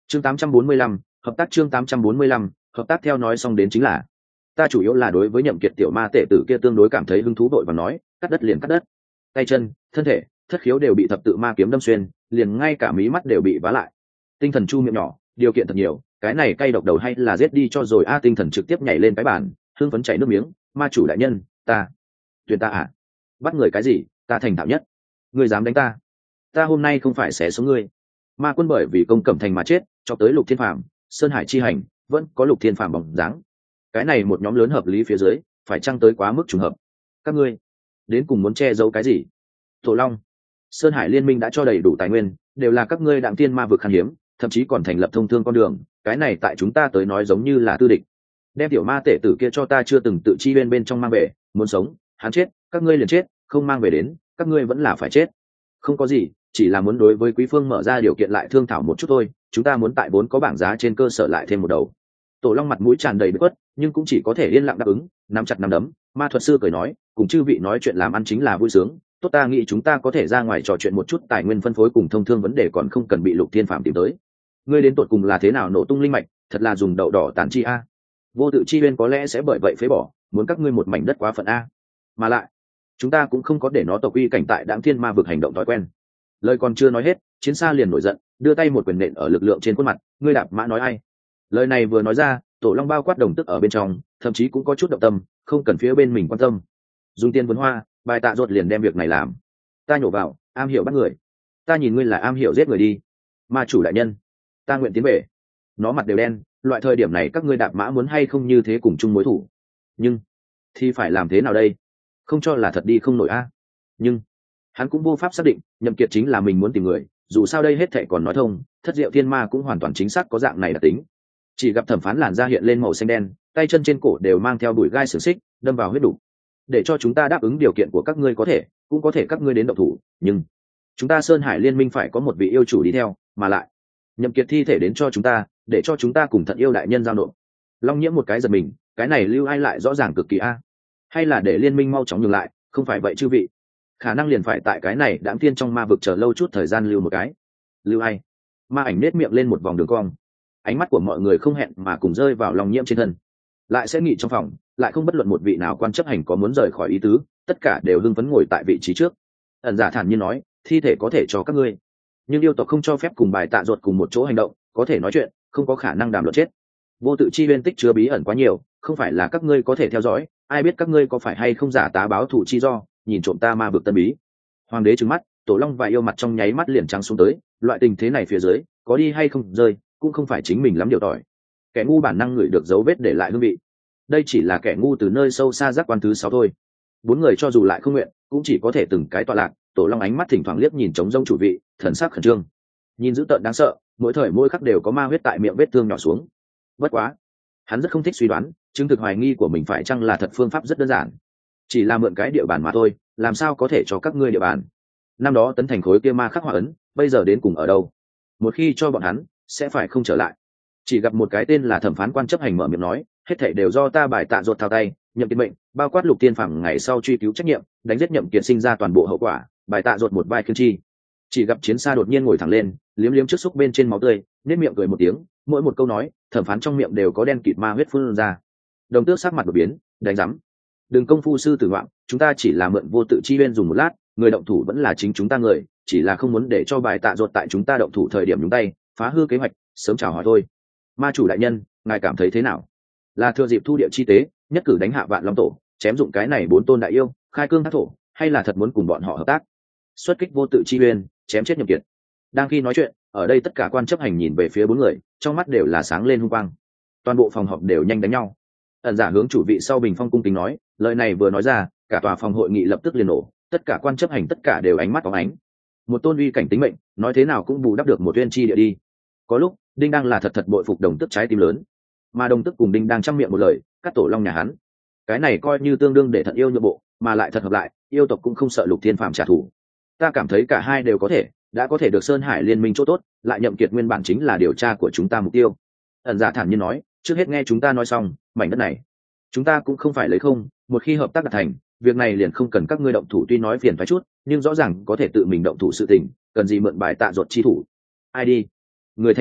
chương 845, hợp tác. Chương 845, hợp tác. Theo nói xong đến chính là ta chủ yếu là đối với Nhậm Kiệt tiểu ma tệ tử kia tương đối cảm thấy hứng thú, đội và nói cắt đất liền cắt đất, tay chân thân thể thất khiếu đều bị thập tự ma kiếm đâm xuyên, liền ngay cả mí mắt đều bị vá lại. Tinh thần chu miệng nhỏ điều kiện thật nhiều, cái này cay độc đầu hay là giết đi cho rồi a. Tinh thần trực tiếp nhảy lên cái bàn, hưng phấn chảy nước miếng. Ma chủ đại nhân, ta tuyển ta à? Bắt người cái gì, ta thành thạo nhất. Ngươi dám đánh ta, ta hôm nay không phải xé sống ngươi. Ma quân bởi vì công cẩm thành mà chết, cho tới Lục Thiên Phàm, Sơn Hải chi hành, vẫn có Lục Thiên Phàm bóng dáng. Cái này một nhóm lớn hợp lý phía dưới, phải chăng tới quá mức trùng hợp? Các ngươi đến cùng muốn che giấu cái gì? Tổ Long, Sơn Hải liên minh đã cho đầy đủ tài nguyên, đều là các ngươi đạm tiên ma vực khan hiếm, thậm chí còn thành lập thông thương con đường, cái này tại chúng ta tới nói giống như là tư địch. Đem tiểu ma tể tử kia cho ta chưa từng tự chi bên trong mang về, muốn sống hắn chết các ngươi liền chết, không mang về đến các ngươi vẫn là phải chết. Không có gì, chỉ là muốn đối với quý phương mở ra điều kiện lại thương thảo một chút thôi, chúng ta muốn tại vốn có bảng giá trên cơ sở lại thêm một đầu. Tổ Long mặt mũi tràn đầy bực bội, nhưng cũng chỉ có thể yên lặng đáp ứng, nắm chặt nắm đấm. Ma thuật sư cười nói, cùng chư vị nói chuyện làm ăn chính là vui sướng, tốt, ta nghĩ chúng ta có thể ra ngoài trò chuyện một chút tài nguyên phân phối cùng thông thương vấn đề, còn không cần bị Lục Thiên Phàm tìm tới. Ngươi đến tột cùng là thế nào nổ tung linh mạch, thật là dùng đậu đỏ tàn chi a. Vô tự chi uyên có lẽ sẽ bởi vậy phế bỏ, muốn các ngươi một mảnh đất quá phận a. Mà lại chúng ta cũng không có để nó tộc uy cảnh tại Đãng Thiên Ma vực hành động thói quen. Lời còn chưa nói hết, Chiến Sa liền nổi giận, đưa tay một quyền nện ở lực lượng trên khuôn mặt. Ngươi đạp mã nói ai? Lời này vừa nói ra, Tổ Long bao quát đồng tức ở bên trong, thậm chí cũng có chút động tâm, không cần phía bên mình quan tâm. Dùng tiền vốn hoa, bài tạ ruột liền đem việc này làm. Ta nhổ vào, am hiểu bắt người. Ta nhìn ngươi là am hiểu giết người đi. Ma chủ đại nhân, ta nguyện tiến về. Nó mặt đều đen, loại thời điểm này các ngươi đạp mã muốn hay không như thế cùng chung mối thủ. Nhưng thì phải làm thế nào đây? Không cho là thật đi không nổi a. Nhưng hắn cũng vô pháp xác định Nhậm Kiệt chính là mình muốn tìm người, dù sao đây hết thảy còn nói thông, Thất Diệu Thiên Ma cũng hoàn toàn chính xác có dạng này đặc tính. Chỉ gặp thẩm phán làn da hiện lên màu xanh đen, tay chân trên cổ đều mang theo đùi gai xiềng xích, đâm vào huyết đủ. Để cho chúng ta đáp ứng điều kiện của các ngươi có thể, cũng có thể các ngươi đến động thủ, nhưng chúng ta Sơn Hải liên minh phải có một vị yêu chủ đi theo, mà lại Nhậm Kiệt thi thể đến cho chúng ta, để cho chúng ta cùng Thận yêu đại nhân giao nộp. Long Nhiễm một cái giật mình, cái này lưu ai lại rõ ràng cực kỳ a, hay là để liên minh mau chóng nhường lại, không phải vậy chư vị khả năng liền phải tại cái này Đãng Thiên trong ma vực chờ lâu chút thời gian. Lưu một cái lưu ai? Ma ảnh nết miệng lên một vòng đường cong, ánh mắt của mọi người không hẹn mà cùng rơi vào Long Nhiễm trên thân. Lại sẽ nghị trong phòng, lại không bất luận một vị nào quan chấp hành có muốn rời khỏi ý tứ, tất cả đều hưng phấn ngồi tại vị trí trước. Ẩn giả thản nhiên nói, thi thể có thể cho các ngươi, nhưng yêu tộc không cho phép cùng bài tạ ruột cùng một chỗ hành động, có thể nói chuyện, không có khả năng đàm luận chết. Vô tự chi uyên tích chứa bí ẩn quá nhiều, không phải là các ngươi có thể theo dõi, ai biết các ngươi có phải hay không giả tá báo thủ chi do, nhìn trộm ta ma vực tân bí. Hoàng đế trừng mắt, Tổ Long và yêu mặt trong nháy mắt liền trắng xuống tới, loại tình thế này phía dưới, có đi hay không rơi, cũng không phải chính mình lắm điều tỏi. Kẻ ngu bản năng ngửi được dấu vết để lại hương vị. Đây chỉ là kẻ ngu từ nơi sâu xa giác quan thứ 6 thôi. Bốn người cho dù lại không nguyện, cũng chỉ có thể từng cái tọa lạc. Tổ Long ánh mắt thỉnh thoảng liếc nhìn trống rông chủ vị, thần sắc khẩn trương, nhìn dữ tợn đáng sợ, mỗi thời mỗi khắc đều có ma huyết tại miệng vết thương nhỏ xuống. Bất quá, hắn rất không thích suy đoán, chứng thực hoài nghi của mình phải chăng là thật. Phương pháp rất đơn giản, chỉ là mượn cái địa bàn mà thôi, làm sao có thể cho các ngươi địa bàn? Năm đó tấn thành khối kia ma khắc họa ấn, bây giờ đến cùng ở đâu? Một khi cho bọn hắn, sẽ phải không trở lại. Chỉ gặp một cái tên là thẩm phán quan chấp hành mở miệng nói, hết thảy đều do ta bài tạ ruột thao tay, Nhậm Kiệt mệnh, bao quát Lục Tiên Phàm ngày sau truy cứu trách nhiệm, đánh giết Nhậm Kiệt sinh ra toàn bộ hậu quả, bài tạ ruột một vai khiêng chi. Chỉ gặp Chiến Sa đột nhiên ngồi thẳng lên, liếm liếm trước xúc bên trên máu tươi, nét miệng cười một tiếng, mỗi một câu nói, thẩm phán trong miệng đều có đen kịt ma huyết phun ra. Đồng Tước sắc mặt đột biến, đánh rắm. Đừng công phu sư tử ngoạm, chúng ta chỉ là mượn vô tự chi uyên dùng một lát, người động thủ vẫn là chính chúng ta người, chỉ là không muốn để cho bài tạ ruột tại chúng ta động thủ thời điểm nhúng tay, phá hư kế hoạch, sớm chào hỏi thôi. Ma chủ đại nhân, ngài cảm thấy thế nào? Là thừa dịp thu địa chi tế, nhất cử đánh hạ Vạn Long tổ, chém dụng cái này 4 tôn đại yêu, khai cương thác thổ, hay là thật muốn cùng bọn họ hợp tác, xuất kích vô tự chi uyên, chém chết Nhậm Kiệt? Đang khi nói chuyện, ở đây tất cả quan chấp hành nhìn về phía 4 người, trong mắt đều là sáng lên hung quang. Toàn bộ phòng họp đều nhanh đánh nhau. Ẩn giả hướng chủ vị sau bình phong cung kính nói, lời này vừa nói ra, cả tòa phòng hội nghị lập tức liền nổ, tất cả quan chấp hành tất cả đều ánh mắt phóng ánh. Một tôn uy cảnh tính mệnh, nói thế nào cũng bù đắp được một uyên chi địa đi. Có lúc Đinh đang là thật bội phục Đồng Tức trái tim lớn, mà Đồng Tức cùng Đinh đang trăm miệng một lời, cắt Tổ Long nhà hắn. Cái này coi như tương đương để Thận yêu nhượng bộ, mà lại thật hợp lại, yêu tộc cũng không sợ Lục Thiên Phàm trả thù. Ta cảm thấy cả hai đều có thể, đã có thể được Sơn Hải liên minh chỗ tốt, lại Nhậm Kiệt nguyên bản chính là điều tra của chúng ta mục tiêu. Ẩn giả thản nhiên nói, trước hết nghe chúng ta nói xong, mảnh đất này chúng ta cũng không phải lấy không, một khi hợp tác đạt thành, việc này liền không cần các ngươi động thủ, tuy nói phiền phải chút, nhưng rõ ràng có thể tự mình động thủ sự tình, cần gì mượn bài tạ ruột chi thủ? Ai đi? Người thanh sự,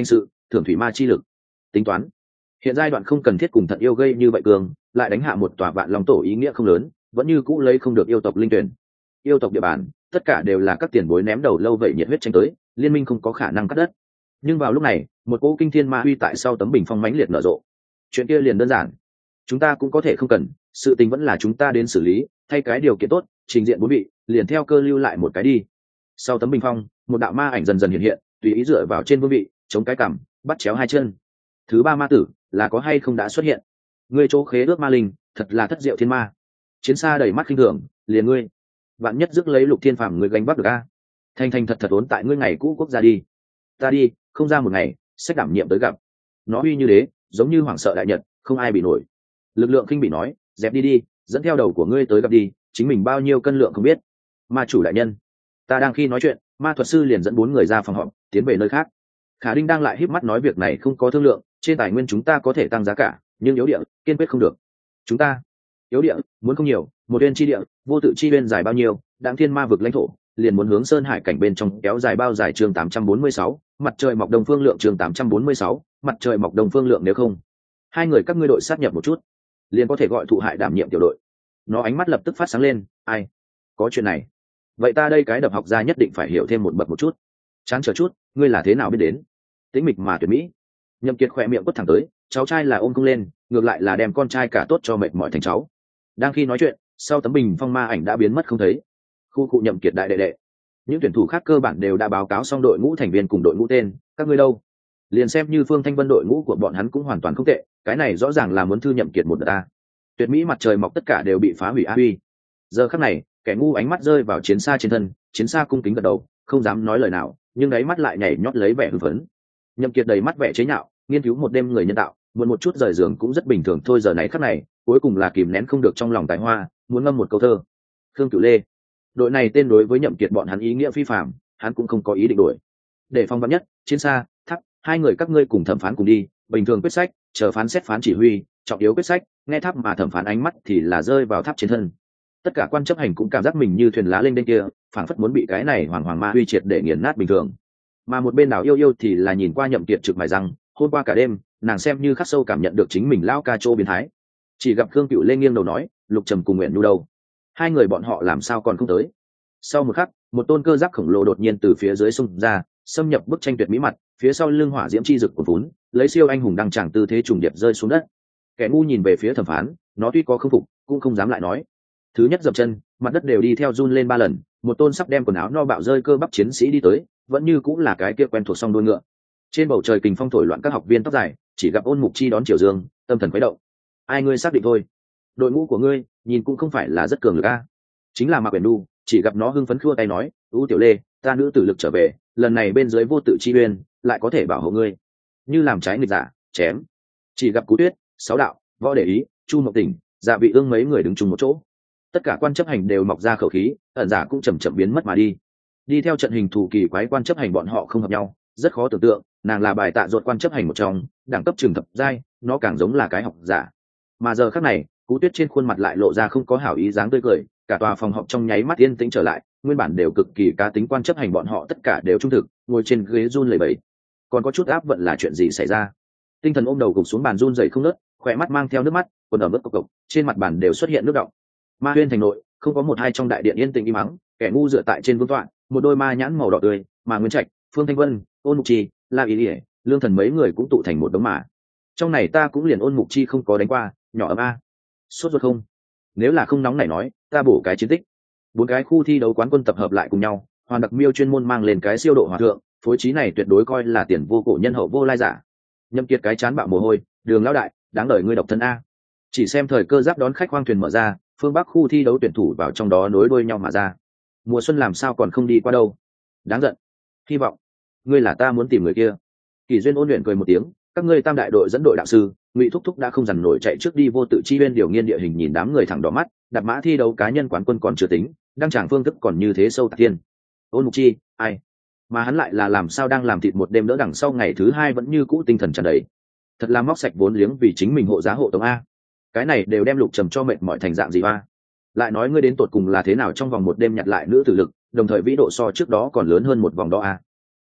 thưởng thủy ma chi lực. Tính toán hiện giai đoạn không cần thiết cùng Thận yêu gây như vậy cường, lại đánh hạ một tòa Vạn Long tổ ý nghĩa không lớn, vẫn như cũ lấy không được yêu tộc linh tuyển. Yêu tộc địa bàn tất cả đều là các tiền bối ném đầu lâu vậy nhiệt huyết tranh tới, liên minh không có khả năng cắt đất. Nhưng vào lúc này một cỗ kinh thiên ma uy tại sau tấm bình phong mãnh liệt nở rộ. Chuyện kia liền đơn giản, chúng ta cũng có thể không cần, sự tình vẫn là chúng ta đến xử lý, thay cái điều kiện tốt, trình diện bốn vị liền theo cơ lưu lại một cái đi. Sau tấm bình phong một đạo ma ảnh dần dần hiện hiện, tùy ý dựa vào trên vương vị, chống cái cằm, bắt chéo hai chân. Thứ ba ma tử là có hay không đã xuất hiện? Ngươi chỗ khế ước ma linh thật là thất diệu thiên ma. Chiến xa đầy mắt khinh thường, liền ngươi vạn nhất rước lấy Lục Thiên Phàm người gánh bắt được a. Thành thành thật thật ốn tại ngươi ngày cũ quốc gia đi. Ta đi không ra một ngày, sách đảm nhiệm tới gặp. Nó uy như đế, giống như hoàng sợ đại nhật, không ai bị nổi. Lực lượng khinh bị nói, dẹp đi đi, dẫn theo đầu của ngươi tới gặp đi, chính mình bao nhiêu cân lượng không biết. Ma chủ đại nhân, ta đang khi nói chuyện, ma thuật sư liền dẫn 4 người ra phòng họp, tiến về nơi khác. Khả Đinh đang lại híp mắt nói việc này không có thương lượng, trên tài nguyên chúng ta có thể tăng giá cả, nhưng yếu địa kiên quyết không được. Chúng ta yếu địa muốn không nhiều, một uyên chi địa, vô tự chi uyên dài bao nhiêu, đặng thiên ma vực lãnh thổ, liền muốn hướng sơn hải cảnh bên trong kéo dài bao dài. Chương 846, mặt trời mọc đông phương lượng. Chương 846, mặt trời mọc đông phương lượng. Nếu không, hai người các ngươi đội sát nhập một chút, liền có thể gọi thụ hại đảm nhiệm tiểu đội. Nó ánh mắt lập tức phát sáng lên, ai có chuyện này, vậy ta đây cái đập học gia nhất định phải hiểu thêm một bậc một chút. Chán chờ chút, ngươi là thế nào biết đến? Tĩnh mịch mà tuyệt mỹ. Nhậm Kiệt khỏe miệng quất thẳng tới, cháu trai là ôm không lên, ngược lại là đem con trai cả tốt cho mệt mỏi thành cháu. Đang khi nói chuyện, sau tấm bình phong ma ảnh đã biến mất không thấy. Khu cụ Nhậm Kiệt đại đệ đệ, những tuyển thủ khác cơ bản đều đã báo cáo xong đội ngũ thành viên cùng đội ngũ tên, các ngươi đâu? Liền xem như Phương Thanh Vân đội ngũ của bọn hắn cũng hoàn toàn không tệ, cái này rõ ràng là muốn thư Nhậm Kiệt một đợt ta. Tuyệt mỹ mặt trời mọc tất cả đều bị phá hủy a huy. Giờ khắc này, kẻ ngu ánh mắt rơi vào chiến xa trên thân, chiến xa cung kính gật đầu, không dám nói lời nào, nhưng đáy mắt lại nhảy nhót lấy vẻ hưng phấn. Nhậm Kiệt đầy mắt vẻ chế nhạo, nghiên cứu một đêm người nhân tạo, muốn một chút rời giường cũng rất bình thường thôi. Giờ này khắc này, cuối cùng là kìm nén không được trong lòng tài hoa, muốn ngâm một câu thơ. Khương Cửu Lê, đội này tên đối với Nhậm Kiệt bọn hắn ý nghĩa phi phàm, hắn cũng không có ý định đổi. Để phong vắn nhất, chiến xa, thắc, hai người các ngươi cùng thẩm phán cùng đi, bình thường quyết sách, chờ phán xét phán chỉ huy, trọng yếu quyết sách, nghe tháp mà thẩm phán ánh mắt thì là rơi vào tháp trên thân. Tất cả quan chấp hành cũng cảm giác mình như thuyền lá lên đên kia, phảng phất muốn bị cái này hoàng hoàng ma uy triệt để nghiền nát bình thường. Mà một bên Đào Yêu Yêu thì là nhìn qua Nhậm Kiệt trực mài răng, hôm qua cả đêm nàng xem như khắc sâu cảm nhận được chính mình lão ca trô biến thái. Chỉ gặp Khương Cửu Lê nghiêng đầu nói, Lục Trầm cùng Nguyện Nhu đâu? Hai người bọn họ làm sao còn không tới? Sau một khắc, một tôn cơ giáp khổng lồ đột nhiên từ phía dưới xung ra, xâm nhập bức tranh tuyệt mỹ mặt, phía sau lưng hỏa diễm chi rực cuồn cuốn, lấy siêu anh hùng đăng tràng tư thế trùng điệp rơi xuống đất. Kẻ ngu nhìn về phía thẩm phán, nó tuy có không phục, cũng không dám lại nói. Thứ nhất dậm chân, mặt đất đều đi theo run lên 3 lần, một tôn sắp đem quần áo no bạo rơi cơ bắp chiến sĩ đi tới, vẫn như cũng là cái kia quen thuộc song đuôi ngựa. Trên bầu trời kình phong thổi loạn các học viên tóc dài, chỉ gặp Ôn Mục Chi đón chiều dương, tâm thần khuấy động. Ai ngươi xác định thôi? Đội ngũ của ngươi nhìn cũng không phải là rất cường lực a. Chính là Mạc Uyển Nhu, chỉ gặp nó hưng phấn khua tay nói, "Ú Tiểu Lê, ta nữ tử lực trở về, lần này bên dưới vô tự chi uyên, lại có thể bảo hộ ngươi." Như làm trái nghịch giả, chém. Chỉ gặp Cú Tuyết, Sáu Đạo, Võ Để Ý, Chu Mộc Tỉnh, Dạ Vị Ương mấy người đứng chung một chỗ. Tất cả quan chấp hành đều mọc ra khẩu khí, ẩn giả cũng chậm chậm biến mất mà đi. Đi theo trận hình thủ kỳ quái quan chấp hành bọn họ không hợp nhau, rất khó tưởng tượng, nàng là bài tạ ruột quan chấp hành một trong, đẳng cấp trường thập giai, nó càng giống là cái học giả. Mà giờ khắc này, Cú Tuyết trên khuôn mặt lại lộ ra không có hảo ý dáng tươi cười, cả tòa phòng họp trong nháy mắt yên tĩnh trở lại, nguyên bản đều cực kỳ cá tính quan chấp hành bọn họ tất cả đều trung thực, ngồi trên ghế run lẩy bẩy. Còn có chút áp vận là chuyện gì xảy ra? Tinh Thần ôm đầu gục xuống bàn run rẩy không ngớt, khỏe mắt mang theo nước mắt, quần ở mức cộc cộc, trên mặt bàn đều xuất hiện nước đọng. Ma Huyên thành nội, không có một hai trong đại điện yên tĩnh im mắng, kẻ ngu dựa tại trên vương tọa, một đôi ma nhãn màu đỏ tươi, mà Nguyên Trạch, Phương Thanh Vân, Ôn Mục Chi, La Ý Ỉa, Lương Thần mấy người cũng tụ thành một đống mà. Trong này ta cũng liền Ôn Mục Chi không có đánh qua, nhỏ ấm a. Sốt ruột không? Nếu là không nóng này nói, ta bổ cái chiến tích. 4 cái khu thi đấu quán quân tập hợp lại cùng nhau, Hoàn Đặc Miêu chuyên môn mang lên cái siêu độ hòa thượng, phối trí này tuyệt đối coi là tiền vô cổ nhân hậu vô lai giả. Nhậm Kiệt cái chán bạo mồ hôi, Đường lão đại, đáng đời ngươi độc thân a. Chỉ xem thời cơ giáp đón khách khoang thuyền mở ra, phương Bắc khu thi đấu tuyển thủ vào trong đó nối đuôi nhau mà ra. Mùa xuân làm sao còn không đi qua đâu? Đáng giận. Hy vọng ngươi là ta muốn tìm người kia. Kỳ Duyên ôn luyện cười một tiếng, các ngươi tam đại đội dẫn đội đạo sư, Ngụy Thúc Thúc đã không dằn nổi chạy trước đi vô tự chi bên điều nghiên địa hình, nhìn đám người thẳng đỏ mắt, đặt mã thi đấu cá nhân quán quân còn chưa tính, đăng tràng phương thức còn như thế sâu tạc thiên. Ôn Mục Chi, ai? Mà hắn lại là làm sao đang làm thịt một đêm đỡ đằng sau ngày thứ 2 vẫn như cũ tinh thần tràn đầy. Thật là móc sạch vốn liếng vì chính mình hộ giá hộ tống a. Cái này đều đem Lục Trầm cho mệt mỏi thành dạng gì ba. Lại nói ngươi đến tột cùng là thế nào trong vòng một đêm nhặt lại nữ tử lực, đồng thời vĩ độ so trước đó còn lớn hơn một vòng đó a.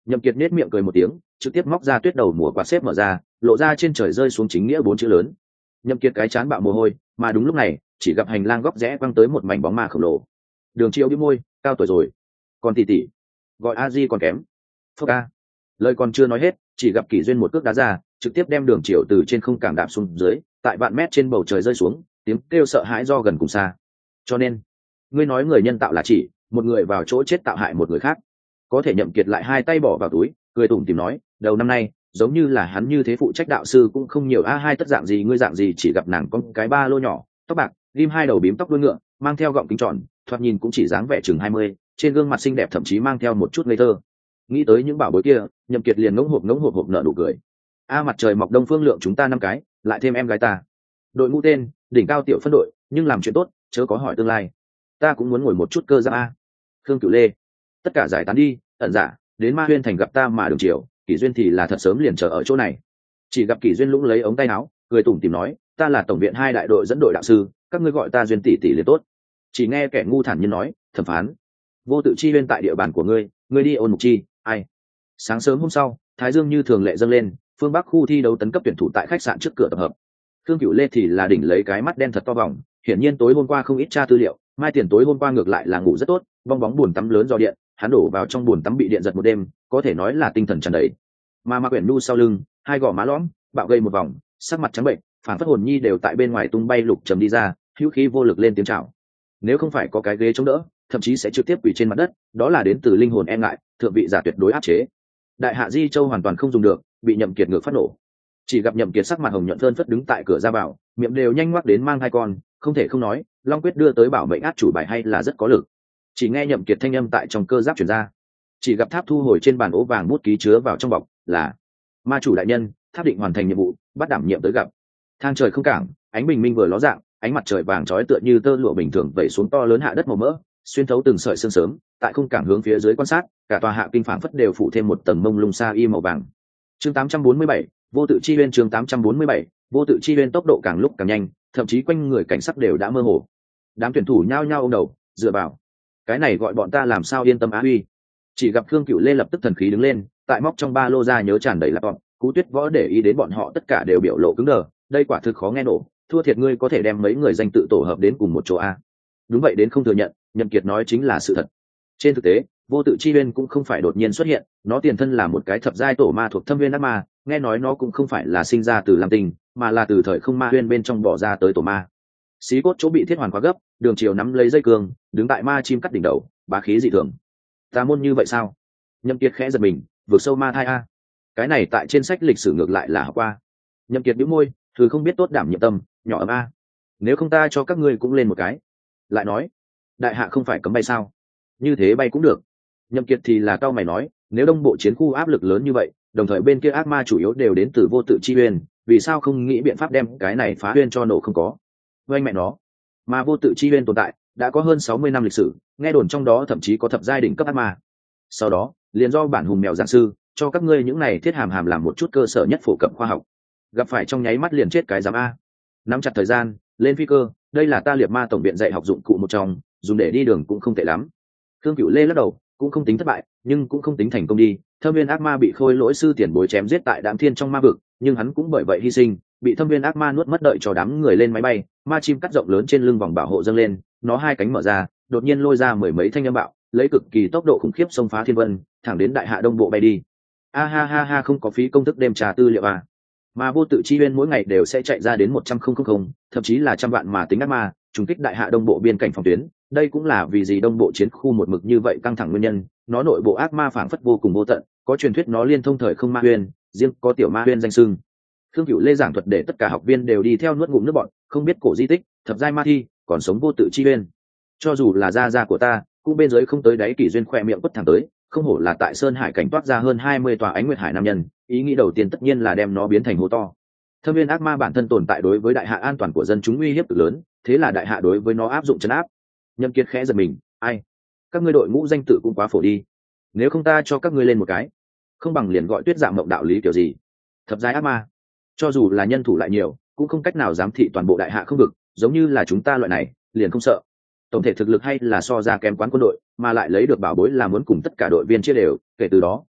Nhậm Kiệt nét miệng cười một tiếng, trực tiếp móc ra tuyết đầu mùa quạt xếp mở ra, lộ ra trên trời rơi xuống chính nghĩa 4 chữ lớn. Nhậm Kiệt cái chán bạo mồ hôi, mà đúng lúc này, chỉ gặp hành lang góc rẽ quăng tới một mảnh bóng ma khổng lồ. Đường Triệu bĩu môi, cao tuổi rồi, còn tỷ tỷ, gọi a di còn kém. Phốc a. Lời còn chưa nói hết, chỉ gặp Kỷ Duyên một cước đá ra, trực tiếp đem Đường Triệu từ trên không cảng đạp xuống dưới, tại vạn mét trên bầu trời rơi xuống, tiếng kêu sợ hãi do gần cùng xa. Cho nên, ngươi nói người nhân tạo là chỉ một người vào chỗ chết tạo hại một người khác. Có thể Nhậm Kiệt lại hai tay bỏ vào túi, cười tủm tỉm nói, đầu năm nay giống như là hắn như thế phụ trách đạo sư cũng không nhiều. Hai tất dạng gì ngươi dạng gì, chỉ gặp nàng con cái ba lô nhỏ, tóc bạc, ghim hai đầu bím tóc đuôi ngựa, mang theo gọng kính tròn, thoạt nhìn cũng chỉ dáng vẻ chừng 20, trên gương mặt xinh đẹp thậm chí mang theo một chút ngây thơ. Nghĩ tới những bảo bối kia, Nhậm Kiệt liền ngỗng hộp nở nụ cười. Mặt trời mọc đông phương lượng chúng ta 5 cái, lại thêm em gái ta. Đội ngũ tên, đỉnh cao tiểu phân đội, nhưng làm chuyện tốt, chớ có hỏi tương lai. Ta cũng muốn ngồi một chút cơ giáp a. Khương Cửu Lê, tất cả giải tán đi, ẩn dạ, đến Ma Huyên thành gặp ta mà Đường Triều, Kỷ Duyên thì là thật sớm liền chờ ở chỗ này. Chỉ gặp Kỷ Duyên lũng lấy ống tay áo, cười tủm tỉm nói, ta là tổng viện 2 đại đội dẫn đội đạo sư, các ngươi gọi ta Duyên tỷ tỷ liền tốt. Chỉ nghe kẻ ngu thản nhiên nói, thẩm phán, vô tự chi huyên tại địa bàn của ngươi, ngươi đi ôn mục chi, ai? Sáng sớm hôm sau, thái dương như thường lệ dâng lên, phương Bắc khu thi đấu tấn cấp tuyển thủ tại khách sạn trước cửa tập hợp. Khương Cửu Lê thì là đỉnh lấy cái mắt đen thật to vòng, hiển nhiên tối hôm qua không ít tra tư liệu, mai tiền tối hôm qua ngược lại là ngủ rất tốt, bong bóng buồn tắm lớn do điện, hắn đổ vào trong buồn tắm bị điện giật một đêm, có thể nói là tinh thần tràn đầy. Mà Mạc Uyển Nhu sau lưng, hai gò má lõm, bạo gây một vòng, sắc mặt trắng bệnh, phản phất hồn nhi đều tại bên ngoài tung bay lục trầm đi ra, hữu khí vô lực lên tiếng chào. Nếu không phải có cái ghế chống đỡ, thậm chí sẽ trực tiếp quỳ trên mặt đất, đó là đến từ linh hồn e ngại, thượng vị giả tuyệt đối áp chế. Đại hạ Di Châu hoàn toàn không dùng được, bị Nhậm Kiệt ngược phát nổ. Chỉ gặp Nhậm Kiệt sắc mặt hồng nhuận phơn phất đứng tại cửa ra vào, miệng đều nhanh ngoác đến mang hai con, không thể không nói, Long Quyết đưa tới bảo mệnh át chủ bài hay là rất có lực. Chỉ nghe Nhậm Kiệt thanh âm tại trong cơ giáp truyền ra. Chỉ gặp tháp thu hồi trên bàn ố vàng bút ký chứa vào trong bọc, là ma chủ đại nhân, tháp định hoàn thành nhiệm vụ, bắt đảm nhiệm tới gặp. Thang trời không cảng, ánh bình minh vừa ló dạng, ánh mặt trời vàng chói tựa như tơ lụa bình thường vẩy xuống to lớn hạ đất màu mỡ, xuyên thấu từng sợi sương sớm, tại không cảng hướng phía dưới quan sát, cả tòa hạ kinh phảng phất đều phủ thêm một tầng mông lung sa y màu vàng. Chương 847, vô tự chi uyên. Chương 847, vô tự chi uyên. Tốc độ càng lúc càng nhanh, thậm chí quanh người cảnh sắc đều đã mơ hồ. Đám tuyển thủ nhao nhao ôm đầu, dựa vào. Cái này gọi bọn ta làm sao yên tâm á uy. Chỉ gặp Khương Cửu Lê lập tức thần khí đứng lên, tại móc trong ba lô ra nhớ tràn đầy laptop, Cú Tuyết Võ để ý đến bọn họ tất cả đều biểu lộ cứng đờ, đây quả thực khó nghe nổ, thua thiệt ngươi có thể đem mấy người danh tự tổ hợp đến cùng một chỗ a. Đúng vậy, đến không thừa nhận, Nhậm Kiệt nói chính là sự thật. Trên thực tế, vô tự chi uyên cũng không phải đột nhiên xuất hiện, nó tiền thân là một cái thập giai tổ ma thuộc Thâm Viên ác ma, nghe nói nó cũng không phải là sinh ra từ Lam Tinh, mà là từ thời không ma uyên bên trong bỏ ra tới tổ ma. Xí cốt chỗ bị thiết hoàn quá gấp, Đường Triều nắm lấy dây cương, đứng tại ma chim cắt đỉnh đầu, bá khí dị thường. Ta môn như vậy sao? Nhậm Kiệt khẽ giật mình, vượt sâu ma thai a. Cái này tại trên sách lịch sử ngược lại là học qua. Nhậm Kiệt bĩu môi, thử không biết tốt đảm nhiệm tâm, nhỏ ấm a. Nếu không ta cho các ngươi cũng lên một cái. Lại nói, đại hạ không phải cấm bay sao? Như thế bay cũng được. Nhậm Kiệt thì là cao mày nói, nếu đông bộ chiến khu áp lực lớn như vậy, đồng thời bên kia ác ma chủ yếu đều đến từ vô tự chi uyên, vì sao không nghĩ biện pháp đem cái này phá uyên cho nổ không có? Với anh mẹ nó, mà vô tự chi uyên tồn tại đã có hơn 60 năm lịch sử, nghe đồn trong đó thậm chí có thập giai đỉnh cấp ác ma. Sau đó, liền do bản hùng mèo giảng sư cho các ngươi những này thiết hàm làm một chút cơ sở nhất phổ cập khoa học. Gặp phải trong nháy mắt liền chết cái giám a. Nắm chặt thời gian, lên phi cơ, đây là ta Liệt Ma tổng viện dạy học dụng cụ một trong, dùng để đi đường cũng không tệ lắm. Khương Cửu Lê lắc đầu, cũng không tính thất bại, nhưng cũng không tính thành công đi. Thâm Viên ác ma bị Khôi Lỗi sư tiền bối chém giết tại Đạm Thiên trong ma vực, nhưng hắn cũng bởi vậy hy sinh, bị Thâm Viên ác ma nuốt mất, đợi cho đám người lên máy bay, ma chim cắt rộng lớn trên lưng vòng bảo hộ dâng lên, nó hai cánh mở ra, đột nhiên lôi ra mười mấy thanh âm bạo, lấy cực kỳ tốc độ khủng khiếp xông phá thiên vân, thẳng đến đại hạ đông bộ bay đi. A ha ha ha, không có phí công thức đêm trà tư liệu à. Mà vô tự chi uyên mỗi ngày đều sẽ chạy ra đến 100,000, thậm chí là trăm vạn mà tính ác ma, trùng kích đại hạ đông bộ biên cảnh phòng tuyến. Đây cũng là vì gì đông bộ chiến khu một mực như vậy căng thẳng nguyên nhân, nó nội bộ ác ma phảng phất vô cùng vô tận, có truyền thuyết nó liên thông thời không ma uyên, riêng có tiểu ma uyên danh xưng. Khương Cửu Lê giảng thuật để tất cả học viên đều đi theo nuốt ngụm nước bọt, không biết cổ di tích, thập giai ma thi, còn sống vô tự chi uyên. Cho dù là gia của ta, cũng bên dưới không tới đáy, Kỷ Duyên khỏe miệng quất thẳng tới, không hổ là tại Sơn Hải cảnh toát ra hơn 20 tòa ánh nguyệt hải nam nhân, ý nghĩ đầu tiên tất nhiên là đem nó biến thành hố to. Thâm Viên ác ma bản thân tồn tại đối với đại hạ an toàn của dân chúng uy hiếp cực lớn, thế là đại hạ đối với nó áp dụng trấn áp. Nhậm Kiệt khẽ giật mình, ai? Các ngươi đội ngũ danh tự cũng quá phổ đi. Nếu không ta cho các ngươi lên một cái, không bằng liền gọi Tuyết Dạ Mộng đạo lý kiểu gì? Thập giai ác ma, cho dù là nhân thủ lại nhiều, cũng không cách nào giám thị toàn bộ đại hạ không vực, giống như là chúng ta loại này, liền không sợ. Tổng thể thực lực hay là so ra kém quán quân đội, mà lại lấy được bảo bối là muốn cùng tất cả đội viên chia đều, kể từ đó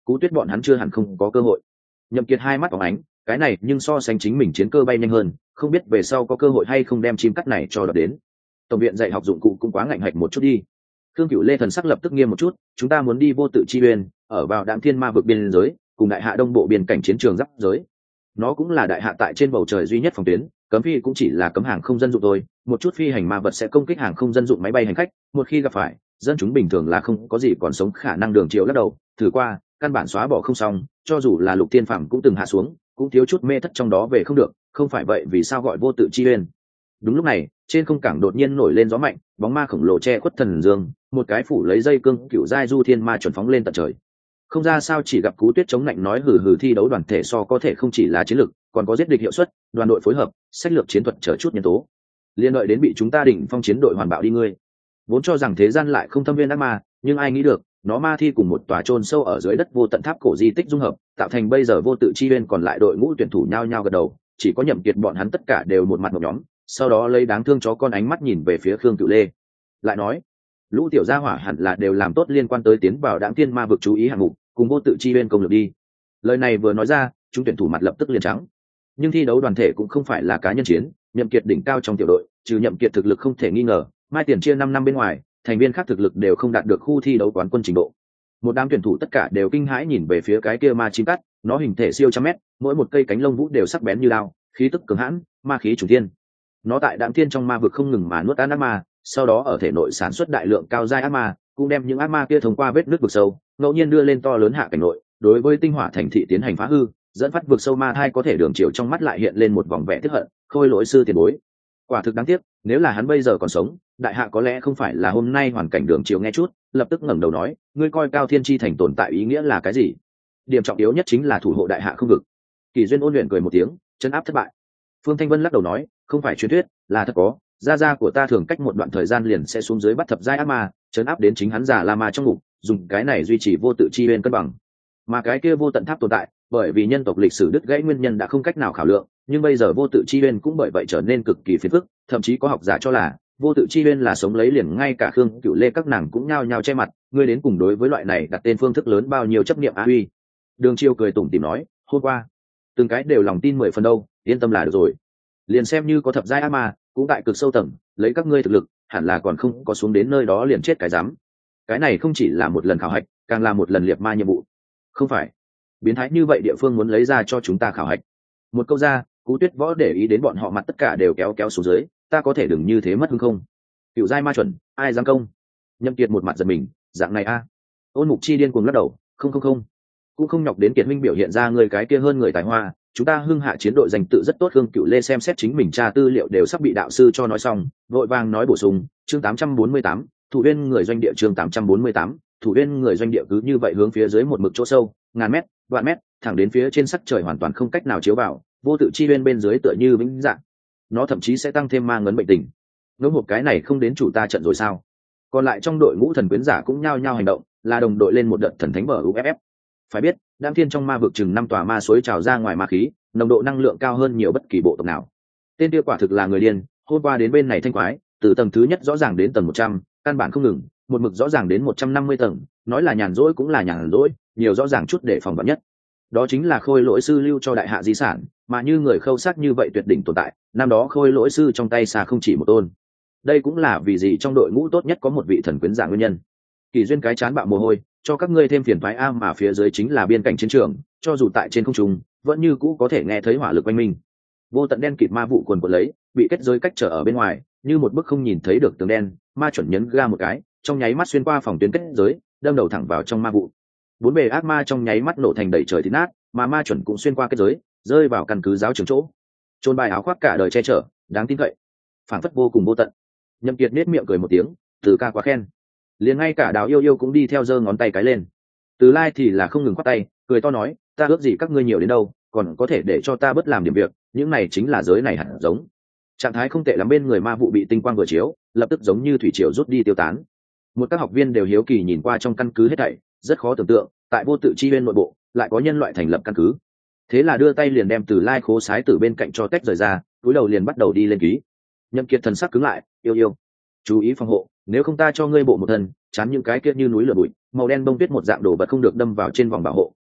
Cú Tuyết bọn hắn chưa hẳn không có cơ hội. Nhậm Kiệt hai mắt phóng ánh, cái này nhưng so sánh chính mình chiến cơ bay nhanh hơn, không biết về sau có cơ hội hay không đem chim cắt này cho đập đến. Tổng viện dạy học dụng cụ cũng quá ngạnh hạch một chút đi. Khương Cửu Lê thần sắc lập tức nghiêm một chút, chúng ta muốn đi vô tự chi uyên, ở vào Đạm Thiên Ma vực biên giới, cùng đại hạ đông bộ biên cảnh chiến trường giáp giới. Nó cũng là đại hạ tại trên bầu trời duy nhất phòng tuyến, cấm phi cũng chỉ là cấm hàng không dân dụng thôi, một chút phi hành ma vật sẽ công kích hàng không dân dụng máy bay hành khách, một khi gặp phải, dân chúng bình thường là không có gì còn sống khả năng đường chiều lắc đầu, thử qua, căn bản xóa bỏ không xong, cho dù là Lục Tiên Phàm cũng từng hạ xuống, cũng thiếu chút mê thất trong đó về không được, không phải vậy vì sao gọi vô tự chi uyên. Đúng lúc này, trên không cảng đột nhiên nổi lên gió mạnh, bóng ma khổng lồ che khuất thần dương, một cái phủ lấy dây cương cựu giai du thiên ma chuẩn phóng lên tận trời. Không ra sao chỉ gặp Cú Tuyết chống lạnh nói hừ hừ thi đấu đoàn thể so có thể không chỉ là chiến lược, còn có giết địch hiệu suất, đoàn đội phối hợp, sách lược chiến thuật chờ chút nhân tố. Liên đợi đến bị chúng ta đỉnh phong chiến đội hoàn bạo đi ngươi. Vốn cho rằng thế gian lại không thâm viên ác ma, nhưng ai nghĩ được, nó ma thi cùng một tòa chôn sâu ở dưới đất vô tận tháp cổ di tích dung hợp, tạo thành bây giờ vô tự chi uyên còn lại đội ngũ tuyển thủ nhao nhao gật đầu, chỉ có Nhậm Kiệt bọn hắn tất cả đều một mặt một nhóm, sau đó lấy đáng thương chó con ánh mắt nhìn về phía Khương Cửu Lê. Lại nói, lũ tiểu gia hỏa hẳn là đều làm tốt liên quan tới tiến vào Đạm Thiên Ma vực chú ý hạng mục, cùng vô tự chi uyên công lược đi. Lời này vừa nói ra, chúng tuyển thủ mặt lập tức liền trắng. Nhưng thi đấu đoàn thể cũng không phải là cá nhân chiến, Nhậm Kiệt đỉnh cao trong tiểu đội, trừ Nhậm Kiệt thực lực không thể nghi ngờ, mai tiền chia 5 năm bên ngoài, thành viên khác thực lực đều không đạt được khu thi đấu quán quân trình độ. Một đám tuyển thủ tất cả đều kinh hãi nhìn về phía cái kia ma chim cắt, nó hình thể siêu trăm mét, mỗi một cây cánh lông vũ đều sắc bén như dao, khí tức cường hãn, ma khí chủ thiên. Nó tại Đạm Thiên trong ma vực không ngừng mà nuốt ăn ác ma, sau đó ở thể nội sản xuất đại lượng cao giai ác ma, cũng đem những ác ma kia thông qua vết nứt vực sâu, ngẫu nhiên đưa lên to lớn hạ cảnh nội, đối với tinh hỏa thành thị tiến hành phá hư, dẫn phát vực sâu ma thai có thể đường chiều trong mắt lại hiện lên một vòng vẻ tức hận, khôi lỗi sư tiền bối. Quả thực đáng tiếc, nếu là hắn bây giờ còn sống, đại hạ có lẽ không phải là hôm nay hoàn cảnh đường chiều nghe chút, lập tức ngẩng đầu nói, ngươi coi Cao Thiên Chi thành tồn tại ý nghĩa là cái gì? Điểm trọng yếu nhất chính là thủ hộ đại hạ không vực. Kỳ Duyên ôn luyện cười một tiếng, chân áp thất bại. Phương Thanh Vân lắc đầu nói, không phải truyền thuyết, là thật có, gia của ta thường cách một đoạn thời gian liền sẽ xuống dưới bắt thập giai ác ma, chấn áp đến chính hắn giả la ma trong ngục, dùng cái này duy trì vô tự chi uyên cân bằng. Mà cái kia vô tận tháp tồn tại, bởi vì nhân tộc lịch sử đứt gãy nguyên nhân đã không cách nào khảo lượng, nhưng bây giờ vô tự chi uyên cũng bởi vậy trở nên cực kỳ phiền phức, thậm chí có học giả cho là vô tự chi uyên là sống lấy liền, ngay cả Khương Cửu Lê các nàng cũng nhao nhao che mặt, ngươi đến cùng đối với loại này đặt tên phương thức lớn bao nhiêu chấp niệm a uy. Đường Chiêu cười tủm tỉm nói, hôm qua từng cái đều lòng tin 10 phần đâu, yên tâm là được rồi. Liền xem như có thập giai ác ma, cũng tại cực sâu tầng, lấy các ngươi thực lực, hẳn là còn không có xuống đến nơi đó liền chết cái dám. Cái này không chỉ là một lần khảo hạch, càng là một lần liệt ma nhiệm vụ. Không phải biến thái như vậy địa phương muốn lấy ra cho chúng ta khảo hạch. Một câu ra, Cú Tuyết Võ để ý đến bọn họ mặt tất cả đều kéo kéo xuống dưới, ta có thể đừng như thế mất hứng không? Cựu giai ma chuẩn, ai dám công? Nhậm Kiệt một mặt giật mình, dạng này a? Ôn Mục Chi điên cuồng lắc đầu, không, cũng không nhọc đến Kiệt Minh biểu hiện ra người cái kia hơn người tài hoa, chúng ta Hưng Hạ chiến đội danh tự rất tốt. Hương Cựu Lê xem xét chính mình tra tư liệu đều sắp bị đạo sư cho nói xong, vội vàng nói bổ sung, chương 848, thủ viên người doanh địa, chương 848, thủ viên người doanh địa cứ như vậy hướng phía dưới một mực chỗ sâu, ngàn mét, vạn mét, thẳng đến phía trên sắc trời hoàn toàn không cách nào chiếu vào, vô tự chi bên dưới tựa như vĩnh dạng. Nó thậm chí sẽ tăng thêm ma ngấn bệnh tình. Ngẫm một cái này không đến chủ ta trận rồi sao? Còn lại trong đội ngũ thần quyến giả cũng nhao nhao hành động, là đồng đội lên một đợt thần thánh bờ UFF. Phải biết, Đạm Thiên trong ma vực chừng 5 tòa ma suối trào ra ngoài ma khí, nồng độ năng lượng cao hơn nhiều bất kỳ bộ tộc nào. Tên kia quả thực là người điên, hôm qua đến bên này thanh quái, từ tầng thứ nhất rõ ràng đến tầng 100, căn bản không ngừng, một mực rõ ràng đến 150 tầng, nói là nhàn rỗi cũng là nhàn rỗi, nhiều rõ ràng chút để phòng vạn nhất. Đó chính là khôi lỗi sư lưu cho đại hạ di sản, mà như người khâu sát như vậy tuyệt đỉnh tồn tại, năm đó khôi lỗi sư trong tay xa không chỉ một tôn. Đây cũng là vì gì trong đội ngũ tốt nhất có một vị thần quyến giả nguyên nhân. Kỳ Duyên cái chán bạo mồ hôi, cho các ngươi thêm phiền toái a, mà phía dưới chính là biên cảnh chiến trường, cho dù tại trên không trung, vẫn như cũ có thể nghe thấy hỏa lực oanh minh. Vô tận đen kịt ma vụ quần quật lấy, bị kết giới cách trở ở bên ngoài, như một bức không nhìn thấy được tường đen, ma chuẩn nhấn ga một cái, trong nháy mắt xuyên qua phòng tuyến kết giới, đâm đầu thẳng vào trong ma vụ. Bốn bề ác ma trong nháy mắt nổ thành đầy trời thít nát, mà ma chuẩn cũng xuyên qua kết giới, rơi vào căn cứ giáo trường chỗ. Trôn bài áo khoác cả đời che chở, đáng tin cậy, phảng phất vô cùng vô tận. Nhậm Kiệt nét miệng cười một tiếng, từ ca quá khen. Liền ngay cả Đào Yêu Yêu cũng đi theo giơ ngón tay cái lên. Từ Lai thì là không ngừng quát tay, cười to nói, ta ước gì các ngươi nhiều đến đâu, còn có thể để cho ta bớt làm điểm việc, những này chính là giới này hẳn giống. Trạng thái không tệ lắm, bên người ma vụ bị tinh quang vừa chiếu, lập tức giống như thủy triều rút đi tiêu tán. Một các học viên đều hiếu kỳ nhìn qua trong căn cứ hết thảy, rất khó tưởng tượng, tại vô tự chi bên nội bộ, lại có nhân loại thành lập căn cứ. Thế là đưa tay liền đem Từ Lai khố sái từ bên cạnh cho tách rời ra, cúi đầu liền bắt đầu đi lên ký. Nhậm Kiệt thần sắc cứng lại, yêu yêu, chú ý phòng hộ, nếu không ta cho ngươi bộ một thân, chán những cái kia như núi lửa bụi, màu đen bông tuyết một dạng đồ vật không được đâm vào trên vòng bảo hộ,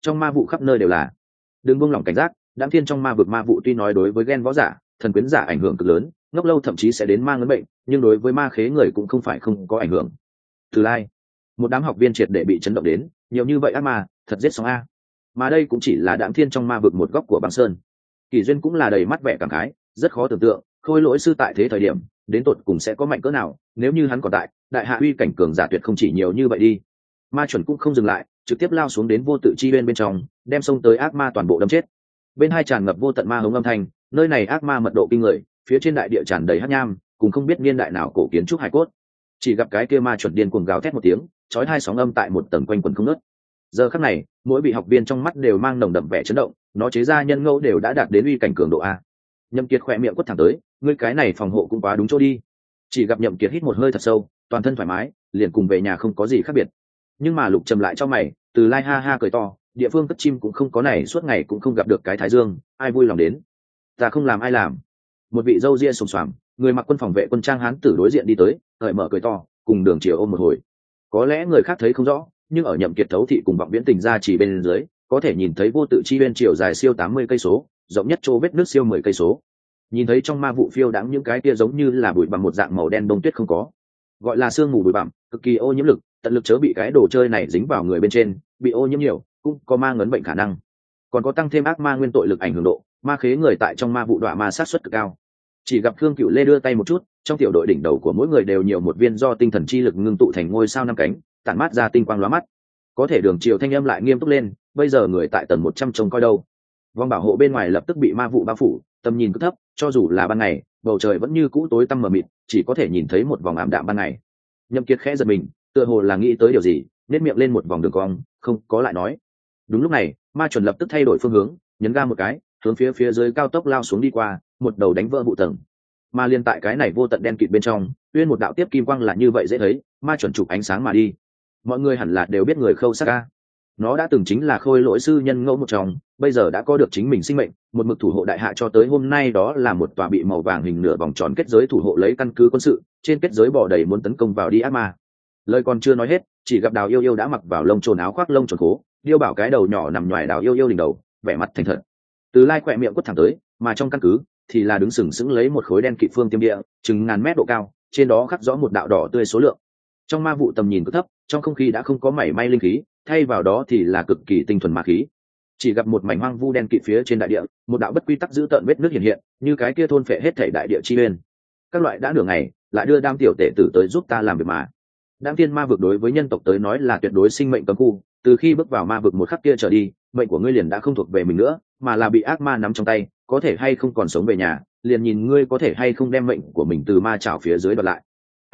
trong ma vụ khắp nơi đều là. Đừng buông lỏng cảnh giác, Đãng Thiên trong ma vực ma vụ tuy nói đối với gen võ giả, thần quyến giả ảnh hưởng cực lớn, ngốc lâu thậm chí sẽ đến mang ngấn bệnh, nhưng đối với ma khế người cũng không phải không có ảnh hưởng. Từ Lai, một đám học viên triệt để bị chấn động đến, nhiều như vậy ác ma, thật giết xong a. Mà đây cũng chỉ là Đãng Thiên trong ma vực một góc của băng sơn. Kỷ Duyên cũng là đầy mắt vẻ cảm khái, rất khó tưởng tượng, Khôi Lỗi sư tại thế thời điểm, đến tột cùng sẽ có mạnh cỡ nào, nếu như hắn còn tại, đại hạ uy cảnh cường giả tuyệt không chỉ nhiều như vậy đi. Ma chuẩn cũng không dừng lại, trực tiếp lao xuống đến vô tự chi bên bên trong, đem xông tới ác ma toàn bộ đâm chết. Bên hai tràn ngập vô tận ma hống âm thanh, nơi này ác ma mật độ kinh người, phía trên đại địa tràn đầy hắc nham, cùng không biết niên đại nào cổ kiến trúc hải cốt. Chỉ gặp cái kia ma chuẩn điên cuồng gào thét một tiếng, chói hai sóng âm tại một tầng quanh quần không ngớt. Giờ khắc này, mỗi vị học viên trong mắt đều mang nồng đậm vẻ chấn động, nó chế ra nhân ngẫu đều đã đạt đến uy cảnh cường độ a. Nhậm Kiệt khỏe miệng quất thẳng tới, ngươi cái này phòng hộ cũng quá đúng chỗ đi. Chỉ gặp Nhậm Kiệt hít một hơi thật sâu, toàn thân thoải mái, liền cùng về nhà không có gì khác biệt. Nhưng mà Lục trầm lại cho mày, Từ Lai ha ha cười to, địa phương cất chim cũng không có này, suốt ngày cũng không gặp được cái thái dương, ai vui lòng đến. Ta không làm ai làm. Một vị dâu ria sồm xoàm, người mặc quân phòng vệ quân trang hán tử đối diện đi tới, cởi mở cười to, cùng Đường Triều ôm một hồi. Có lẽ người khác thấy không rõ, nhưng ở Nhậm Kiệt thấu thị cùng vọng viễn tình ra chỉ bên dưới, có thể nhìn thấy vô tự chi bên chiều dài siêu 80 cây số, rộng nhất chỗ vết nước siêu 10 cây số. Nhìn thấy trong ma vụ phiêu đãng những cái kia giống như là bụi bặm một dạng màu đen bông tuyết không có, gọi là sương mù bụi bặm, cực kỳ ô nhiễm lực, tận lực chớ bị cái đồ chơi này dính vào người bên trên, bị ô nhiễm nhiều cũng có ma ngấn bệnh khả năng, còn có tăng thêm ác ma nguyên tội lực ảnh hưởng độ, ma khế người tại trong ma vụ đọa ma sát suất cực cao. Chỉ gặp Khương Cựu Lê đưa tay một chút, trong tiểu đội đỉnh đầu của mỗi người đều nhiều một viên do tinh thần chi lực ngưng tụ thành ngôi sao năm cánh, tản mát ra tinh quang lóa mắt. Có thể Đường Triều thanh âm lại nghiêm túc lên, bây giờ người tại tầng 100 trông coi đâu. Vòng bảo hộ bên ngoài lập tức bị ma vụ bao phủ, tầm nhìn cứ thấp, cho dù là ban ngày, bầu trời vẫn như cũ tối tăm mờ mịt, chỉ có thể nhìn thấy một vòng ảm đạm ban ngày. Nhậm Kiệt khẽ giật mình, tựa hồ là nghĩ tới điều gì, nét miệng lên một vòng đường cong, không có lại nói. Đúng lúc này, ma chuẩn lập tức thay đổi phương hướng, nhấn ga một cái, hướng phía dưới cao tốc lao xuống đi qua, một đầu đánh vỡ vụ tầng. Mà liên tại cái này vô tận đen kịt bên trong, uyên một đạo tiếp kim quang là như vậy dễ thấy, ma chuẩn chụp ánh sáng mà đi. Mọi người hẳn là đều biết người Khâu Sắc ca. Nó đã từng chính là Khôi Lỗi sư nhân ngẫu một trong, bây giờ đã có được chính mình sinh mệnh, một mực thủ hộ đại hạ cho tới hôm nay, đó là một tòa bị màu vàng hình nửa vòng tròn kết giới thủ hộ lấy căn cứ quân sự, trên kết giới bò đầy muốn tấn công vào đi ác ma. Lời còn chưa nói hết, chỉ gặp Đào Yêu Yêu đã mặc vào lông trồn áo khoác lông trồn khố, điêu bảo cái đầu nhỏ nằm ngoài Đào Yêu Yêu đỉnh đầu, vẻ mặt thành thật. Từ Lai khỏe miệng quất thẳng tới, mà trong căn cứ thì là đứng sừng sững lấy một khối đen kịt phương tiêm địa, chừng ngàn mét độ cao, trên đó khắc rõ một đạo đỏ tươi số lượng. Trong ma vụ tầm nhìn cực thấp, trong không khí đã không có mảy may linh khí, thay vào đó thì là cực kỳ tinh thuần ma khí. Chỉ gặp một mảnh hoang vu đen kịt phía trên đại địa, một đạo bất quy tắc giữ tợn vết nước hiện hiện, như cái kia thôn phệ hết thảy đại địa chi nguyên. Các loại đã nửa ngày, lại đưa đám tiểu tể tử tới giúp ta làm việc mà. Đám tiên ma vực đối với nhân tộc tới nói là tuyệt đối sinh mệnh cấm khu, từ khi bước vào ma vực một khắc kia trở đi, mệnh của ngươi liền đã không thuộc về mình nữa, mà là bị ác ma nắm trong tay, có thể hay không còn sống về nhà, liền nhìn ngươi có thể hay không đem mệnh của mình từ ma chảo phía dưới đoạt lại.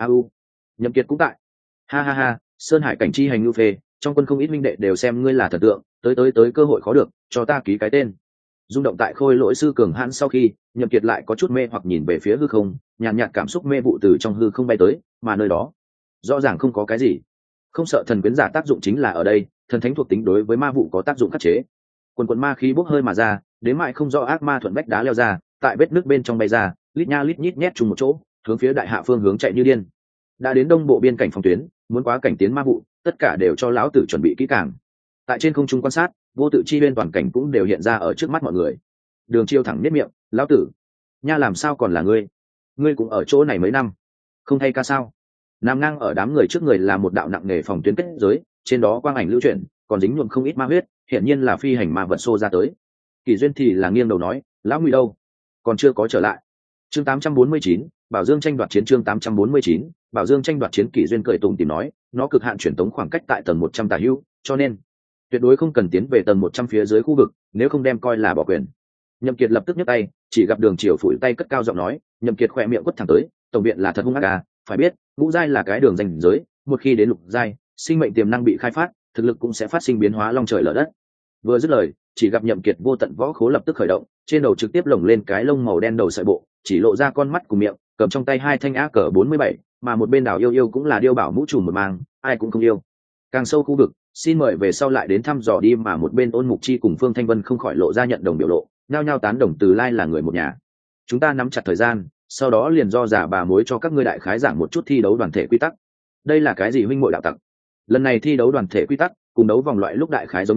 Nhậm Kiệt cũng tại. Ha ha ha, Sơn Hải cảnh chi hành ngưu phê, trong quân không ít minh đệ đều xem ngươi là thần tượng, tới cơ hội khó được, cho ta ký cái tên. Rung động tại Khôi Lỗi sư cường hãn sau khi, Nhậm Kiệt lại có chút mê hoặc nhìn về phía hư không, nhàn nhạt cảm xúc mê vụ từ trong hư không bay tới, mà nơi đó rõ ràng không có cái gì. Không sợ thần quyến giả tác dụng chính là ở đây, thần thánh thuộc tính đối với ma vụ có tác dụng khắc chế. Quần ma khí bốc hơi mà ra, đến mại không rõ ác ma thuận vách đá leo ra, tại vết nước bên trong bay ra, lít nha lít nhít nhét chung một chỗ, hướng phía đại hạ phương hướng chạy như điên. Đã đến đông bộ biên cảnh phòng tuyến, muốn quá cảnh tiến ma vụ, tất cả đều cho lão tử chuẩn bị kỹ càng. Tại trên không trung quan sát, vô tự chi bên toàn cảnh cũng đều hiện ra ở trước mắt mọi người. Đường Chiêu thẳng nhếch miệng, lão tử, nha làm sao còn là ngươi cũng ở chỗ này mấy năm, không thay ca sao? Nằm ngang ở đám người trước người là một đạo nặng nghề phòng tuyến kết giới, trên đó quang ảnh lưu chuyển, còn dính nhuộm không ít ma huyết, hiển nhiên là phi hành ma vật xô ra tới. Kỷ Duyên thì là nghiêng đầu nói, lão Ngụy đâu? Còn chưa có trở lại. Chương 849, Bảo Dương tranh đoạt chiến. Chương 849, Bảo Dương tranh đoạt chiến. Kỷ Duyên cười tủm tỉm nói, nó cực hạn truyền tống khoảng cách tại tầng 100 tả hữu, cho nên tuyệt đối không cần tiến về tầng 100 phía dưới khu vực, nếu không đem coi là bỏ quyền. Nhậm Kiệt lập tức nhấc tay, chỉ gặp Đường Triều phủi tay cất cao giọng nói, Nhậm Kiệt khẽ miệng quất thẳng tới, tổng viện là thật hung ác à, phải biết, ngũ giai là cái đường ranh giới, một khi đến lục giai, sinh mệnh tiềm năng bị khai phát, thực lực cũng sẽ phát sinh biến hóa long trời lở đất. Vừa dứt lời, chỉ gặp Nhậm Kiệt vô tận võ khố lập tức khởi động, trên đầu trực tiếp lồng lên cái lông màu đen đầu sợi bộ, chỉ lộ ra con mắt cùng miệng, cầm trong tay hai thanh AK-47, mà một bên Đào Yêu Yêu cũng là điêu bảo mũ trùm một mang, ai cũng không yêu. Càng sâu khu vực, xin mời về sau lại đến thăm dò đi, mà một bên Ôn Mục Chi cùng Phương Thanh Vân không khỏi lộ ra nhận đồng biểu lộ, nhao nhao tán đồng Từ Lai là người một nhà. Chúng ta nắm chặt thời gian, sau đó liền do giả bà mối cho các ngươi đại khái giảng một chút thi đấu đoàn thể quy tắc. Đây là cái gì huynh muội đạo tặc? Lần này thi đấu đoàn thể quy tắc cùng đấu vòng loại lúc đại khái giống nhau,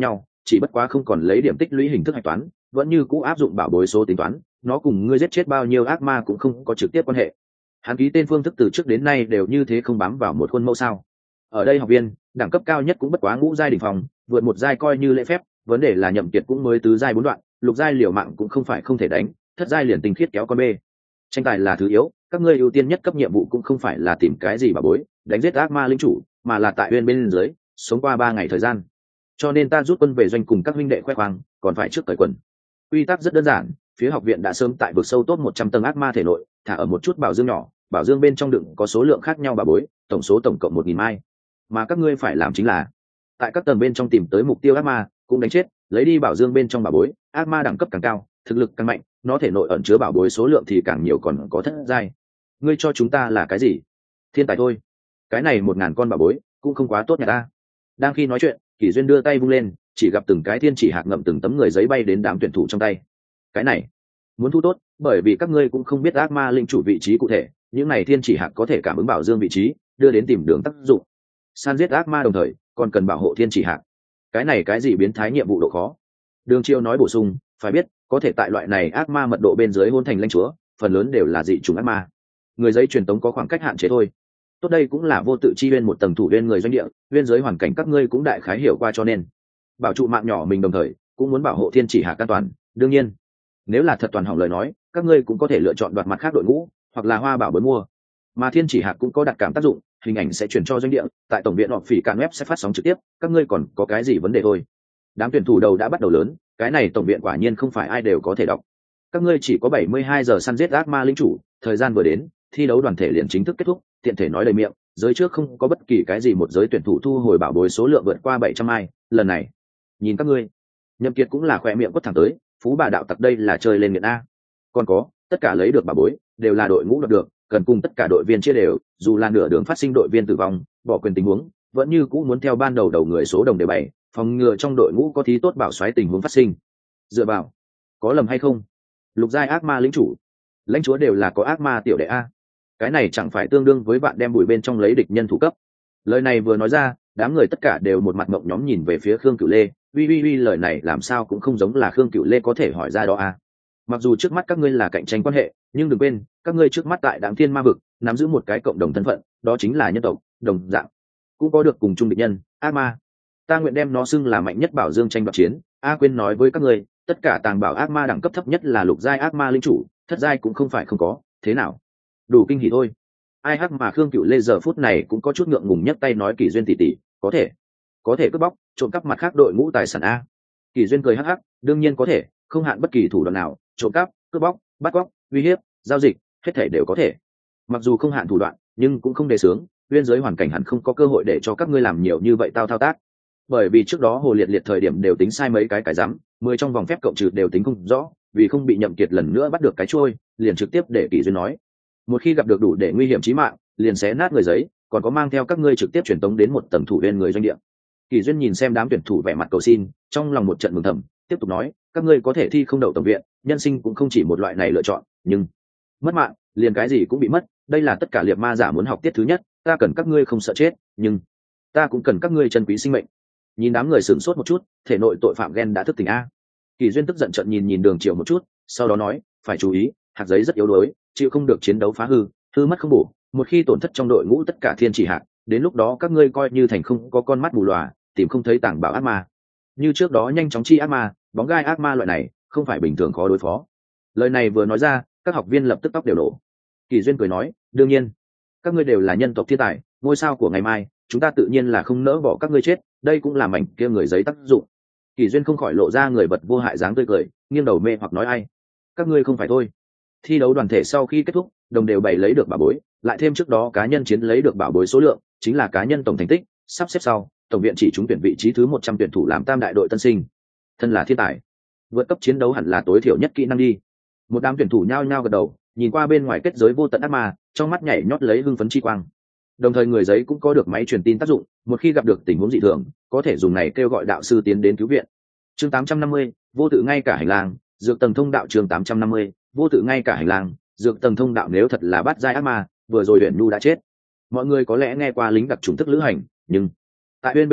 chỉ bất quá không còn lấy điểm tích lũy hình thức hạch toán, vẫn như cũ áp dụng bảo bối số tính toán, nó cùng ngươi giết chết bao nhiêu ác ma cũng không có trực tiếp quan hệ. Hắn ký tên phương thức từ trước đến nay đều như thế, không bám vào một khuôn mẫu sao? Ở đây học viên đẳng cấp cao nhất cũng bất quá ngũ giai đỉnh phong, vượt một giai coi như lễ phép, vấn đề là Nhậm Kiệt cũng mới tứ giai 4 đoạn, lục giai liều mạng cũng không phải không thể đánh, thất giai liền tinh khiết kéo con bê. Tranh tài là thứ yếu, các ngươi ưu tiên nhất cấp nhiệm vụ cũng không phải là tìm cái gì bảo bối, đánh giết ác ma linh chủ, mà là tại uyên bên dưới sống qua 3 ngày thời gian. Cho nên ta rút quân về doanh cùng các huynh đệ khoe khoang, còn phải trước cởi quần. Quy tắc rất đơn giản, phía học viện đã sớm tại vực sâu top 100 tầng ác ma thể nội thả ở một chút bảo dương nhỏ, bảo dương bên trong đựng có số lượng khác nhau bảo bối, tổng số tổng cộng 1000 mai. Mà các ngươi phải làm chính là tại các tầng bên trong tìm tới mục tiêu ác ma, cũng đánh chết, lấy đi bảo dương bên trong bảo bối. Ác ma đẳng cấp càng cao, thực lực càng mạnh, nó thể nội ẩn chứa bảo bối số lượng thì càng nhiều, còn có thất giai. Ngươi cho chúng ta là cái gì? Thiên tài thôi. Cái này 1000 con bảo bối cũng không quá tốt nhà ta. Đang khi nói chuyện, Kỷ Duyên đưa tay vung lên, chỉ gặp từng cái thiên chỉ hạt ngậm từng tấm người giấy bay đến đám tuyển thủ trong tay. Cái này muốn thu tốt, bởi vì các ngươi cũng không biết ác ma linh chủ vị trí cụ thể, những này thiên chỉ hạt có thể cảm ứng bảo dương vị trí, đưa đến tìm đường tác dụng. San giết ác ma đồng thời còn cần bảo hộ thiên chỉ hạt. Cái này cái gì biến thái nhiệm vụ độ khó? Đường Chiêu nói bổ sung, phải biết, có thể tại loại này ác ma mật độ bên dưới hôn thành lãnh chúa, phần lớn đều là dị chủng ác ma. Người giấy truyền tống có khoảng cách hạn chế thôi. Tốt, đây cũng là vô tự chi uyên một tầng thủ uyên người doanh địa, uyên giới hoàn cảnh các ngươi cũng đại khái hiểu qua, cho nên bảo trụ mạng nhỏ mình đồng thời cũng muốn bảo hộ thiên chỉ hạt an toàn. Đương nhiên, nếu là thật toàn hỏng lời nói, các ngươi cũng có thể lựa chọn đoạt mặt khác đội ngũ, hoặc là hoa bảo bối mua. Mà thiên chỉ hạt cũng có đặc cảm tác dụng, hình ảnh sẽ chuyển cho doanh địa, tại tổng viện họp phỉ cạn web sẽ phát sóng trực tiếp. Các ngươi còn có cái gì vấn đề thôi? Đám tuyển thủ đầu đã bắt đầu lớn, cái này tổng viện quả nhiên không phải ai đều có thể đọc. Các ngươi chỉ có 72 giờ săn giết ác ma linh chủ, thời gian vừa đến, thi đấu đoàn thể liền chính thức kết thúc. Tiện thể nói lời miệng, giới trước không có bất kỳ cái gì một giới tuyển thủ thu hồi bảo bối số lượng vượt qua 700 mai, lần này nhìn các ngươi. Nhậm Kiệt cũng là khỏe miệng quất thẳng tới, phú bà đạo tặc đây là chơi lên nghiện a. Còn có, tất cả lấy được bảo bối đều là đội ngũ đoạt được, cần cùng tất cả đội viên chia đều, dù là nửa đường phát sinh đội viên tử vong, bỏ quyền tình huống, vẫn như cũ muốn theo ban đầu đầu người số đồng đều bày, phòng ngừa trong đội ngũ có thí tốt bảo xoáy tình huống phát sinh. Dựa vào, có lầm hay không? Lục giai ác ma lĩnh chủ, lãnh chúa đều là có ác ma tiểu đệ a. Cái này chẳng phải tương đương với bạn đem bụi bên trong lấy địch nhân thủ cấp? Lời này vừa nói ra, đám người tất cả đều một mặt ngộng nhóm nhìn về phía Khương Cửu Lê. Uy, lời này làm sao cũng không giống là Khương Cửu Lê có thể hỏi ra đó a. Mặc dù trước mắt các ngươi là cạnh tranh quan hệ, nhưng đừng quên, các ngươi trước mắt tại Đám Thiên Ma vực nắm giữ một cái cộng đồng thân phận, đó chính là nhân tộc, đồng dạng cũng có được cùng chung địch nhân, ác ma. Ta nguyện đem nó xưng là mạnh nhất bảo dương tranh đoạt chiến. A quên nói với các ngươi, tất cả tàng bảo ác ma đẳng cấp thấp nhất là lục giai ác ma linh chủ, thất giai cũng không phải không có. Thế nào, đủ kinh hỉ thôi? Ai hắc mà Khương Cửu Lê giờ phút này cũng có chút ngượng ngùng, nhấc tay nói, Kỷ Duyên tỷ tỷ, có thể cướp bóc, trộm cắp mặt khác đội ngũ tài sản a. Kỷ Duyên cười hắc hắc, đương nhiên có thể, không hạn bất kỳ thủ đoạn nào, trộm cắp, cướp bóc, bắt cóc, uy hiếp, giao dịch, hết thể đều có thể. Mặc dù không hạn thủ đoạn, nhưng cũng không đề xướng, uyên giới hoàn cảnh hẳn không có cơ hội để cho các ngươi làm nhiều như vậy thao tác. Bởi vì trước đó Hồ Liệt thời điểm đều tính sai mấy cái rắm, 10 trong vòng phép cộng trừ đều tính không rõ, vì không bị Nhậm Kiệt lần nữa bắt được cái trôi, liền trực tiếp để Kỷ Duyên nói, một khi gặp được đủ để nguy hiểm chí mạng, liền xé nát người giấy, còn có mang theo các ngươi trực tiếp truyền tống đến một tầng thủ uyên người doanh địa. Kỷ Duyên nhìn xem đám tuyển thủ vẻ mặt cầu xin, trong lòng một trận mừng thầm, tiếp tục nói, các ngươi có thể thi không đậu tổng viện, nhân sinh cũng không chỉ một loại này lựa chọn, nhưng mất mạng, liền cái gì cũng bị mất, đây là tất cả liệt ma giả muốn học tiết thứ nhất. Ta cần các ngươi không sợ chết, nhưng ta cũng cần các ngươi trân quý sinh mệnh. Nhìn đám người sửng sốt một chút, thể nội tội phạm ghen đã thức tỉnh a. Kỷ Duyên tức giận trận nhìn Đường Triệu một chút, sau đó nói, phải chú ý, hạt giấy rất yếu đuối, chịu không được chiến đấu phá hư mất không bổ, một khi tổn thất trong đội ngũ tất cả thiên chỉ hạt, đến lúc đó các ngươi coi như thành không có con mắt mù lòa, tìm không thấy tảng bảo ác ma. Như trước đó nhanh chóng chi ác ma, bóng gai ác ma loại này, không phải bình thường khó đối phó. Lời này vừa nói ra, các học viên lập tức tóc đều nổ. Kỷ Duyên cười nói, đương nhiên, các ngươi đều là nhân tộc thiên tài, ngôi sao của ngày mai, chúng ta tự nhiên là không nỡ bỏ các ngươi chết, đây cũng là mảnh kia người giấy tác dụng. Kỷ Duyên không khỏi lộ ra người vật vô hại dáng tươi cười, nghiêng đầu mê hoặc nói, ai, các ngươi không phải thôi. Thi đấu đoàn thể sau khi kết thúc, đồng đều bày lấy được bảo bối, lại thêm trước đó cá nhân chiến lấy được bảo bối số lượng, chính là cá nhân tổng thành tích, sắp xếp sau, tổng viện chỉ trúng tuyển vị trí thứ 100 tuyển thủ làm tam đại đội tân sinh. Thân là thiên tài, vượt cấp chiến đấu hẳn là tối thiểu nhất kỹ năng đi. Một đám tuyển thủ nhao nhao gật đầu, nhìn qua bên ngoài kết giới vô tận ác ma, trong mắt nhảy nhót lấy hưng phấn chi quang. Đồng thời người giấy cũng có được máy truyền tin tác dụng, một khi gặp được tình huống dị thường, có thể dùng này kêu gọi đạo sư tiến đến cứu viện. Chương 850, vô tự ngay cả hành lang, dược tầng thông đạo. Chương 850, vô tự ngay cả hành lang, dược tầng thông đạo. Nếu thật là bắt giai ác ma, vừa rồi Huyền Nhu đã chết. Mọi người có lẽ nghe qua lính đặc chủng thức lữ hành, nhưng tại bên dưới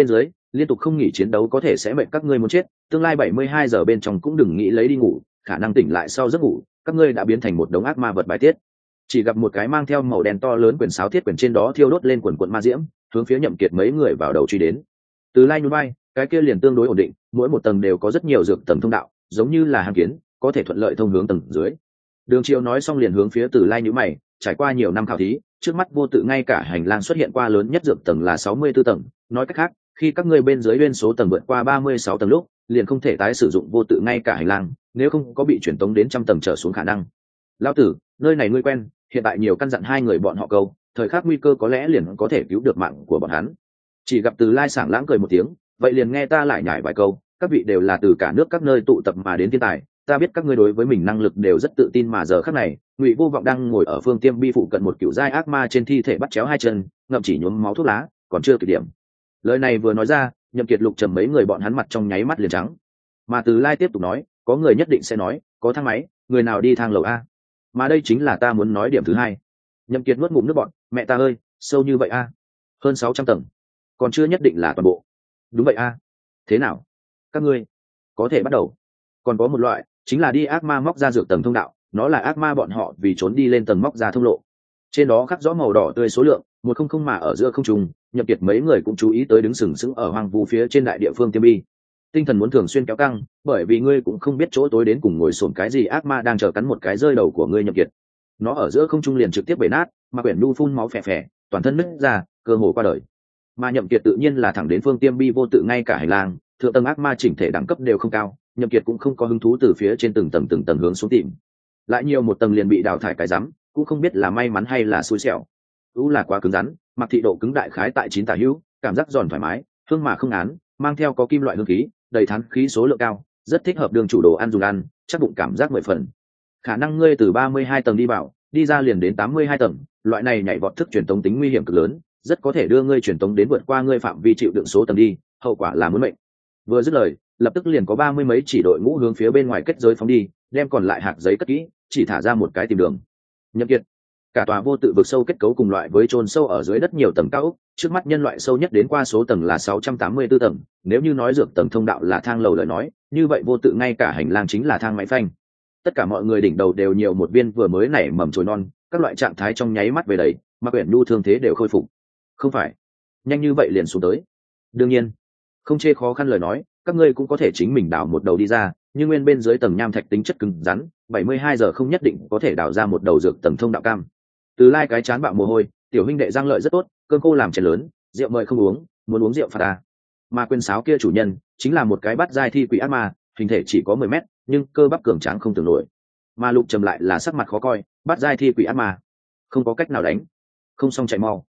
liên tục không nghỉ chiến đấu có thể sẽ mệnh các ngươi muốn chết, tương lai 72 giờ bên trong cũng đừng nghĩ lấy đi ngủ, khả năng tỉnh lại sau giấc ngủ các ngươi đã biến thành một đống ác ma vật bài tiết. Chỉ gặp một cái mang theo màu đen to lớn quyền sáo thiết quyền trên đó thiêu đốt lên quần quận ma diễm, hướng phía Nhậm Kiệt mấy người vào đầu truy đến. Từ Lai nhún vai, cái kia liền tương đối ổn định, mỗi một tầng đều có rất nhiều dược tầng thông đạo, giống như là hang kiến, có thể thuận lợi thông hướng tầng dưới. Đường Chiêu nói xong liền hướng phía Từ Lai nhíu mày, trải qua nhiều năm khảo thí, trước mắt vô tự ngay cả hành lang xuất hiện qua lớn nhất dược tầng là 64 tầng, nói cách khác, khi các ngươi bên dưới nguyên số tầng vượt qua 36 tầng lúc, liền không thể tái sử dụng vô tự ngay cả hành lang, nếu không có bị chuyển tống đến trăm tầng trở xuống khả năng. Lão tử, nơi này ngươi quen, hiện tại nhiều căn dặn hai người bọn họ câu, thời khắc nguy cơ có lẽ liền có thể cứu được mạng của bọn hắn. Chỉ gặp Từ Lai sảng lãng cười một tiếng, vậy liền nghe ta lại nhải vài câu, các vị đều là từ cả nước các nơi tụ tập mà đến thiên tài, ta biết các ngươi đối với mình năng lực đều rất tự tin, mà giờ khắc này Ngụy Vô Vọng đang ngồi ở Phương Tiêm Bi phụ cận một cựu giai ác ma trên thi thể bắt chéo hai chân, ngậm chỉ nhuốm máu thuốc lá, còn chưa kịp điểm. Lời này vừa nói ra, Nhậm Kiệt, Lục Trầm mấy người bọn hắn mặt trong nháy mắt liền trắng. Mà Từ Lai tiếp tục nói, có người nhất định sẽ nói, có thang máy, người nào đi thang lầu a? Mà đây chính là ta muốn nói điểm thứ hai. Nhậm Kiệt nuốt ngụm nước bọt, mẹ ta ơi, sâu như vậy a? Hơn 600 tầng, còn chưa nhất định là toàn bộ. Đúng vậy a. Thế nào? Các ngươi có thể bắt đầu. Còn có một loại, chính là đi ác ma móc ra dược tầng thông đạo, nó là ác ma bọn họ vì trốn đi lên tầng móc ra thông lộ. Trên đó khắc rõ màu đỏ tươi số lượng, 100 mà ở giữa không trung, Nhậm Kiệt mấy người cũng chú ý tới đứng sừng sững ở hoang vu phía trên đại địa phương Tiêm Bi. Tinh thần muốn thường xuyên kéo căng, bởi vì ngươi cũng không biết chỗ tối đến cùng ngồi xổm cái gì ác ma đang chờ cắn một cái rơi đầu của ngươi Nhậm Kiệt. Nó ở giữa không trung liền trực tiếp bể nát, mà quyển nu phun máu phè phè, toàn thân nứt ra, cơ hồ qua đời. Mà Nhậm Kiệt tự nhiên là thẳng đến phương Tiêm Bi vô tự ngay cả hành lang, thượng tầng ác ma chỉnh thể đẳng cấp đều không cao, Nhậm Kiệt cũng không có hứng thú từ phía trên từng tầng hướng xuống tìm. Lại nhiều một tầng liền bị đào thải cái rắm, cũng không biết là may mắn hay là xui xẻo. U là quá cứng rắn, mặc thị độ cứng đại khái tại 9 tả hữu, cảm giác giòn thoải mái, hương mà không án, mang theo có kim loại hương khí, đầy thán khí số lượng cao, rất thích hợp đường chủ đồ ăn dùng ăn, chắc bụng cảm giác 10 phần. Khả năng ngươi từ 32 tầng đi vào, đi ra liền đến 82 tầng, loại này nhảy vọt thức truyền tống tính nguy hiểm cực lớn, rất có thể đưa ngươi truyền tống đến vượt qua ngươi phạm vi chịu đựng số tầng đi, hậu quả là muốn mệnh. Vừa dứt lời, lập tức liền có 30 mấy chỉ đội ngũ hướng phía bên ngoài kết giới phóng đi, đem còn lại hạt giấy cất kỹ, chỉ thả ra một cái tìm đường. Nhậm Kiệt, cả tòa vô tự vực sâu kết cấu cùng loại với chôn sâu ở dưới đất nhiều tầng cao ốc, trước mắt nhân loại sâu nhất đến qua số tầng là 684 tầng, nếu như nói dược tầng thông đạo là thang lầu lời nói, như vậy vô tự ngay cả hành lang chính là thang máy phanh. Tất cả mọi người đỉnh đầu đều nhiều một viên vừa mới nảy mầm chồi non, các loại trạng thái trong nháy mắt về đầy, mà quyển nu thương thế đều khôi phục. Không phải, nhanh như vậy liền xuống tới. Đương nhiên, không chê khó khăn lời nói, các ngươi cũng có thể chính mình đào một đầu đi ra, nhưng nguyên bên dưới tầng nham thạch tính chất cứng rắn, 72 giờ không nhất định có thể đào ra một đầu dược tầng thông đạo cam. Từ Lai cái chán bạo mồ hôi, tiểu huynh đệ giang lợi rất tốt, cơm cô làm chén lớn, rượu mời không uống, muốn uống rượu phạt ta. Mà quyền sáo kia chủ nhân chính là một cái bát giai thi quỷ ác ma, hình thể chỉ có 10 mét, nhưng cơ bắp cường tráng không tưởng nổi. Mà Lục Trầm lại là sắc mặt khó coi, bát giai thi quỷ ác ma, không có cách nào đánh, không xong chạy mau.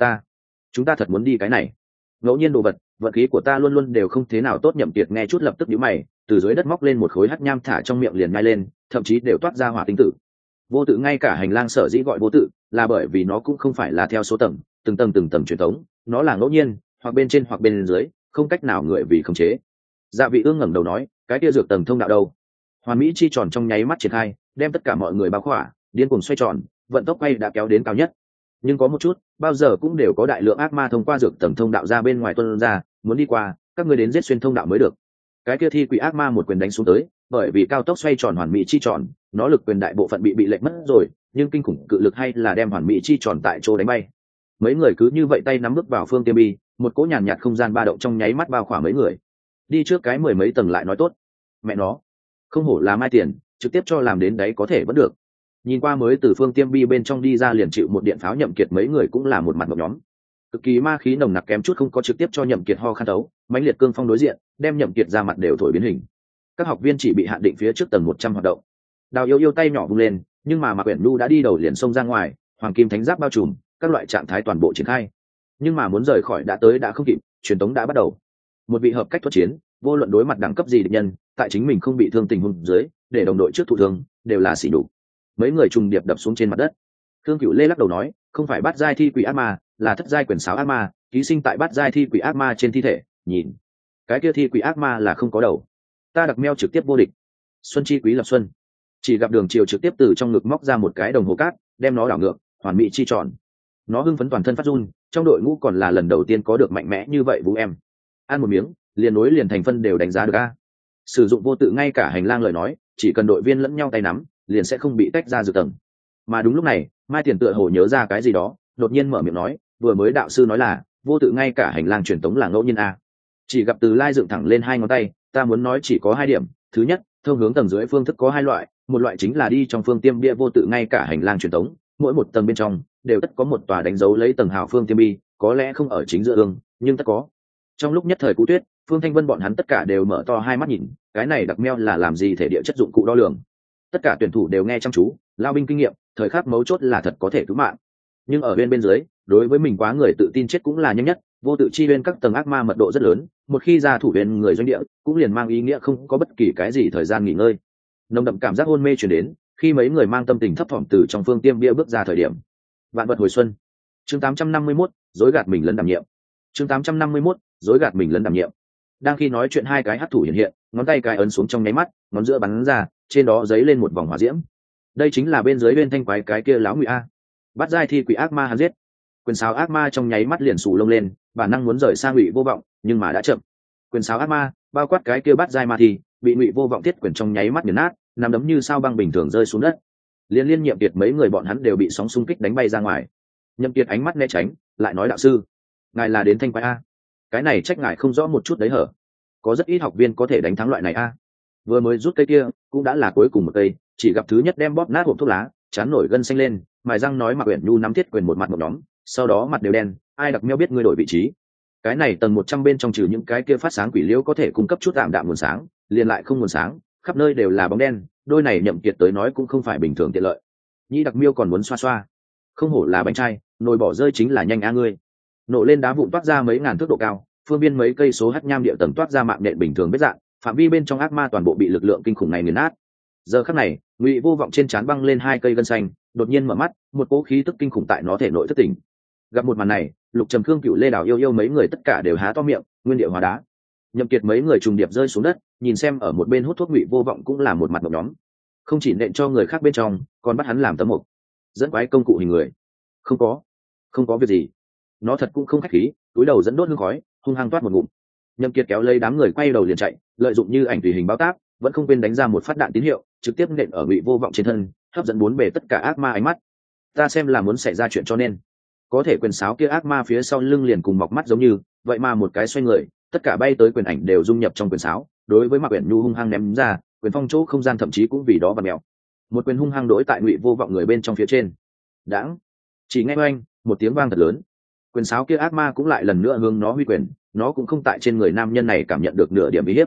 Chúng ta thật muốn đi cái này. Ngẫu nhiên đồ vật, vận khí của ta luôn luôn đều không thế nào tốt. Nhậm Kiệt nghe chút lập tức nhíu mày, từ dưới đất móc lên một khối hắc nham thả trong miệng liền nhai lên, thậm chí đều toát ra hỏa tinh tử. Vô tự ngay cả hành lang sở dĩ gọi vô tự, là bởi vì nó cũng không phải là theo số tầng, từng tầng truyền thống, nó là ngẫu nhiên, hoặc bên trên hoặc bên dưới, không cách nào người vì khống chế. Dạ Vị Ương ngẩng đầu nói, cái kia dược tầng thông đạo đâu? Hoàn Mỹ chi tròn trong nháy mắt triển khai, đem tất cả mọi người bao khỏa, điên cuồng xoay tròn, vận tốc quay đã kéo đến cao nhất. Nhưng có một chút, bao giờ cũng đều có đại lượng ác ma thông qua dược tầng thông đạo ra bên ngoài tuôn ra, muốn đi qua, các ngươi đến giết xuyên thông đạo mới được. Cái kia thi quỷ ác ma một quyền đánh xuống tới, bởi vì cao tốc xoay tròn hoàn mỹ chi tròn, nó lực quyền đại bộ phận bị lệch mất rồi, nhưng kinh khủng cự lực hay là đem hoàn mỹ chi tròn tại chỗ đánh bay. Mấy người cứ như vậy tay nắm bước vào phương Tiêm Bi, một cỗ nhàn nhạt không gian ba động trong nháy mắt bao khỏa mấy người. Đi trước cái 10 mấy tầng lại nói tốt. Mẹ nó, không hổ là mai tiền, trực tiếp cho làm đến đấy có thể vẫn được. Nhìn qua mới từ phương Tiêm Bi bên trong đi ra liền chịu một điện pháo, Nhậm Kiệt mấy người cũng là một mặt một nhóm. Cực kỳ ma khí nồng nặc kém chút không có trực tiếp cho Nhậm Kiệt ho khan thấu, mãnh liệt cương phong đối diện, đem Nhậm Kiệt ra mặt đều thổi biến hình. Các học viên chỉ bị hạn định phía trước tầng 100 hoạt động. Đào Yêu Yêu tay nhỏ vung lên, nhưng mà Mạc Uyển Nhu đã đi đầu liền xông ra ngoài, hoàng kim thánh giáp bao trùm, các loại trạng thái toàn bộ triển khai. Nhưng mà muốn rời khỏi đã tới đã không kịp, truyền tống đã bắt đầu. Một vị hợp cách thuật chiến, vô luận đối mặt đẳng cấp gì địch nhân, tại chính mình không bị thương tình huống dưới, để đồng đội trước thụ thương, đều là xỉ nhục. Mấy người trùng điệp đập xuống trên mặt đất. Thương Cửu Lê lắc đầu nói, không phải bát giai thi quỷ ác ma, là thất giai quyền sáo ác ma, ký sinh tại bát giai thi quỷ ác ma trên thi thể. Nhìn, cái kia thi quỷ ác ma là không có đầu. Ta đặc meo trực tiếp vô địch. Xuân chi quý lập xuân. Chỉ gặp Đường Triều trực tiếp từ trong ngực móc ra một cái đồng hồ cát, đem nó đảo ngược, hoàn mỹ chi tròn. Nó hưng phấn toàn thân phát run, trong đội ngũ còn là lần đầu tiên có được mạnh mẽ như vậy vũ em. ăn một miếng liền nối liền thành phân đều đánh giá được a. Sử dụng vô tự ngay cả hành lang lời nói, chỉ cần đội viên lẫn nhau tay nắm liền sẽ không bị tách ra dược tầng. Mà đúng lúc này Mai Tiền tựa hồ nhớ ra cái gì đó, đột nhiên mở miệng nói, vừa mới đạo sư nói là vô tự ngay cả hành lang truyền tống là ngẫu nhiên a. Chỉ gặp Từ Lai dựng thẳng lên hai ngón tay, ta muốn nói chỉ có hai điểm. Thứ nhất, thông hướng tầng dưới phương thức có hai loại, một loại chính là đi trong phương tiêm bia vô tự ngay cả hành lang truyền tống, mỗi một tầng bên trong đều tất có một tòa đánh dấu lấy tầng hào phương tiêm bi, có lẽ không ở chính giữa ương, nhưng tất có. Trong lúc nhất thời Cú Tuyết, Phương Thanh Vân bọn hắn tất cả đều mở to hai mắt nhìn, cái này đặc meo là làm gì thể địa chất dụng cụ đo lường. Tất cả tuyển thủ đều nghe chăm chú, lao binh kinh nghiệm, thời khắc mấu chốt là thật có thể cứu mạng. Nhưng ở bên dưới, đối với mình quá người tự tin chết cũng là nhanh nhất, vô tự chi bên các tầng ác ma mật độ rất lớn, một khi ra thủ bên người doanh địa, cũng liền mang ý nghĩa không có bất kỳ cái gì thời gian nghỉ ngơi. Nồng đậm cảm giác hôn mê truyền đến, khi mấy người mang tâm tình thấp thỏm từ trong phương tiêm bia bước ra thời điểm. Vạn vật hồi xuân. Chương 851, dối gạt mình lấn đảm nhiệm. Chương 851, dối gạt mình lấn đảm nhiệm. Đang khi nói chuyện hai cái hắc thủ hiện hiện, ngón tay cái ấn xuống trong nháy mắt, ngón giữa bắn ra, trên đó giấy lên một vòng hỏa diễm. Đây chính là bên dưới bên thanh quái cái kia láo ngụy a. Bắt giai thi quỷ ác ma hắn giết. Quyền sáo ác ma trong nháy mắt liền sù lông lên, bản năng muốn rời sang Ngụy Vô Vọng, nhưng mà đã chậm. Quyền sáo ác ma bao quát cái kia bắt giai ma thì bị Ngụy Vô Vọng thiết quyền trong nháy mắt nghiền nát, nằm đấm như sao băng bình thường rơi xuống đất. Liên nhiệm Kiệt mấy người bọn hắn đều bị sóng xung kích đánh bay ra ngoài. Nhậm Kiệt ánh mắt né tránh, lại nói đạo sư, ngài là đến thanh quái a? Cái này trách ngài không rõ một chút đấy hở? Có rất ít học viên có thể đánh thắng loại này a. Vừa mới rút cây kia, cũng đã là cuối cùng một cây, chỉ gặp thứ nhất đem bóp nát hộp thuốc lá, chán nổi gân xanh lên, mài răng nói Mạc Uyển Nhu nắm thiết quyền một mặt một nhóm, sau đó mặt đều đen, ai đặc meo biết ngươi đổi vị trí. Cái này tầng 100 bên trong trừ những cái kia phát sáng quỷ liễu có thể cung cấp chút tạm đạm nguồn sáng, liền lại không nguồn sáng, khắp nơi đều là bóng đen, đôi này Nhậm Kiệt tới nói cũng không phải bình thường tiện lợi. Nhĩ Đặc Miêu còn muốn xoa xoa, không hổ là bánh trai, nồi bỏ rơi chính là nhanh a ngươi. Nổ lên đá vụn toát ra mấy ngàn thước độ cao, phương biên mấy cây số hắc nham địa tầng toát ra mạng nện bình thường vết dạng, phạm vi bên trong ác ma toàn bộ bị lực lượng kinh khủng này nghiền nát. Giờ khắc này, Ngụy Vô Vọng trên trán băng lên hai cây gân xanh, đột nhiên mở mắt, một cỗ khí tức kinh khủng tại nó thể nội thức tỉnh. Gặp một màn này, Lục Trầm Khương Cửu Lê Đào yêu mấy người tất cả đều há to miệng, nguyên địa hóa đá. Nhậm Kiệt mấy người trùng điệp rơi xuống đất, nhìn xem ở một bên hút thuốc Ngụy Vô Vọng cũng là một mặt một nhóm. Không chỉ nện cho người khác bên trong, còn bắt hắn làm tấm mộc. Dẫn quái công cụ hình người. Không có việc gì. Nó thật cũng không khách khí, túi đầu dẫn đốt hương khói, hung hăng toát một ngụm. Nhậm Kiệt kéo lấy đám người quay đầu liền chạy, lợi dụng như ảnh tùy hình báo táp, vẫn không quên đánh ra một phát đạn tín hiệu, trực tiếp nện ở Ngụy Vô Vọng trên thân, hấp dẫn bốn bề tất cả ác ma ánh mắt. Ta xem là muốn xảy ra chuyện cho nên. Có thể quyền sáo kia ác ma phía sau lưng liền cùng mọc mắt giống như, vậy mà một cái xoay người, tất cả bay tới quyền ảnh đều dung nhập trong quyền sáo, đối với Mạc Uyển Nhu hung hăng ném ra, quyền phong chỗ không gian thậm chí cũng vì đó vặn mèo. Một quyền hung hăng đối tại Ngụy Vô Vọng người bên trong phía trên. Đãng. Chỉ nghe oanh, một tiếng vang thật lớn. Quyền sáo kia ác ma cũng lại lần nữa hướng nó huy quyền, nó cũng không tại trên người nam nhân này cảm nhận được nửa điểm uy hiếp.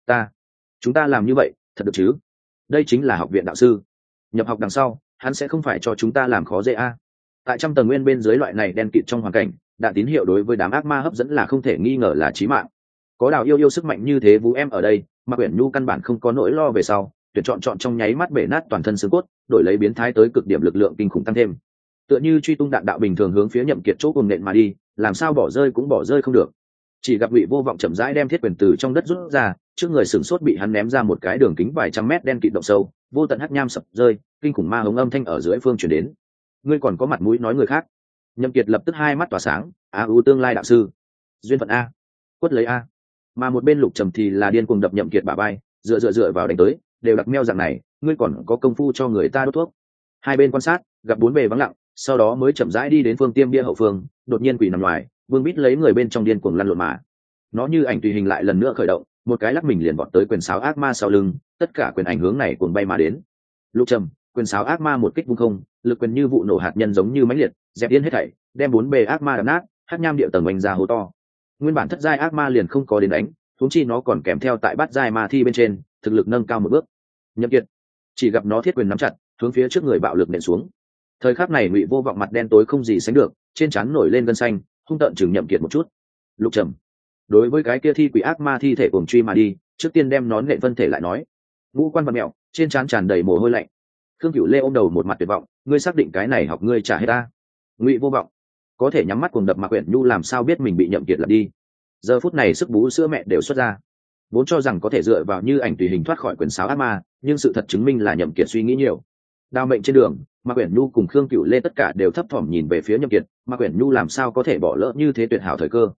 Chúng ta làm như vậy, thật được chứ? Đây chính là học viện đạo sư. Nhập học đằng sau, hắn sẽ không phải cho chúng ta làm khó dễ a. Tại trăm tầng nguyên bên dưới loại này đen kịt trong hoàn cảnh, đạn tín hiệu đối với đám ác ma hấp dẫn là không thể nghi ngờ là chí mạng. Có Đào yêu sức mạnh như thế vũ em ở đây, mà Uyển Nhu căn bản không có nỗi lo về sau, tuyển chọn trong nháy mắt bể nát toàn thân xương cốt, đổi lấy biến thái tới cực điểm lực lượng kinh khủng tăng thêm. Tựa như truy tung đạn đạo bình thường hướng phía Nhậm Kiệt chỗ cùng nện mà đi, làm sao bỏ rơi cũng bỏ rơi không được. Chỉ gặp Ngụy Vô Vọng chậm rãi đem thiết quyền từ trong đất rút ra, trước người sừng sốt bị hắn ném ra một cái đường kính vài trăm mét đen kịt động sâu, vô tận hắc nham sập rơi, kinh khủng ma hống âm thanh ở dưới phương truyền đến. Ngươi còn có mặt mũi nói người khác? Nhậm Kiệt lập tức hai mắt tỏa sáng, tương lai đạo sư, duyên phận a, quất lấy a. Mà một bên Lục Trầm thì là điên cuồng đập Nhậm Kiệt bả vai, dựa vào đánh tới, đều đặc meo dạng này, ngươi còn có công phu cho người ta đốt thuốc. Hai bên quan sát, gặp bốn bề vắng lặng, sau đó mới chậm rãi đi đến phương tiêm bia hậu phương, đột nhiên quỳ nằm ngoài, Vương Bít lấy người bên trong điên cuồng lăn lộn mà. Nó như ảnh tùy hình lại lần nữa khởi động, một cái lắc mình liền vọt tới quyền sáo ác ma sau lưng, tất cả quyền ảnh hướng này cuồng bay mà đến. Lục Trầm, quyền sáo ác ma một kích vung không, lực quyền như vụ nổ hạt nhân giống như mãnh liệt, dẹp yên hết thảy, đem bốn bề ác ma đập nát, hắc nham điệu tầng oanh ra hố to. Nguyên bản thất giai ác ma liền không có đến đánh, huống chi nó còn kèm theo tại bát giai ma thi bên trên, thực lực nâng cao một bước. Nhậm Kiệt chỉ gặp nó thiết quyền nắm chặt, hướng phía trước người bạo lực nện xuống. Thời khắc này Ngụy Vô Vọng mặt đen tối không gì sánh được, trên trán nổi lên gân xanh, hung tợn chừng Nhậm Kiệt một chút. Lục Trầm đối với cái kia thi quỷ ác ma thi thể cuồng truy mà đi, trước tiên đem nón nện phân thể lại nói. Ngũ quan vật mèo, trên trán tràn đầy mồ hôi lạnh. Khương Cửu Lê ôm đầu một mặt tuyệt vọng, ngươi xác định cái này học ngươi trả hết ta? Ngụy Vô Vọng có thể nhắm mắt cuồng đập Mạc Uyển Nhu làm sao biết mình bị Nhậm Kiệt lật đi. Giờ phút này sức bú sữa mẹ đều xuất ra, vốn cho rằng có thể dựa vào như ảnh tùy hình thoát khỏi quyền sáo ác ma, nhưng sự thật chứng minh là Nhậm Kiệt suy nghĩ nhiều. Đao mệnh trên đường, Mạc Uyển Nhu cùng Khương Cửu Lê tất cả đều thấp thỏm nhìn về phía Nhậm Kiệt, Mạc Uyển Nhu làm sao có thể bỏ lỡ như thế tuyệt hảo thời cơ.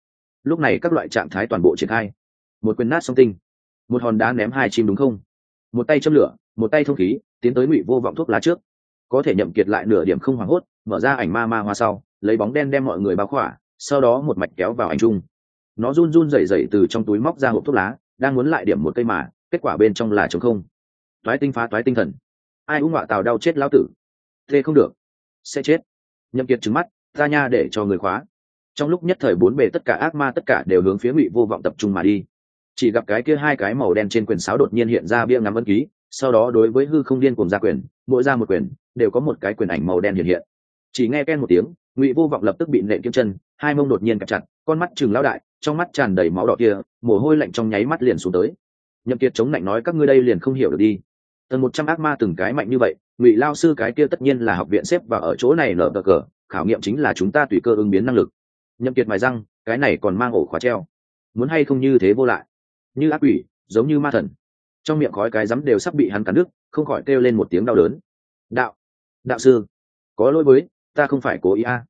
lúc này các loại trạng thái toàn bộ triển khai. Một quyền nát song tinh, một hòn đá ném hai chim đúng không, một tay châm lửa, một tay thông khí, tiến tới Ngụy Vô Vọng thuốc lá trước. Có thể Nhậm Kiệt lại nửa điểm không hoảng hốt, mở ra ảnh ma ma hoa sau, lấy bóng đen đem mọi người bao khỏa, sau đó một mạch kéo vào ảnh chung. Nó run run rẩy rẩy từ trong túi móc ra hộp thuốc lá, đang muốn lại điểm một cây mà, kết quả bên trong là trống không. Toái tinh phá toái tinh thần, ai ung ngọa tào đau chết lão tử. Thế không được, sẽ chết. Nhậm Kiệt trừng mắt, ra nha để cho người khóa. Trong lúc nhất thời bốn bề tất cả ác ma tất cả đều hướng phía Ngụy Vô Vọng tập trung mà đi. Chỉ gặp cái kia hai cái màu đen trên quyền sáo đột nhiên hiện ra bia ngắm ấn ký, sau đó đối với hư không điên cuồng ra quyền, mỗi ra một quyền đều có một cái quyền ảnh màu đen hiện hiện. Chỉ nghe ken một tiếng, Ngụy Vô Vọng lập tức bị nện kiếm chân, hai mông đột nhiên cặp chặt, con mắt trừng lão đại, trong mắt tràn đầy máu đỏ kia, mồ hôi lạnh trong nháy mắt liền xuống tới. Nhậm Kiệt chống lạnh nói các ngươi đây liền không hiểu được đi. Tầng 100 ác ma từng cái mạnh như vậy, Ngụy lão sư cái kia tất nhiên là học viện xếp vào ở chỗ này nở cờ, khảo nghiệm chính là chúng ta tùy cơ ứng biến năng lực. Nhậm Kiệt mài răng, cái này còn mang ổ khóa treo, muốn hay không như thế vô lại, như ác quỷ, giống như ma thần. Trong miệng khói cái rắm đều sắp bị hắn cắn đứt, không khỏi kêu lên một tiếng đau đớn. Đạo sư, có lỗi với, ta không phải cố ý a.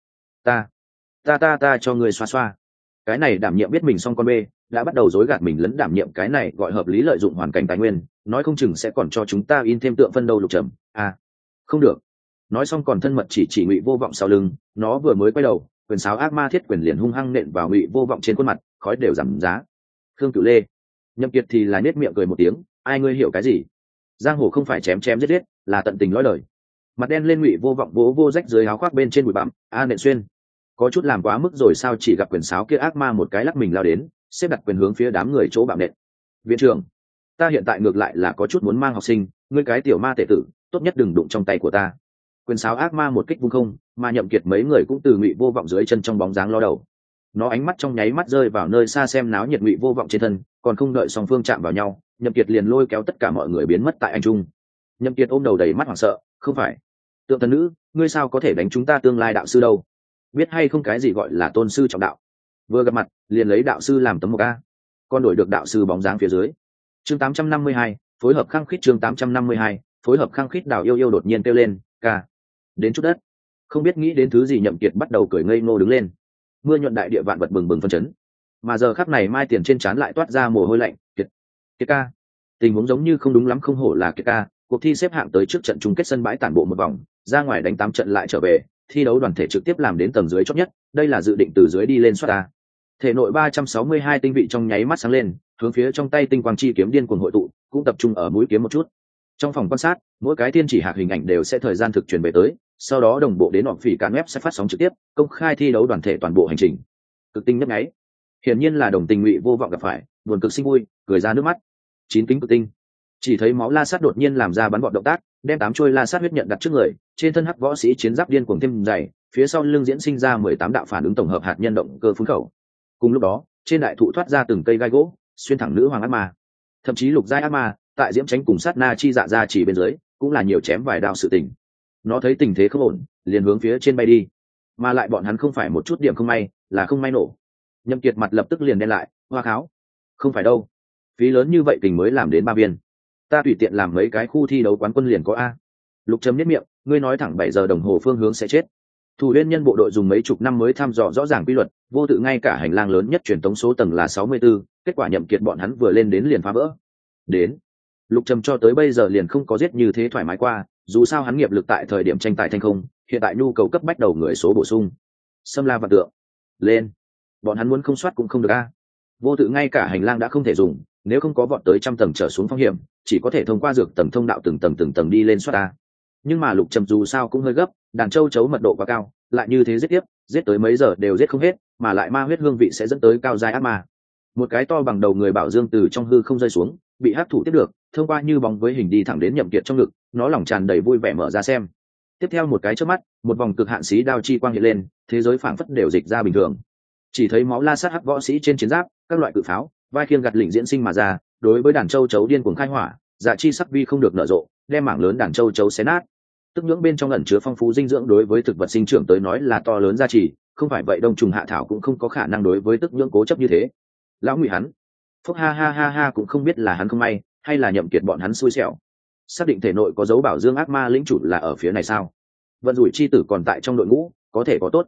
Ta cho người xoa xoa. Cái này đảm nhiệm biết mình xong con bê, đã bắt đầu dối gạt mình lẫn đảm nhiệm cái này gọi hợp lý lợi dụng hoàn cảnh tài nguyên, nói không chừng sẽ còn cho chúng ta in thêm tượng phân đâu Lục Trầm. Không được. Nói xong còn thân mật chỉ Ngụy Vô Vọng sau lưng, nó vừa mới quay đầu, quyền sáo ác ma thiết quyền liền hung hăng nện vào Ngụy Vô Vọng trên khuôn mặt, khói đều giảm giá. Khương Cửu Lê, Nhậm Kiệt thì là nết miệng cười một tiếng, ai ngươi hiểu cái gì? Giang hồ không phải chém chém giết giết, là tận tình nói lời. Mặt đen lên Ngụy Vô Vọng vỗ vô rách dưới áo khoác bên trên bụi bặm, nện xuyên. Có chút làm quá mức rồi sao, chỉ gặp quyền sáo kia ác ma một cái lắc mình lao đến, xếp đặt quyền hướng phía đám người chỗ bạo nện. Viện trưởng, ta hiện tại ngược lại là có chút muốn mang học sinh, ngươi cái tiểu ma tệ tử, tốt nhất đừng đụng trong tay của ta. Quyền sáo ác ma một kích vung không, mà Nhậm Kiệt mấy người cũng từ Ngụy Vô Vọng dưới chân trong bóng dáng ló đầu. Nó ánh mắt trong nháy mắt rơi vào nơi xa xem náo nhiệt Ngụy Vô Vọng trên thân, còn không đợi song phương chạm vào nhau, Nhậm Kiệt liền lôi kéo tất cả mọi người biến mất tại anh trung. Nhậm Kiệt ôm đầu đầy mắt hoảng sợ, không phải, Tượng Thần Nữ, ngươi sao có thể đánh chúng ta tương lai đạo sư đâu? Biết hay không cái gì gọi là tôn sư trọng đạo? Vừa gặp mặt, liền lấy đạo sư làm tấm mộc a. Con đổi được đạo sư bóng dáng phía dưới. Chương 852, phối hợp khăng khít. Chương 852, phối hợp khăng khít. Đào Yêu đột nhiên kêu lên, ca. Đến chút đất. Không biết nghĩ đến thứ gì Nhậm Kiệt bắt đầu cười ngây ngô đứng lên. Mưa nhuận đại địa vạn vật bừng bừng phân chấn. Mà giờ khắc này Mai Tiền trên trán lại toát ra mồ hôi lạnh, Kiệt ca. Tình huống giống như không đúng lắm, không hổ là Kiệt ca. Cuộc thi xếp hạng tới trước trận chung kết sân bãi tản bộ một vòng, ra ngoài đánh 8 trận lại trở về, thi đấu đoàn thể trực tiếp làm đến tầng dưới chót nhất, đây là dự định từ dưới đi lên soát ta. Thể nội 362 tinh vị trong nháy mắt sáng lên, hướng phía trong tay tinh quang chi kiếm điên cuồng hội tụ, cũng tập trung ở mũi kiếm một chút. Trong phòng quan sát, mỗi cái thiên chỉ hạc hình ảnh đều sẽ thời gian thực truyền về tới, sau đó đồng bộ đến họp phỉ cản web sẽ phát sóng trực tiếp, công khai thi đấu đoàn thể toàn bộ hành trình. Cực tinh nhấp nháy. Hiển nhiên là đồng tình Ngụy Vô Vọng gặp phải, buồn cực sinh vui, cười ra nước mắt. Chín kính cực tinh. Chỉ thấy máu la sát đột nhiên làm ra bắn gọn động tác, đem 8 chuôi la sát huyết nhận đặt trước người, trên thân hắc võ sĩ chiến giáp điên cuồng thêm dày, phía sau lưng diễn sinh ra 18 đạo phản ứng tổng hợp hạt nhân động cơ phun khẩu. Cùng lúc đó, trên đại thụ thoát ra từng cây gai gỗ, xuyên thẳng nữ hoàng ác ma. Thậm chí lục giai ác ma, tại diễm tránh cùng sát na chi dạ ra chỉ bên dưới, cũng là nhiều chém vài đao sự tình. Nó thấy tình thế không ổn, liền hướng phía trên bay đi. Mà lại bọn hắn không phải một chút điểm không may, là không may nổ. Nhậm Kiệt mặt lập tức liền đen lại, hoa kháo. Không phải đâu, phí lớn như vậy tình mới làm đến 3 viên. Ta tùy tiện làm mấy cái khu thi đấu quán quân liền có a. Lục Trầm nhếch miệng, ngươi nói thẳng 7 giờ đồng hồ phương hướng sẽ chết. Thủ Uyên Nhân bộ đội dùng mấy chục năm mới thăm dò rõ ràng quy luật, vô tự ngay cả hành lang lớn nhất truyền tống số tầng là 64, kết quả Nhậm Kiệt bọn hắn vừa lên đến liền phá vỡ. Đến, Lục Trầm cho tới bây giờ liền không có giết như thế thoải mái qua, dù sao hắn nghiệp lực tại thời điểm tranh tài thành không, hiện tại nhu cầu cấp bách đầu người số bổ sung. Xâm la vạn tượng, lên. Bọn hắn muốn không soát cũng không được a. Vô tự ngay cả hành lang đã không thể dùng, nếu không có vọt tới 100 tầng trở xuống phong hiểm, chỉ có thể thông qua dược tầng thông đạo từng tầng đi lên soát a. Nhưng mà Lục Trầm dù sao cũng hơi gấp, đàn châu chấu mật độ quá cao, lại như thế giết tiếp, giết tới mấy giờ đều giết không hết, mà lại ma huyết hương vị sẽ dẫn tới cao giai ác ma. Một cái to bằng đầu người bảo dương từ trong hư không rơi xuống, bị hắc thủ tiếp được, thông qua như bóng với hình đi thẳng đến Nhậm Kiệt trong ngực, nó lòng tràn đầy vui vẻ mở ra xem. Tiếp theo một cái chớp mắt, một vòng cực hạn xí đao chi quang hiện lên, thế giới phảng phất đều dịch ra bình thường. Chỉ thấy máu la sát hắc võ sĩ trên chiến giáp, các loại cự pháo, vai khiêng gạt lỉnh diễn sinh mà ra, đối với đàn châu chấu điên cuồng khai hỏa, dạ chi sắc vi không được nở rộ, đem mảng lớn đàn châu chấu xé nát. Tức nhưỡng bên trong ẩn chứa phong phú dinh dưỡng đối với thực vật sinh trưởng tới nói là to lớn giá trị, không phải vậy đông trùng hạ thảo cũng không có khả năng đối với tức nhưỡng cố chấp như thế. Lão Ngụy hắn, phúc ha ha ha ha, cũng không biết là hắn không may, hay là Nhậm Kiệt bọn hắn xui xẻo. Xác định thể nội có dấu bảo dương ác ma lĩnh chủ là ở phía này sao? Vận rủi chi tử còn tại trong đội ngũ, có thể có tốt.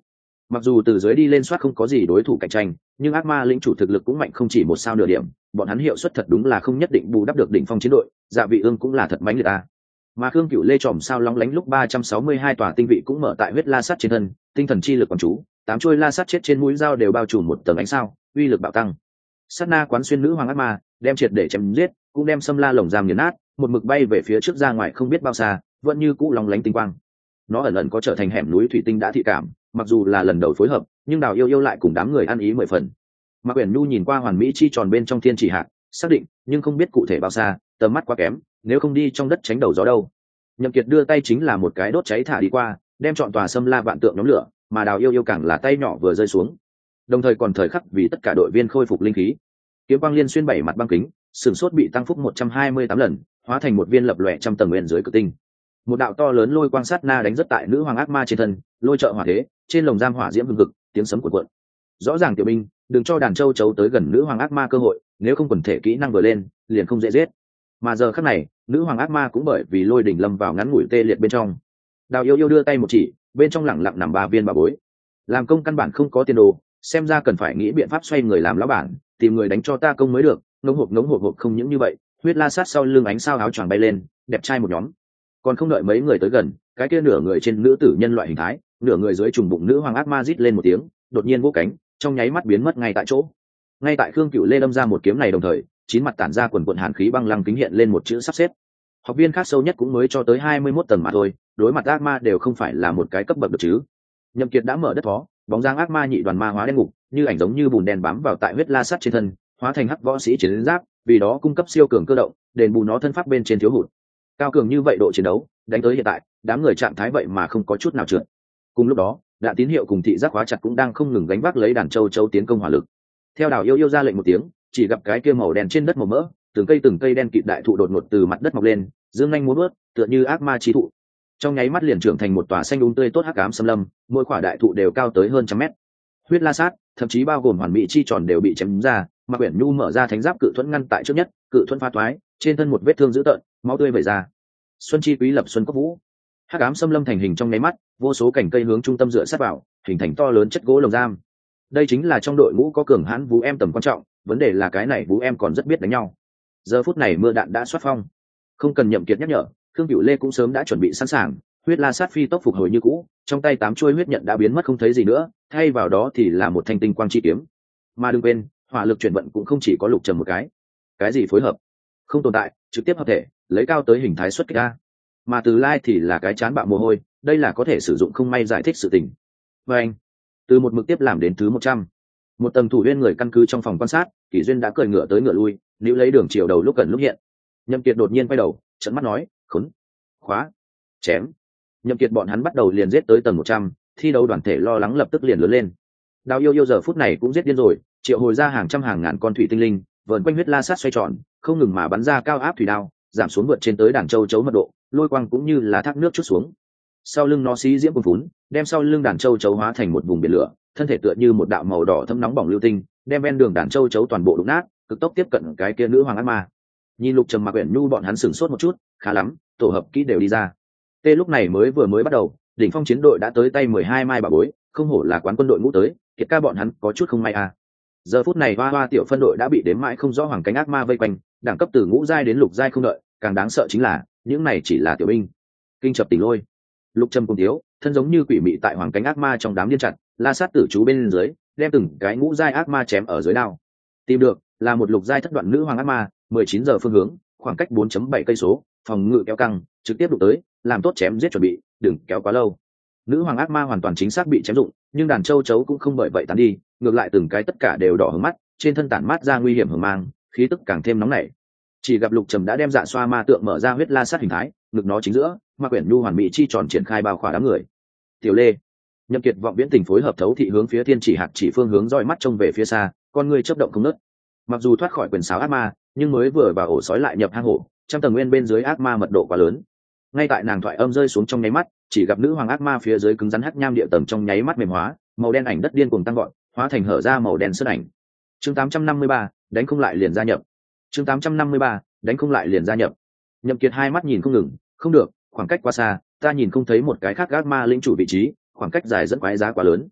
Mặc dù từ dưới đi lên soát không có gì đối thủ cạnh tranh, nhưng ác ma lĩnh chủ thực lực cũng mạnh không chỉ một sao nửa điểm, bọn hắn hiệu suất thật đúng là không nhất định bù đắp được đỉnh phong chiến đội. Dạ vị ương cũng là thật mãnh liệt a. Mà Khương Cửu Lê tròm sao lóng lánh lúc 362 tòa tinh vị cũng mở tại huyết la sắt trên thân, tinh thần chi lực quán chú, 8 chuôi la sắt chết trên mũi dao đều bao trùm một tầng ánh sao, uy lực bạo tăng. Sát na quán xuyên nữ hoàng ác ma, đem triệt để chém giết, cũng đem xâm la lồng giam nghiền nát, một mực bay về phía trước ra ngoài không biết bao xa, vẫn như cũ lóng lánh tinh quang. Nó ẩn ẩn có trở thành hẻm núi thủy tinh đã thị cảm, mặc dù là lần đầu phối hợp, nhưng Đào Yêu Yêu lại cùng đám người ăn ý 10 phần. Mạc Uyển Nhu nhìn qua hoàn mỹ chi tròn bên trong thiên chỉ hạt, xác định, nhưng không biết cụ thể bao xa, tầm mắt quá kém, nếu không đi trong đất tránh đầu gió đâu. Nhậm Kiệt đưa tay chính là một cái đốt cháy thả đi qua, đem trọn tòa xâm la vạn tượng nhóm lửa, mà Đào Yêu Yêu càng là tay nhỏ vừa rơi xuống, đồng thời còn thời khắc vì tất cả đội viên khôi phục linh khí. Kiếm quang liên xuyên 7 mặt băng kính, sừng sốt bị tăng phúc 128 lần, hóa thành một viên lập lòe trăm tầng nguyên dưới cự tinh. Một đạo to lớn lôi quang sát na đánh rất tại nữ hoàng ác ma trên thân, lôi trợ hỏa thế, trên lồng giam hỏa diễm hừng hực, tiếng sấm cuộn cuộn. Rõ ràng tiểu binh, đừng cho đàn châu chấu tới gần nữ hoàng ác ma cơ hội, nếu không quần thể kỹ năng vừa lên, liền không dễ giết. Mà giờ khắc này, nữ hoàng ác ma cũng bởi vì lôi đỉnh lâm vào ngắn ngủi tê liệt bên trong. Đào Yêu Yêu đưa tay một chỉ, bên trong lẳng lặng nằm 3 viên bảo bối. Làm công căn bản không có tiền đồ, xem ra cần phải nghĩ biện pháp xoay người làm lão bản, tìm người đánh cho ta công mới được. Ngống hộp không những như vậy, huyết la sát sau lưng ánh sao áo choàng bay lên, đẹp trai một nhóm. Còn không đợi mấy người tới gần, cái kia nửa người trên nữ tử nhân loại hình thái, nửa người dưới trùng bụng nữ hoàng ác ma rít lên một tiếng, đột nhiên vỗ cánh, trong nháy mắt biến mất ngay tại chỗ. Ngay tại Khương Cửu Lê đâm ra một kiếm này đồng thời, chín mặt tản ra quần quần hàn khí băng lăng kính hiện lên một chữ sắp xếp. Học viên khác sâu nhất cũng mới cho tới 21 tầng mà thôi, đối mặt ác ma đều không phải là một cái cấp bậc được chứ. Nhậm Kiệt đã mở đất phó, bóng dáng ác ma nhị đoàn ma hóa đen ngục, như ảnh giống như bùn đen bám vào tại huyết la sắt trên thân, hóa thành hắc võ sĩ chiến giáp, vì đó cung cấp siêu cường cơ động, đền bù nó thân pháp bên trên thiếu hụt. Cao cường như vậy độ chiến đấu, đánh tới hiện tại, đám người trạng thái vậy mà không có chút nào trượt. Cùng lúc đó, đạn tín hiệu cùng thị giác khóa chặt cũng đang không ngừng gánh vác lấy đàn châu chấu tiến công hỏa lực. Theo Đào Yêu Yêu ra lệnh một tiếng, chỉ gặp cái kia màu đen trên đất màu mỡ, từng cây đen kịt đại thụ đột ngột từ mặt đất mọc lên, dương nhanh múa vớt, tựa như ác ma chí thụ. Trong nháy mắt liền trưởng thành một tòa xanh um tươi tốt hắc ám xâm lâm, mỗi quả đại thụ đều cao tới hơn 100 mét. Huyết la sát, thậm chí bao gồm hoàn mỹ chi tròn đều bị chém ra, mà Uyển Nhu mở ra thánh giáp cự thuẫn ngăn tại trước nhất, cự thuẫn phá thoái, trên thân một vết thương dữ tợn, máu tươi vẩy ra. Xuân chi quý lập xuân cốc vũ, hắc ám xâm lâm thành hình trong nháy mắt, vô số cành cây hướng trung tâm dựa sát vào, hình thành to lớn chất gỗ lồng giam. Đây chính là trong đội ngũ có cường hãn vũ em tầm quan trọng, vấn đề là cái này vũ em còn rất biết đánh nhau. Giờ phút này mưa đạn đã xoát phong, không cần Nhậm Kiệt nhắc nhở, Khương Cửu Lê cũng sớm đã chuẩn bị sẵn sàng, huyết la sát phi tốc phục hồi như cũ, trong tay 8 chuôi huyết nhận đã biến mất không thấy gì nữa, thay vào đó thì là một thanh tinh quang chi kiếm. Mà đừng quên, hỏa lực chuyển vận cũng không chỉ có lục trầm một cái gì phối hợp không tồn tại, trực tiếp hợp thể, lấy cao tới hình thái xuất kích ra. Mà Từ Lai thì là cái chán bạo mồ hôi, đây là có thể sử dụng không may giải thích sự tình. Và anh, từ một mực tiếp làm đến thứ 100. Một tầng thủ viên người căn cứ trong phòng quan sát, Kỷ Duyên đã cởi ngựa tới ngựa lui, níu lấy đường chiều đầu lúc gần lúc hiện. Nhậm Kiệt đột nhiên quay đầu, trợn mắt nói, khốn, khóa, chém. Nhậm Kiệt bọn hắn bắt đầu liền giết tới tầng 100, thi đấu đoàn thể lo lắng lập tức liền lớn lên. Đào Yêu Yêu giờ phút này cũng giết điên rồi, triệu hồi ra hàng trăm hàng ngàn con thủy tinh linh, vờn quanh huyết la sát xoay tròn, không ngừng mà bắn ra cao áp thủy đao, giảm xuống vượt trên tới đàn châu chấu mật độ, lôi quang cũng như là thác nước chút xuống. Sau lưng nó xí diễm cuồn phún, đem sau lưng đàn châu chấu hóa thành một vùng biển lửa, thân thể tựa như một đạo màu đỏ thấm nóng bỏng lưu tinh, đem ven đường đàn châu chấu toàn bộ đụng nát, cực tốc tiếp cận cái kia nữ hoàng ác ma. Nhìn Lục Trầm Mạc Uyển Nhu bọn hắn sửng sốt một chút, khá lắm, tổ hợp kỹ đều đi ra. Tê lúc này vừa mới bắt đầu, đỉnh phong chiến đội đã tới tay 12 mai bà bối, không hổ là quán quân đội ngũ tới, Kiệt ca bọn hắn có chút không may à. Giờ phút này hoa hoa tiểu phân đội đã bị đếm mãi không rõ hoàng cánh ác ma vây quanh, đẳng cấp từ ngũ giai đến lục giai không đợi, càng đáng sợ chính là những này chỉ là tiểu binh. Kinh chập tỉnh lôi, Lục Trầm cùng thiếu, thân giống như quỷ mị tại hoàng cánh ác ma trong đám điên chặt, la sát tử chú bên dưới, đem từng cái ngũ giai ác ma chém ở dưới đao. Tìm được là một lục giai thất đoạn nữ hoàng ác ma, 19 giờ phương hướng, khoảng cách 4.7 cây số, phòng ngự kéo căng, trực tiếp đụng tới, làm tốt chém giết chuẩn bị, đừng kéo quá lâu. Nữ hoàng ác ma hoàn toàn chính xác bị chém dụng, nhưng đàn châu chấu cũng không bởi vậy tán đi, ngược lại từng cái tất cả đều đỏ hứng mắt, trên thân tản mát ra nguy hiểm hừng mang, khí tức càng thêm nóng nảy. Chỉ gặp Lục Trầm đã đem dạ xoa ma tượng mở ra huyết la sát hình thái, ngực nó chính giữa, Mạc Uyển Nhu hoàn mỹ chi tròn triển khai bao khỏa đám người. Tiểu Lê, Nhậm Kiệt vọng viễn tình phối hợp thấu thị hướng phía thiên chỉ hạt chỉ phương hướng dõi mắt trông về phía xa, con người chớp động không nứt. Mặc dù thoát khỏi quyền sáo ác ma, nhưng mới vừa vào ổ sói lại nhập hang hổ, trăm tầng nguyên bên dưới ác ma mật độ quá lớn. Ngay tại nàng thoại âm rơi xuống trong nháy mắt, chỉ gặp nữ hoàng ác ma phía dưới cứng rắn hắc nham địa tầng trong nháy mắt mềm hóa, màu đen ảnh đất điên cuồng tăng gọn, hóa thành hở ra màu đen sơn ảnh. Chương 853, đánh không lại liền gia nhập. Chương 853, đánh không lại liền gia nhập. Nhậm Kiệt hai mắt nhìn không ngừng, không được, khoảng cách quá xa, ta nhìn không thấy một cái khác ác ma lĩnh chủ vị trí, khoảng cách dài dẫn quái giá quá lớn.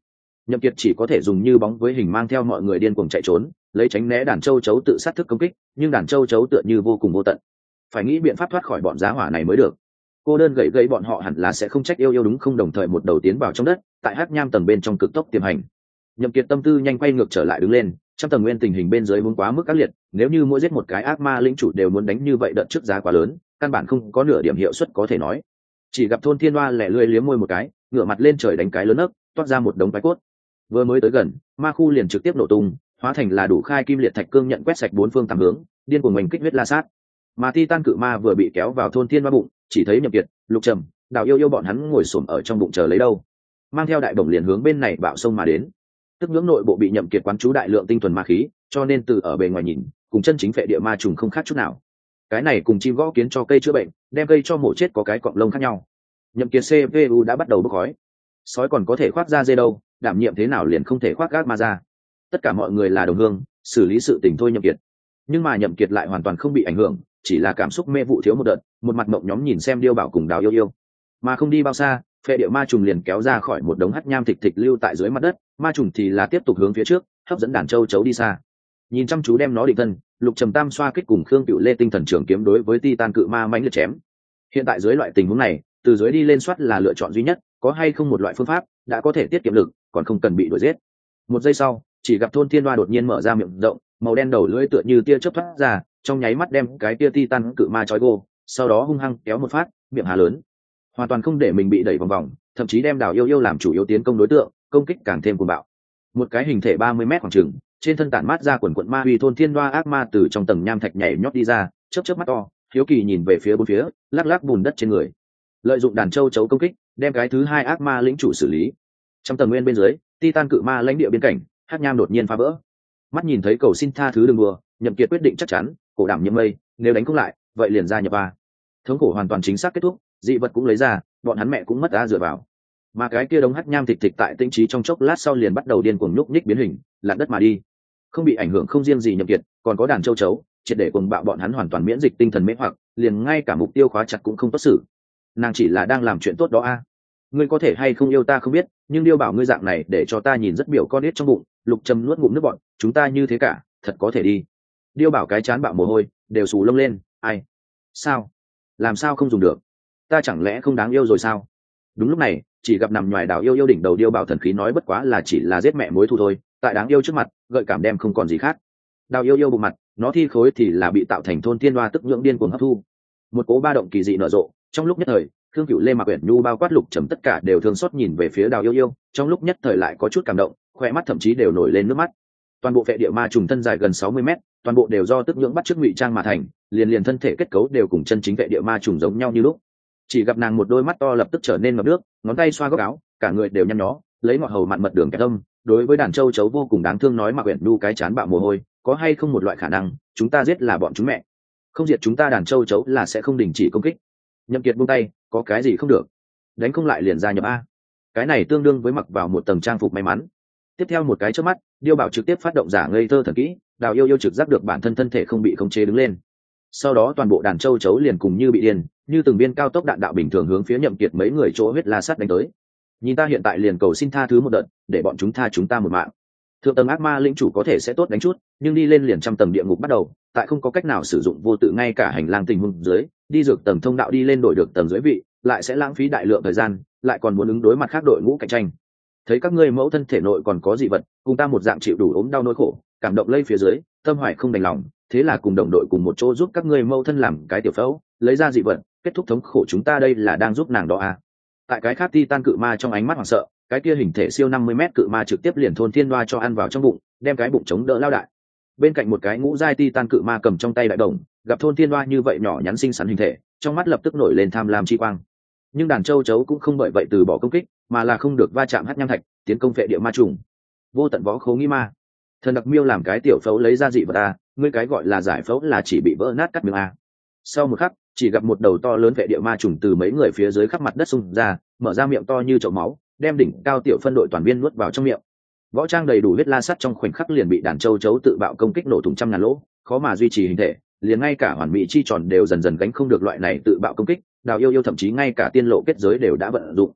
Nhậm Kiệt chỉ có thể dùng như bóng với hình mang theo mọi người điên cuồng chạy trốn, lấy tránh né đàn châu chấu tự sát thức công kích, nhưng đàn châu chấu tựa như vô cùng vô tận, phải nghĩ biện pháp thoát khỏi bọn giá hỏa này mới được. Cô đơn gậy gậy bọn họ hẳn là sẽ không trách yêu yêu đúng không, đồng thời một đầu tiến vào trong đất, tại hắc nham tầng bên trong cực tốc tiềm hành. Nhậm Kiệt tâm tư nhanh quay ngược trở lại đứng lên, trong tầng nguyên tình hình bên dưới muốn quá mức ác liệt, nếu như mỗi giết một cái ác ma lĩnh chủ đều muốn đánh như vậy đợt trước giá quá lớn, căn bản không có nửa điểm hiệu suất có thể nói. Chỉ gặp thôn thiên hoa lẻ lươi liếm môi một cái, ngửa mặt lên trời đánh cái lớn ấp, toát ra một đống vải cốt. Vừa mới tới gần, ma khu liền trực tiếp nổ tung, hóa thành là đủ khai kim liệt thạch cương nhận quét sạch bốn phương tám hướng, điên cuồng mình kích huyết la sát. Mà Titan cự ma vừa bị kéo vào thôn thiên hoa bụng, chỉ thấy Nhậm Kiệt, Lục Trầm, Đào Yêu Yêu bọn hắn ngồi xổm ở trong bụng chờ lấy đâu, mang theo đại bổng liền hướng bên này bạo sông mà đến. Tức ngưỡng nội bộ bị Nhậm Kiệt quán chú đại lượng tinh thuần ma khí, cho nên từ ở bề ngoài nhìn, cùng chân chính phệ địa ma trùng không khác chút nào. Cái này cùng chim gõ kiến cho cây chữa bệnh, đem cây cho mổ chết có cái cọng lông khác nhau. Nhậm Kiệt CPU đã bắt đầu bốc khói. Sói còn có thể khoác ra dê đâu, đảm nhiệm thế nào liền không thể khoác gác ma ra. Tất cả mọi người là đồng hương, xử lý sự tình thôi Nhậm Kiệt. Nhưng mà Nhậm Kiệt lại hoàn toàn không bị ảnh hưởng, chỉ là cảm xúc mê vụ thiếu một đợt, một mặt mộng nhóm nhìn xem Điêu Bảo cùng Đào Yêu Yêu. Mà không đi bao xa, phệ địa ma trùng liền kéo ra khỏi một đống hắc nham thịt thịt lưu tại dưới mặt đất, ma trùng thì là tiếp tục hướng phía trước, hấp dẫn đàn châu chấu đi xa. Nhìn chăm chú đem nó định thân, Lục Trầm Tam xoa kích cùng Khương Cựu Lê tinh thần trường kiếm đối với Titan cự ma mãnh liệt chém. Hiện tại dưới loại tình huống này, từ dưới đi lên soát là lựa chọn duy nhất, có hay không một loại phương pháp đã có thể tiết kiệm lực, còn không cần bị đuổi giết. Một giây sau, chỉ gặp thôn thiên hoa đột nhiên mở ra miệng rộng, màu đen đầu lưỡi tựa như tia chớp thoát ra, trong nháy mắt đem cái tia Titan cự ma trói gô, sau đó hung hăng kéo một phát, miệng há lớn, hoàn toàn không để mình bị đẩy vòng vòng, thậm chí đem Đào Yêu Yêu làm chủ yếu tiến công đối tượng, công kích càng thêm cuồng bạo. Một cái hình thể 30 mét khoảng chừng, trên thân tản mát ra quần quận ma uy thôn thiên hoa ác ma từ trong tầng nham thạch nhảy nhót đi ra, chớp chớp mắt to, hiếu kỳ nhìn về phía bốn phía, lắc lắc bùn đất trên người. Lợi dụng đàn châu chấu công kích, đem cái thứ hai ác ma lĩnh chủ xử lý. Trong tầng nguyên bên dưới, Titan cự ma lãnh địa biên cảnh, hắc nham đột nhiên phá vỡ. Mắt nhìn thấy cầu xin tha thứ đừng đùa, Nhậm Kiệt quyết định chắc chắn, cổ đảm nhiễm mây, nếu đánh không lại, vậy liền ra nhập ba. Thống khổ hoàn toàn chính xác kết thúc, dị vật cũng lấy ra, bọn hắn mẹ cũng mất ra dựa vào. Mà cái kia đống hắc nham thịt thịt tại tĩnh trí trong chốc lát sau liền bắt đầu điên cuồng nhúc nhích biến hình, lặn đất mà đi. Không bị ảnh hưởng không riêng gì Nhậm Kiệt, còn có đàn châu chấu, triệt để cuồng bạo bọn hắn hoàn toàn miễn dịch tinh thần mê hoặc, liền ngay cả mục tiêu khóa chặt cũng không tốt xử. Nàng chỉ là đang làm chuyện tốt đó a. Ngươi có thể hay không yêu ta không biết, nhưng Điêu Bảo ngươi dạng này để cho ta nhìn rất biểu con ít trong bụng. Lục Trầm nuốt ngụm nước bọt, chúng ta như thế cả, thật có thể đi. Điêu Bảo cái chán bạo mồ hôi, đều xù lông lên, ai? Sao? Làm sao không dùng được? Ta chẳng lẽ không đáng yêu rồi sao? Đúng lúc này, chỉ gặp nằm ngoài Đào Yêu Yêu đỉnh đầu Điêu Bảo thần khí nói bất quá là chỉ là giết mẹ mối thù thôi, tại đáng yêu trước mặt, gợi cảm đem không còn gì khác. Đào Yêu Yêu bụng mặt, nó thi khối thì là bị tạo thành thôn thiên hoa tức nhưỡng điên cuồng hấp thu. Một cỗ ba động kỳ dị nở rộ, trong lúc nhất thời, Khương Cửu Lê Mạc Uyển Nhu bao quát Lục Trầm tất cả đều thương xót nhìn về phía Đào Yêu Yêu, trong lúc nhất thời lại có chút cảm động, khóe mắt thậm chí đều nổi lên nước mắt. Toàn bộ phệ địa ma trùng thân dài gần 60 mét, toàn bộ đều do tức nhưỡng bắt chước ngụy trang mà thành, liền thân thể kết cấu đều cùng chân chính phệ địa ma trùng giống nhau như lúc. Chỉ gặp nàng một đôi mắt to lập tức trở nên ngập nước, ngón tay xoa góc áo, cả người đều nhăn nhó, lấy ngọt hầu mặn mật đường kẹp tâm, đối với đàn châu chấu vô cùng đáng thương nói Mạc Uyển Nhu cái chán bạo mồ hôi, có hay không một loại khả năng, chúng ta giết là bọn chúng mẹ, không diệt chúng ta đàn châu chấu là sẽ không đình chỉ công kích. Nhậm Kiệt buông tay, có cái gì không được, đánh không lại liền gia nhập a. Cái này tương đương với mặc vào một tầng trang phục may mắn. Tiếp theo một cái chớp mắt, Điêu Bảo trực tiếp phát động giả ngây thơ thần kỹ, Đào Yêu Yêu trực giác được bản thân thân thể không bị khống chế đứng lên. Sau đó toàn bộ đàn châu chấu liền cùng như bị điên, như từng viên cao tốc đạn đạo bình thường hướng phía Nhậm Kiệt mấy người chỗ huyết la sắt đánh tới. Nhìn ta hiện tại liền cầu xin tha thứ một đợt, để bọn chúng tha chúng ta một mạng. Thượng tầng ác ma lĩnh chủ có thể sẽ tốt đánh chút, nhưng đi lên liền trăm tầng địa ngục bắt đầu, tại không có cách nào sử dụng vô tự ngay cả hành lang tình huống dưới, đi dược tầng thông đạo đi lên đổi được tầng dưới vị, lại sẽ lãng phí đại lượng thời gian, lại còn muốn ứng đối mặt khác đội ngũ cạnh tranh. Thấy các ngươi mẫu thân thể nội còn có dị vật, cùng ta một dạng chịu đủ ốm đau nỗi khổ, cảm động lây phía dưới, tâm hoài không đành lòng, thế là cùng đồng đội cùng một chỗ giúp các ngươi mẫu thân làm cái tiểu phẫu, lấy ra dị vật, kết thúc thống khổ chúng ta đây là đang giúp nàng đó à. Tại cái khác Titan cự ma trong ánh mắt hoảng sợ, cái kia hình thể siêu 50 mét cự ma trực tiếp liền thôn thiên đoa cho ăn vào trong bụng, đem cái bụng chống đỡ lao đại. Bên cạnh một cái ngũ giai Titan cự ma cầm trong tay đại đồng, gặp thôn thiên đoa như vậy nhỏ nhắn xinh xắn hình thể, trong mắt lập tức nổi lên tham lam chi quang. Nhưng đàn châu chấu cũng không bởi vậy từ bỏ công kích, mà là không được va chạm hắc nham thạch, tiến công phệ địa ma trùng. Vô tận võ khố nghi ma, thần đặc miêu làm cái tiểu phẫu lấy ra dị vật a, ngươi cái gọi là giải phẫu là chỉ bị vỡ nát cắt miếng a. Sau một khắc, chỉ gặp một đầu to lớn phệ địa ma trùng từ mấy người phía dưới khắp mặt đất xung ra, mở ra miệng to như chậu máu, đem đỉnh cao tiểu phân đội toàn viên nuốt vào trong miệng. Võ trang đầy đủ huyết la sắt trong khoảnh khắc liền bị đàn châu chấu tự bạo công kích nổ thủng trăm ngàn lỗ, khó mà duy trì hình thể, liền ngay cả hoàn mỹ chi tròn đều dần dần gánh không được loại này tự bạo công kích. Đào Yêu Yêu thậm chí ngay cả tiên lộ kết giới đều đã vận dụng.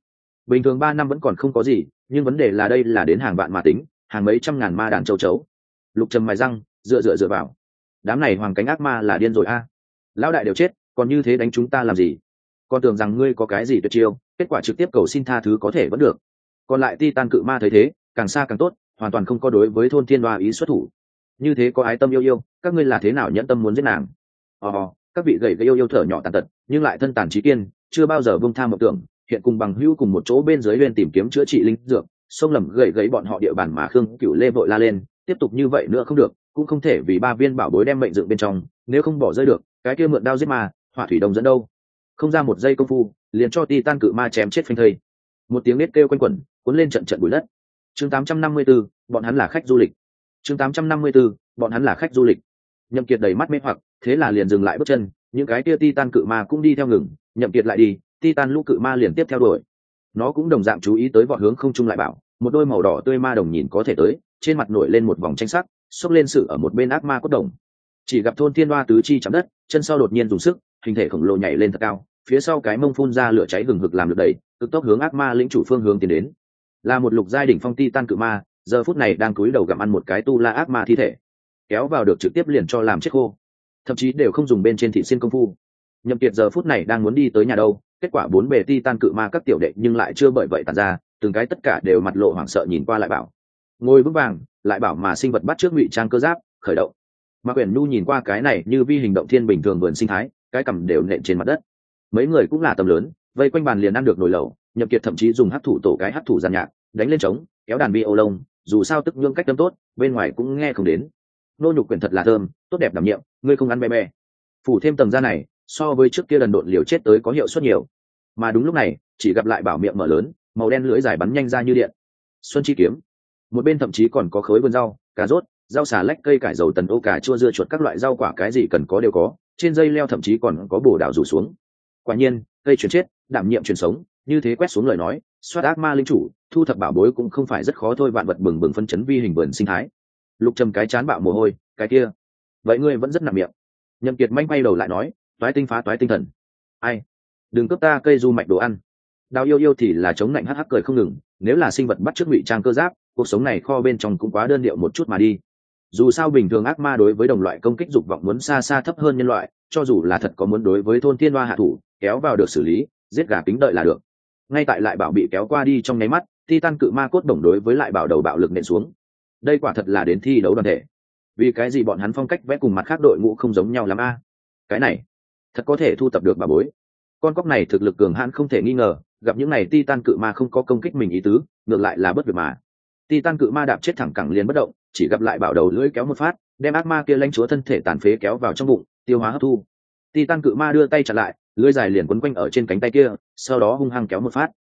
bình thường 3 năm vẫn còn không có gì, nhưng vấn đề là đây là đến hàng vạn mà tính, hàng mấy trăm ngàn ma đàn châu chấu. Lục Trầm mài răng, dựa vào. Đám này hoàng cánh ác ma là điên rồi a. Lão đại đều chết, còn như thế đánh chúng ta làm gì? Con tưởng rằng ngươi có cái gì tuyệt chiêu, kết quả trực tiếp cầu xin tha thứ có thể vẫn được. Còn lại Titan cự ma thấy thế, càng xa càng tốt, hoàn toàn không có đối với thôn thiên đoa ý xuất thủ. Như thế có ái tâm yêu yêu, các ngươi là thế nào nhẫn tâm muốn giết nàng? Các vị gầy yêu yêu thở nhỏ tàn tật, nhưng lại thân tàn trí kiên, chưa bao giờ buông tha mộng tưởng, hiện cùng bằng hữu cùng một chỗ bên dưới lên tìm kiếm chữa trị linh dược, xông lầm gầy bọn họ địa bàn mà Khương Cửu Lê vội la lên, tiếp tục như vậy nữa không được, cũng không thể vì 3 viên bảo bối đem mệnh dựng bên trong, nếu không bỏ rơi được, cái kia mượn đao giết ma, hỏa thủy đồng dẫn đâu. Không ra một giây công phu, liền cho Titan cự ma chém chết phanh thây. Một tiếng nết kêu quanh quẩn, cuốn lên trận trận bụi đất. Chương 854, bọn hắn là khách du lịch. Chương 854, bọn hắn là khách du lịch. Nhậm Kiệt đầy mắt mê hoặc, thế là liền dừng lại bước chân, những cái kia Titan cự ma cũng đi theo ngừng, Nhậm Kiệt lại đi, Titan lũ cự ma liền tiếp theo đuổi. Nó cũng đồng dạng chú ý tới vọt hướng không trung lại bảo, một đôi màu đỏ tươi ma đồng nhìn có thể tới, trên mặt nổi lên một vòng tranh sắc, xốc lên sự ở một bên ác ma cốt đồng. Chỉ gặp thôn thiên hoa tứ chi chạm đất, chân sau đột nhiên dùng sức, hình thể khổng lồ nhảy lên thật cao, phía sau cái mông phun ra lửa cháy hừng hực làm lực đẩy, cực tốc hướng ác ma lĩnh chủ phương hướng tiến đến. Là một lục giai đỉnh phong Titan cự ma, giờ phút này đang cúi đầu gặm ăn một cái tu la ác ma thi thể, kéo vào được trực tiếp liền cho làm chết khô, thậm chí đều không dùng bên trên thị xin công phu. Nhậm Kiệt giờ phút này đang muốn đi tới nhà đâu, kết quả 4 bề Titan cự ma các tiểu đệ nhưng lại chưa bởi vậy tản ra, từng cái tất cả đều mặt lộ hoảng sợ nhìn qua lại bảo. Ngồi vững vàng, lại bảo mà sinh vật bắt trước ngụy trang cơ giáp, khởi động. Mạc Uyển Nhu nhìn qua cái này như vi hình động thiên bình thường vườn sinh thái, cái cằm đều nện trên mặt đất. Mấy người cũng là tầm lớn, vây quanh bàn liền ăn được nồi lẩu, Nhậm Kiệt thậm chí dùng hắc thủ tổ cái hắc thủ giàn nhạc, đánh lên trống, kéo đàn vi ô lông, dù sao tức nhương cách tâm tốt, bên ngoài cũng nghe không đến. Nô nhục quyển thật là thơm, tốt đẹp đảm nhiệm, ngươi không ăn be be. Phủ thêm tầng da này, so với trước kia lần độn liều chết tới có hiệu suất nhiều. Mà đúng lúc này, chỉ gặp lại bảo miệng mở lớn, màu đen lưỡi dài bắn nhanh ra như điện. Xuân chi kiếm. Một bên thậm chí còn có khối vườn rau, cà rốt, rau xà lách, cây cải dầu tần ô, cà chua, dưa chuột, các loại rau quả cái gì cần có đều có, trên dây leo thậm chí còn có bồ đào rủ xuống. Quả nhiên, cây chuyển chết, đảm nhiệm truyền sống, như thế quét xuống lời nói, soát ác ma linh chủ, thu thập bảo bối cũng không phải rất khó thôi. Vạn vật bừng bừng phân chấn vi hình vườn sinh thái. Lục Trầm cái chán bạo mồ hôi, cái kia, vậy ngươi vẫn rất nặng miệng. Nhậm Kiệt manh quay đầu lại nói, toái tinh phá toái tinh thần. Ai, đừng cướp ta cây du mạch đồ ăn. Đào yêu yêu thì là chống lạnh hắc hắc cười không ngừng, nếu là sinh vật bắt chước ngụy trang cơ giáp, cuộc sống này kho bên trong cũng quá đơn điệu một chút mà đi. Dù sao bình thường ác ma đối với đồng loại công kích dục vọng muốn xa xa thấp hơn nhân loại, cho dù là thật có muốn đối với thôn thiên hoa hạ thủ, kéo vào được xử lý, giết gà kính đợi là được. Ngay tại lại bảo bị kéo qua đi trong nháy mắt, Titan cự ma cốt đồng đối với lại bảo đầu bạo lực nện xuống. Đây quả thật là đến thi đấu đoàn thể. Vì cái gì bọn hắn phong cách vẽ cùng mặt khác đội ngũ không giống nhau lắm a? Cái này thật có thể thu tập được bà bối. Con cóc này thực lực cường hãn không thể nghi ngờ, gặp những này Titan cự ma không có công kích mình ý tứ, ngược lại là bất việc mà. Titan cự ma đạp chết thẳng cẳng liền bất động, chỉ gặp lại bảo đầu lưỡi kéo một phát, đem ác ma kia lãnh chúa thân thể tàn phế kéo vào trong bụng, tiêu hóa hấp thu. Titan cự ma đưa tay chặn lại, lưỡi dài liền quấn quanh ở trên cánh tay kia, sau đó hung hăng kéo một phát.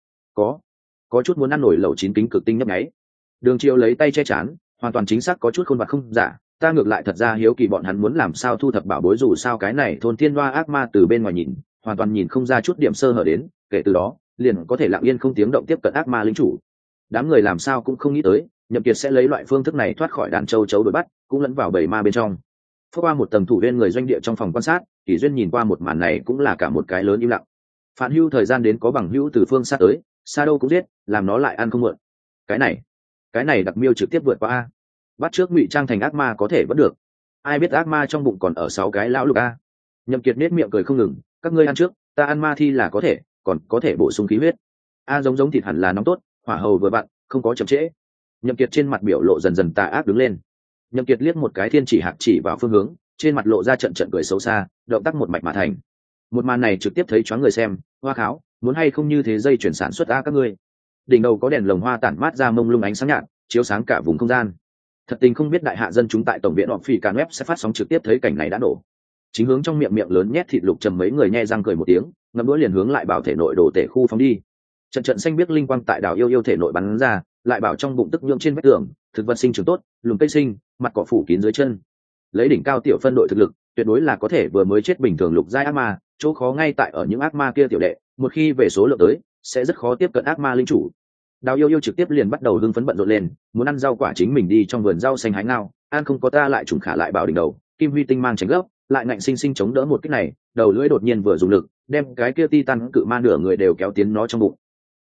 Có chút muốn ăn nổi lẩu chín kính cực tinh nhấp nháy. Đường Chiêu lấy tay che chắn, hoàn toàn chính xác có chút khôn vặt không giả, ta ngược lại thật ra hiếu kỳ bọn hắn muốn làm sao thu thập bảo bối, dù sao cái này thôn thiên hoa ác ma từ bên ngoài nhìn, hoàn toàn nhìn không ra chút điểm sơ hở đến, kể từ đó, liền có thể lặng yên không tiếng động tiếp cận ác ma lính chủ. Đám người làm sao cũng không nghĩ tới, Nhậm Kiệt sẽ lấy loại phương thức này thoát khỏi đàn châu chấu đuổi bắt, cũng lẫn vào bầy ma bên trong. Phước qua một tầng thủ viên người doanh địa trong phòng quan sát, Kỷ Duyên nhìn qua một màn này cũng là cả một cái lớn im lặng. Phản Hưu thời gian đến có bằng hữu từ phương xa tới, xa đâu cũng giết, làm nó lại ăn không mượn. Cái này đặc miêu trực tiếp vượt qua a. Bắt trước ngụy trang thành ác ma có thể vẫn được, ai biết ác ma trong bụng còn ở 6 cái lão lục a. Nhậm Kiệt nét miệng cười không ngừng, các ngươi ăn trước, ta ăn ma thi là có thể, còn có thể bổ sung khí huyết. A giống thịt hẳn là nóng tốt, hỏa hầu vừa vặn, không có chậm trễ. Nhậm Kiệt trên mặt biểu lộ dần dần tà ác đứng lên. Nhậm Kiệt liếc một cái thiên chỉ hạc chỉ vào phương hướng, trên mặt lộ ra trận cười xấu xa, động tác một mạch mà thành. Một màn này trực tiếp thấy choáng người xem, hoa kháo, muốn hay không như thế dây chuyển sản xuất a các ngươi. Đỉnh đầu có đèn lồng hoa tản mát ra mông lung ánh sáng nhạt, chiếu sáng cả vùng không gian. Thật tình không biết đại hạ dân chúng tại tổng viện họp phỉ càn web sẽ phát sóng trực tiếp thấy cảnh này đã nổ. Chính hướng trong miệng lớn nhét thịt Lục Trầm mấy người nhe răng cười một tiếng, ngậm đũa liền hướng lại bảo thể nội đồ tể khu phóng đi. Trận xanh biết linh quang tại đảo yêu thể nội bắn ra, lại bảo trong bụng tức nhượng trên vách tường, thực vật sinh trưởng tốt, lùm cây sinh, mặt cỏ phủ kín dưới chân. Lấy đỉnh cao tiểu phân đội thực lực, tuyệt đối là có thể vừa mới chết bình thường lục giai ác ma, chỗ khó ngay tại ở những ác ma kia tiểu đệ, một khi về số lượng tới, sẽ rất khó tiếp cận ác ma linh chủ. Đào yêu trực tiếp liền bắt đầu hưng phấn bận rộn lên, muốn ăn rau quả chính mình đi trong vườn rau xanh hái ngao, ăn không có ta lại trùng khả lại bảo đỉnh đầu, Kim Huy tinh mang tránh gốc, lại ngạnh sinh chống đỡ một kích này, đầu lưỡi đột nhiên vừa dùng lực, đem cái kia Titan cự ma nửa người đều kéo tiến nó trong bụng.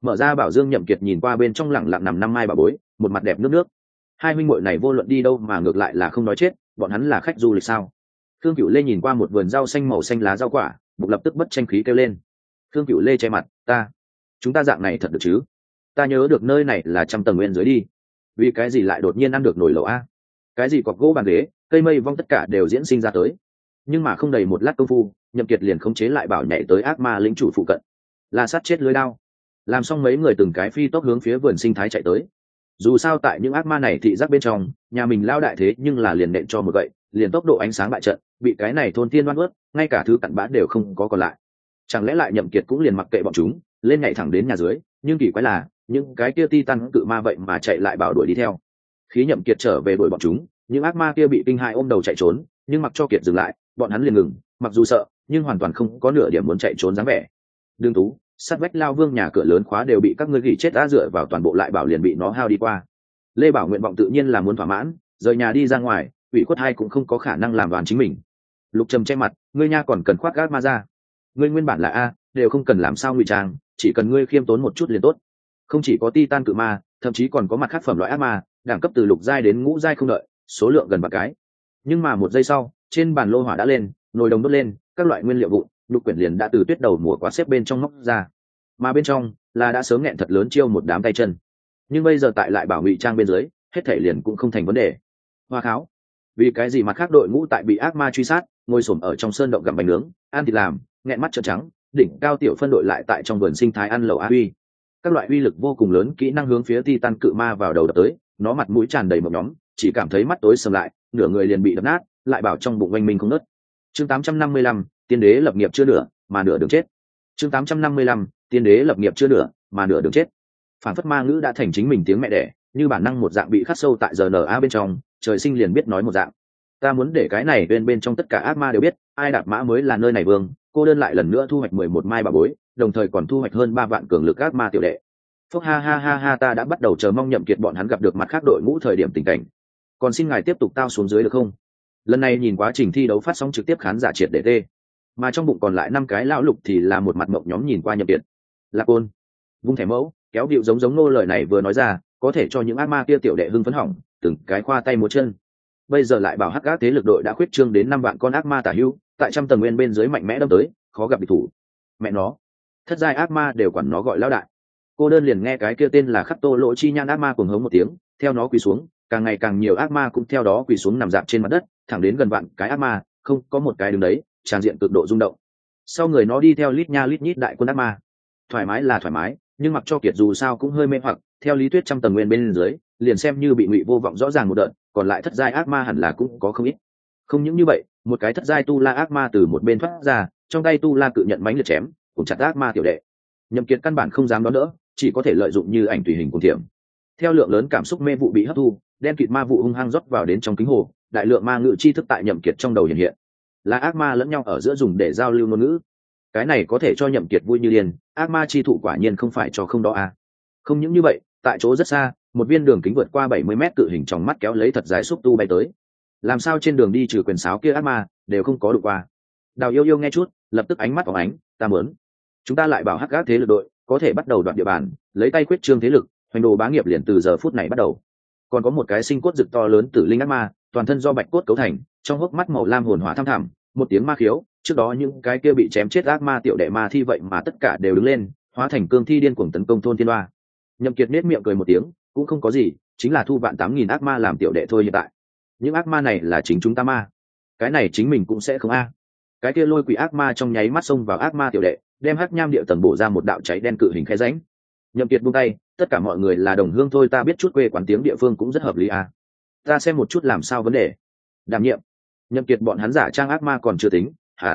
Mở ra bảo dương, Nhậm Kiệt nhìn qua bên trong lẳng lặng nằm 5 mai bảo bối, một mặt đẹp nước nước. Hai huynh muội này vô luận đi đâu mà ngược lại là không nói chết, bọn hắn là khách du lịch sao? Khương Cửu Lê nhìn qua một vườn rau xanh màu xanh lá rau quả, bụng lập tức bất tranh khí kêu lên. Khương Cửu Lê che mặt, chúng ta dạng này thật được chứ? Ta nhớ được nơi này là trăm tầng nguyên dưới đi, vì cái gì lại đột nhiên ăn được nồi lẩu a? Cái gì cọc gỗ bàn ghế, cây mây vong tất cả đều diễn sinh ra tới. Nhưng mà không đầy một lát công phu, Nhậm Kiệt liền khống chế lại bảo nhảy tới ác ma lĩnh chủ phụ cận. La sát chết lưới đao. Làm xong mấy người từng cái phi tốc hướng phía vườn sinh thái chạy tới. Dù sao tại những ác ma này thị giác bên trong, nhà mình lao đại thế nhưng là liền nện cho một gậy, liền tốc độ ánh sáng bại trận, bị cái này thôn thiên đoan ướt, ngay cả thứ cặn bã đều không có còn lại. Chẳng lẽ lại Nhậm Kiệt cũng liền mặc kệ bọn chúng, lên nhảy thẳng đến nhà dưới, nhưng kỳ quái là, những cái kia titan cự ma vậy mà chạy lại bảo đuổi đi theo. Khi Nhậm Kiệt trở về đuổi bọn chúng, những ác ma kia bị kinh hãi ôm đầu chạy trốn, nhưng mặc cho Kiệt dừng lại, bọn hắn liền ngừng, mặc dù sợ, nhưng hoàn toàn không có nửa điểm muốn chạy trốn dáng vẻ. Đương Tú, sát vách lao vương nhà cửa lớn khóa đều bị các ngươi gỉ chết đã dựa vào toàn bộ lại bảo liền bị nó hao đi qua. Lê Bảo nguyện vọng tự nhiên là muốn thỏa mãn, rời nhà đi ra ngoài, ủy khuất hai cũng không có khả năng làm đoàn chính mình. Lục Trầm che mặt, ngươi nha còn cần khoác gác ma ra. Ngươi nguyên bản là a, đều không cần làm sao ngụy trang, chỉ cần ngươi khiêm tốn một chút liền tốt. Không chỉ có titan cự ma, thậm chí còn có mặt khác phẩm loại ác ma, đẳng cấp từ lục giai đến ngũ giai không đợi, số lượng gần vạn cái. Nhưng mà một giây sau, trên bàn lô hỏa đã lên, nồi đồng đốt lên, các loại nguyên liệu vụn, lục quyển liền đã từ tuyết đầu mùa quá xếp bên trong móc ra, mà bên trong là đã sớm nghẹn thật lớn chiêu một đám tay chân. Nhưng bây giờ tại lại bảo ngụy trang bên dưới, hết thể liền cũng không thành vấn đề. Hoa kháo, vì cái gì mặt khác đội ngũ tại bị ác ma truy sát, ngồi xổm ở trong sơn động gặm bánh nướng, ăn thịt làm, nghẹn mắt trợn trắng, đỉnh cao tiểu phân đội lại tại trong vườn sinh thái ăn lẩu a uy. Các loại uy lực vô cùng lớn kỹ năng hướng phía titan cự ma vào đầu đập tới, nó mặt mũi tràn đầy một nhóm, chỉ cảm thấy mắt tối sầm lại, nửa người liền bị đập nát, lại bảo trong bụng oanh minh không ngớt. Chương 855, tiên đế lập nghiệp chưa nửa, mà nửa đường chết. Chương 855, tiên đế lập nghiệp chưa nửa, mà nửa đường chết. Phản phất ma ngữ đã thành chính mình tiếng mẹ đẻ, như bản năng một dạng bị khắc sâu tại RNA bên trong, trời sinh liền biết nói một dạng. Ta muốn để cái này bên trong tất cả ác ma đều biết, ai đạp mã mới là nơi này vương, cô đơn lại lần nữa thu hoạch 11 mai bà bối, đồng thời còn thu hoạch hơn 3 vạn cường lực ác ma tiểu đệ. Phúc ha ha ha ha, ta đã bắt đầu chờ mong Nhậm Kiệt bọn hắn gặp được mặt khác đội ngũ thời điểm tình cảnh. Còn xin ngài tiếp tục tao xuống dưới được không? Lần này nhìn quá trình thi đấu phát sóng trực tiếp khán giả triệt để tê, mà trong bụng còn lại 5 cái lão lục thì là một mặt mộng nhóm nhìn qua Nhậm Kiệt. Lạc Côn vung thẻ mẫu kéo điệu giống nô lời này vừa nói ra, có thể cho những ác ma kia tiểu đệ hưng phấn hỏng, từng cái khoa tay múa chân. Bây giờ lại bảo hắc ác thế lực đội đã khuyết trương đến 5 vạn con ác ma tả hữu, tại trăm tầng nguyên bên dưới mạnh mẽ đâm tới, khó gặp địch thủ. Mẹ nó, thất giai ác ma đều quản nó gọi lão đại. Cô đơn liền nghe cái kia tên là Khắc Tô Lỗ Chi Nhan ác ma cuồng hống một tiếng, theo nó quỳ xuống, càng ngày càng nhiều ác ma cũng theo đó quỳ xuống nằm dạp trên mặt đất, thẳng đến gần vạn cái ác ma, không có một cái đứng đấy, tràn diện cực độ rung động. Sau người nó đi theo lít nha lít nhít đại quân ác ma. Thoải mái là thoải mái, nhưng mặc cho Kiệt dù sao cũng hơi mê hoặc, theo lý thuyết trăm tầng nguyên bên dưới, liền xem như bị Ngụy Vô Vọng rõ ràng một đợt, còn lại thất giai ác ma hẳn là cũng có không ít. Không những như vậy, một cái thất giai tu la ác ma từ một bên thoát ra, trong tay tu la cự nhận mánh liệt chém, cùng chặt ác ma tiểu đệ. Nhậm Kiệt căn bản không dám đón đỡ, chỉ có thể lợi dụng như ảnh tùy hình cùng thiểm. Theo lượng lớn cảm xúc mê vụ bị hấp thu, đen kịt ma vụ hung hăng rót vào đến trong kính hồ, đại lượng ma ngữ chi thức tại Nhậm Kiệt trong đầu hiện hiện. Là ác ma lẫn nhau ở giữa dùng để giao lưu ngôn ngữ. Cái này có thể cho Nhậm Kiệt vui như điên, ác ma chi thụ quả nhiên không phải cho không đó à. Không những như vậy, tại chỗ rất xa, một viên đường kính vượt qua 70 mét cự hình trong mắt kéo lấy thật dài xúc tu bay tới. Làm sao trên đường đi trừ quyền sáo kia ác ma đều không có đụng qua. Đào Yêu Yêu nghe chút, lập tức ánh mắt phóng ánh, ta muốn. Chúng ta lại bảo hắc ác thế lực đội có thể bắt đầu đoạn địa bàn, lấy tay quyết trương thế lực, hoành đồ bá nghiệp liền từ giờ phút này bắt đầu. Còn có một cái sinh cốt rực to lớn tử linh ác ma, toàn thân do bạch cốt cấu thành, trong hốc mắt màu lam hồn hỏa thăm thẳm, một tiếng ma khiếu, trước đó những cái kia bị chém chết ác ma tiểu đệ ma thi vậy mà tất cả đều đứng lên, hóa thành cương thi điên cuồng tấn công thôn thiên đoa. Nhậm Kiệt nét miệng cười một tiếng, cũng không có gì, chính là thu vạn 8.000 ác ma làm tiểu đệ thôi hiện tại. Những ác ma này là chính chúng ta ma, cái này chính mình cũng sẽ không a. Cái kia lôi quỷ ác ma trong nháy mắt xông vào ác ma tiểu đệ, đem hắc nham địa tầng bổ ra một đạo cháy đen cự hình khe rãnh. Nhậm Kiệt buông tay, tất cả mọi người là đồng hương thôi, ta biết chút quê quán tiếng địa phương cũng rất hợp lý a. Ta xem một chút làm sao vấn đề. Đảm nhiệm. Nhậm Kiệt bọn hắn giả trang ác ma còn chưa tính,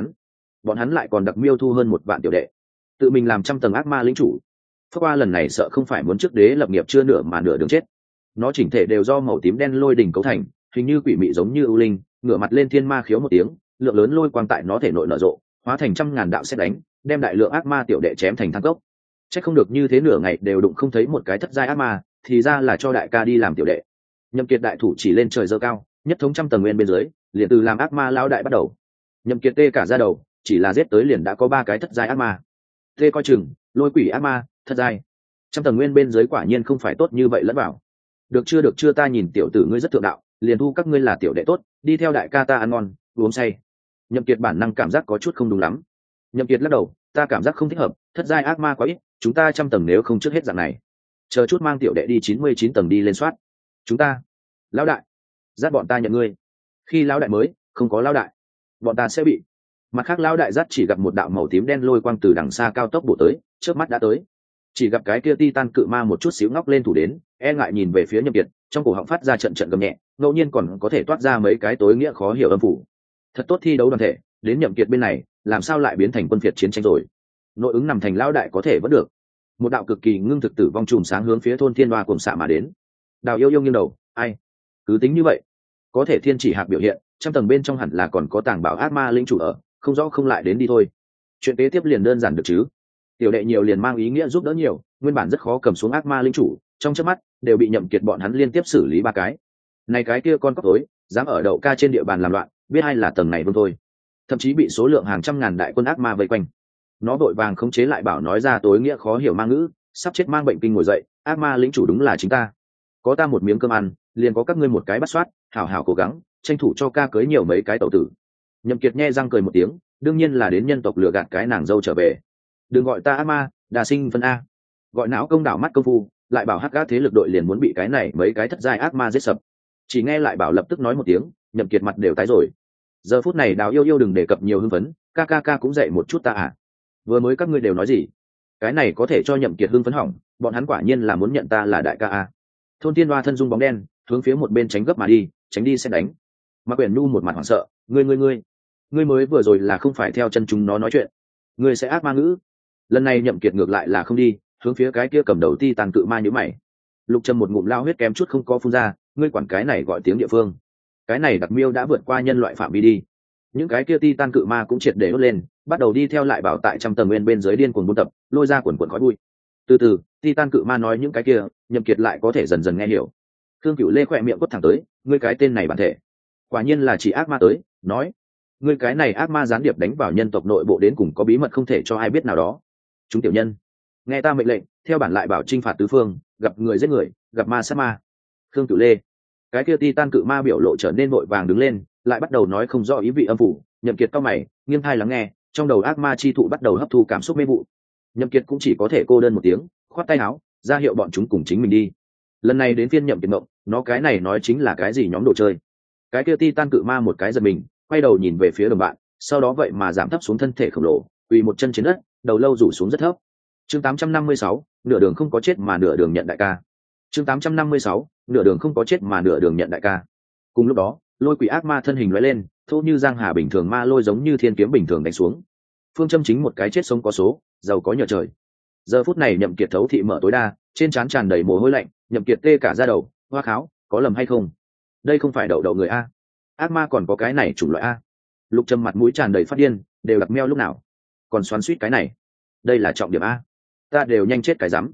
bọn hắn lại còn đặc miêu thu hơn 1 vạn tiểu đệ, tự mình làm trăm tầng ác ma lĩnh chủ. Phước qua lần này sợ không phải muốn trước đế lập nghiệp chưa nửa mà nửa đường chết. Nó chỉnh thể đều do màu tím đen lôi đỉnh cấu thành, hình như quỷ mị giống như ưu linh, ngửa mặt lên thiên ma khiếu một tiếng, lượng lớn lôi quang tại nó thể nội nở rộ, hóa thành trăm ngàn đạo sét đánh, đem đại lượng ác ma tiểu đệ chém thành than cốc. Chắc không được như thế nửa ngày đều đụng không thấy một cái thất giai ác ma, thì ra là cho đại ca đi làm tiểu đệ. Nhậm Kiệt đại thủ chỉ lên trời giơ cao, nhất thống trăm tầng nguyên bên dưới, liền từ làm ác ma lão đại bắt đầu. Nhậm Kiệt tê cả da đầu, chỉ là giết tới liền đã có 3 cái thất giai ác ma. Tê coi chừng, lôi quỷ ác ma, thất giai. Trăm tầng nguyên bên dưới quả nhiên không phải tốt như vậy lẫn vào. Được chưa, ta nhìn tiểu tử ngươi rất thượng đạo, liền thu các ngươi là tiểu đệ tốt, đi theo đại ca ta ăn ngon uống say. Nhậm Kiệt bản năng cảm giác có chút không đúng lắm. Nhậm Kiệt lắc đầu, ta cảm giác không thích hợp, thất giai ác ma quá ít, chúng ta trăm tầng nếu không trước hết dạng này, chờ chút mang tiểu đệ đi 99 tầng đi lên soát. Chúng ta, lão đại, dắt bọn ta nhận ngươi. Khi lão đại mới, không có lão đại, bọn ta sẽ bị. Mặt khác lão đại dắt chỉ gặp một đạo màu tím đen lôi quang từ đằng xa cao tốc bổ tới, chớp mắt đã tới. Chỉ gặp cái kia titan cự ma một chút xíu ngóc lên thủ đến, e ngại nhìn về phía Nhậm Kiệt, trong cổ họng phát ra trận trận gầm nhẹ, ngẫu nhiên còn có thể toát ra mấy cái tối nghĩa khó hiểu âm phủ. Thật tốt thi đấu đoàn thể, đến Nhậm Kiệt bên này, làm sao lại biến thành quân phiệt chiến tranh rồi? Nội ứng nằm thành lão đại có thể vẫn được. Một đạo cực kỳ ngưng thực tử vong chùm sáng hướng phía thôn Thiên Hoa cuồng xạ mà đến. Đào Yêu Yêu nghiêng đầu, ai? Cứ tính như vậy, có thể thiên chỉ hạc biểu hiện, trăm tầng bên trong hẳn là còn có tàng bảo ác ma lĩnh chủ ở, không rõ không lại đến đi thôi. Chuyện kế tiếp liền đơn giản được chứ? Tiểu đệ nhiều liền mang ý nghĩa giúp đỡ nhiều, nguyên bản rất khó cầm xuống ác ma lĩnh chủ, trong chớp mắt đều bị Nhậm Kiệt bọn hắn liên tiếp xử lý ba cái. Này cái kia con cóc tối, dám ở đậu ca trên địa bàn làm loạn, biết ai là tầng này vương thôi. Thậm chí bị số lượng hàng trăm ngàn đại quân ác ma vây quanh. Nó vội vàng khống chế lại bảo nói ra tối nghĩa khó hiểu mang ngữ, sắp chết mang bệnh kinh ngồi dậy, ác ma lĩnh chủ đúng là chính ta. Có ta một miếng cơm ăn, liền có các ngươi một cái bắt soát, hảo hảo cố gắng, tranh thủ cho ca cưới nhiều mấy cái tẩu tử. Nhậm Kiệt nhe răng cười một tiếng, đương nhiên là đến nhân tộc lừa gạt cái nàng dâu trở về. Đừng gọi ta ác ma, đà sinh phân a. Gọi não công đảo mắt công phu, lại bảo hắc gác thế lực đội liền muốn bị cái này mấy cái thất giai ác ma giết sập. Chỉ nghe lại bảo lập tức nói một tiếng, Nhậm Kiệt mặt đều tái rồi. Giờ phút này Đào Yêu Yêu đừng đề cập nhiều hưng phấn, ca cũng dạy một chút ta à. Vừa mới các ngươi đều nói gì? Cái này có thể cho Nhậm Kiệt hưng phấn hỏng, bọn hắn quả nhiên là muốn nhận ta là đại ca a. Thôn Tiên Hoa thân dung bóng đen, hướng phía một bên tránh gấp mà đi, tránh đi sẽ đánh. Mạc Quyển Nhu một mặt hoảng sợ, ngươi mới vừa rồi là không phải theo chân chúng nó nói chuyện, ngươi sẽ ác ma ngữ. Lần này Nhậm Kiệt ngược lại là không đi, hướng phía cái kia cầm đầu ti tàn cự ma nhíu mày. Lục Trầm một ngụm lao huyết kém chút không có phun ra, ngươi quản cái này gọi tiếng địa phương, cái này đặc miêu đã vượt qua nhân loại phạm vi đi. Những cái kia ti tan cự ma cũng triệt để đốt lên, bắt đầu đi theo lại bảo tại trăm tầng nguyên bên dưới điên cuồng buôn tập, lôi ra quần quần khói bụi. Từ từ, ti tan cự ma nói những cái kia, Nhậm Kiệt lại có thể dần dần nghe hiểu. Khương Cửu Lê khỏe miệng quất thẳng tới, ngươi cái tên này bản thể, quả nhiên là chỉ ác ma tới, nói, ngươi cái này ác ma gián điệp đánh vào nhân tộc nội bộ đến cùng có bí mật không thể cho ai biết nào đó. Chúng tiểu nhân, nghe ta mệnh lệnh, theo bản lại bảo chinh phạt tứ phương, gặp người giết người, gặp ma sát ma. Khương Cửu Lê, cái kia ti tan cự ma biểu lộ trở nên vội vàng đứng lên, lại bắt đầu nói không rõ ý vị âm phủ. Nhậm Kiệt cau mày, nghiêng tai lắng nghe, trong đầu ác ma chi thụ bắt đầu hấp thu cảm xúc mê vụ. Nhậm Kiệt cũng chỉ có thể cô đơn một tiếng, khoát tay áo, ra hiệu bọn chúng cùng chính mình đi. Lần này đến phiên Nhậm Kiệt ngộng, nó cái này nói chính là cái gì nhóm đồ chơi? Cái kia titan cự ma một cái giật mình, quay đầu nhìn về phía đồng bạn, sau đó vậy mà giảm thấp xuống thân thể khổng lồ, quỳ một chân trên đất, đầu lâu rủ xuống rất thấp. Chương 856, nửa đường không có chết mà nửa đường nhận đại ca. Chương 856, nửa đường không có chết mà nửa đường nhận đại ca. Cùng lúc đó, lôi quỷ ác ma thân hình lóe lên, thô như giang hà bình thường ma lôi giống như thiên kiếm bình thường đánh xuống. Phương châm chính một cái chết sống có số, giàu có nhờ trời. Giờ phút này Nhậm Kiệt thấu thị mở tối đa, trên trán tràn đầy mồ hôi lạnh, Nhậm Kiệt tê cả da đầu, hoa kháo, có lầm hay không? Đây không phải đậu người a? Ác ma còn có cái này chủng loại a? Lục Trầm mặt mũi tràn đầy phát điên, đều đặc meo lúc nào? Còn xoắn xuýt cái này, đây là trọng điểm a. Ta đều nhanh chết cái rắm.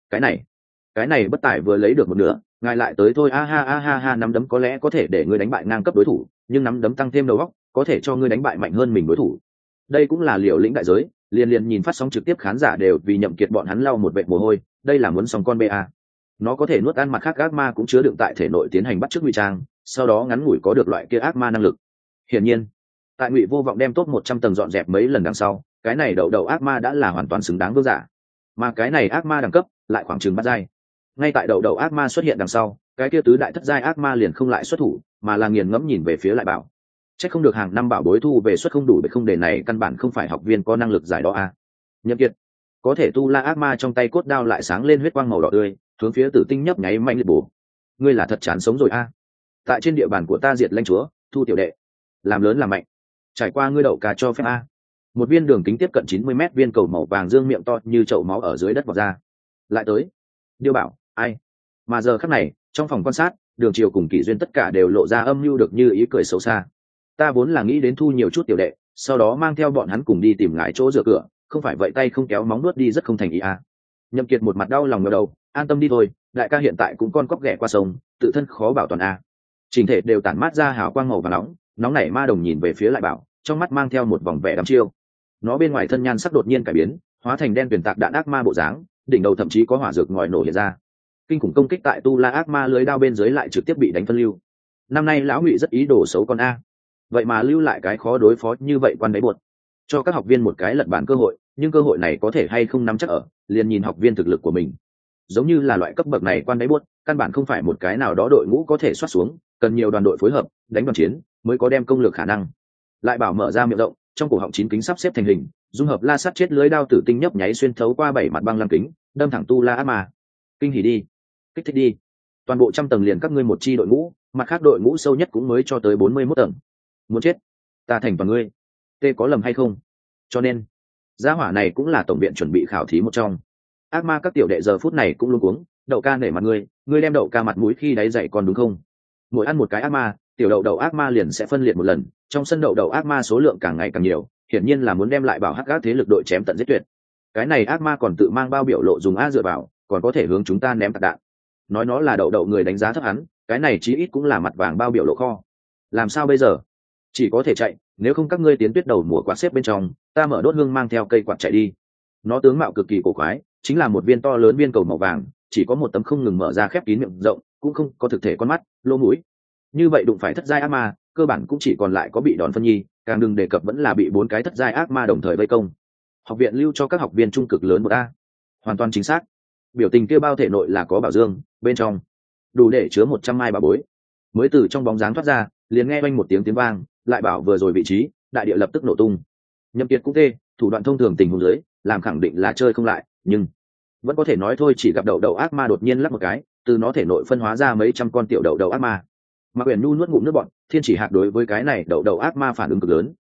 Cái này bất tải vừa lấy được một nửa, ngài lại tới thôi, a ha, nắm đấm có lẽ có thể để ngươi đánh bại ngang cấp đối thủ, nhưng nắm đấm tăng thêm đầu óc, có thể cho ngươi đánh bại mạnh hơn mình đối thủ. Đây cũng là liều lĩnh đại giới, liền nhìn phát sóng trực tiếp khán giả đều vì Nhậm Kiệt bọn hắn lau một vệt mồ hôi, đây là muốn xong con ba. Nó có thể nuốt ăn mặt khác ác ma cũng chứa đựng tại thể nội tiến hành bắt chước ngụy trang, sau đó ngắn ngủi có được loại kia ác ma năng lực. Hiển nhiên, tại Ngụy Vô Vọng đem top 100 tầng dọn dẹp mấy lần đằng sau, cái này đầu ác ma đã là hoàn toàn xứng đáng vương giả. Mà cái này ác ma đẳng cấp lại khoảng chừng bát giai. Ngay tại đầu ác ma xuất hiện đằng sau, cái kia tứ đại thất giai ác ma liền không lại xuất thủ, mà là nghiền ngẫm nhìn về phía lại bảo. Chắc không được hàng năm bảo bối thu về suất không đủ để không đề này căn bản không phải học viên có năng lực giải đó a. Nhậm Kiệt có thể tu la ác ma trong tay cốt đao lại sáng lên huyết quang màu đỏ tươi, hướng phía Tử Tinh nhấp nháy mạnh liệt bổ. Ngươi là thật chán sống rồi a. Tại trên địa bàn của ta diệt lãnh chúa, thu tiểu đệ, làm lớn làm mạnh. Trải qua ngươi đậu cả cho phép a. Một viên đường kính tiếp cận 90 mét viên cầu màu vàng dương miệng to như chậu máu ở dưới đất vọt ra. Lại tới. Điêu bảo, ai? Mà giờ khắc này, trong phòng quan sát, Đường Triều cùng Kỷ Duyên tất cả đều lộ ra âm mưu được như ý cười xấu xa. Ta vốn là nghĩ đến thu nhiều chút tiểu đệ, sau đó mang theo bọn hắn cùng đi tìm ngài chỗ rửa cửa, không phải vậy tay không kéo móng nuốt đi rất không thành ý a. Nhậm Kiệt một mặt đau lòng ngẩng đầu, an tâm đi thôi, đại ca hiện tại cũng con cóc ghẻ qua sông, tự thân khó bảo toàn a. Trình thể đều tản mát ra hào quang màu vàng nóng nảy ma đồng nhìn về phía lại bảo, trong mắt mang theo một vòng vẻ đăm chiêu. Nó bên ngoài thân nhan sắc đột nhiên cải biến, hóa thành đen tuyển tạc đạn ác ma bộ dáng, đỉnh đầu thậm chí có hỏa dược ngòi nổ hiện ra. Kinh khủng công kích tại tu la ác ma lưới đao bên dưới lại trực tiếp bị đánh phân lưu. Năm nay lão ngụy rất ý đồ xấu con a, vậy mà lưu lại cái khó đối phó như vậy quan đáy buột, cho các học viên một cái lật bản cơ hội, nhưng cơ hội này có thể hay không nắm chắc ở, liền nhìn học viên thực lực của mình. Giống như là loại cấp bậc này quan đáy buột, căn bản không phải một cái nào đó đội ngũ có thể xoát xuống, cần nhiều đoàn đội phối hợp, đánh đoàn chiến mới có đem công lược khả năng. Lại bảo mở ra miệng rộng, trong cổ họng chín kính sắp xếp thành hình, dung hợp la sắt chết lưới đao tử tinh nhấp nháy xuyên thấu qua 7 mặt băng lăng kính, đâm thẳng tu la ác ma. Kinh hỉ đi, kích thích đi, toàn bộ trăm tầng liền các ngươi một chi đội ngũ, mặt khác đội ngũ sâu nhất cũng mới cho tới 41 tầng. Muốn chết, ta thành toàn ngươi. Tê có lầm hay không? Cho nên gia hỏa này cũng là tổng viện chuẩn bị khảo thí một trong. Ác ma các tiểu đệ giờ phút này cũng luống cuống, đậu ca nể mặt ngươi đem đậu ca mặt mũi khi đáy dậy còn đúng không? Mỗi ăn một cái ác ma, tiểu đậu ác ma liền sẽ phân liệt một lần, trong sân đậu ác ma số lượng càng ngày càng nhiều, hiển nhiên là muốn đem lại bảo hắc ác thế lực đội chém tận giết tuyệt. Cái này ác ma còn tự mang bao biểu lộ dùng a dựa vào, còn có thể hướng chúng ta ném tạc đạn. Nói nó là đậu người đánh giá thấp hắn, cái này chí ít cũng là mặt vàng bao biểu lộ kho. Làm sao bây giờ? Chỉ có thể chạy, nếu không các ngươi tiến tuyết đầu mùa quạt xếp bên trong, ta mở đốt hương mang theo cây quạt chạy đi. Nó tướng mạo cực kỳ cổ quái, chính là một viên to lớn viên cầu màu vàng, chỉ có một tấm không ngừng mở ra khép kín miệng rộng, cũng không có thực thể con mắt, lỗ mũi. Như vậy đụng phải thất giai ác ma, cơ bản cũng chỉ còn lại có bị đòn phân nhi, càng đừng đề cập vẫn là bị 4 cái thất giai ác ma đồng thời vây công. Học viện lưu cho các học viên trung cực lớn một a. Hoàn toàn chính xác. Biểu tình kia bao thể nội là có bảo dương, bên trong đủ để chứa 100 mai bảo bối. Mới từ trong bóng dáng thoát ra, liền nghe vang một tiếng vang, lại bảo vừa rồi vị trí, đại địa lập tức nổ tung. Nhậm Kiệt cũng tê, thủ đoạn thông thường tình huống dưới, làm khẳng định là chơi không lại, nhưng vẫn có thể nói thôi, chỉ gặp đậu ác ma đột nhiên lắc một cái, từ nó thể nội phân hóa ra mấy trăm con tiểu đậu ác ma. Mạc Uyển Nhu nuốt ngụm nước bọt, thiên chỉ hạt đối với cái này đậu ác ma phản ứng cực lớn,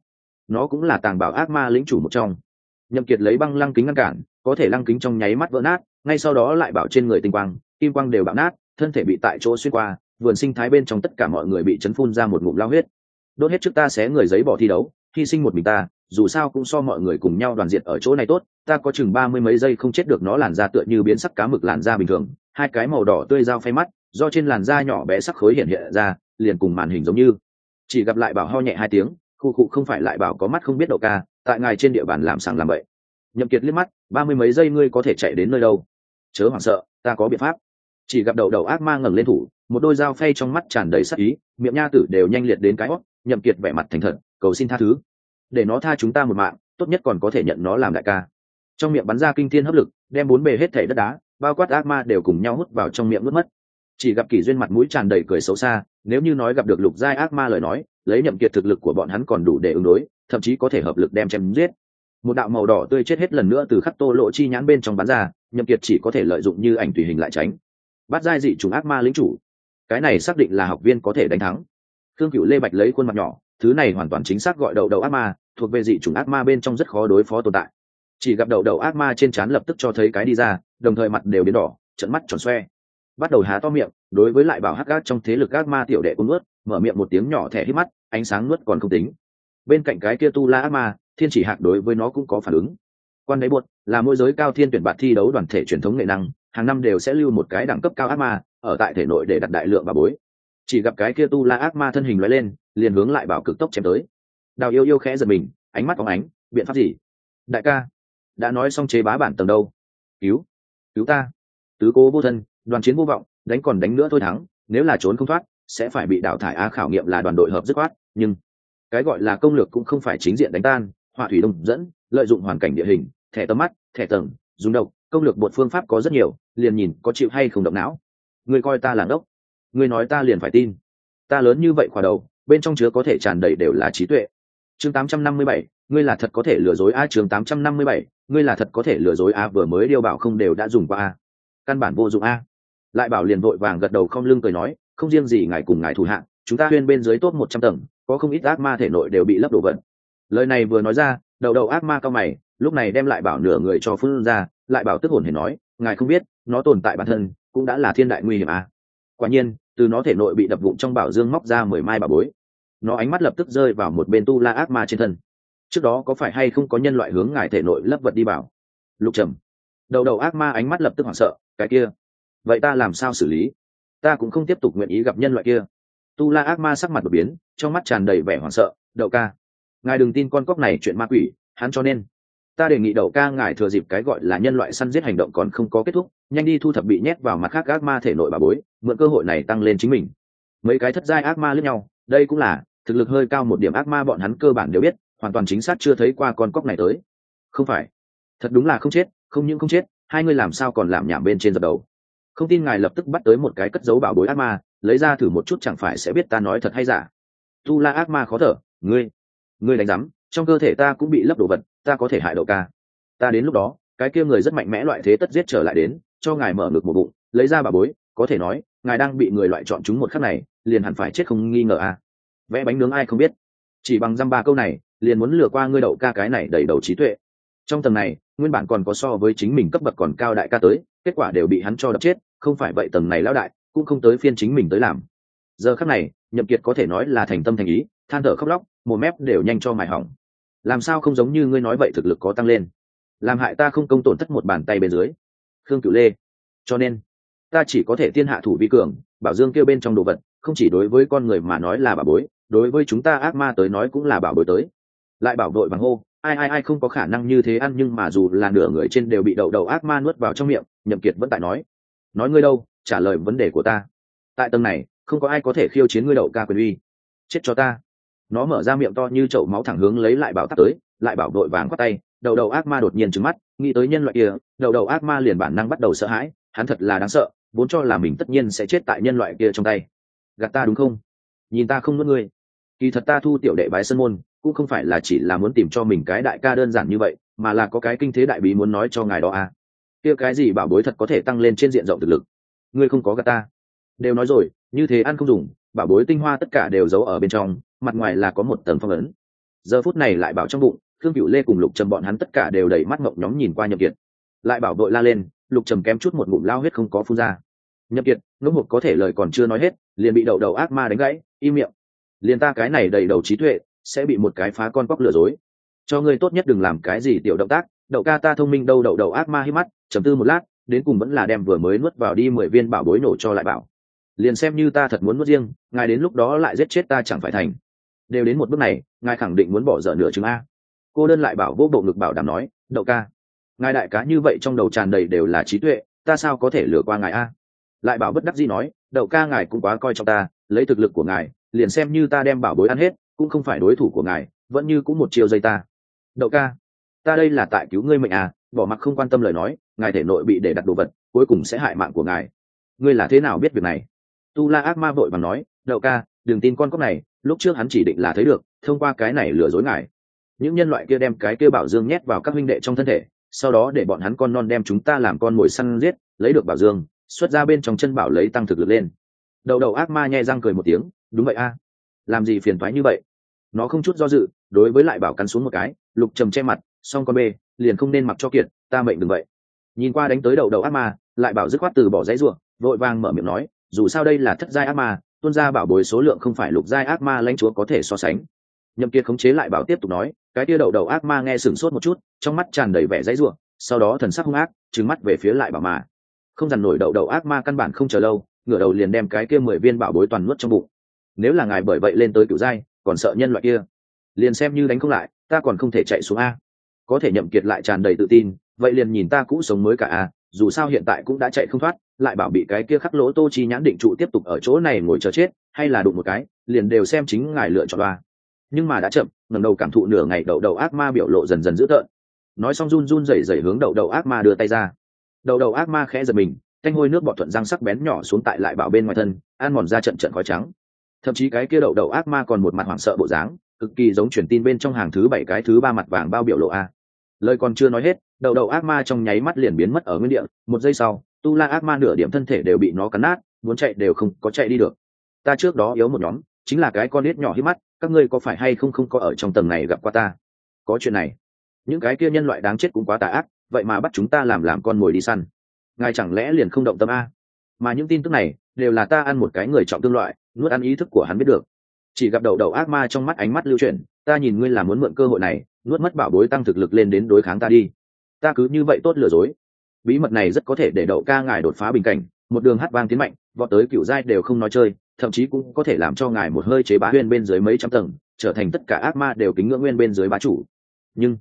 nó cũng là tàng bảo ác ma lĩnh chủ một trong. Nhậm Kiệt lấy băng lăng kính ngăn cản, có thể lăng kính trong nháy mắt vỡ nát, ngay sau đó lại bảo trên người tinh quang, kim quang đều bạo nát, thân thể bị tại chỗ xuyên qua, vườn sinh thái bên trong tất cả mọi người bị chấn phun ra một ngụm lao huyết. Đốt hết trước ta xé người giấy bỏ thi đấu, hy sinh một mình ta, dù sao cũng so mọi người cùng nhau đoàn diệt ở chỗ này tốt, ta có chừng 30 mấy giây không chết được, nó làn da tựa như biến sắc cá mực làn da bình thường, hai cái màu đỏ tươi dao phay mắt, do trên làn da nhỏ bé sắc khối hiện ra, liền cùng màn hình giống như. Chỉ gặp lại bảo ho nhẹ hai tiếng, khu không phải lại bảo có mắt không biết đậu ca, tại ngài trên địa bàn làm sàng làm bậy. Nhậm Kiệt liếc mắt, 30 mấy giây ngươi có thể chạy đến nơi đâu? Chớ hoảng sợ, ta có biện pháp. Chỉ gặp đậu ác ma ngẩng lên thủ, một đôi dao phay trong mắt tràn đầy sát ý, miệng nha tử đều nhanh liệt đến cái hót. Nhậm Kiệt vẻ mặt thành thật, cầu xin tha thứ, để nó tha chúng ta một mạng, tốt nhất còn có thể nhận nó làm đại ca. Trong miệng bắn ra kinh thiên hấp lực, đem 4 bề hết thảy đất đá, bao quát ác ma đều cùng nhau hút vào trong miệng nuốt mất. Chỉ gặp Kỷ Duyên mặt mũi tràn đầy cười xấu xa, nếu như nói gặp được lục giai ác ma lời nói, lấy Nhậm Kiệt thực lực của bọn hắn còn đủ để ứng đối, thậm chí có thể hợp lực đem chém giết. Một đạo màu đỏ tươi chết hết lần nữa từ khắc tô lộ chi nhãn bên trong bắn ra, Nhậm Kiệt chỉ có thể lợi dụng như ảnh tùy hình lại tránh. Bát giai dị trùng ác ma lĩnh chủ, cái này xác định là học viên có thể đánh thắng. Thương Cửu Lê Bạch lấy khuôn mặt nhỏ, thứ này hoàn toàn chính xác gọi đậu ác ma, thuộc về dị chủng ác ma bên trong rất khó đối phó tồn tại. Chỉ gặp đậu ác ma trên trán lập tức cho thấy cái đi ra, đồng thời mặt đều biến đỏ, trợn mắt tròn xoe, bắt đầu há to miệng, đối với lại bảo hắc ác trong thế lực ác ma tiểu đệ cũng nuốt, mở miệng một tiếng nhỏ thẻ hít mắt, ánh sáng nuốt còn không tính. Bên cạnh cái kia tu la ác ma, thiên chỉ hạc đối với nó cũng có phản ứng. Quan đáy buột là môi giới cao thiên tuyển bạt thi đấu đoàn thể truyền thống nghệ năng, hàng năm đều sẽ lưu một cái đẳng cấp cao ác ma ở tại thể nội để đặt đại lượng bà bối. Chỉ gặp cái kia tu la ác ma thân hình lóe lên, liền hướng lại bảo cực tốc chém tới. Đào yêu khẽ giật mình, ánh mắt phóng ánh, biện pháp gì? Đại ca, đã nói xong chế bá bản tầng đâu? Cứu ta! Tứ cố vô thân, đoàn chiến vô vọng, đánh còn đánh nữa thôi thắng, nếu là trốn không thoát, sẽ phải bị đào thải. Khảo nghiệm là đoàn đội hợp dứt khoát, nhưng cái gọi là công lược cũng không phải chính diện đánh tan, hỏa thủy đông dẫn, lợi dụng hoàn cảnh địa hình, thẻ tầm mắt, thẻ tầng, dùng độc, công lược một phương pháp có rất nhiều, liền nhìn có chịu hay không động não. Ngươi coi ta là ngốc, ngươi nói ta liền phải tin. Ta lớn như vậy khỏa đầu, bên trong chứa có thể tràn đầy đều là trí tuệ. Chương 857, ngươi là thật có thể lừa dối chương 857, ngươi là thật có thể lừa dối vừa mới điêu bảo không đều đã dùng qua căn bản vô dụng Lại bảo liền vội vàng gật đầu không lưng cười nói, không riêng gì ngài cùng ngài thủ hạng, chúng ta huyên bên dưới top 100 tầng, có không ít ác ma thể nội đều bị lấp đổ vận. Lời này vừa nói ra, đầu ác ma cao mày, lúc này đem lại bảo nửa người cho phun ra, lại bảo tức hồn hển nói, ngài không biết, nó tồn tại bản thân cũng đã là thiên đại nguy hiểm Quả nhiên, từ nó thể nội bị đập vụn trong bảo dương móc ra 10 mai bảo bối. Nó ánh mắt lập tức rơi vào một bên tu la ác ma trên thân. Trước đó có phải hay không có nhân loại hướng ngài thể nội lấp vật đi bảo? Lục Trầm. Đầu ác ma ánh mắt lập tức hoảng sợ, cái kia, vậy ta làm sao xử lý? Ta cũng không tiếp tục nguyện ý gặp nhân loại kia. Tu la ác ma sắc mặt đột biến, trong mắt tràn đầy vẻ hoảng sợ, đậu ca, ngài đừng tin con cóc này chuyện ma quỷ, hắn cho nên ta đề nghị đậu ca ngài thừa dịp cái gọi là nhân loại săn giết hành động còn không có kết thúc, nhanh đi thu thập bị nhét vào mặt khác ác ma thể nội bà bối, mượn cơ hội này tăng lên chính mình. Mấy cái thất giai ác ma lẫn nhau, đây cũng là thực lực hơi cao một điểm ác ma, bọn hắn cơ bản đều biết, hoàn toàn chính xác chưa thấy qua con cóc này tới. Không phải, thật đúng là không chết, không những không chết, hai người làm sao còn làm nhảm bên trên dập đầu. Không tin ngài lập tức bắt tới một cái cất giấu bảo bối ác ma, lấy ra thử một chút chẳng phải sẽ biết ta nói thật hay giả. Tu La ác ma khó thở, ngươi đánh rắm, trong cơ thể ta cũng bị lấp đồ vật, ta có thể hại đậu ca. Ta đến lúc đó, cái kia người rất mạnh mẽ loại thế tất giết trở lại đến, cho ngài mở ngực một bụng, lấy ra bảo bối, có thể nói, ngài đang bị người loại chọn chúng một khắc này, liền hẳn phải chết không nghi ngờ à. Vẽ bánh nướng ai không biết, chỉ bằng dăm ba câu này, liền muốn lừa qua ngươi đậu ca cái này đầy đầu trí tuệ. Trong tầng này, nguyên bản còn có so với chính mình cấp bậc còn cao đại ca tới, kết quả đều bị hắn cho đập chết, không phải vậy tầng này lão đại cũng không tới phiên chính mình tới làm. Giờ khắc này, Nhậm Kiệt có thể nói là thành tâm thành ý, than thở khóc lóc, mồm mép đều nhanh cho mài hỏng. Làm sao không giống như ngươi nói vậy, thực lực có tăng lên, làm hại ta không công tổn thất một bàn tay bên dưới. Khương Cửu Lê, cho nên ta chỉ có thể tiên hạ thủ vi cường, bảo dương kêu bên trong đồ vật, không chỉ đối với con người mà nói là bảo bối, đối với chúng ta ác ma tới nói cũng là bảo bối tới. Lại bảo đội bằng hô, ai không có khả năng như thế ăn, nhưng mà dù là nửa người trên đều bị đầu ác ma nuốt vào trong miệng. Nhậm Kiệt vẫn tại nói ngươi đâu, trả lời vấn đề của ta. Tại tầng này không có ai có thể khiêu chiến ngươi đậu ca quyền uy, chết cho ta. Nó mở ra miệng to như chậu máu thẳng hướng lấy lại bảo tắt tới. Lại bảo đội vàng quát tay, đầu ác ma đột nhiên trừng mắt, nghĩ tới nhân loại kia, đầu ác ma liền bản năng bắt đầu sợ hãi. Hắn thật là đáng sợ, vốn cho là mình tất nhiên sẽ chết tại nhân loại kia trong tay. Gạt ta đúng không? Nhìn ta không nuốt ngươi. Kỳ thật ta thu tiểu đệ bái sân môn cũng không phải là chỉ là muốn tìm cho mình cái đại ca đơn giản như vậy, mà là có cái kinh thế đại bí muốn nói cho ngài đó à. Kia cái gì bảo bối thật có thể tăng lên trên diện rộng thực lực. Ngươi không có gạt ta. Đều nói rồi, như thế ăn không dùng, bảo bối tinh hoa tất cả đều giấu ở bên trong, mặt ngoài là có một tầng phong ấn. Giờ phút này lại bảo trong bụng, Khương Cửu Lê cùng Lục Trầm bọn hắn tất cả đều đầy mắt ngọc nhóm nhìn qua Nhậm Kiệt. Lại bảo đội la lên, Lục Trầm kém chút một ngụm lao huyết không có phun ra. Nhậm Kiệt ngỗng hộp có thể lời còn chưa nói hết, liền bị đầu ác ma đánh gãy, im miệng. Liền ta cái này đầy đầu trí tuệ, sẽ bị một cái phá con cóc lừa dối. Cho ngươi tốt nhất đừng làm cái gì tiểu động tác, đậu ca ta thông minh đâu. Đầu ác ma hí mắt, trầm tư một lát, đến cùng vẫn là đem vừa mới nuốt vào đi 10 viên bảo bối nổ cho lại bảo. Liền xem như ta thật muốn nuốt riêng, ngài đến lúc đó lại giết chết ta chẳng phải thành. Đều đến một bước này, ngài khẳng định muốn bỏ dở nửa chừng a. Cô đơn lại bảo vô bộ ngực bảo đảm nói, đậu ca, ngài đại cá như vậy trong đầu tràn đầy đều là trí tuệ, ta sao có thể lừa qua ngài a. Lại bảo bất đắc dĩ nói, đậu ca ngài cũng quá coi trọng ta, lấy thực lực của ngài, liền xem như ta đem bảo bối ăn hết, cũng không phải đối thủ của ngài, vẫn như cũng một chiều dây ta. Đậu ca, ta đây là tại cứu ngươi mệnh à, bỏ mặc không quan tâm lời nói, ngài thể nội bị để đặt đồ vật, cuối cùng sẽ hại mạng của ngài. Ngươi là thế nào biết việc này? Tu La ác ma vội vàng nói, đậu ca, đừng tin con cóc này, lúc trước hắn chỉ định là thấy được, thông qua cái này lừa dối ngài. Những nhân loại kia đem cái kia bảo dương nhét vào các huynh đệ trong thân thể, sau đó để bọn hắn con non đem chúng ta làm con mồi săn giết, lấy được bảo dương, xuất ra bên trong chân bảo lấy tăng thực lực lên. Đầu ác ma nhe răng cười một tiếng, đúng vậy a, làm gì phiền toái như vậy. Nó không chút do dự, đối với lại bảo cắn xuống một cái. Lục Trầm che mặt, xong con bê liền không nên mặc cho Kiệt, ta mệnh đừng vậy. Nhìn qua đánh tới đầu ác ma, lại bảo dứt khoát từ bỏ dãy ruộng, vội vàng mở miệng nói, dù sao đây là thất giai ác ma, tuôn ra bảo bối số lượng không phải lục giai ác ma lãnh chúa có thể so sánh. Nhậm Kiệt khống chế lại bảo tiếp tục nói, cái kia đầu ác ma nghe sửng sốt một chút, trong mắt tràn đầy vẻ dãy ruộng, sau đó thần sắc hung ác, trừng mắt về phía lại bảo mà. Không dằn nổi đầu ác ma căn bản không chờ lâu, ngửa đầu liền đem cái kia 10 viên bảo bối toàn nuốt trong bụng. Nếu là ngài bởi vậy lên tới cửu giai, còn sợ nhân loại kia, liền xem như đánh không lại, ta còn không thể chạy xuống a. Có thể Nhậm Kiệt lại tràn đầy tự tin, vậy liền nhìn ta cũ sống mới cả a, dù sao hiện tại cũng đã chạy không thoát, lại bảo bị cái kia khắc lỗ Tô Chi nhãn định trụ tiếp tục ở chỗ này ngồi chờ chết, hay là đụng một cái, liền đều xem chính ngài lựa chọn ba. Nhưng mà đã chậm, ngẩng đầu cảm thụ nửa ngày đầu ác ma biểu lộ dần dần dữ tợn. Nói xong run run rẩy rẩy hướng đầu ác ma đưa tay ra. Đầu ác ma khẽ giật mình, thanh hôi nước bọt thuận răng sắc bén nhỏ xuống tại lại bảo bên ngoài thân, ăn mòn ra trận trận khói trắng. Thậm chí cái kia đầu ác ma còn một mặt hoảng sợ bộ dáng, cực kỳ giống truyền tin bên trong hàng thứ 7 cái thứ 3 mặt vàng bao biểu lộ a. Lời còn chưa nói hết, đầu ác ma trong nháy mắt liền biến mất ở nguyên địa. Một giây sau, Tu La ác ma nửa điểm thân thể đều bị nó cắn nát, muốn chạy đều không có chạy đi được. Ta trước đó yếu một nhóm, chính là cái con nít nhỏ hí mắt, các ngươi có phải hay không có ở trong tầng này gặp qua ta? Có chuyện này. Những cái kia nhân loại đáng chết cũng quá tà ác, vậy mà bắt chúng ta làm con mồi đi săn. Ngài chẳng lẽ liền không động tâm a? Mà những tin tức này đều là ta ăn một cái người trọng tương loại, nuốt ăn ý thức của hắn biết được. Chỉ gặp đầu ác ma trong mắt ánh mắt lưu chuyển, ta nhìn ngươi là muốn mượn cơ hội này, nuốt mất bảo bối tăng thực lực lên đến đối kháng ta đi. Ta cứ như vậy tốt lừa dối. Bí mật này rất có thể để đậu ca ngài đột phá bình cảnh, một đường hát vang tiến mạnh, vọt tới cửu giai đều không nói chơi, thậm chí cũng có thể làm cho ngài một hơi chế bá nguyên bên dưới mấy trăm tầng, trở thành tất cả ác ma đều kính ngưỡng nguyên bên dưới bá chủ. Nhưng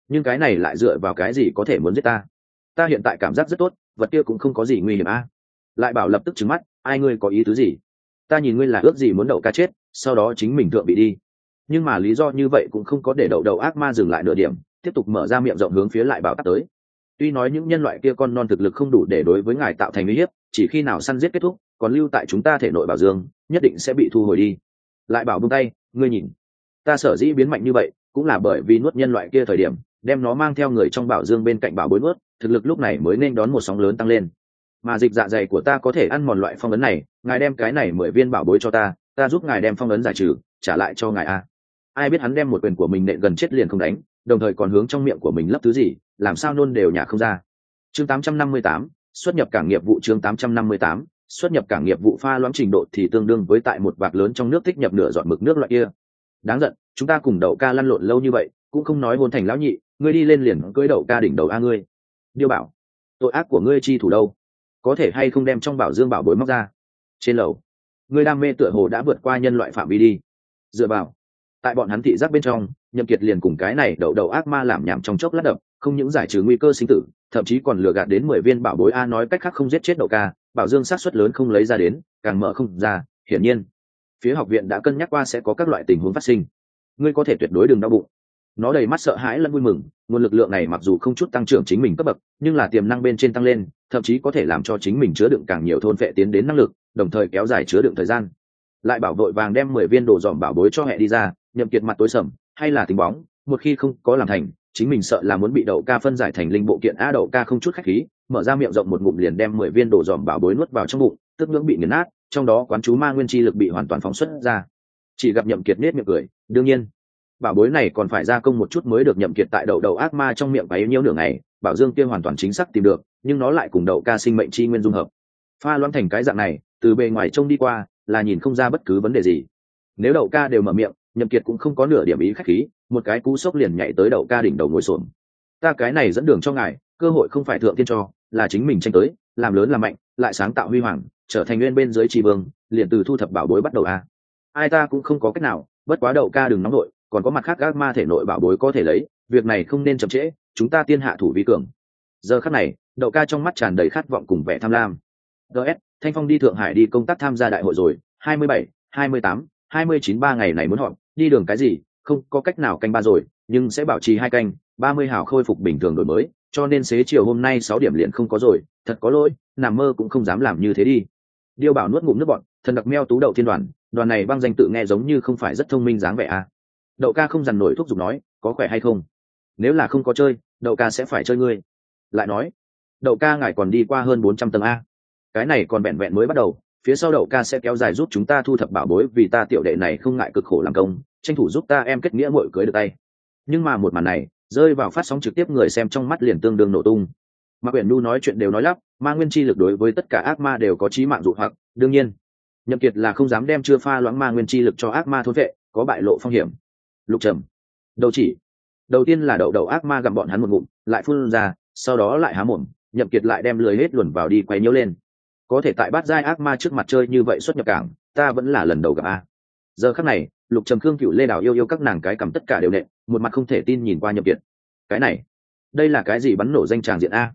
nhưng cái này lại dựa vào cái gì có thể muốn giết ta? Ta hiện tại cảm giác rất tốt, vật kia cũng không có gì nguy hiểm a. Lại bảo lập tức trừng mắt, ai ngươi có ý tứ gì? Ta nhìn ngươi là ước gì muốn đậu ca chết, sau đó chính mình thượng bị đi. Nhưng mà lý do như vậy cũng không có để đậu đầu ác ma dừng lại nửa điểm, tiếp tục mở ra miệng rộng hướng phía lại bảo tắt tới. Tuy nói những nhân loại kia con non thực lực không đủ để đối với ngài tạo thành uy hiếp, chỉ khi nào săn giết kết thúc, còn lưu tại chúng ta thể nội bảo dương, nhất định sẽ bị thu hồi đi. Lại bảo buông tay, ngươi nhìn, ta sở dĩ biến mạnh như vậy, cũng là bởi vì nuốt nhân loại kia thời điểm, đem nó mang theo người trong bảo dương bên cạnh bảo bối nuốt, thực lực lúc này mới nên đón một sóng lớn tăng lên. Mà dịch dạ dày của ta có thể ăn mòn loại phong ấn này, ngài đem cái này 10 viên bảo bối cho ta, ta giúp ngài đem phong ấn giải trừ, trả lại cho ngài a. Ai biết hắn đem một quyền của mình nện gần chết liền không đánh, đồng thời còn hướng trong miệng của mình lấp thứ gì, làm sao nôn đều nhả không ra. Chương 858, xuất nhập cảng nghiệp vụ. Chương 858, xuất nhập cảng nghiệp vụ. Pha loãng trình độ thì tương đương với tại một vạc lớn trong nước tích nhập nửa giọt mực nước loại kia. Đáng giận, chúng ta cùng đậu ca lăn lộn lâu như vậy, cũng không nói hôn thành lão nhị, ngươi đi lên liền cưỡi đậu ca đỉnh đầu a ngươi. Điêu bảo, tội ác của ngươi chi thủ đâu? Có thể hay không đem trong bảo dương bảo bối móc ra? Trên lầu, ngươi đam mê tựa hồ đã vượt qua nhân loại phạm vi đi. Dựa vào, tại bọn hắn thị giác bên trong, Nhậm Kiệt liền cùng cái này đậu đầu ác ma làm nhảm trong chốc lát đập, không những giải trừ nguy cơ sinh tử, thậm chí còn lừa gạt đến 10 viên bảo bối a. Nói cách khác không giết chết đậu ca, bảo dương xác suất lớn không lấy ra đến, càng mở không ra. Hiển nhiên, phía học viện đã cân nhắc qua sẽ có các loại tình huống phát sinh. Ngươi có thể tuyệt đối đừng đau bụng. Nó đầy mắt sợ hãi lẫn vui mừng, nguồn lực lượng này mặc dù không chút tăng trưởng chính mình cấp bậc, nhưng là tiềm năng bên trên tăng lên, thậm chí có thể làm cho chính mình chứa đựng càng nhiều thôn phệ tiến đến năng lực, đồng thời kéo dài chứa đựng thời gian. Lại bảo vội vàng đem 10 viên đồ dòm bảo bối cho hệ đi ra. Nhậm Kiệt mặt tối sầm, hay là tính bóng, một khi không có làm thành, chính mình sợ là muốn bị đậu ca phân giải thành linh bộ kiện a. Đậu ca không chút khách khí, mở ra miệng rộng một ngụm liền đem 10 viên đồ dòm bảo bối nuốt vào trong bụng, tức ngưỡng bị nghiền nát, trong đó quán chú ma nguyên chi lực bị hoàn toàn phóng xuất ra. Chỉ gặp Nhậm Kiệt nét miệng cười, đương nhiên, bảo bối này còn phải gia công một chút mới được. Nhậm Kiệt tại đậu đầu ác ma trong miệng bấy nhiêu nửa ngày, bảo dương kia hoàn toàn chính xác tìm được, nhưng nó lại cùng đậu ca sinh mệnh chi nguyên dung hợp, pha loãng thành cái dạng này, từ bề ngoài trông đi qua là nhìn không ra bất cứ vấn đề gì. Nếu đậu ca đều mở miệng, Nhậm Kiệt cũng không có nửa điểm ý khách khí, một cái cú sốc liền nhảy tới đậu ca đỉnh đầu ngồi xổm. Ta cái này dẫn đường cho ngài, cơ hội không phải thượng tiên cho, là chính mình tranh tới, làm lớn làm mạnh, lại sáng tạo huy hoàng, trở thành nguyên bên dưới tri vương, liền từ thu thập bảo bối bắt đầu a. Ai ta cũng không có cách nào, bất quá đậu ca đừng nóng nội, còn có mặt khác ác ma thể nội bảo bối có thể lấy, việc này không nên chậm trễ, chúng ta tiên hạ thủ vi cường. Giờ khắc này, đậu ca trong mắt tràn đầy khát vọng cùng vẻ tham lam. DS, Thanh Phong đi Thượng Hải đi công tác tham gia đại hội rồi, 27, 28, 29 3 ngày này muốn họp, đi đường cái gì, không có cách nào canh ba rồi, nhưng sẽ bảo trì 2 canh, 30 hào khôi phục bình thường đổi mới, cho nên xế chiều hôm nay 6 điểm liền không có rồi, thật có lỗi, nằm mơ cũng không dám làm như thế đi. Điêu Bảo nuốt ngụm nước bọt, thần đặc meo tú đậu thiên đoàn, đoàn này băng danh tự nghe giống như không phải rất thông minh dáng vẻ à. Đậu ca không dằn nổi thuốc giục nói, có khỏe hay không? Nếu là không có chơi, đậu ca sẽ phải chơi ngươi. Lại nói, đậu ca ngài còn đi qua hơn 400 tầng a. Cái này còn vẹn vẹn mới bắt đầu, phía sau đậu ca sẽ kéo dài giúp chúng ta thu thập bảo bối, vì ta tiểu đệ này không ngại cực khổ làm công, tranh thủ giúp ta em kết nghĩa muội cưới được tay. Nhưng mà một màn này rơi vào phát sóng trực tiếp, người xem trong mắt liền tương đương nổ tung. Mạc Uyển Nhu nói chuyện đều nói lắp, ma nguyên chi lực đối với tất cả ác ma đều có chí mạng dụ hoặc, đương nhiên Nhậm Kiệt là không dám đem chưa pha loãng ma nguyên chi lực cho ác ma thôn vệ, có bại lộ phong hiểm. Lục Trầm, đầu chỉ đầu tiên là đậu đầu ác ma gặm bọn hắn một ngụm, lại phun ra, sau đó lại há mồm. Nhậm Kiệt lại đem lưới hết luồn vào đi quay nhiễu lên. Có thể tại bát giai ác ma trước mặt chơi như vậy xuất nhập cảng, ta vẫn là lần đầu gặp a. Giờ khắc này, Lục Trầm, Khương Cựu, Lê Đào yêu các nàng cái cầm tất cả đều nện, một mặt không thể tin nhìn qua Nhậm Kiệt. Cái này, đây là cái gì bắn nổ danh tràng diện a?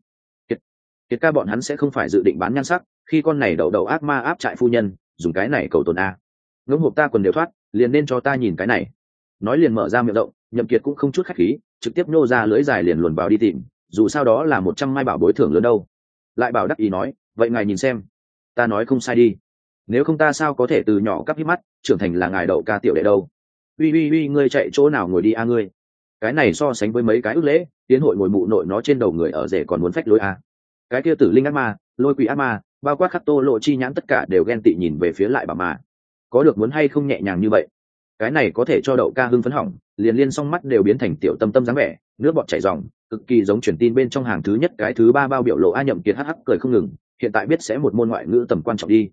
Kiệt ca bọn hắn sẽ không phải dự định bán nhan sắc, khi con này đậu đầu ác ma áp trại phu nhân, dùng cái này cầu tồn a. Ngỗng hộp ta quần đều thoát, liền nên cho ta nhìn cái này. Nói liền mở ra miệng rộng, Nhậm Kiệt cũng không chút khách khí, trực tiếp nô ra lưỡi dài liền luồn vào đi tìm, dù sao đó là 100 mai bảo bối thưởng lớn đâu. Lại bảo đắc ý nói, vậy ngài nhìn xem, ta nói không sai đi, nếu không ta sao có thể từ nhỏ cắp hít mắt trưởng thành là ngài đậu ca tiểu đệ đâu. Uy, ngươi chạy chỗ nào ngồi đi a ngươi. Cái này so sánh với mấy cái ước lễ tiến hội ngồi mụ nội nó trên đầu người ở rể còn muốn phách lối a. Cái kia tử linh ác ma, lôi quỷ ác ma, bao quát khắc tô lộ chi nhãn, tất cả đều ghen tị nhìn về phía lại bà mà. Có được muốn hay không nhẹ nhàng như vậy, cái này có thể cho đậu ca hưng phấn hỏng, liền liên song mắt đều biến thành tiểu tâm tâm dáng vẻ, nước bọt chảy ròng, cực kỳ giống truyền tin bên trong hàng thứ nhất cái thứ ba bao biểu lộ. A Nhậm Kiệt hắc hắc cười không ngừng, hiện tại biết sẽ một môn ngoại ngữ tầm quan trọng đi.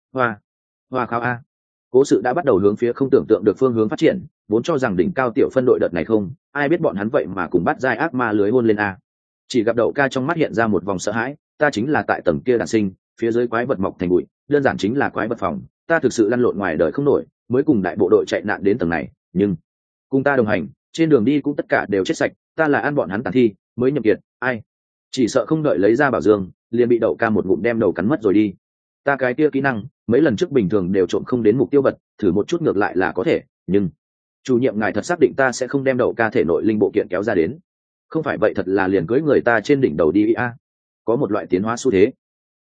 Hoa khao a. Cố sự đã bắt đầu hướng phía không tưởng tượng được phương hướng phát triển, vốn cho rằng đỉnh cao tiểu phân đội đợt này không, ai biết bọn hắn vậy mà cùng bắt giai ác ma lưới hôn lên a. Chỉ gặp đậu ca trong mắt hiện ra một vòng sợ hãi, ta chính là tại tầng kia đản sinh, phía dưới quái vật mọc thành bụi, đơn giản chính là quái vật phòng, ta thực sự lăn lộn ngoài đời không nổi, mới cùng đại bộ đội chạy nạn đến tầng này, nhưng cùng ta đồng hành trên đường đi cũng tất cả đều chết sạch, ta là ăn bọn hắn tàn thi mới nhậm kiệt, ai chỉ sợ không đợi lấy ra bảo dương liền bị đậu ca một ngụm đem đầu cắn mất rồi đi. Ta cái kia kỹ năng mấy lần trước bình thường đều trộm không đến mục tiêu vật, thử một chút ngược lại là có thể, nhưng chủ nhiệm ngài thật xác định ta sẽ không đem đậu ca thể nội linh bộ kiện kéo ra đến? Không phải vậy thật là liền cưới người ta trên đỉnh đầu đi a. Có một loại tiến hóa xu thế.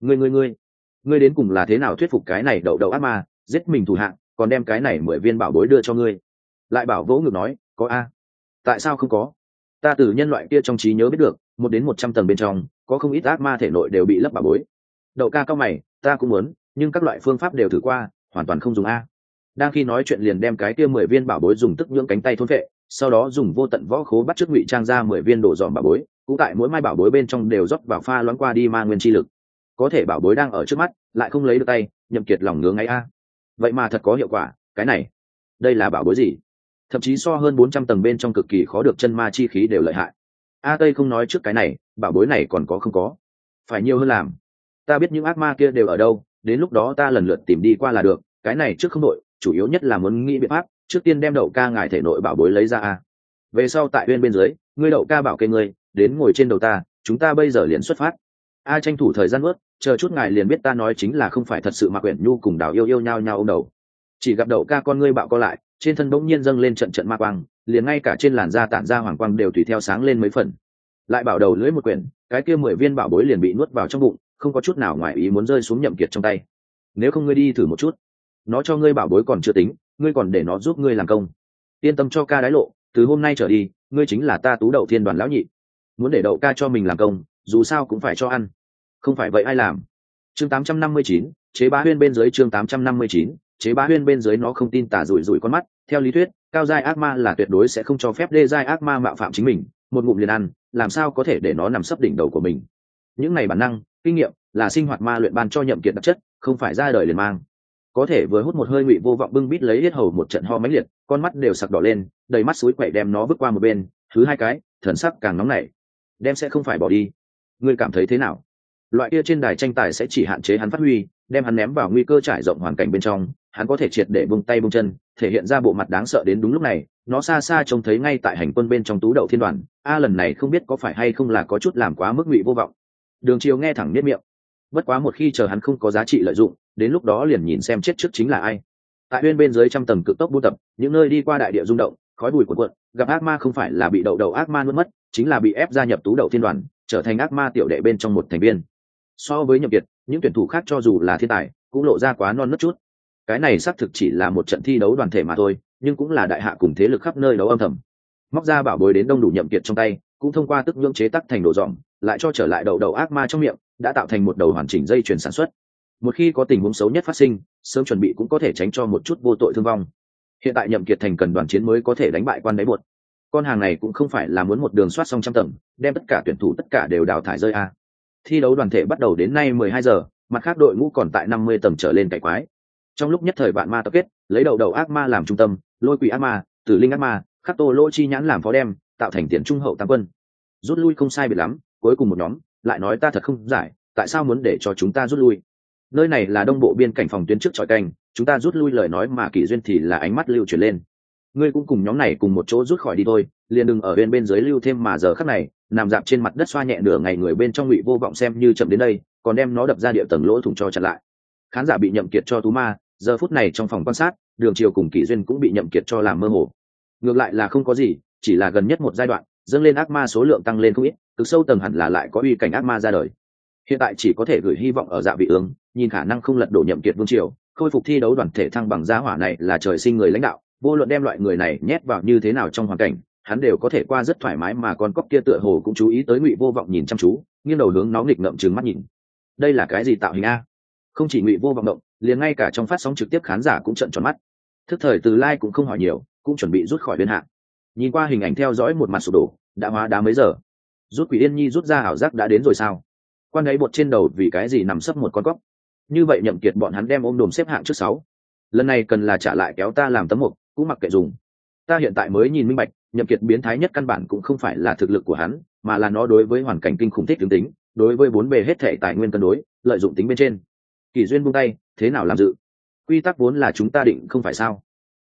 Ngươi đến cùng là thế nào thuyết phục cái này đậu đậu ác ma giết mình thủ hạng, còn đem cái này 10 viên bảo bối đưa cho ngươi? Lại bảo vỗ ngực nói có a. Tại sao không có? Ta từ nhân loại kia trong trí nhớ biết được, 1 đến 100 tầng bên trong có không ít ác ma thể nội đều bị lấp bảo bối. Đậu ca cao mày, ta cũng muốn, nhưng các loại phương pháp đều thử qua, hoàn toàn không dùng a. Đang khi nói chuyện liền đem cái kia 10 viên bảo bối dùng tức nhưỡng cánh tay thôn vệ, sau đó dùng vô tận võ khố bắt chước ngụy trang ra 10 viên đồ dòm bảo bối, cũng tại mỗi mai bảo bối bên trong đều rót vào pha loãng qua đi ma nguyên chi lực. Có thể bảo bối đang ở trước mắt, lại không lấy được tay, Nhậm Kiệt lòng ngứa ngáy a. Vậy mà thật có hiệu quả, cái này, đây là bảo bối gì? Thậm chí so hơn 400 tầng bên trong cực kỳ khó được chân ma chi khí đều lợi hại. A Tây không nói trước cái này, bảo bối này còn có không có? Phải nhiều hơn làm. Ta biết những ác ma kia đều ở đâu, đến lúc đó ta lần lượt tìm đi qua là được, cái này trước không đội, chủ yếu nhất là muốn nghĩ biện pháp, trước tiên đem đậu ca ngài thể nội bảo bối lấy ra a. Về sau tại uyên bên dưới, ngươi đậu ca bảo kê ngươi, đến ngồi trên đầu ta, chúng ta bây giờ liền xuất phát. A tranh thủ thời gian bước, chờ chút ngài liền biết ta nói chính là không phải thật sự mà Quyển Nhu cùng Đào yêu nhau ôm đầu. Chỉ gặp đậu ca con ngươi bạo co lại, trên thân bỗng nhiên dâng lên trận trận ma quang, liền ngay cả trên làn da tản ra hoàng quang đều tùy theo sáng lên mấy phần. Lại bảo đầu lưỡi một quyển, cái kia 10 viên bảo bối liền bị nuốt vào trong bụng, không có chút nào ngoài ý muốn rơi xuống Nhậm Kiệt trong tay. Nếu không ngươi đi thử một chút, nó cho ngươi bảo bối còn chưa tính, ngươi còn để nó giúp ngươi làm công. Yên tâm cho ca đái lộ, từ hôm nay trở đi, ngươi chính là ta Tú Đậu Thiên Đoàn lão nhị. Muốn để đậu ca cho mình làm công, dù sao cũng phải cho ăn. Không phải vậy ai làm? Chương 859, chế bá huyên bên dưới. Chương 859, chế bá huyên bên dưới. Nó không tin tà rủi con mắt, theo lý thuyết cao giai ác ma là tuyệt đối sẽ không cho phép đê giai ác ma mạo phạm chính mình, một ngụm liền ăn, làm sao có thể để nó nằm sấp đỉnh đầu của mình. Những này bản năng kinh nghiệm là sinh hoạt ma luyện ban cho Nhậm Kiệt đặc chất, không phải ra đời liền mang. Có thể vừa hút một hơi Ngụy Vô Vọng bưng bít lấy yết hầu một trận ho mãnh liệt, con mắt đều sặc đỏ lên, đầy mắt suối quậy đem nó vứt qua một bên, thứ hai cái thần sắc càng nóng nảy. Đem sẽ không phải bỏ đi. Ngươi cảm thấy thế nào? Loại kia trên đài tranh tài sẽ chỉ hạn chế hắn phát huy, đem hắn ném vào nguy cơ trải rộng hoàn cảnh bên trong, hắn có thể triệt để buông tay buông chân, thể hiện ra bộ mặt đáng sợ đến đúng lúc này, nó xa xa trông thấy ngay tại hành quân bên trong Tú Đậu Thiên Đoàn, lần này không biết có phải hay không là có chút làm quá mức Ngụy Vô Vọng. Đường Triều nghe thẳng niết miệng. Bất quá một khi chờ hắn không có giá trị lợi dụng, đến lúc đó liền nhìn xem chết trước chính là ai. Tại uyên bên dưới trăm tầng cực tốc buôn tập, những nơi đi qua đại địa rung động, khói bụi cuồn cuộn, gặp ác ma không phải là bị đậu đầu ác ma nuốt mất, chính là bị ép gia nhập Tú Đậu Thiên Đoàn, trở thành ác ma tiểu đệ bên trong một thành viên. So với Nhậm Kiệt, những tuyển thủ khác cho dù là thiên tài, cũng lộ ra quá non nớt chút. Cái này xác thực chỉ là một trận thi đấu đoàn thể mà thôi, nhưng cũng là đại hạ cùng thế lực khắp nơi đấu âm thầm. Móc ra bảo bối đến đông đủ Nhậm Kiệt trong tay, cũng thông qua tức nhưỡng chế tác thành đồ dỏm, lại cho trở lại đầu ác ma trong miệng, đã tạo thành một đầu hoàn chỉnh dây chuyền sản xuất. Một khi có tình huống xấu nhất phát sinh, sớm chuẩn bị cũng có thể tránh cho một chút vô tội thương vong. Hiện tại Nhậm Kiệt thành cần đoàn chiến mới có thể đánh bại quan đáy buột. Con hàng này cũng không phải là muốn một đường soát xong trăm tầng, đem tất cả tuyển thủ tất cả đều đào thải rơi a. Thi đấu đoàn thể bắt đầu đến nay 12 giờ, mặt khác đội ngũ còn tại 50 tầng trở lên cày quái. Trong lúc nhất thời vạn ma tập kết, lấy đầu ác ma làm trung tâm, lôi quỷ ác ma, tử linh ác ma, khắc tô lỗ chi nhãn làm phó đem, tạo thành tiền trung hậu tam quân. Rút lui không sai biệt lắm, cuối cùng một nhóm lại nói ta thật không giải, tại sao muốn để cho chúng ta rút lui? Nơi này là đông bộ biên cảnh phòng tuyến trước chọi canh, chúng ta rút lui lời nói mà Kỷ Duyên thì là ánh mắt lưu chuyển lên. Ngươi cũng cùng nhóm này cùng một chỗ rút khỏi đi thôi, liền đừng ở bên dưới lưu thêm mà giờ khắc này, nằm dạp trên mặt đất xoa nhẹ nửa ngày người bên trong Ngụy Vô Vọng xem như chậm đến đây, còn đem nó đập ra địa tầng lỗ thủng cho chặn lại. Khán giả bị Nhậm Kiệt cho tú ma, giờ phút này trong phòng quan sát, Đường Triều cùng Kỷ Duyên cũng bị Nhậm Kiệt cho làm mơ hồ. Ngược lại là không có gì, chỉ là gần nhất một giai đoạn, dâng lên ác ma số lượng tăng lên không ít, cực sâu tầng hẳn là lại có uy cảnh ác ma ra đời. Hiện tại chỉ có thể gửi hy vọng ở Dạ Vị Ương, nhìn khả năng không lật đổ Nhậm Kiệt vương triều, khôi phục thi đấu đoàn thể thăng bằng giá hỏa này là trời sinh người lãnh đạo, vô luận đem loại người này nhét vào như thế nào trong hoàn cảnh, hắn đều có thể qua rất thoải mái mà con cóc kia tựa hồ cũng chú ý tới Ngụy Vô Vọng nhìn chăm chú, nghiêng đầu hướng nó nghịch ngợm trừng mắt nhìn. Đây là cái gì tạo hình a? Không chỉ Ngụy Vô Vọng động, liền ngay cả trong phát sóng trực tiếp khán giả cũng trợn tròn mắt. Thức thời Từ Lai cũng không hỏi nhiều, cũng chuẩn bị rút khỏi biên hạ. Nhìn qua hình ảnh theo dõi một mặt sụp đổ, đã hóa đá mấy giờ. Rút Quỷ Yên Nhi rút ra ảo giác đã đến rồi sao? Quan ấy bột trên đầu vì cái gì nằm sấp một con cóc? Như vậy Nhậm Kiệt bọn hắn đem ôm đồm xếp hạng trước 6. Lần này cần là trả lại kéo ta làm tấm mục, cũng mặc kệ dùng. Ta hiện tại mới nhìn minh bạch, Nhậm Kiệt biến thái nhất căn bản cũng không phải là thực lực của hắn, mà là nó đối với hoàn cảnh kinh khủng thích tướng tính, đối với bốn bề hết thảy tài nguyên cân đối, lợi dụng tính bên trên. Kỷ Duyên buông tay, thế nào làm dự? Quy tắc vốn là chúng ta định không phải sao?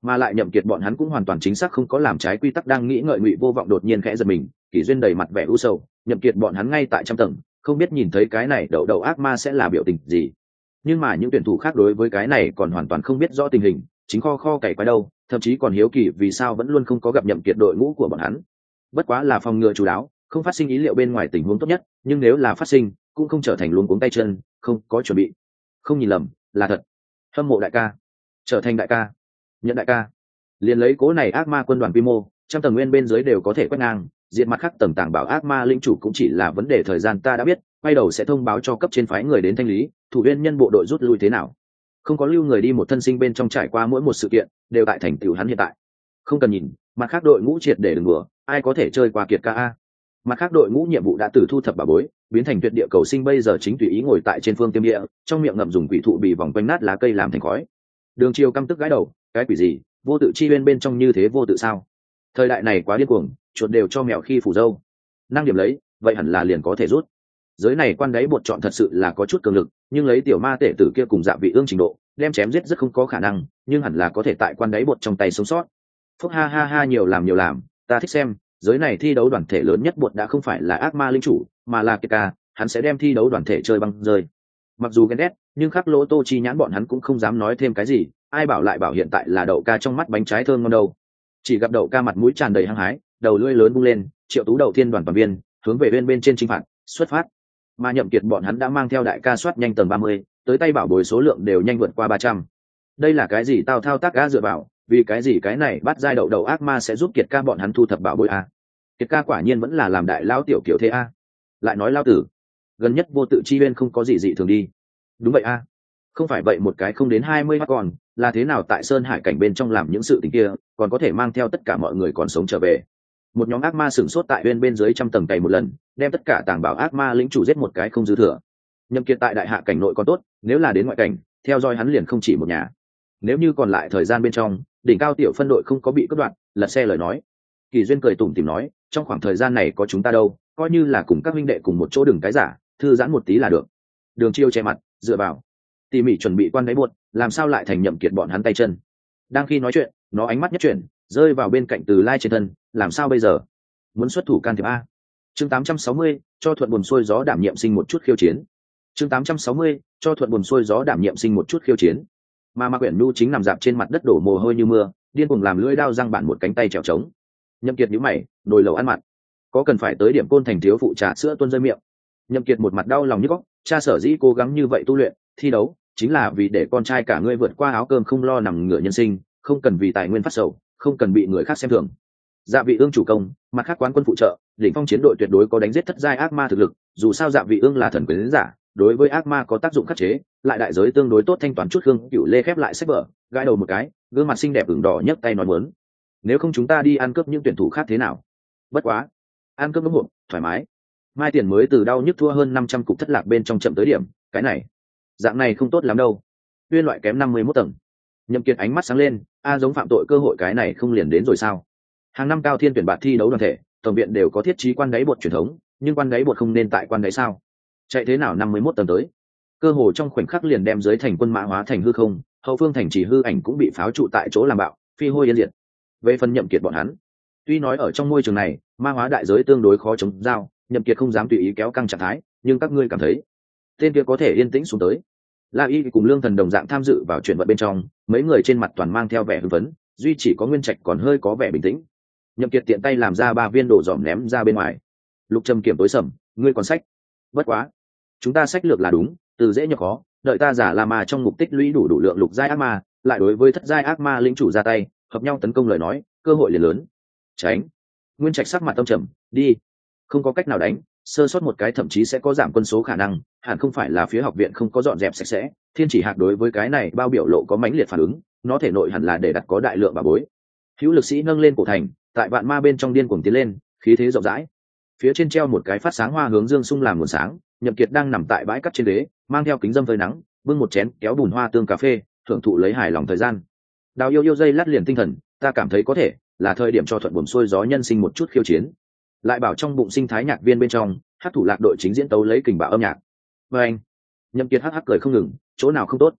mà lại Nhậm Kiệt bọn hắn cũng hoàn toàn chính xác không có làm trái quy tắc. Đang nghĩ ngợi, Ngụy Vô Vọng đột nhiên khẽ giật mình, Kỷ Duyên đầy mặt vẻ u sầu. Nhậm Kiệt bọn hắn ngay tại trăm tầng, không biết nhìn thấy cái này đậu đậu ác ma sẽ là biểu tình gì. Nhưng mà những tuyển thủ khác đối với cái này còn hoàn toàn không biết rõ tình hình, chính kho cày quái đâu, thậm chí còn hiếu kỳ vì sao vẫn luôn không có gặp Nhậm Kiệt đội ngũ của bọn hắn. Bất quá là phòng ngừa chủ đáo, không phát sinh ý liệu bên ngoài tình huống tốt nhất, nhưng nếu là phát sinh cũng không trở thành luống cuống tay chân, không có chuẩn bị. Không nhìn lầm, là thật. Hâm mộ đại ca, trở thành đại ca, nhận đại ca. Liền lấy cố này ác ma quân đoàn quy mô, trăm tầng nguyên bên dưới đều có thể quét ngang, diện mặt khác tầng tàng bảo ác ma lĩnh chủ cũng chỉ là vấn đề thời gian. Ta đã biết, quay đầu sẽ thông báo cho cấp trên phái người đến thanh lý, thủ viên nhân bộ đội rút lui thế nào. Không có lưu người đi một thân sinh bên trong, trải qua mỗi một sự kiện đều tại thành tựu hắn hiện tại. Không cần nhìn, mặt khác đội ngũ triệt để đừng đùa, ai có thể chơi qua Kiệt ca a. Mặt khác đội ngũ nhiệm vụ đã từ thu thập bà bối biến thành tuyệt địa cầu sinh, bây giờ chính tùy ý ngồi tại trên phương tiêm địa, trong miệng ngậm dùng quỷ thụ bị vòng quanh nát lá cây làm thành khói. Đường Triều căm tức gãi đầu, cái quỷ gì, vô tự chi bên trong như thế vô tự sao? Thời đại này quá điên cuồng, chuột đều cho mèo khi phủ dâu. Năng điểm lấy, vậy hẳn là liền có thể rút. Giới này quan đáy bột chọn thật sự là có chút cường lực, nhưng lấy tiểu ma tể tử kia cùng Dạ Vị Ương trình độ, đem chém giết rất không có khả năng, nhưng hẳn là có thể tại quan đáy bột trong tay sống sót. Phúc ha ha ha, nhiều làm, ta thích xem. Giới này thi đấu đoàn thể lớn nhất bột đã không phải là ác ma linh chủ, mà là Kiệt ca, hắn sẽ đem thi đấu đoàn thể chơi băng rơi. Mặc dù ghen ghét, nhưng khắc lỗ Tô Chi nhãn bọn hắn cũng không dám nói thêm cái gì, ai bảo lại bảo hiện tại là đậu ca trong mắt bánh trái thơm ngon đâu. Chỉ gặp đậu ca mặt mũi tràn đầy hăng hái, đầu lưỡi lớn bung lên, triệu tú đầu tiên đoàn toàn viên hướng về bên trên chinh phạt xuất phát. Mà Nhậm Kiệt bọn hắn đã mang theo đại ca soát nhanh tầng 30, tới tay bảo bối số lượng đều nhanh vượt qua 300. Đây là cái gì tao thao tác gã dựa vào, vì cái gì cái này bắt giai đậu đầu ác ma sẽ giúp Kiệt ca bọn hắn thu thập bảo bối a. Kiệt ca quả nhiên vẫn là làm đại lão tiểu kiểu thế a. Lại nói lão tử, gần nhất vô tự chi bên không có gì dị thường đi. Đúng vậy a. Không phải vậy một cái không đến 20 mắt còn, là thế nào tại Sơn Hải cảnh bên trong làm những sự tình kia, còn có thể mang theo tất cả mọi người còn sống trở về. Một nhóm ác ma sửng sốt tại bên dưới trăm tầng cày một lần, đem tất cả tàng bảo ác ma lĩnh chủ giết một cái không dư thừa. Nhậm Kiệt tại đại hạ cảnh nội còn tốt, nếu là đến ngoại cảnh, theo dõi hắn liền không chỉ một nhà. Nếu như còn lại thời gian bên trong, đỉnh cao tiểu phân đội không có bị cắt đoạn, lật xe lời nói. Kỳ Duyên cười tủm tỉm nói, trong khoảng thời gian này có chúng ta đâu, coi như là cùng các huynh đệ cùng một chỗ, đừng cái giả, thư giãn một tí là được. Đường Chiêu che mặt, dựa vào, tỉ mỉ chuẩn bị quan đáy buột, làm sao lại thành Nhậm Kiệt bọn hắn tay chân. Đang khi nói chuyện, nó ánh mắt nhất chuyển, rơi vào bên cạnh Từ Lai trên thân, làm sao bây giờ? Muốn xuất thủ can thiệp a? Chương 860, cho thuận buồm xuôi gió đảm nhiệm sinh một chút khiêu chiến. Chương 860, cho thuận buồm xuôi gió đảm nhiệm sinh một chút khiêu chiến. Mà Ma Quyển Nhu chính nằm dạp trên mặt đất đổ mồ hôi như mưa, điên cuồng làm lưỡi đao răng bản một cánh tay trèo trống. Nhậm Kiệt nhíu mày, nồi lẩu ăn mặn, có cần phải tới điểm Côn Thành thiếu phụ trà sữa tuôn rơi miệng. Nhậm Kiệt một mặt đau lòng như góc, cha sở dĩ cố gắng như vậy tu luyện, thi đấu, chính là vì để con trai cả ngươi vượt qua áo cơm không lo nằm ngửa nhân sinh, không cần vì tài nguyên phát sầu, không cần bị người khác xem thường. Dạ Vị Ương chủ công, mặt khác quán quân phụ trợ, đỉnh phong chiến đội tuyệt đối có đánh giết thất giai ác ma thực lực, dù sao Dạ Vị Ương là thần quyền giả, đối với ác ma có tác dụng khắc chế, lại đại giới tương đối tốt, thanh toán chút Hương Cửu Lê khép lại sách vở, gãi đầu một cái, gương mặt xinh đẹp ửng đỏ nhấc tay nói muốn. Nếu không chúng ta đi ăn cướp những tuyển thủ khác thế nào? Bất quá, ăn cướp ngỗng hộp, thoải mái. Mai Tiền mới từ đau nhức thua hơn 500 cục thất lạc bên trong chậm tới điểm, cái này, dạng này không tốt lắm đâu. Uyên loại kém 51 tầng. Nhậm Kiệt ánh mắt sáng lên, giống phạm tội cơ hội cái này không liền đến rồi sao? Hàng năm cao thiên tuyển bạt thi đấu đoàn thể, tổng viện đều có thiết trí quan đáy bột truyền thống, nhưng quan đáy bột không nên tại quan đáy sao? Chạy thế nào 51 tầng tới? Cơ hồ trong khoảnh khắc liền đem dưới thành quân mã hóa thành hư không, hậu phương thành trì hư ảnh cũng bị pháo trụ tại chỗ làm bạo, phi hôi yên diệt. Về phần Nhậm Kiệt bọn hắn, tuy nói ở trong môi trường này, ma hóa đại giới tương đối khó chống giao, Nhậm Kiệt không dám tùy ý kéo căng trạng thái, nhưng các ngươi cảm thấy, tên kia có thể yên tĩnh xuống tới. La Y cùng Lương Thần đồng dạng tham dự vào chuyện vận bên trong, mấy người trên mặt toàn mang theo vẻ hưng phấn, duy chỉ có Nguyên Trạch còn hơi có vẻ bình tĩnh. Nhậm Kiệt tiện tay làm ra 3 viên đồ giỏm ném ra bên ngoài. Lục Trầm kiểm tối sầm, ngươi còn sách? Bất quá, chúng ta sách lược là đúng, từ dễ nhập khó, đợi ta giả là mà trong mục tích lũy đủ lượng lục giai ác ma, lại đối với thất giai ác ma lĩnh chủ ra tay, hợp nhau tấn công lời nói, cơ hội liền lớn. Tránh. Nguyên Trạch sắc mặt tâm trầm, đi. Không có cách nào đánh, sơ sót một cái thậm chí sẽ có giảm quân số khả năng, hẳn không phải là phía học viện không có dọn dẹp sạch sẽ. Thiên Chỉ Hạc đối với cái này bao biểu lộ có mãnh liệt phản ứng, nó thể nội hẳn là để đặt có đại lượng bảo bối. Hữu Lực Sĩ nâng lên cổ thành, tại vạn ma bên trong điên cuồng tiến lên, khí thế rộng rãi. Phía trên treo một cái phát sáng hoa hướng dương sung làm nguồn sáng, Nhậm Kiệt đang nằm tại bãi cắt trên ghế, mang theo kính dâm phơi nắng, bưng một chén kéo bùn hoa tương cà phê, thưởng thụ lấy hài lòng thời gian. Đào yêu dây lát liền tinh thần, ta cảm thấy có thể là thời điểm cho thuận buồm xuôi gió nhân sinh một chút khiêu chiến. Lại bảo trong bụng sinh thái nhạc viên bên trong, hát thủ lạc đội chính diễn tấu lấy kình bạo âm nhạc. Và anh, Nhậm Kiệt hắc hắc cười không ngừng, chỗ nào không tốt.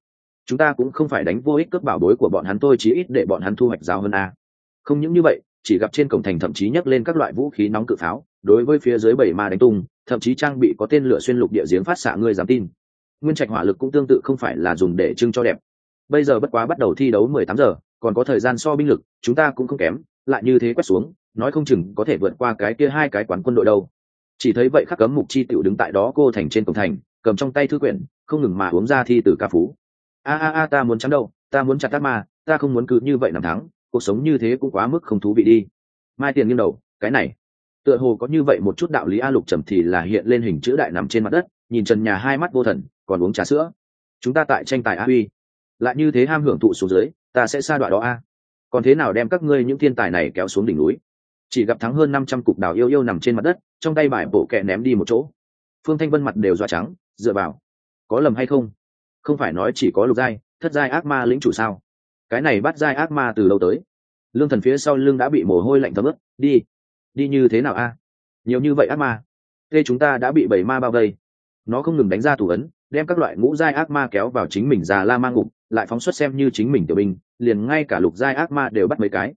chúng ta cũng không phải đánh vô ích cướp bảo bối của bọn hắn thôi, chí ít để bọn hắn thu hoạch giao hơn a. Không những như vậy, chỉ gặp trên cổng thành thậm chí nhấc lên các loại vũ khí nóng cự pháo đối với phía dưới bảy ma đánh tung, thậm chí trang bị có tên lửa xuyên lục địa giếng phát xạ, ngươi dám tin. Nguyên trạch hỏa lực cũng tương tự không phải là dùng để trưng cho đẹp. Bây giờ bất quá bắt đầu thi đấu 18 giờ, còn có thời gian so binh lực chúng ta cũng không kém, lại như thế quét xuống nói không chừng có thể vượt qua cái kia hai cái quán quân đội đâu. Chỉ thấy vậy Khắc Cấm Mục Chi tiểu đứng tại đó cô thành trên cổng thành, cầm trong tay thư quyển không ngừng mà uống ra thi từ ca phú. A ta muốn chắn đâu, ta muốn chặt ác ma, ta không muốn cứ như vậy nằm thắng, cuộc sống như thế cũng quá mức không thú vị đi. Mai Tiền nghiêng đầu, cái này tựa hồ có như vậy một chút đạo lý. A Lục trầm thì là hiện lên hình chữ đại nằm trên mặt đất, nhìn trần nhà hai mắt vô thần, còn uống trà sữa. Chúng ta tại tranh tài A Huy, lại như thế ham hưởng thụ xuống dưới, ta sẽ sa đọa đó A. Còn thế nào đem các ngươi những thiên tài này kéo xuống đỉnh núi. Chỉ gặp thắng hơn 500 cục đào yêu nằm trên mặt đất, trong tay bài bộ kẹ ném đi một chỗ. Phương Thanh Vân mặt đều doa trắng, dựa vào, có lầm hay không? Không phải nói chỉ có lục giai, thất giai ác ma lĩnh chủ sao? Cái này bắt giai ác ma từ đâu tới? Lương Thần phía sau lưng đã bị mồ hôi lạnh thấm ướt. Đi như thế nào a? Nhiều như vậy ác ma. Thế chúng ta đã bị bảy ma bao vây. Nó không ngừng đánh ra thủ ấn, đem các loại ngũ giai ác ma kéo vào chính mình già la mang ngục, lại phóng xuất xem như chính mình tiểu binh, liền ngay cả lục giai ác ma đều bắt mấy cái.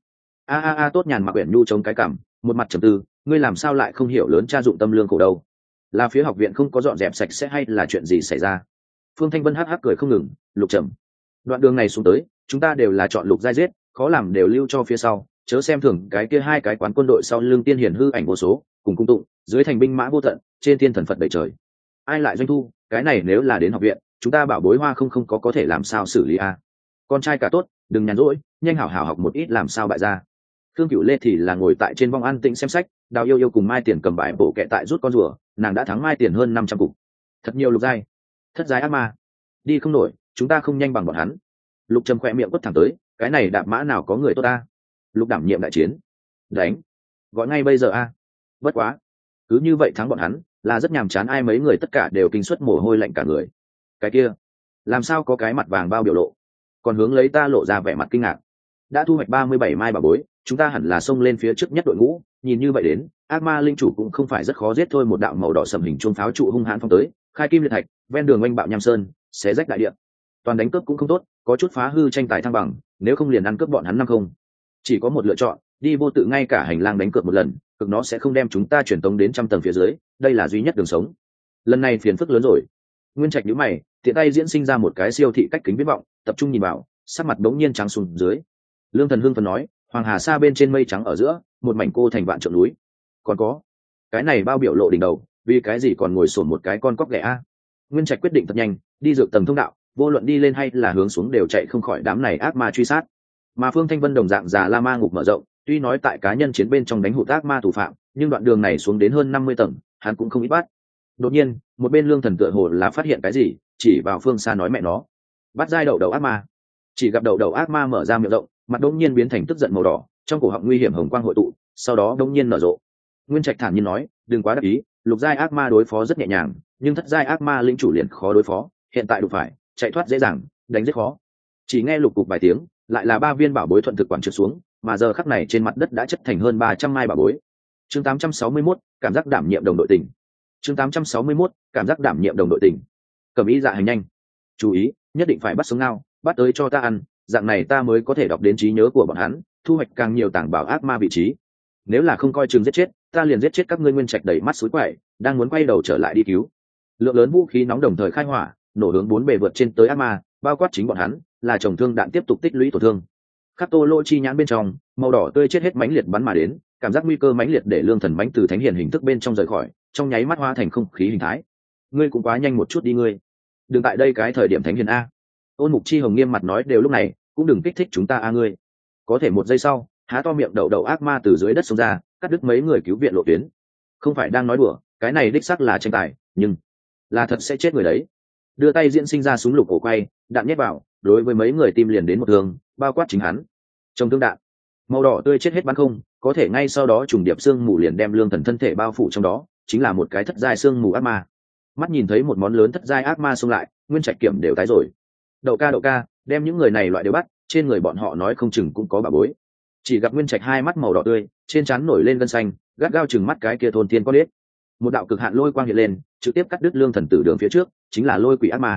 Tốt nhàn mặc quyển nhu chống cái cảm, một mặt trầm tư, ngươi làm sao lại không hiểu lớn cha dụng tâm lương khổ đâu? Là phía học viện không có dọn dẹp sạch sẽ hay là chuyện gì xảy ra? Phương Thanh Vân hắc hắc cười không ngừng, Lục Trầm, đoạn đường này xuống tới, chúng ta đều là chọn lục giai giết, khó làm đều lưu cho phía sau, chớ xem thường cái kia hai cái quán quân đội sau lưng tiên hiển hư ảnh vô số, cùng cung tụng, dưới thành binh mã vô tận, trên thiên thần Phật đầy trời. Ai lại doanh thu, cái này nếu là đến học viện, chúng ta bảo bối hoa không có thể làm sao xử lý a. Con trai cả tốt, đừng nhàn rỗi, nhanh hảo hảo học một ít làm sao bại ra. Khương Cửu Lê thì là ngồi tại trên vong an tĩnh xem sách, Đào Yêu cùng Mai Tiền cầm bài bổ kẹ tại rút con rùa, nàng đã thắng Mai Tiền hơn 500 cục. Thật nhiều lục giai, thất giai ác ma, đi không nổi, chúng ta không nhanh bằng bọn hắn. Lục Trầm khỏe miệng quất thẳng tới, cái này đạp mã nào có người tốt ta. Lục đảm nhiệm đại chiến, đánh, gọi ngay bây giờ a. Bất quá, cứ như vậy thắng bọn hắn là rất nhàm chán, ai mấy người tất cả đều kinh suất mồ hôi lạnh cả người. Cái kia, làm sao có cái mặt vàng bao biểu lộ, còn hướng lấy ta lộ ra vẻ mặt kinh ngạc. Đã thu hoạch 37 mai bà bối, chúng ta hẳn là xông lên phía trước nhất đội ngũ, nhìn như vậy đến ác ma linh chủ cũng không phải rất khó giết thôi. Một đạo màu đỏ sầm hình chuông pháo trụ hung hãn phong tới, khai kim liệt thạch, ven đường oanh bạo nham sơn, xé rách đại địa. Toàn đánh cướp cũng không tốt, có chút phá hư tranh tài thăng bằng, nếu không liền ăn cướp bọn hắn năm không. Chỉ có một lựa chọn, đi vô tự ngay cả hành lang đánh cược một lần, cực nó sẽ không đem chúng ta truyền tống đến trăm tầng phía dưới, đây là duy nhất đường sống. Lần này phiền phức lớn rồi. Nguyên Trạch nhíu mày, tiện tay diễn sinh ra một cái siêu thị cách kính viễn vọng, tập trung nhìn vào, sắc mặt đống nhiên trắng xuống dưới. Lương Thần hưng phấn nói, Hoàng Hà Sa bên trên mây trắng ở giữa, một mảnh cô thành vạn trượng núi. Còn có, cái này bao biểu lộ đỉnh đầu, vì cái gì còn ngồi sổn một cái con cóc ghẻ a? Nguyên Trạch quyết định thật nhanh, đi dược tầng thông đạo, vô luận đi lên hay là hướng xuống đều chạy không khỏi đám này ác ma truy sát. Mà Phương Thanh Vân đồng dạng già la ma ngục mở rộng, tuy nói tại cá nhân chiến bên trong đánh hụt ác ma thủ phạm, nhưng đoạn đường này xuống đến hơn 50 tầng, hắn cũng không ít bắt. Đột nhiên, một bên Lương Thần tựa hồ là phát hiện cái gì, chỉ vào phương xa nói mẹ nó, bắt giai đậu đầu ác ma. Chỉ gặp đầu ác ma mở ra miệng rộng, mặt đống nhiên biến thành tức giận màu đỏ, trong cổ họng nguy hiểm hồng quang hội tụ, sau đó đống nhiên nở rộ. Nguyên Trạch thản nhiên nói, đừng quá đắc ý, lục giai ác ma đối phó rất nhẹ nhàng, nhưng thất giai ác ma lĩnh chủ liền khó đối phó, hiện tại đụng phải, chạy thoát dễ dàng, đánh rất khó. Chỉ nghe lục cục vài tiếng, lại là 3 viên bảo bối thuận thực quản trượt xuống, mà giờ khắc này trên mặt đất đã chất thành hơn 300 mai bảo bối. Chương 861, cảm giác đảm nhiệm đồng đội tình. Chương 861, cảm giác đảm nhiệm đồng đội tình. Cầm ý dạ hành nhanh. Chú ý, nhất định phải bắt sống ngao, bắt tới cho ta ăn, dạng này ta mới có thể đọc đến trí nhớ của bọn hắn, thu hoạch càng nhiều tảng bảo ác ma vị trí. Nếu là không coi chừng giết chết, ta liền giết chết các ngươi. Nguyên Trạch đầy mắt suối quậy, đang muốn quay đầu trở lại đi cứu. Lượng lớn vũ khí nóng đồng thời khai hỏa, nổ hướng 4 bề vượt trên tới ác ma, bao quát chính bọn hắn, là chồng thương đạn tiếp tục tích lũy tổn thương. Khắc Tô Lô chi nhãn bên trong, màu đỏ tươi chết hết mãnh liệt bắn mà đến, cảm giác nguy cơ mãnh liệt để Lương Thần mãnh từ thánh hiển hình thức bên trong rời khỏi, trong nháy mắt hóa thành không khí hình thái. Ngươi cũng quá nhanh một chút đi ngươi. Đừng tại đây cái thời điểm thánh hiển a. Ôn Mục Chi hồng nghiêm mặt nói, đều lúc này, cũng đừng kích thích chúng ta a ngươi. Có thể một giây sau, há to miệng đầu ác ma từ dưới đất xông ra, cắt đứt mấy người cứu viện lộ tuyến. Không phải đang nói đùa, cái này đích xác là tranh tài, nhưng là thật sẽ chết người đấy. Đưa tay diễn sinh ra súng lục cổ quay, đạn nhét vào, đối với mấy người tim liền đến một thương, bao quát chính hắn. Trong thương đạn, màu đỏ tươi chết hết bắn không, có thể ngay sau đó trùng điệp xương mù liền đem Lương Thần thân thể bao phủ trong đó, chính là một cái thất giai xương mù ác ma. Mắt nhìn thấy một món lớn thất giai ác ma xông lại, Nguyên Trạch kiểm đều tái rồi. Đậu ca, đem những người này loại đều bắt, trên người bọn họ nói không chừng cũng có bà bối. Chỉ gặp Nguyên Trạch hai mắt màu đỏ tươi, trên trán nổi lên gân xanh, gắt gao chừng mắt cái kia thôn tiên con đít. Một đạo cực hạn lôi quang hiện lên, trực tiếp cắt đứt Lương Thần tử đường phía trước, chính là lôi quỷ ác ma.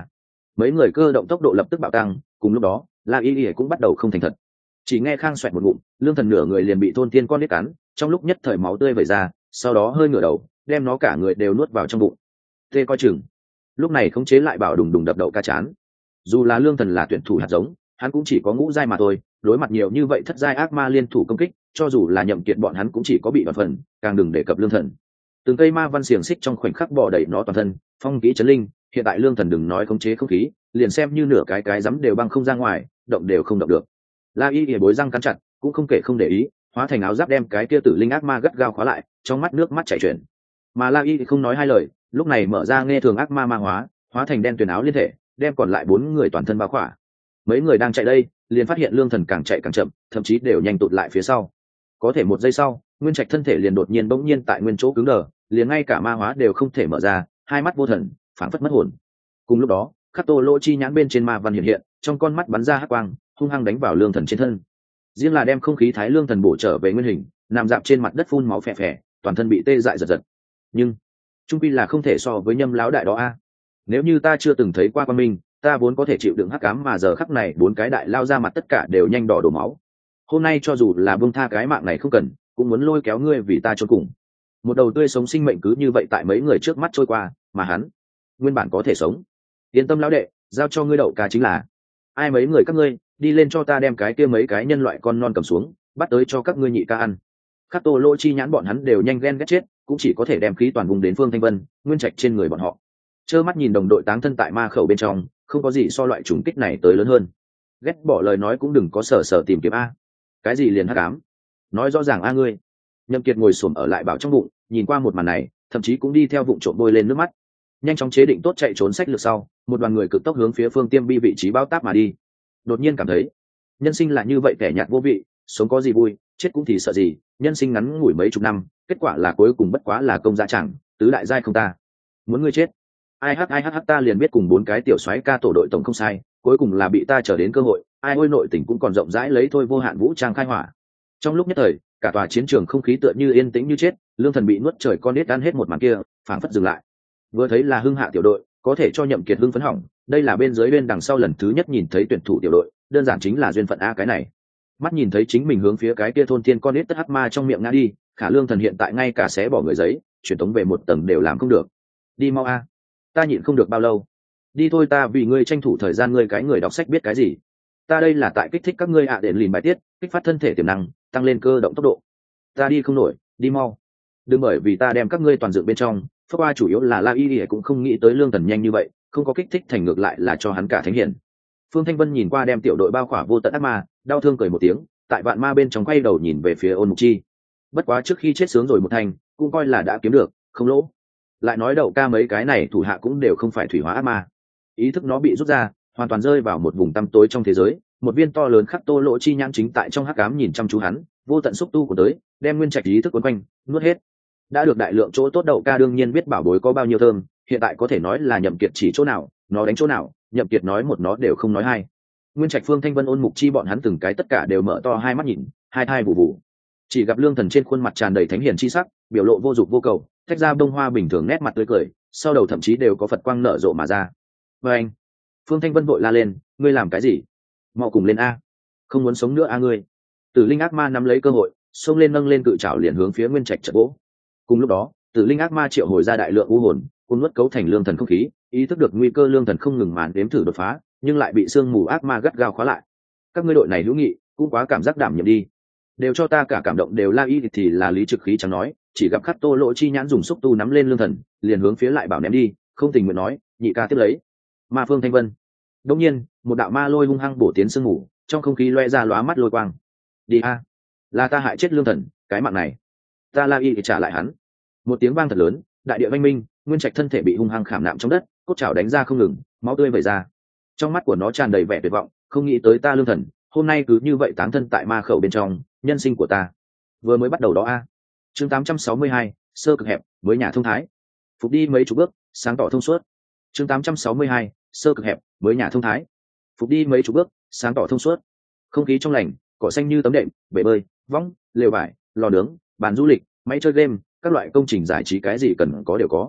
mấy người cơ động tốc độ lập tức bạo tăng, cùng lúc đó La Y cũng bắt đầu không thành thật. Chỉ nghe khang xoẹt một ngụm, lương thần nửa người liền bị thôn tiên con nít cắn, trong lúc nhất thời máu tươi vẩy ra, sau đó hơi ngửa đầu đem nó cả người đều nuốt vào trong bụng. Tê coi chừng. Lúc này khống chế lại bảo đùng đùng đập đậu ca chán. Dù là lương thần là tuyển thủ hạt giống, hắn cũng chỉ có ngũ giai mà thôi, đối mặt nhiều như vậy thất giai ác ma liên thủ công kích, cho dù là Nhậm Kiệt bọn hắn cũng chỉ có bị đoạt phần, càng đừng đề cập lương thần. Từng cây ma văn xiềng xích trong khoảnh khắc bò đẩy nó toàn thân, phong kỹ chấn linh, hiện tại lương thần đừng nói khống chế không khí, liền xem như nửa cái rắm đều băng không ra ngoài, động đều không động được. La Y bối răng cắn chặt, cũng không kể không để ý, hóa thành áo giáp đem cái kia tử linh ác ma gắt gao khóa lại, trong mắt nước mắt chảy chuyển. Mà La Y không nói hai lời, lúc này mở ra nghe thường ác ma ma hóa thành đen tuyền áo liên thể, đem còn lại 4 người toàn thân bao khỏa. Mấy người đang chạy đây, liền phát hiện lương thần càng chạy càng chậm, thậm chí đều nhanh tụt lại phía sau. Có thể 1 giây sau, nguyên trạch thân thể liền đột nhiên bỗng nhiên tại nguyên chỗ cứng đờ, liền ngay cả ma hóa đều không thể mở ra, hai mắt vô thần, phảng phất mất hồn. Cùng lúc đó, khắc tô lỗ chi nhãn bên trên ma văn hiện hiện, trong con mắt bắn ra hắc quang, hung hăng đánh vào lương thần trên thân. Riêng là đem không khí thái lương thần bổ trở về nguyên hình, nằm dạp trên mặt đất phun máu phè phè, toàn thân bị tê dại giật giật. Nhưng trung quy là không thể so với Nhâm lão đại đó a. Nếu như ta chưa từng thấy qua quan minh, ta vốn có thể chịu đựng hắc ám, mà giờ khắc này 4 cái đại lao ra mặt tất cả đều nhanh đỏ đổ máu. Hôm nay cho dù là buông tha cái mạng này không cần, cũng muốn lôi kéo ngươi vì ta chôn cùng. Một đầu tươi sống sinh mệnh cứ như vậy tại mấy người trước mắt trôi qua, mà hắn nguyên bản có thể sống. Yên tâm lão đệ, giao cho ngươi đậu ca chính là. Ai mấy người các ngươi, đi lên cho ta đem cái kia mấy cái nhân loại con non cầm xuống, bắt tới cho các ngươi nhị ca ăn. Khắc tô lỗ chi nhãn bọn hắn đều nhanh ghen ghét chết, cũng chỉ có thể đem khí toàn vùng đến Phương Thanh Vân, nguyên trạch trên người bọn họ. Trơ mắt nhìn đồng đội táng thân tại ma khẩu bên trong, không có gì so loại trùng kích này tới lớn hơn. Ghét bỏ lời nói cũng đừng có sở tìm kiếm a. Cái gì liền hắc ám? Nói rõ ràng a ngươi. Nhậm Kiệt ngồi xổm ở lại bảo trong bụng, nhìn qua một màn này, thậm chí cũng đi theo vụng trộm bôi lên nước mắt. Nhanh chóng chế định tốt chạy trốn sách lược sau, một đoàn người cực tốc hướng phía Phương Tiêm Bi vị trí bao táp mà đi. Đột nhiên cảm thấy, nhân sinh là như vậy kẻ nhạt vô vị, sống có gì vui, chết cũng thì sợ gì, nhân sinh ngắn ngủi mấy chục năm, kết quả là cuối cùng bất quá là công dạ chẳng, tứ đại giai không ta. Muốn ngươi chết. Ai hắc ta liền biết cùng 4 cái tiểu soái ca tổ đội tổng không sai, cuối cùng là bị ta chờ đến cơ hội, ai ôi nội tình cũng còn rộng rãi lấy thôi vô hạn vũ trang khai hỏa. Trong lúc nhất thời, cả tòa chiến trường không khí tựa như yên tĩnh như chết, lương thần bị nuốt trời con nít ăn hết một màn kia, phảng phất dừng lại. Vừa thấy là Hưng Hạ tiểu đội, có thể cho Nhậm Kiệt hưng phấn hỏng, đây là bên dưới bên đằng sau lần thứ nhất nhìn thấy tuyển thủ tiểu đội, đơn giản chính là duyên phận a cái này. Mắt nhìn thấy chính mình hướng phía cái kia thôn tiên con nít tất hắc ma trong miệng ngã đi, khả lương thần hiện tại ngay cả xé bỏ người giấy, truyền tống về một tầng đều làm không được. Đi mau a, ta nhịn không được bao lâu. Đi thôi, ta vì ngươi tranh thủ thời gian, ngươi cái người đọc sách biết cái gì. Ta đây là tại kích thích các ngươi ạ để lìn bài tiết, kích phát thân thể tiềm năng, tăng lên cơ động tốc độ. Ta đi không nổi, đi mau. Đừng bởi vì ta đem các ngươi toàn dựng bên trong, phước qua chủ yếu là La Y cũng không nghĩ tới lương thần nhanh như vậy, không có kích thích thành ngược lại là cho hắn cả thánh hiển. Phương Thanh Vân nhìn qua đem tiểu đội bao khỏa vô tận ác ma, đau thương cười một tiếng, tại vạn ma bên trong quay đầu nhìn về phía Ôn Mục Chi. Bất quá trước khi chết sướng rồi một thành, cũng coi là đã kiếm được, không lỗ. Lại nói đậu ca mấy cái này thủ hạ cũng đều không phải thủy hóa ác ma. Ý thức nó bị rút ra, hoàn toàn rơi vào một vùng tăm tối trong thế giới, một viên to lớn khắc tô lỗ chi nhãn chính tại trong hắc ám nhìn chăm chú hắn, vô tận xúc tu của tới, đem nguyên trạch ý thức quấn quanh, nuốt hết. Đã được đại lượng chỗ tốt đậu ca đương nhiên biết bảo bối có bao nhiêu thơm, hiện tại có thể nói là Nhậm Kiệt chỉ chỗ nào, nó đánh chỗ nào, Nhậm Kiệt nói một nó đều không nói hai. Nguyên trạch Phương Thanh Vân Ôn Mục Chi bọn hắn từng cái tất cả đều mở to hai mắt nhìn, hai thai vụ vụ. Chỉ gặp lương thần trên khuôn mặt tràn đầy thánh hiển chi sắc, biểu lộ vô dục vô cầu, tách ra bông hoa bình thường nét mặt tươi cười, sau đầu thậm chí đều có Phật quang nở rộ mà ra. Và anh, Phương Thanh Vân vội la lên, ngươi làm cái gì? Mau cùng lên a, không muốn sống nữa a ngươi. Tử linh ác ma nắm lấy cơ hội, xông lên nâng lên cự trảo liền hướng phía nguyên trạch chật vỗ. Cùng lúc đó, tử linh ác ma triệu hồi ra đại lượng u hồn, cuốn nuốt cấu thành lương thần không khí, ý thức được nguy cơ lương thần không ngừng màn đếm thử đột phá, nhưng lại bị sương mù ác ma gắt gao khóa lại. Các ngươi đội này hữu nghị, cũng quá cảm giác đảm nhiệm đi. Đều cho ta cả cảm động đều La Y thì là lý trực khí chẳng nói, chỉ gặp khắc tô lỗ chi nhãn dùng xúc tu nắm lên lương thần, liền hướng phía lại bảo ném đi, không tình nguyện nói, nhị ca tiếp lấy. Ma Phương Thanh Vân. Đột nhiên, một đạo ma lôi hung hăng bổ tiến sương mù, trong không khí loe ra lóa mắt lôi quang. Đi a, là ta hại chết lương thần, cái mạng này ta La Y thì trả lại hắn. Một tiếng vang thật lớn, đại địa vang minh, nguyên trạch thân thể bị hung hăng khảm nạm trong đất, cốt chảo đánh ra không ngừng, máu tươi vẩy ra. Trong mắt của nó tràn đầy vẻ tuyệt vọng, không nghĩ tới ta lương thần, hôm nay cứ như vậy táng thân tại ma khẩu bên trong, nhân sinh của ta vừa mới bắt đầu đó a. Chương 862, sơ cực hẹp, với nhà thông thái. Phục đi mấy chục bước, sáng tỏ thông suốt. Chương 862, sơ cực hẹp, với nhà thông thái. Phục đi mấy chục bước, sáng tỏ thông suốt. Không khí trong lành, cỏ xanh như tấm đệm, bể bơi, võng, lều vải, lò nướng, bàn du lịch, máy chơi game, các loại công trình giải trí cái gì cần có đều có.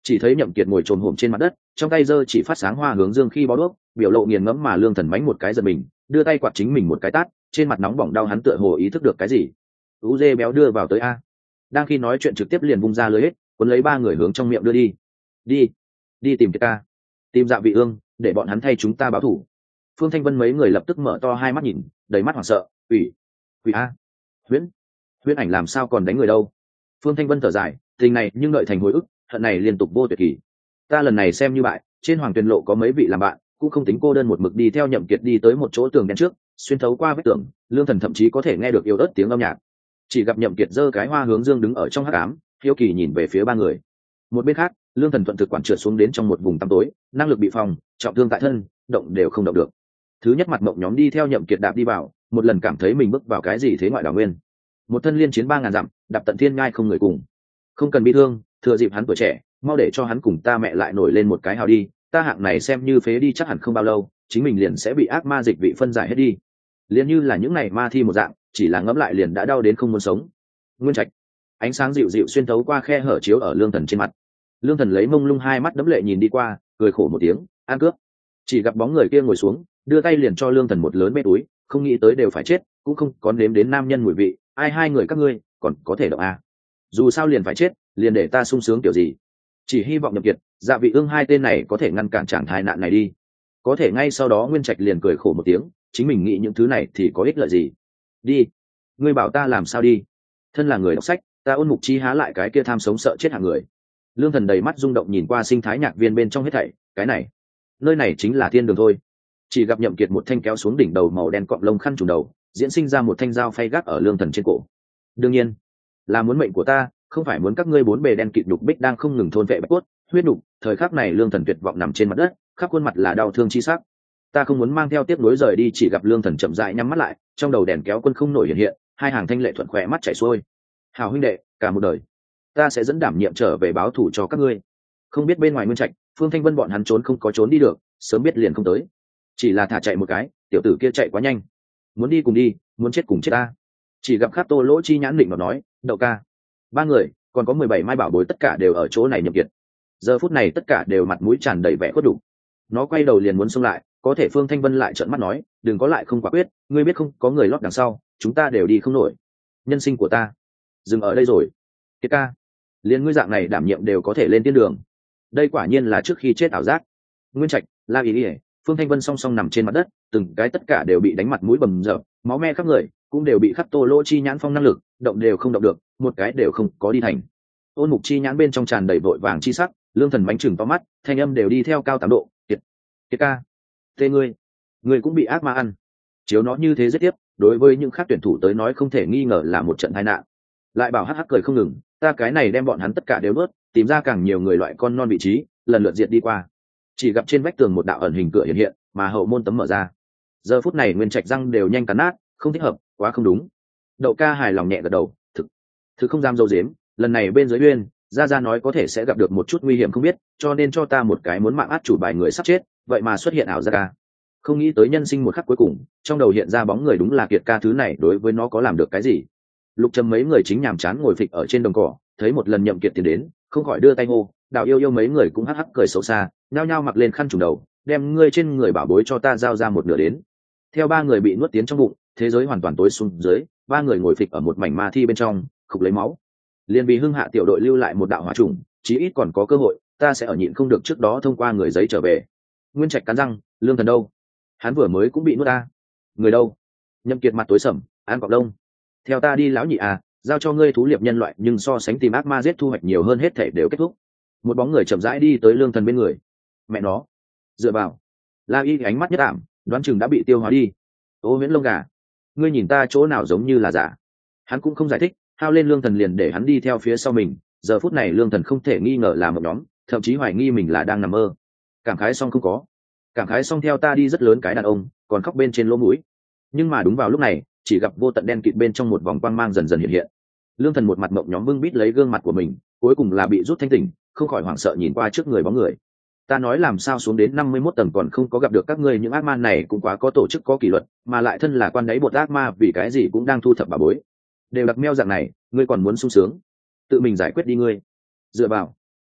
Chỉ thấy Nhậm Kiệt ngồi trồm hổm trên mặt đất, trong tay giơ chỉ phát sáng hoa hướng dương khi bó đuốc, biểu lộ nghiền ngẫm, mà Lương Thần mánh một cái giật mình, đưa tay quạt chính mình một cái tát, trên mặt nóng bỏng đau, hắn tựa hồ ý thức được cái gì. Ú dê béo đưa vào tới a. Đang khi nói chuyện trực tiếp liền vung ra lưới hết, cuốn lấy ba người hướng trong miệng đưa đi. Đi tìm Kiệt ca, tìm Dạ Vị Ương, để bọn hắn thay chúng ta báo thù. Phương Thanh Vân mấy người lập tức mở to hai mắt nhìn, đầy mắt hoảng sợ. Ủy a, huyễn ảnh làm sao còn đánh người đâu? Phương Thanh Vân thở dài, tình này nhưng đợi thành hồi ức, hận này liên tục vô tuyệt kỳ. Ta lần này xem như bại, trên Hoàng Tuyền Lộ có mấy vị làm bạn, cũng không tính cô đơn một mực đi theo Nhậm Kiệt đi tới một chỗ tường đen trước, xuyên thấu qua vết tường, Lương Thần thậm chí có thể nghe được yếu ớt tiếng âm nhạc. Chỉ gặp Nhậm Kiệt giơ cái hoa hướng dương đứng ở trong hắc ám, hiếu kỳ nhìn về phía ba người. Một bên khác, Lương Thần thuận thực quản trượt xuống đến trong một vùng tăm tối, năng lực bị phòng, trọng thương tại thân, động đều không động được. Thứ nhất mặt mộng nhóm đi theo Nhậm Kiệt đạp đi vào, một lần cảm thấy mình bước vào cái gì thế ngoại đảo nguyên. Một thân liên chiến 3000 dặm, đạp tận thiên ngai không người cùng. Không cần bị thương, thừa dịp hắn tuổi trẻ, mau để cho hắn cùng ta mẹ lại nổi lên một cái hào đi, ta hạng này xem như phế đi chắc hẳn không bao lâu, chính mình liền sẽ bị ác ma dịch vị phân giải hết đi. Liền như là những này ma thi một dạng, chỉ là ngẫm lại liền đã đau đến không muốn sống. Nguyên Trạch, ánh sáng dịu dịu xuyên thấu qua khe hở chiếu ở Lương Thần trên mặt. Lương Thần lấy mông lung hai mắt đẫm lệ nhìn đi qua, cười khổ một tiếng, an cướp. Chỉ gặp bóng người kia ngồi xuống, đưa tay liền cho Lương Thần một lớn bê túi, không nghĩ tới đều phải chết, cũng không có nếm đến nam nhân mùi vị, ai hai người các ngươi còn có thể động à? Dù sao liền phải chết, liền để ta sung sướng kiểu gì? Chỉ hy vọng Nhậm Kiệt, Dạ Vị Ương hai tên này có thể ngăn cản trạng thái nạn này đi. Có thể ngay sau đó Nguyên Trạch liền cười khổ một tiếng, chính mình nghĩ những thứ này thì có ích lợi gì? Đi, ngươi bảo ta làm sao đi? Thân là người đọc sách, ta Ôn Mục Chi há lại cái kia tham sống sợ chết hạng người. Lương Thần đầy mắt rung động nhìn qua sinh thái nhạc viên bên trong hết thảy, cái này, nơi này chính là thiên đường thôi. Chỉ gặp Nhậm Kiệt một thanh kéo xuống đỉnh đầu màu đen cọng lông khăn trùm đầu, diễn sinh ra một thanh dao phay gác ở Lương Thần trên cổ. Đương nhiên, là muốn mệnh của ta, không phải muốn các ngươi bốn bề đen kịt đục bích đang không ngừng thôn vệ bạch cốt, huyết đục. Thời khắc này Lương Thần tuyệt vọng nằm trên mặt đất, khắp khuôn mặt là đau thương chi sắc. Ta không muốn mang theo tiếc nuối rời đi, chỉ gặp Lương Thần chậm rãi nhắm mắt lại, trong đầu đèn kéo quân không nổi hiện hiện, hai hàng thanh lệ thuận khỏe mắt chảy xuôi. Hào huynh đệ, cả một đời, ta sẽ dẫn đảm nhiệm trở về báo thù cho các ngươi. Không biết bên ngoài Nguyên Trạch, Phương Thanh Vân bọn hắn trốn không có trốn đi được, sớm biết liền không tới. Chỉ là thả chạy một cái, tiểu tử kia chạy quá nhanh, muốn đi cùng đi, muốn chết cùng chết ta. Chỉ gặp Khắc Tô Lỗ Chi nhãn định mà nói, Đậu ca, ba người còn có 17 mai bảo bối tất cả đều ở chỗ này. Nhậm Kiệt giờ phút này tất cả đều mặt mũi tràn đầy vẻ khuất đủ. Nó quay đầu liền muốn xông lại, có thể Phương Thanh Vân lại trợn mắt nói, đừng có lại không quả quyết, ngươi biết không, có người lót đằng sau, chúng ta đều đi không nổi. Nhân sinh của ta dừng ở đây rồi. Kiệt ca, liền ngươi dạng này đảm nhiệm đều có thể lên tiên đường, đây quả nhiên là trước khi chết ảo giác. Nguyên Trạch, La Ý Ý, Phương Thanh Vân song song nằm trên mặt đất, từng cái tất cả đều bị đánh mặt mũi bầm dập, máu me khắp người, cũng đều bị Khắc Tô Lỗ Chi nhãn phong năng lực, động đều không động được, một cái đều không có đi thành. Ôn Mục Chi nhãn bên trong tràn đầy vội vàng chi sắc, Lương Thần bánh chừng to mắt, thanh âm đều đi theo cao 8 độ. Kiệt ca, tê ngươi cũng bị ác ma ăn. Chiếu nó như thế giết tiếp, đối với những khác tuyển thủ tới nói không thể nghi ngờ là một trận tai nạn. Lại bảo hắc hắc cười không ngừng, ta cái này đem bọn hắn tất cả đều nuốt, tìm ra càng nhiều người loại con non vị trí, lần lượt diệt đi qua. Chỉ gặp trên vách tường một đạo ẩn hình cửa hiện hiện, mà hậu môn tấm mở ra. Giờ phút này Nguyên Trạch răng đều nhanh cắn nát, không thích hợp, quá không đúng. Đậu ca hài lòng nhẹ gật đầu, thực không dám dâu dếm, lần này bên dưới uyên, ra nói có thể sẽ gặp được một chút nguy hiểm không biết, cho nên cho ta một cái muốn mạng át chủ bài người sắp chết, vậy mà xuất hiện ảo giác ca. Không nghĩ tới nhân sinh một khắc cuối cùng, trong đầu hiện ra bóng người đúng là Kiệt ca, thứ này đối với nó có làm được cái gì? Lục Trầm mấy người chính nhàm chán ngồi phịch ở trên đồng cỏ, thấy một lần Nhậm Kiệt tiến đến, không khỏi đưa tay hô, Đạo Yêu Yêu mấy người cũng hắc hắc cười xấu xa, nhao nhao mặc lên khăn trùm đầu, đem ngươi trên người bảo bối cho ta giao ra một nửa đến. Theo ba người bị nuốt tiến trong bụng, thế giới hoàn toàn tối xuống dưới, ba người ngồi phịch ở một mảnh ma thi bên trong, khục lấy máu. Liên vì Hưng Hạ tiểu đội lưu lại một đạo hỏa trùng, chí ít còn có cơ hội, ta sẽ ở nhịn không được trước đó thông qua người giấy trở về. Nguyên Trạch cắn răng, Lương Thần đâu? Hắn vừa mới cũng bị nuốt ta. Người đâu? Nhậm Kiệt mặt tối sầm, An Cọc Đông. Theo ta đi lão nhị à, giao cho ngươi thú liệp nhân loại, nhưng so sánh tìm ác ma giết thu hoạch nhiều hơn, hết thể đều kết thúc. Một bóng người chậm rãi đi tới Lương Thần bên người. Mẹ nó, dựa vào. La Y ánh mắt nhất ảm, đoán chừng đã bị tiêu hóa đi. Ô Viễn lông gà, ngươi nhìn ta chỗ nào giống như là giả? Hắn cũng không giải thích, hao lên Lương Thần liền để hắn đi theo phía sau mình. Giờ phút này Lương Thần không thể nghi ngờ là một nhóm, thậm chí hoài nghi mình là đang nằm mơ. Cảm khái xong không có, cảm khái xong theo ta đi rất lớn cái đàn ông, còn khóc bên trên lỗ mũi. Nhưng mà đúng vào lúc này, chỉ gặp vô tận đen kịt bên trong một vòng quang mang dần dần hiện hiện. Lương Thần một mặt mộng nhóm bưng bít lấy gương mặt của mình, cuối cùng là bị rút thanh tỉnh, không khỏi hoảng sợ nhìn qua trước người bóng người. Ta nói làm sao xuống đến 51 tầng còn không có gặp được các ngươi, những ác ma này cũng quá có tổ chức có kỷ luật, mà lại thân là quan đáy bột ác ma, vì cái gì cũng đang thu thập bà bối. Đều đặc meo dạng này, ngươi còn muốn sung sướng, tự mình giải quyết đi ngươi. Dựa vào,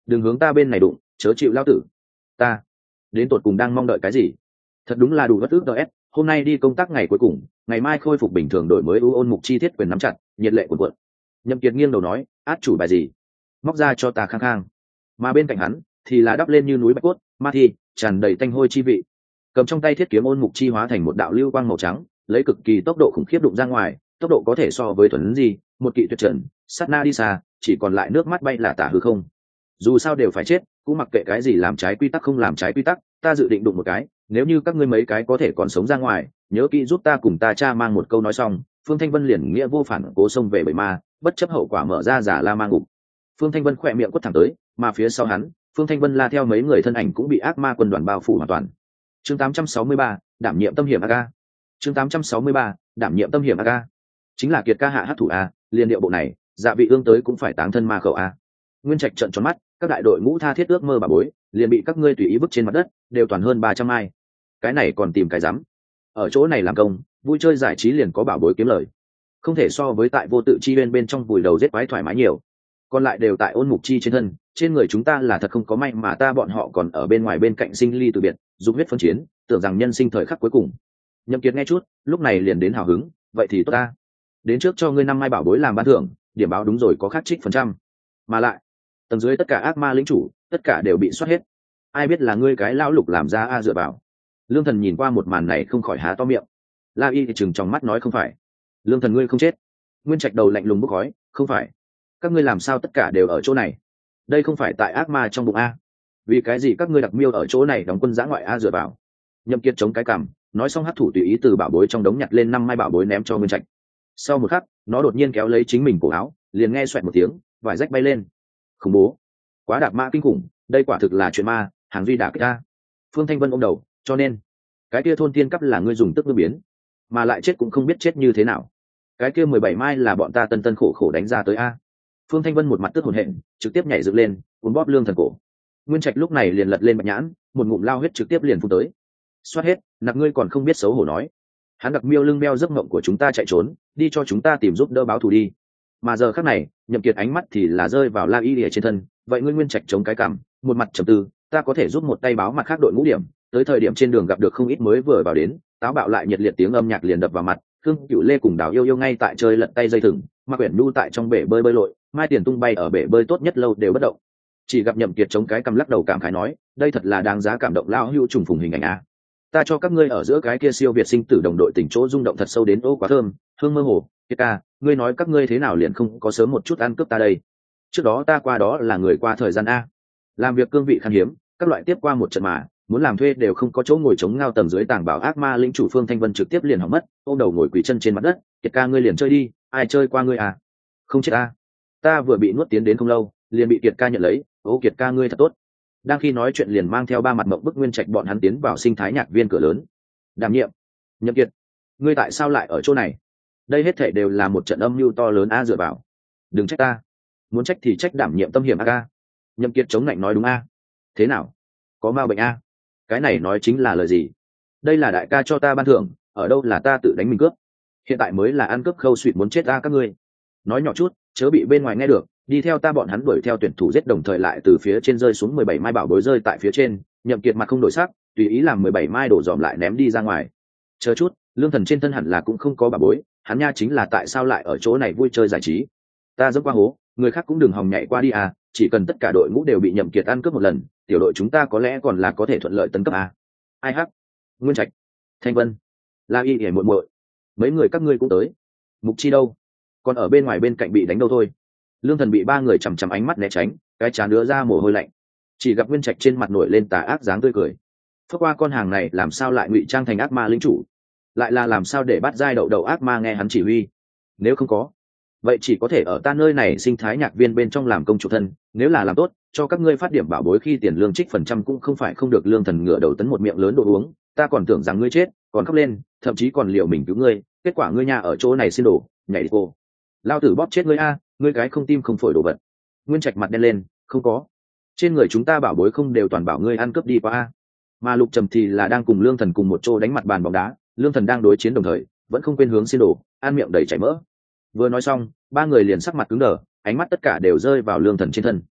đừng hướng ta bên này đụng, chớ chịu lao tử. Ta đến tột cùng đang mong đợi cái gì? Thật đúng là đủ bất ức ds. Hôm nay đi công tác ngày cuối cùng, ngày mai khôi phục bình thường đổi mới ưu ôn mục chi thiết quyền nắm chặt, nhiệt lệ cuộn cuộn. Nhậm Kiệt nghiêng đầu nói, át chủ bài gì? Móc ra cho ta khang khang. Mà bên cạnh hắn thì là đắp lên như núi bạch cốt, ma thi, tràn đầy tanh hôi chi vị. Cầm trong tay thiết kiếm ôn mục chi hóa thành một đạo lưu quang màu trắng, lấy cực kỳ tốc độ khủng khiếp đụng ra ngoài, tốc độ có thể so với thuần gì, một kỵ tuyệt trần, sát na đi xa, chỉ còn lại nước mắt bay là tả hư không. Dù sao đều phải chết, cũng mặc kệ cái gì làm trái quy tắc không làm trái quy tắc, ta dự định đụng một cái, nếu như các ngươi mấy cái có thể còn sống ra ngoài, nhớ kỹ giúp ta cùng ta cha mang một câu nói xong. Phương Thanh Vân liền nghĩa vô phản cố xông về bầy ma, bất chấp hậu quả mở ra giả la mang ngục. Phương Thanh Vân khỏe miệng quất thẳng tới, mà phía sau hắn, Phương Thanh Vân la theo mấy người thân ảnh cũng bị ác ma quân đoàn bao phủ hoàn toàn. Chương 863, đảm nhiệm tâm hiểm AK. Chương 863, đảm nhiệm tâm hiểm AK. Chính là Kiệt ca hạ hắc thủ a, liền điệu bộ này, dạ vị ương tới cũng phải táng thân ma khẩu a. Nguyên Trạch trợn tròn mắt, các đại đội ngũ tha thiết ước mơ bà bối, liền bị các ngươi tùy ý vứt trên mặt đất, đều toàn hơn 300 ai. Cái này còn tìm cái rắm. Ở chỗ này làm công, vui chơi giải trí liền có bảo bối kiếm lời. Không thể so với tại vô tự chi bên trong vùi đầu giết quái thoải mái nhiều. Còn lại đều tại ôn mục chi trên thân, trên người chúng ta là thật không có may mà ta bọn họ còn ở bên ngoài bên cạnh sinh ly từ biệt, dùng huyết phân chiến, tưởng rằng nhân sinh thời khắc cuối cùng. Nhậm Kiệt nghe chút, lúc này liền đến hào hứng, vậy thì tốt ta. Đến trước cho ngươi 5 mai bảo bối làm ban thưởng, điểm báo đúng rồi có khác trích phần trăm. Mà lại, tầng dưới tất cả ác ma lĩnh chủ, tất cả đều bị soát hết. Ai biết là ngươi cái lão lục làm ra a dựa vào. Lương Thần nhìn qua một màn này không khỏi há to miệng. La Y thì chừng trong mắt nói không phải. Lương Thần ngươi không chết. Nguyên Trạch đầu lạnh lùng bốc khói, không phải. Các ngươi làm sao tất cả đều ở chỗ này? Đây không phải tại ác ma trong bụng a? Vì cái gì các ngươi đặc miêu ở chỗ này đóng quân giã ngoại a dựa vào? Nhậm Kiệt chống cái cằm, nói xong hấp thủ tùy ý từ bảo bối trong đống nhặt lên 5 mai bảo bối ném cho Nguyên Trạch. Sau một khắc, nó đột nhiên kéo lấy chính mình cổ áo, liền nghe xoẹt một tiếng, vải rách bay lên. Khủng bố, quá đạp ma kinh khủng, đây quả thực là chuyện ma, hàng duy đả kích ta. Phương Thanh Vân ôm đầu, cho nên cái kia thôn tiên cấp là ngươi dùng tức ngư biến, mà lại chết cũng không biết chết như thế nào. Cái kia 17 mai là bọn ta tân tân khổ khổ đánh ra tới a. Phương Thanh Vân một mặt tức hổn hển, trực tiếp nhảy dựng lên, cuốn bóp Lương Thần cổ. Nguyên Trạch lúc này liền lật lên bạch nhãn, một ngụm lao huyết trực tiếp liền phun tới. Xoát hết, nặc ngươi còn không biết xấu hổ nói. Hắn đặc miêu lưng beo giấc mộng của chúng ta chạy trốn, đi cho chúng ta tìm giúp đỡ báo thù đi. Mà giờ khắc này, Nhậm Kiệt ánh mắt thì là rơi vào La Y ở trên thân, vậy ngươi Nguyên Trạch chống cái cằm, một mặt trầm tư, ta có thể giúp một tay báo mặt khác đội ngũ điểm, tới thời điểm trên đường gặp được không ít mới vừa vào đến, táo bạo lại nhiệt liệt tiếng âm nhạc liền đập vào mặt, Khương Cửu Lê cùng Đào Yêu Yêu ngay tại chơi lật tay dây thừng, Mạc Uyển Nhu tại trong bể bơi bơi lội, Mai Tiền Tung bay ở bể bơi tốt nhất lâu đều bất động. Chỉ gặp Nhậm Kiệt chống cái cằm lắc đầu cảm khái nói, đây thật là đáng giá cảm động lao hữu trùng phùng hình ảnh a. Ta cho các ngươi ở giữa cái kia siêu việt sinh tử đồng đội tỉnh chỗ rung động thật sâu đến ô quá thơm, hương mơ hồ. Kiệt ca, ngươi nói các ngươi thế nào liền không có sớm một chút ăn cướp ta đây? Trước đó ta qua đó là người qua thời gian a, làm việc cương vị khan hiếm, các loại tiếp qua một trận mà muốn làm thuê đều không có chỗ ngồi chống ngao tầng dưới tàng bảo ác ma lĩnh chủ Phương Thanh Vân trực tiếp liền hỏng mất, ôm đầu ngồi quỳ chân trên mặt đất. Kiệt ca ngươi liền chơi đi, ai chơi qua ngươi à? Không chết a, ta vừa bị nuốt tiến đến không lâu, liền bị Kiệt ca nhận lấy. Ô Kiệt ca ngươi thật tốt. Đang khi nói chuyện liền mang theo 3 mặt mộng bức Nguyên Trạch bọn hắn tiến vào sinh thái nhạc viên cửa lớn. Đảm nhiệm, Nhậm Kiệt, ngươi tại sao lại ở chỗ này? Đây hết thảy đều là một trận âm mưu to lớn a dựa vào. Đừng trách ta, muốn trách thì trách đảm nhiệm tâm hiểm a. Nhậm Kiệt chống lạnh nói đúng a. Thế nào? Có ma bệnh a? Cái này nói chính là lời gì? Đây là đại ca cho ta ban thưởng, ở đâu là ta tự đánh mình cướp? Hiện tại mới là ăn cướp khâu suỵt muốn chết a các ngươi. Nói nhỏ chút, chớ bị bên ngoài nghe được. Đi theo ta bọn hắn đuổi theo tuyển thủ giết đồng thời lại từ phía trên rơi xuống 17 mai bảo bối rơi tại phía trên. Nhậm Kiệt mặt không đổi sắc, tùy ý làm 17 mai đổ dòm lại ném đi ra ngoài. Chờ chút, Lương Thần trên thân hẳn là cũng không có bảo bối, hắn nha chính là tại sao lại ở chỗ này vui chơi giải trí. Ta dẫm qua hố, người khác cũng đừng hòng nhảy qua đi à, chỉ cần tất cả đội ngũ đều bị Nhậm Kiệt ăn cướp một lần, tiểu đội chúng ta có lẽ còn là có thể thuận lợi tấn cấp à. Ai hắc? Nguyên Trạch, Thanh Vân, La Y hề muội muội, mấy người các ngươi cũng tới. Mục Chi đâu? Còn ở bên ngoài bên cạnh bị đánh đâu thôi. Lương Thần bị 3 người chằm chằm ánh mắt né tránh, cái trán đứa ra mồ hôi lạnh. Chỉ gặp Nguyên Trạch trên mặt nổi lên tà ác dáng tươi cười. Phước qua con hàng này làm sao lại ngụy trang thành ác ma lĩnh chủ? Lại là làm sao để bắt giai đậu đầu ác ma nghe hắn chỉ huy? Nếu không có, vậy chỉ có thể ở ta nơi này sinh thái nhạc viên bên trong làm công chủ thân. Nếu là làm tốt, cho các ngươi phát điểm bảo bối khi tiền lương trích phần trăm cũng không phải không được. Lương Thần ngửa đầu tấn một miệng lớn đồ uống, ta còn tưởng rằng ngươi chết, còn khóc lên, thậm chí còn liệu mình cứu ngươi. Kết quả ngươi nhà ở chỗ này xin đổ, nhảy đi cô. Lao tử bóp chết ngươi a, ngươi cái không tim không phổi đồ vật. Nguyên Trạch mặt đen lên, không có. Trên người chúng ta bảo bối không đều toàn bảo ngươi ăn cướp đi qua a. Mà Lục Trầm thì là đang cùng Lương Thần cùng một chỗ đánh mặt bàn bóng đá. Lương Thần đang đối chiến đồng thời vẫn không quên hướng xin đổ, ăn miệng đầy chảy mỡ. Vừa nói xong, 3 người liền sắc mặt cứng đờ, ánh mắt tất cả đều rơi vào Lương Thần trên thân.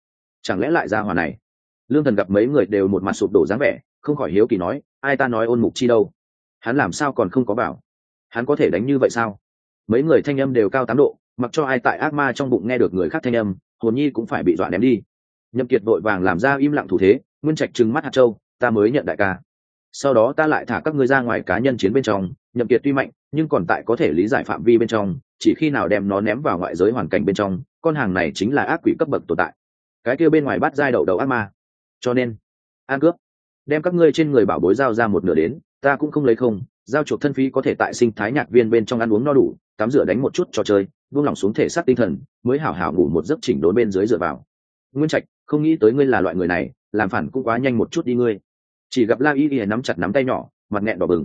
chẳng lẽ lại ra hòa này? Lương Thần gặp mấy người đều một mặt sụp đổ dáng vẻ, không khỏi hiếu kỳ nói, ai ta nói Ôn Mục Chi đâu? Hắn làm sao còn không có bảo? Hắn có thể đánh như vậy sao? Mấy người thanh âm đều cao 8 độ, mặc cho ai tại ác ma trong bụng nghe được người khác thanh âm, hồn nhi cũng phải bị dọa ném đi. Nhậm Kiệt vội vàng làm ra im lặng thủ thế, Nguyên Trạch trừng mắt hạt châu, ta mới nhận đại ca. Sau đó ta lại thả các ngươi ra ngoài cá nhân chiến bên trong. Nhậm Kiệt tuy mạnh, nhưng còn tại có thể lý giải phạm vi bên trong, chỉ khi nào đem nó ném vào ngoại giới hoàn cảnh bên trong, con hàng này chính là ác quỷ cấp bậc tồn tại. Cái kia bên ngoài bắt giai đầu ác ma. Cho nên, an cướp, đem các ngươi trên người bảo bối giao ra một nửa đến, ta cũng không lấy không, giao chuộc thân phí có thể tại sinh thái nhạc viên bên trong ăn uống no đủ, tắm rửa đánh một chút trò chơi, buông lỏng xuống thể xác tinh thần, mới hảo hảo ngủ một giấc chỉnh đốn bên dưới dựa vào. Nguyên Trạch, không nghĩ tới ngươi là loại người này, làm phản cũng quá nhanh một chút đi ngươi. Chỉ gặp La Y nắm chặt nắm tay nhỏ, mặt nghẹn đỏ bừng,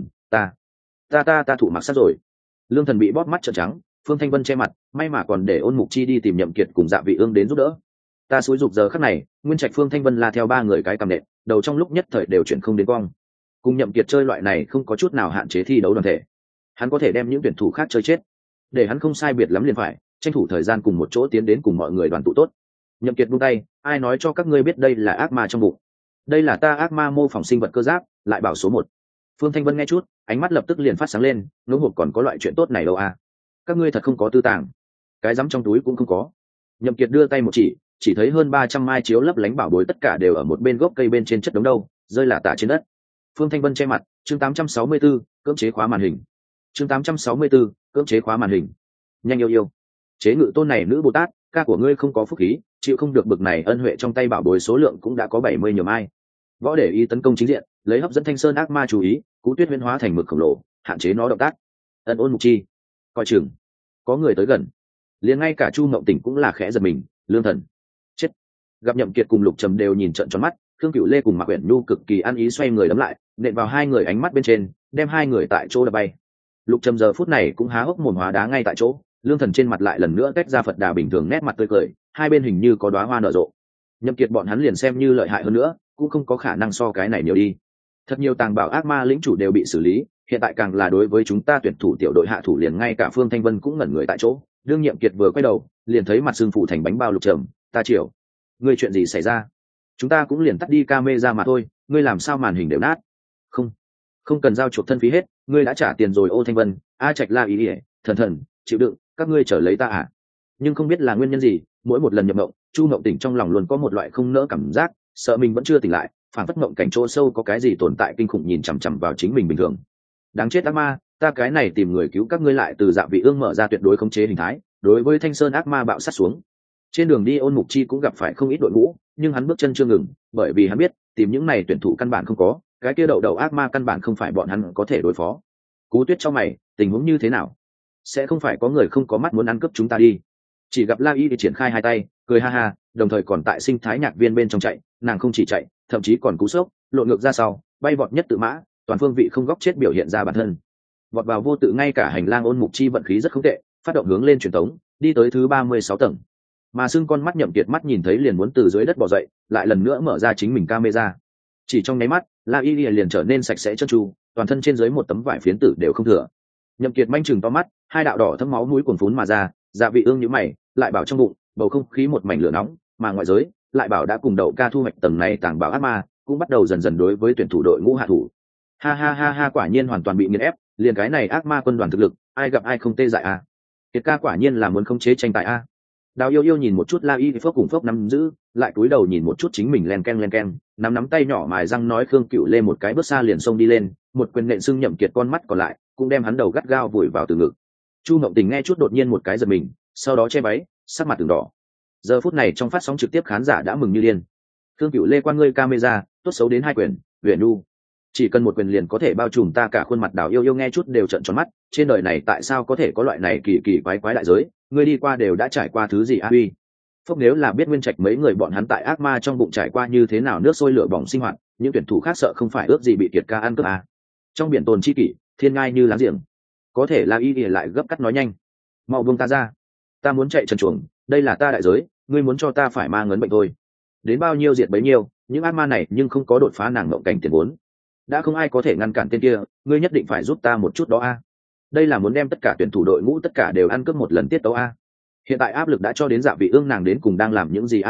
ta thụ mặc sát rồi. Lương Thần bị bóp mắt trợn trắng, Phương Thanh Vân che mặt, may mà còn để Ôn Mục Chi đi tìm Nhậm Kiệt cùng Dạ Vị Ương đến giúp đỡ. Ta xúi dục giờ khắc này, Nguyên Trạch Phương Thanh Vân la theo ba người cái cầm nện, đầu trong lúc nhất thời đều chuyển không đến quang. Cùng Nhậm Kiệt chơi loại này không có chút nào hạn chế thi đấu đoàn thể, hắn có thể đem những tuyển thủ khác chơi chết, để hắn không sai biệt lắm liền phải tranh thủ thời gian cùng một chỗ tiến đến cùng mọi người đoàn tụ tốt. Nhậm Kiệt buông tay, ai nói cho các ngươi biết đây là ác ma trong bụng? Đây là ta ác ma mô phỏng sinh vật cơ giáp, lại bảo số 1. Phương Thanh Vân nghe chút, ánh mắt lập tức liền phát sáng lên, ngưỡng hộp còn có loại chuyện tốt này đâu à? Các ngươi thật không có tư tàng, cái dám trong túi cũng không có. Nhậm Kiệt đưa tay một chỉ thấy hơn 300 mai chiếu lấp lánh bảo bối tất cả đều ở một bên gốc cây bên trên chất đống đâu, rơi là tả trên đất. Phương Thanh Vân che mặt, chương 864, cưỡng chế khóa màn hình. Chương 864, cưỡng chế khóa màn hình. Nhanh yêu, chế ngự tôn này nữ Bồ Tát, ca của ngươi không có phúc khí, chịu không được bực này ân huệ, trong tay bảo bối số lượng cũng đã có 70 nhiều mai. Võ để ý tấn công chính diện, lấy hấp dẫn Thanh Sơn ác ma chú ý, Cú Tuyết huyễn hóa thành mực khổng lồ, hạn chế nó động tác. Ôn Mục Chi, coi chừng, có người tới gần. Liền ngay cả Chu Mộng Tỉnh cũng là khẽ giật mình, Lương Thần, chết. Gặp Nhậm Kiệt cùng Lục Trầm đều nhìn trợn tròn mắt, Khương Cửu Lê cùng Mạc Uyển Nhu cực kỳ ăn ý xoay người đấm lại, nện vào hai người ánh mắt bên trên, đem hai người tại chỗ đập bay. Lục Trầm giờ phút này cũng há hốc mồm hóa đá ngay tại chỗ, Lương Thần trên mặt lại lần nữa tách ra Phật Đà bình thường nét mặt tươi cười, hai bên hình như có đóa hoa nở rộ. Nhậm Kiệt bọn hắn liền xem như lợi hại hơn nữa, cũng không có khả năng so cái này nhiều đi. Thật nhiều tàng bảo ác ma lĩnh chủ đều bị xử lý, hiện tại càng là đối với chúng ta tuyển thủ tiểu đội hạ thủ, liền ngay cả Phương Thanh Vân cũng ngẩn người tại chỗ. Đương Nhậm Kiệt vừa quay đầu, liền thấy mặt xương phủ thành bánh bao Lục Trầm, ta chịu. Ngươi chuyện gì xảy ra? Chúng ta cũng liền tắt đi camera mà thôi, ngươi làm sao màn hình đều nát? Không cần giao chuộc thân phí hết, ngươi đã trả tiền rồi. Ô Thanh Vân, A Trạch La ý ỉa, thần chịu đựng, các ngươi trở lấy ta à? Nhưng không biết là nguyên nhân gì, mỗi một lần nhập mộng, Chu Mộng Tỉnh trong lòng luôn có một loại không nỡ cảm giác, sợ mình vẫn chưa tỉnh lại, phản phất mộng cảnh chỗ sâu có cái gì tồn tại kinh khủng nhìn chằm chằm vào chính mình bình thường. Đáng chết ác ma, ta cái này tìm người cứu các ngươi lại từ Dạ Vị Ương mở ra tuyệt đối khống chế hình thái, đối với Thanh Sơn ác ma bạo sát xuống. Trên đường đi Ôn Mục Chi cũng gặp phải không ít đội ngũ, nhưng hắn bước chân chưa ngừng, bởi vì hắn biết tìm những này tuyển thủ căn bản không có, cái kia đầu ác ma căn bản không phải bọn hắn có thể đối phó. Cú Tuyết cho mày, tình huống như thế nào? Sẽ không phải có người không có mắt muốn ăn cướp chúng ta đi? Chỉ gặp La Y thì triển khai hai tay, cười ha ha, đồng thời còn tại sinh thái nhạc viên bên trong chạy, nàng không chỉ chạy, thậm chí còn cú sốc, lộn ngược ra sau, bay vọt nhất tự mã, toàn phương vị không góc chết biểu hiện ra bản thân. Vọt vào vô tự, ngay cả hành lang Ôn Mục Chi vận khí rất không tệ, phát động hướng lên truyền tống, đi tới thứ 36 tầng. Mà xưng con mắt Nhậm Kiệt mắt nhìn thấy liền muốn từ dưới đất bò dậy, lại lần nữa mở ra chính mình camera. Chỉ trong nháy mắt, La Y liền trở nên sạch sẽ trơn tru, toàn thân trên dưới một tấm vải phiến tử đều không thừa. Nhậm Kiệt manh chừng to mắt, hai đạo đỏ thấm máu mũi cuồn phún mà ra, Dạ Vị Ương nhíu mày, lại bảo trong bụng bầu không khí một mảnh lửa nóng, mà ngoại giới lại bảo đã cùng Đậu Ca thu hoạch tầng này tàng bảo ác ma, cũng bắt đầu dần dần đối với tuyển thủ đội ngũ hạ thủ. Ha, quả nhiên hoàn toàn bị nghiền ép, liền cái này ác ma quân đoàn thực lực, ai gặp ai không tê dại à? Kiệt ca quả nhiên là muốn khống chế tranh tài a. Đào Yêu nhìn một chút La Y phốc cùng phốc nắm giữ, lại cúi đầu nhìn một chút chính mình len keng, nắm tay nhỏ mài răng nói. Khương Cửu Lê một cái bước xa liền xông đi lên, một quyền nện xưng Nhậm Kiệt con mắt còn lại, cũng đem hắn đầu gắt gao vùi vào từ ngực. Chu Mộng Tình nghe chút đột nhiên một cái giật mình, sau đó che váy, sắc mặt từng đỏ. Giờ phút này trong phát sóng trực tiếp khán giả đã mừng như điên. Khương Cửu Lê quan ngươi camera, tốt xấu đến hai quyền, Huyền Nu. Chỉ cần một quyền liền có thể bao trùm ta cả khuôn mặt. Đào Yêu nghe chút đều trợn tròn mắt, trên đời này tại sao có thể có loại này kỳ quái đại giới, ngươi đi qua đều đã trải qua thứ gì a? Uy phúc, nếu là biết Nguyên Trạch mấy người bọn hắn tại ác ma trong bụng trải qua như thế nào nước sôi lửa bỏng sinh hoạt, những tuyển thủ khác sợ không phải ước gì bị Kiệt ca ăn cướp à. Trong biển tồn chi kỷ, thiên ngai như láng giềng, có thể La Y lại gấp cắt nói nhanh, mau buông ta ra, ta muốn chạy trần chuồng, đây là ta đại giới, ngươi muốn cho ta phải ma ngấn bệnh thôi, đến bao nhiêu diệt bấy nhiêu, những ác ma này nhưng không có đột phá nàng mộng cảnh tiền vốn, đã không ai có thể ngăn cản tên kia, ngươi nhất định phải giúp ta một chút đó a. Đây là muốn đem tất cả tuyển thủ đội ngũ tất cả đều ăn cướp một lần tiết tấu a. Hiện tại áp lực đã cho đến Dạ Vị Ương, nàng đến cùng đang làm những gì a? Uy,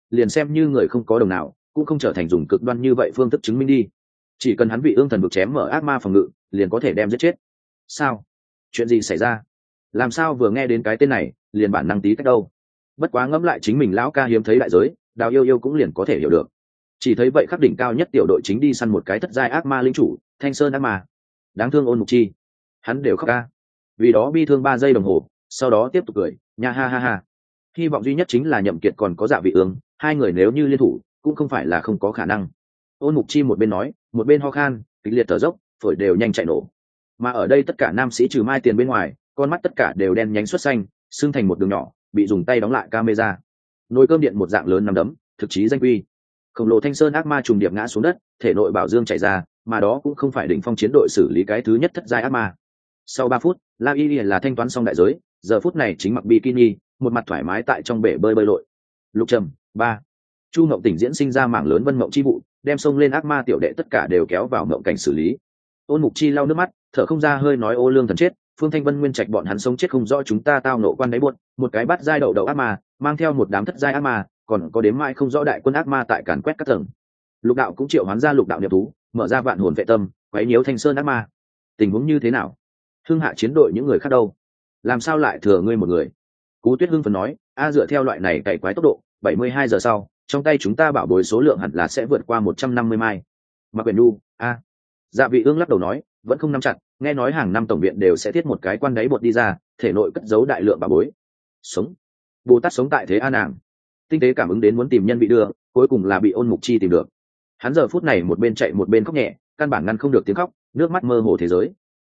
liền xem như người không có đồng nào cũng không trở thành dùng cực đoan như vậy phương thức chứng minh đi. Chỉ cần hắn bị ương thần vực chém mở ác ma phòng ngự liền có thể đem giết chết. Sao? Chuyện gì xảy ra? Làm sao vừa nghe đến cái tên này liền bản năng tí cách đâu? Bất quá ngẫm lại chính mình lão ca hiếm thấy đại giới, Đào Yêu Yêu cũng liền có thể hiểu được. Chỉ thấy vậy khắc đỉnh cao nhất tiểu đội chính đi săn một cái thất giai ác ma linh chủ, Thanh Sơn ác ma. Đáng thương Ôn Mục Chi, hắn đều khóc ca. Vì đó bi thương 3 giây đồng hồ, sau đó tiếp tục cười, nha ha ha ha. Hy vọng duy nhất chính là Nhậm Kiệt còn có Dạ Vị Ương, hai người nếu như liên thủ, cũng không phải là không có khả năng. Ôn Mục Chi một bên nói, một bên ho khan, kịch liệt thở dốc, phổi đều nhanh chạy nổ. Mà ở đây tất cả nam sĩ trừ Mai Tiền bên ngoài, con mắt tất cả đều đen nhánh xuất xanh, xương thành một đường nhỏ, bị dùng tay đóng lại camera. Nồi cơm điện một dạng lớn nằm đấm, thực chí danh quy. Khổng lồ Thanh Sơn ác ma trùng điệp ngã xuống đất, thể nội bảo dương chảy ra, mà đó cũng không phải đỉnh phong chiến đội xử lý cái thứ nhất thất giai ác ma. Sau 3 phút, La Y là thanh toán xong đại giới, giờ phút này chính mặc bikini, một mặt thoải mái tại trong bể bơi lội. Lục Trầm 3. Chu Ngộng Tỉnh diễn sinh ra mảng lớn vân mộng chi vụ, đem xông lên ác ma tiểu đệ tất cả đều kéo vào mộng cảnh xử lý. Ôn Mục Chi lau nước mắt, thở không ra hơi nói ô lương thần chết, Phương Thanh Vân Nguyên Trạch bọn hắn sống chết không rõ, chúng ta tao nộ quan đáy buốt, một cái bắt giai đậu ác ma, mang theo một đám thất giai ác ma, còn có đếm mãi không rõ đại quân ác ma tại càn quét các tầng. Lục đạo cũng triệu hoán ra lục đạo niệm thú, mở ra vạn hồn vệ tâm, quấy nhiễu Thanh Sơn ác ma. Tình huống như thế nào? Hưng Hạ chiến đội những người khác đâu? Làm sao lại thừa ngươi một người? Cú Tuyết hưng phấn nói, dựa theo loại này cày quái tốc độ, 72 giờ sau, trong tay chúng ta bảo bối số lượng hẳn là sẽ vượt qua 150 mai. Mạc Quyền Nhu, Dạ Vị Ương lắc đầu nói, vẫn không nắm chặt, nghe nói hàng năm tổng viện đều sẽ thiết một cái quan đáy bột đi ra, thể nội cất giấu đại lượng bảo bối. Sống. Bồ Tát sống tại thế an nàng. Tinh tế cảm ứng đến muốn tìm nhân bị đưa, cuối cùng là bị Ôn Mục Chi tìm được. Hắn giờ phút này một bên chạy một bên khóc nhẹ, căn bản ngăn không được tiếng khóc, nước mắt mơ hồ thế giới.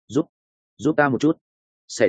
Giúp ta một chút. Xảy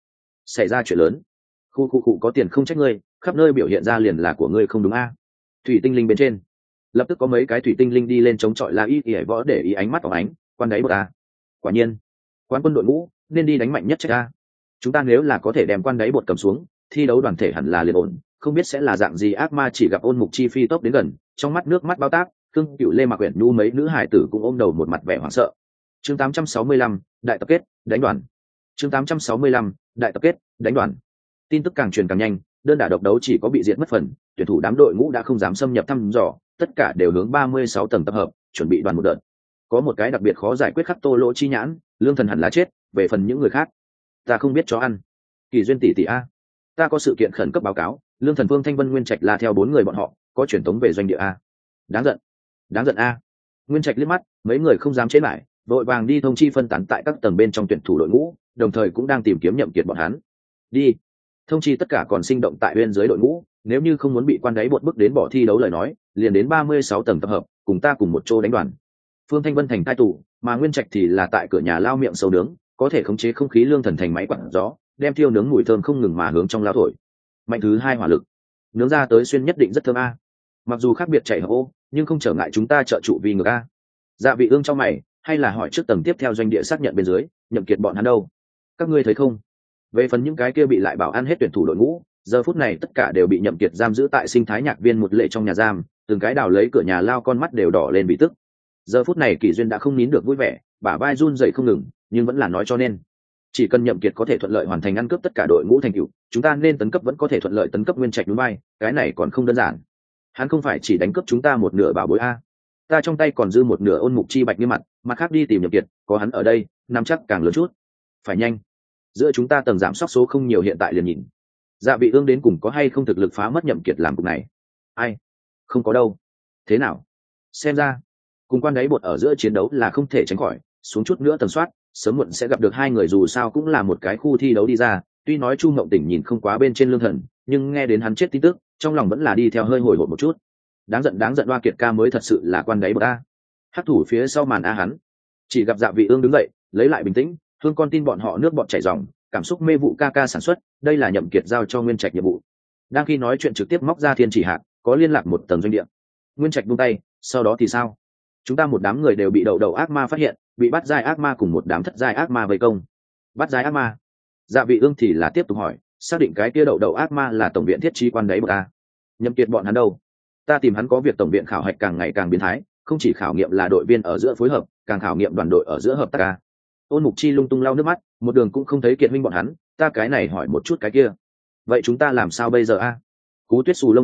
ra chuyện lớn. Khu có tiền không trách ngươi, khắp nơi biểu hiện ra liền là của ngươi không đúng a. Thủy tinh linh bên trên, lập tức có mấy cái thủy tinh linh đi lên chống chọi La Y võ để ý ánh mắt phóng ánh, quan đáy bột a. Quả nhiên, quan quân đội ngũ nên đi đánh mạnh nhất trách a. Chúng ta nếu là có thể đem quan đáy bột cầm xuống, thi đấu đoàn thể hẳn là liền ổn, không biết sẽ là dạng gì. Ác ma chỉ gặp Ôn Mục Chi phi tốc đến gần, trong mắt nước mắt bao tác, Cương Cựu Lê Mạc Uyển Nhu mấy nữ hải tử cũng ôm đầu một mặt vẻ hoảng sợ. Chương 865, đại tập kết, đánh đoàn. Chương 865, đại tập kết, đánh đoàn. Tin tức càng truyền càng nhanh, đơn đả độc đấu chỉ có bị diệt mất phần, tuyển thủ đám đội ngũ đã không dám xâm nhập thăm dò, tất cả đều hướng 36 tầng tập hợp, chuẩn bị đoàn một đợt. Có một cái đặc biệt khó giải quyết khắc Tô Lỗ Chi Nhãn, Lương Thần hẳn là chết, về phần những người khác, ta không biết cho ăn. Kỳ Duyên tỷ tỷ a, ta có sự kiện khẩn cấp báo cáo, Lương Thần Phương Thanh Vân Nguyên Trạch là theo 4 người bọn họ, có truyền tống về doanh địa a. Đáng giận a. Nguyên Trạch liếc mắt, mấy người không dám chế lại, vội vàng đi thông chi phân tán tại các tầng bên trong tuyển thủ đội ngũ, đồng thời cũng đang tìm kiếm Nhậm Kiệt bọn hắn. Đi, thông chi tất cả còn sinh động tại bên dưới đội ngũ, nếu như không muốn bị quan đáy bột bức đến bỏ thi đấu lời nói, liền đến 36 tầng tập hợp, cùng ta cùng một chỗ đánh đoàn. Phương Thanh Vân thành tai tù, mà Nguyên Trạch thì là tại cửa nhà lao miệng sâu nướng, có thể khống chế không khí. Lương Thần thành máy quạt gió, đem thiêu nướng mùi thơm không ngừng mà hướng trong lao thổi. Mạnh thứ 2 hỏa lực, nướng ra tới xuyên nhất định rất thơm a. Mặc dù khác biệt chạy hợp ô, nhưng không trở ngại chúng ta trợ trụ vì ngược a. Dạ Vị Ương trong mày, hay là hỏi trước tầng tiếp theo doanh địa xác nhận bên dưới, Nhậm Kiệt bọn hắn đâu? Các ngươi thấy không? Về phần những cái kia bị lại bảo ăn hết tuyển thủ đội ngũ, giờ phút này tất cả đều bị Nhậm Kiệt giam giữ tại sinh thái nhạc viên một lệ trong nhà giam, từng cái đào lấy cửa nhà lao, con mắt đều đỏ lên bị tức. Giờ phút này Kỷ Duyên đã không nín được vui vẻ, bả vai run rẩy không ngừng, nhưng vẫn là nói cho nên, chỉ cần Nhậm Kiệt có thể thuận lợi hoàn thành ăn cướp tất cả đội ngũ thành tựu, chúng ta nên tấn cấp vẫn có thể thuận lợi tấn cấp. Nguyên Trạch núi bay, cái này còn không đơn giản. Hắn không phải chỉ đánh cướp chúng ta một nửa bảo bối a, ta trong tay còn dư một nửa. Ôn Mục Chi bạch như mặt khác đi tìm Nhậm Kiệt, có hắn ở đây, nắm chắc càng lớn chút. Phải nhanh, giữa chúng ta tầng giảm sóc số không nhiều, hiện tại liền nhìn Dạ Vị Ương đến cùng có hay không thực lực phá mất Nhậm Kiệt làm cục này. Ai, không có đâu. Thế nào? Xem ra cùng quan đáy bột ở giữa chiến đấu là không thể tránh khỏi, xuống chút nữa tầm soát, sớm muộn sẽ gặp được hai người, dù sao cũng là một cái khu thi đấu đi ra. Tuy nói Chu Ngộng Tỉnh nhìn không quá bên trên Lương Thần, nhưng nghe đến hắn chết tin tức, trong lòng vẫn là đi theo hơi hồi hộp một chút. Đáng giận Hoa Kiệt ca mới thật sự là quan đáy bột a. Hắc thủ phía sau màn a. Hắn chỉ gặp Dạ Vị Ương đứng dậy, lấy lại bình tĩnh, Hương con tin bọn họ nước bọt chảy ròng, cảm xúc mê vụ ca sản xuất, đây là Nhậm Kiệt giao cho Nguyên Trạch nhiệm vụ. Đang khi nói chuyện trực tiếp móc ra thiên chỉ hạt, có liên lạc một tầng doanh địa. Nguyên Trạch buông tay, sau đó thì sao? Chúng ta một đám người đều bị đầu ác ma phát hiện, bị bắt giai ác ma cùng một đám thất giai ác ma vây công. Bắt giai ác ma? Dạ Vị Ương thì là tiếp tục hỏi, xác định cái kia đầu ác ma là tổng viện thiết trí quan đấy bậc a. Nhậm Kiệt bọn hắn đâu? Ta tìm hắn có việc. Tổng viện khảo hạch càng ngày càng biến thái, không chỉ khảo nghiệm là đội viên ở giữa phối hợp, càng khảo nghiệm đoàn đội ở giữa hợp tác a. Ôn Mục Chi lung tung lau nước mắt, một đường cũng không thấy Kiệt huynh bọn hắn, ta cái này hỏi một chút cái kia, vậy chúng ta làm sao bây giờ a? Cú Tuyết xù lông lên,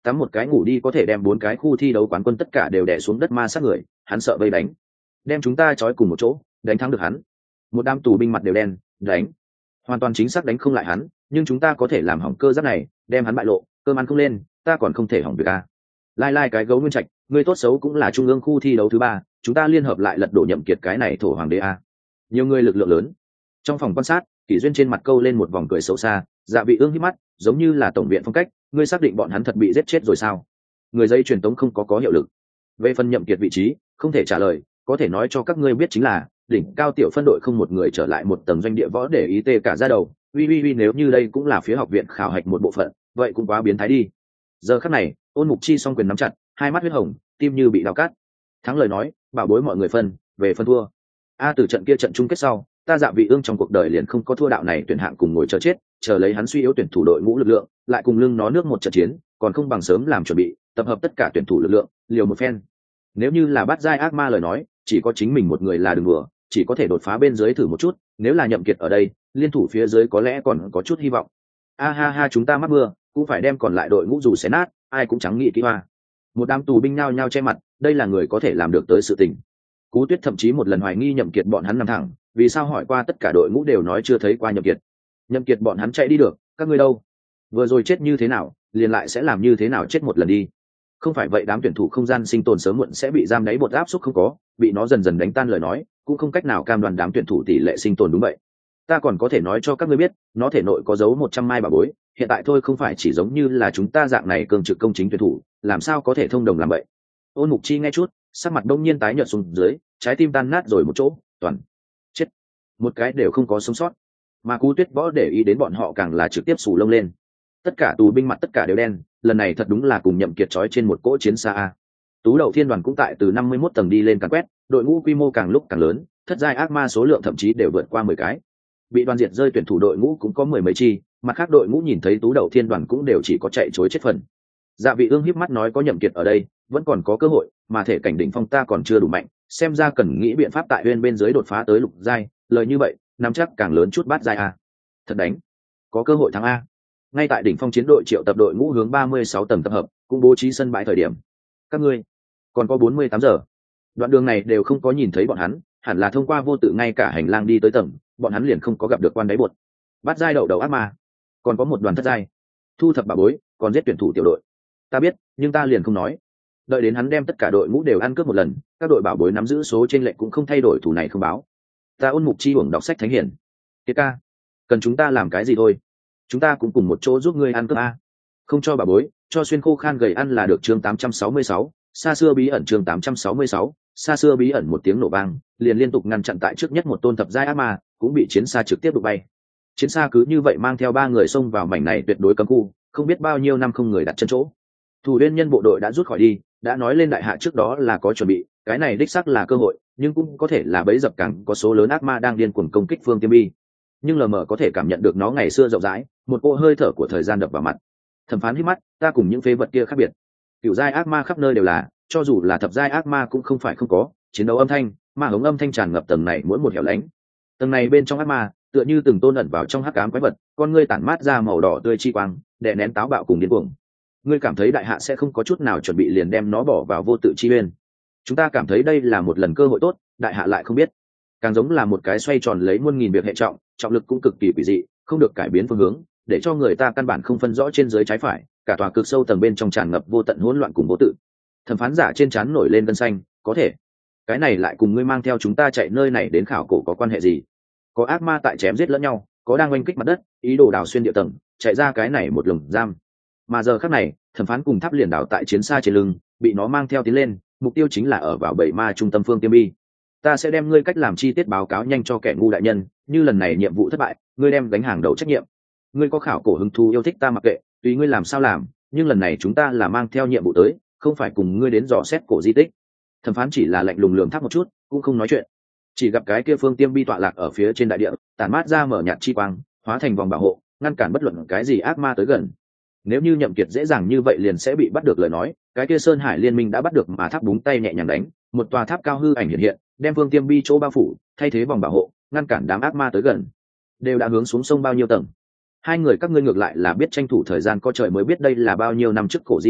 tắm một cái ngủ đi có thể đem 4 cái khu thi đấu quán quân tất cả đều đè xuống đất ma sát người, hắn sợ vây đánh, đem chúng ta trói cùng một chỗ, đánh thắng được hắn. Một đám tù binh mặt đều đen, đánh, hoàn toàn chính xác đánh không lại hắn, nhưng chúng ta có thể làm hỏng cơ giáp này, đem hắn bại lộ, cơm ăn không lên, ta còn không thể hỏng việc a. Lai cái gấu nguyên trạch, người tốt xấu cũng là trung ương khu thi đấu thứ 3, chúng ta liên hợp lại lật đổ Nhậm Kiệt cái này thổ hoàng đế a. Nhiều người lực lượng lớn. Trong phòng quan sát, Kỷ Duyên trên mặt câu lên một vòng cười xấu xa, Dạ Vị Ương híp mắt, giống như là tổng viện phong cách, ngươi xác định bọn hắn thật bị giết chết rồi sao? Người dây truyền tống không có hiệu lực. Về phần Nhậm Kiệt vị trí, không thể trả lời, có thể nói cho các ngươi biết chính là đỉnh cao tiểu phân đội không một người trở lại một tầng doanh địa võ để ý tê cả ra đầu. Uy, nếu như đây cũng là phía học viện khảo hạch một bộ phận, vậy cũng quá biến thái đi. Giờ khắc này, Ôn Mục Chi song quyền nắm chặt, hai mắt huyết hồng, tim như bị đào cắt. Thắng lời nói, bảo bối mọi người phân, về phân thua. Từ trận kia trận chung kết sau, ta Dạ Vị Ương trong cuộc đời liền không có thua đạo này tuyển hạng cùng ngồi chờ chết, chờ lấy hắn suy yếu tuyển thủ đội ngũ lực lượng, lại cùng lưng nó nước một trận chiến, còn không bằng sớm làm chuẩn bị, tập hợp tất cả tuyển thủ lực lượng, liều một phen. Nếu như là bắt giai ác ma lời nói, chỉ có chính mình một người là đừng đùa, chỉ có thể đột phá bên dưới thử một chút, nếu là Nhậm Kiệt ở đây, liên thủ phía dưới có lẽ còn có chút hy vọng. Ha, chúng ta mắc mưa, cũng phải đem còn lại đội ngũ dù xé nát, ai cũng chẳng nghĩ kỹ hoa. Một đám tù binh nhao nhao che mặt, đây là người có thể làm được tới sự tình. Cú Tuyết thậm chí một lần hoài nghi Nhậm Kiệt bọn hắn nằm thẳng, vì sao hỏi qua tất cả đội ngũ đều nói chưa thấy qua Nhậm Kiệt. Nhậm Kiệt bọn hắn chạy đi được, các ngươi đâu? Vừa rồi chết như thế nào, liền lại sẽ làm như thế nào chết một lần đi. Không phải vậy đám tuyển thủ không gian sinh tồn sớm muộn sẽ bị giam đáy bột áp suất không có, bị nó dần dần đánh tan lời nói, cũng không cách nào cam đoan đám tuyển thủ tỷ lệ sinh tồn đúng vậy. Ta còn có thể nói cho các ngươi biết, nó thể nội có dấu 100 mai bảo bối, hiện tại thôi không phải chỉ giống như là chúng ta dạng này cường trực công chính tuyển thủ, làm sao có thể thông đồng làm vậy. Ôn Mục Chi nghe chút, sắc mặt đông nhiên tái nhợt xuống dưới, trái tim tan nát rồi một chỗ, toàn chết, một cái đều không có sống sót. Mà Cú Tuyết võ để ý đến bọn họ càng là trực tiếp sù lông lên. Tất cả tù binh mặt tất cả đều đen, lần này thật đúng là cùng Nhậm Kiệt trói trên một cỗ chiến xa a. Tú Đậu Thiên đoàn cũng tại từ 51 tầng đi lên càn quét, đội ngũ quy mô càng lúc càng lớn, thất giai ác ma số lượng thậm chí đều vượt qua 10 cái. Bị đoàn diệt rơi tuyển thủ đội ngũ cũng có 10 mấy chi, mặt khác đội ngũ nhìn thấy Tú Đậu Thiên đoàn cũng đều chỉ có chạy trối chết phần. Dạ Vị Ương híp mắt nói có Nhậm Kiệt ở đây, vẫn còn có cơ hội, mà thể cảnh đỉnh phong ta còn chưa đủ mạnh, xem ra cần nghĩ biện pháp tại uyên bên dưới đột phá tới lục giai, lời như vậy, nắm chắc càng lớn chút bát giai a. Thật đánh, có cơ hội thắng a. Ngay tại đỉnh phong chiến đội triệu tập đội ngũ hướng 36 tầng tập hợp, cũng bố trí sân bãi thời điểm. Các ngươi còn có 48 giờ. Đoạn đường này đều không có nhìn thấy bọn hắn, hẳn là thông qua vô tự ngay cả hành lang đi tới tầng, bọn hắn liền không có gặp được quan đáy bột. Bát giai đậu đầu ác ma, còn có một đoàn thất giai. Thu thập bà bối, còn giết tuyển thủ tiểu đội. Ta biết, nhưng ta liền không nói. Đợi đến hắn đem tất cả đội ngũ đều ăn cướp một lần, các đội bảo bối nắm giữ số trên lệnh cũng không thay đổi, thủ này không báo. Ta Ôn Mục Chi uổng đọc sách thánh hiển. Kiệt ca, cần chúng ta làm cái gì thôi? Chúng ta cũng cùng một chỗ giúp ngươi ăn cướp a. Không cho bà bối, cho xuyên khô khan gầy ăn là được. Chương 866, xa xưa bí ẩn. Chương 866, xa xưa bí ẩn. Một tiếng nổ vang, liền liên tục ngăn chặn tại trước nhất một tôn thập giai ác ma, cũng bị chiến xa trực tiếp đụng bay. Chiến xa cứ như vậy mang theo 3 người xông vào mảnh này tuyệt đối cấm khu, không biết bao nhiêu năm không người đặt chân chỗ. Thủ Uyên nhân bộ đội đã rút khỏi đi, đã nói lên đại hạ trước đó là có chuẩn bị, cái này đích xác là cơ hội, nhưng cũng có thể là bẫy dập cẳng có số lớn ác ma đang điên cuồng công kích Phương Tiêm Bi. Nhưng lờ mờ có thể cảm nhận được nó ngày xưa rộng rãi, một cỗ hơi thở của thời gian đập vào mặt. Thẩm Phán hít mắt, ta cùng những phế vật kia khác biệt. Cửu giai ác ma khắp nơi đều là, cho dù là thập giai ác ma cũng không phải không có, chiến đấu âm thanh, ma hống âm thanh tràn ngập tầng này mỗi một hẻo lánh. Tầng này bên trong ác ma, tựa như từng tôn ẩn vào trong hắc ám quái vật, con ngươi tản mát ra màu đỏ tươi chi quang, đè nén táo bạo cùng điên cuồng. Ngươi cảm thấy đại hạ sẽ không có chút nào chuẩn bị liền đem nó bỏ vào vô tự chi uyên. Chúng ta cảm thấy đây là một lần cơ hội tốt, đại hạ lại không biết. Càng giống là một cái xoay tròn lấy muôn nghìn việc hệ trọng, trọng lực cũng cực kỳ quỷ dị, không được cải biến phương hướng, để cho người ta căn bản không phân rõ trên dưới trái phải, cả tòa cực sâu tầng bên trong tràn ngập vô tận hỗn loạn cùng vô tự. Thẩm Phán giả trên trán nổi lên gân xanh, có thể. Cái này lại cùng ngươi mang theo chúng ta chạy nơi này đến khảo cổ có quan hệ gì? Có ác ma tại chém giết lẫn nhau, có đang oanh kích mặt đất, ý đồ đào xuyên địa tầng, chạy ra cái này một lồng giam. Mà giờ khắc này, Thẩm Phán cùng Tháp liền đảo tại chiến xa trên lưng, bị nó mang theo tiến lên, mục tiêu chính là ở vào bảy ma trung tâm Phương Tiêm Bi. Ta sẽ đem ngươi cách làm chi tiết báo cáo nhanh cho kẻ ngu đại nhân, như lần này nhiệm vụ thất bại, ngươi đem gánh hàng đầu trách nhiệm. Ngươi có khảo cổ hứng thú yêu thích ta mặc kệ, tùy ngươi làm sao làm, nhưng lần này chúng ta là mang theo nhiệm vụ tới, không phải cùng ngươi đến dò xét cổ di tích. Thẩm Phán chỉ là lạnh lùng lườm Tháp một chút, cũng không nói chuyện. Chỉ gặp cái kia Phương Tiêm Bi tọa lạc ở phía trên đại địa, tản mát ra mở nhạt chi quang, hóa thành vòng bảo hộ, ngăn cản bất luận cái gì ác ma tới gần. Nếu như Nhậm Kiệt dễ dàng như vậy liền sẽ bị bắt được lời nói, cái kia Sơn Hải Liên Minh đã bắt được, mà Tháp búng tay nhẹ nhàng đánh, một tòa tháp cao hư ảnh hiện hiện, đem Phương Tiêm Bi chỗ bao phủ, thay thế vòng bảo hộ, ngăn cản đám ác ma tới gần. Đều đã hướng xuống sông bao nhiêu tầng. Hai người các ngươi ngược lại là biết tranh thủ thời gian, có trời mới biết đây là bao nhiêu năm trước cổ di tích,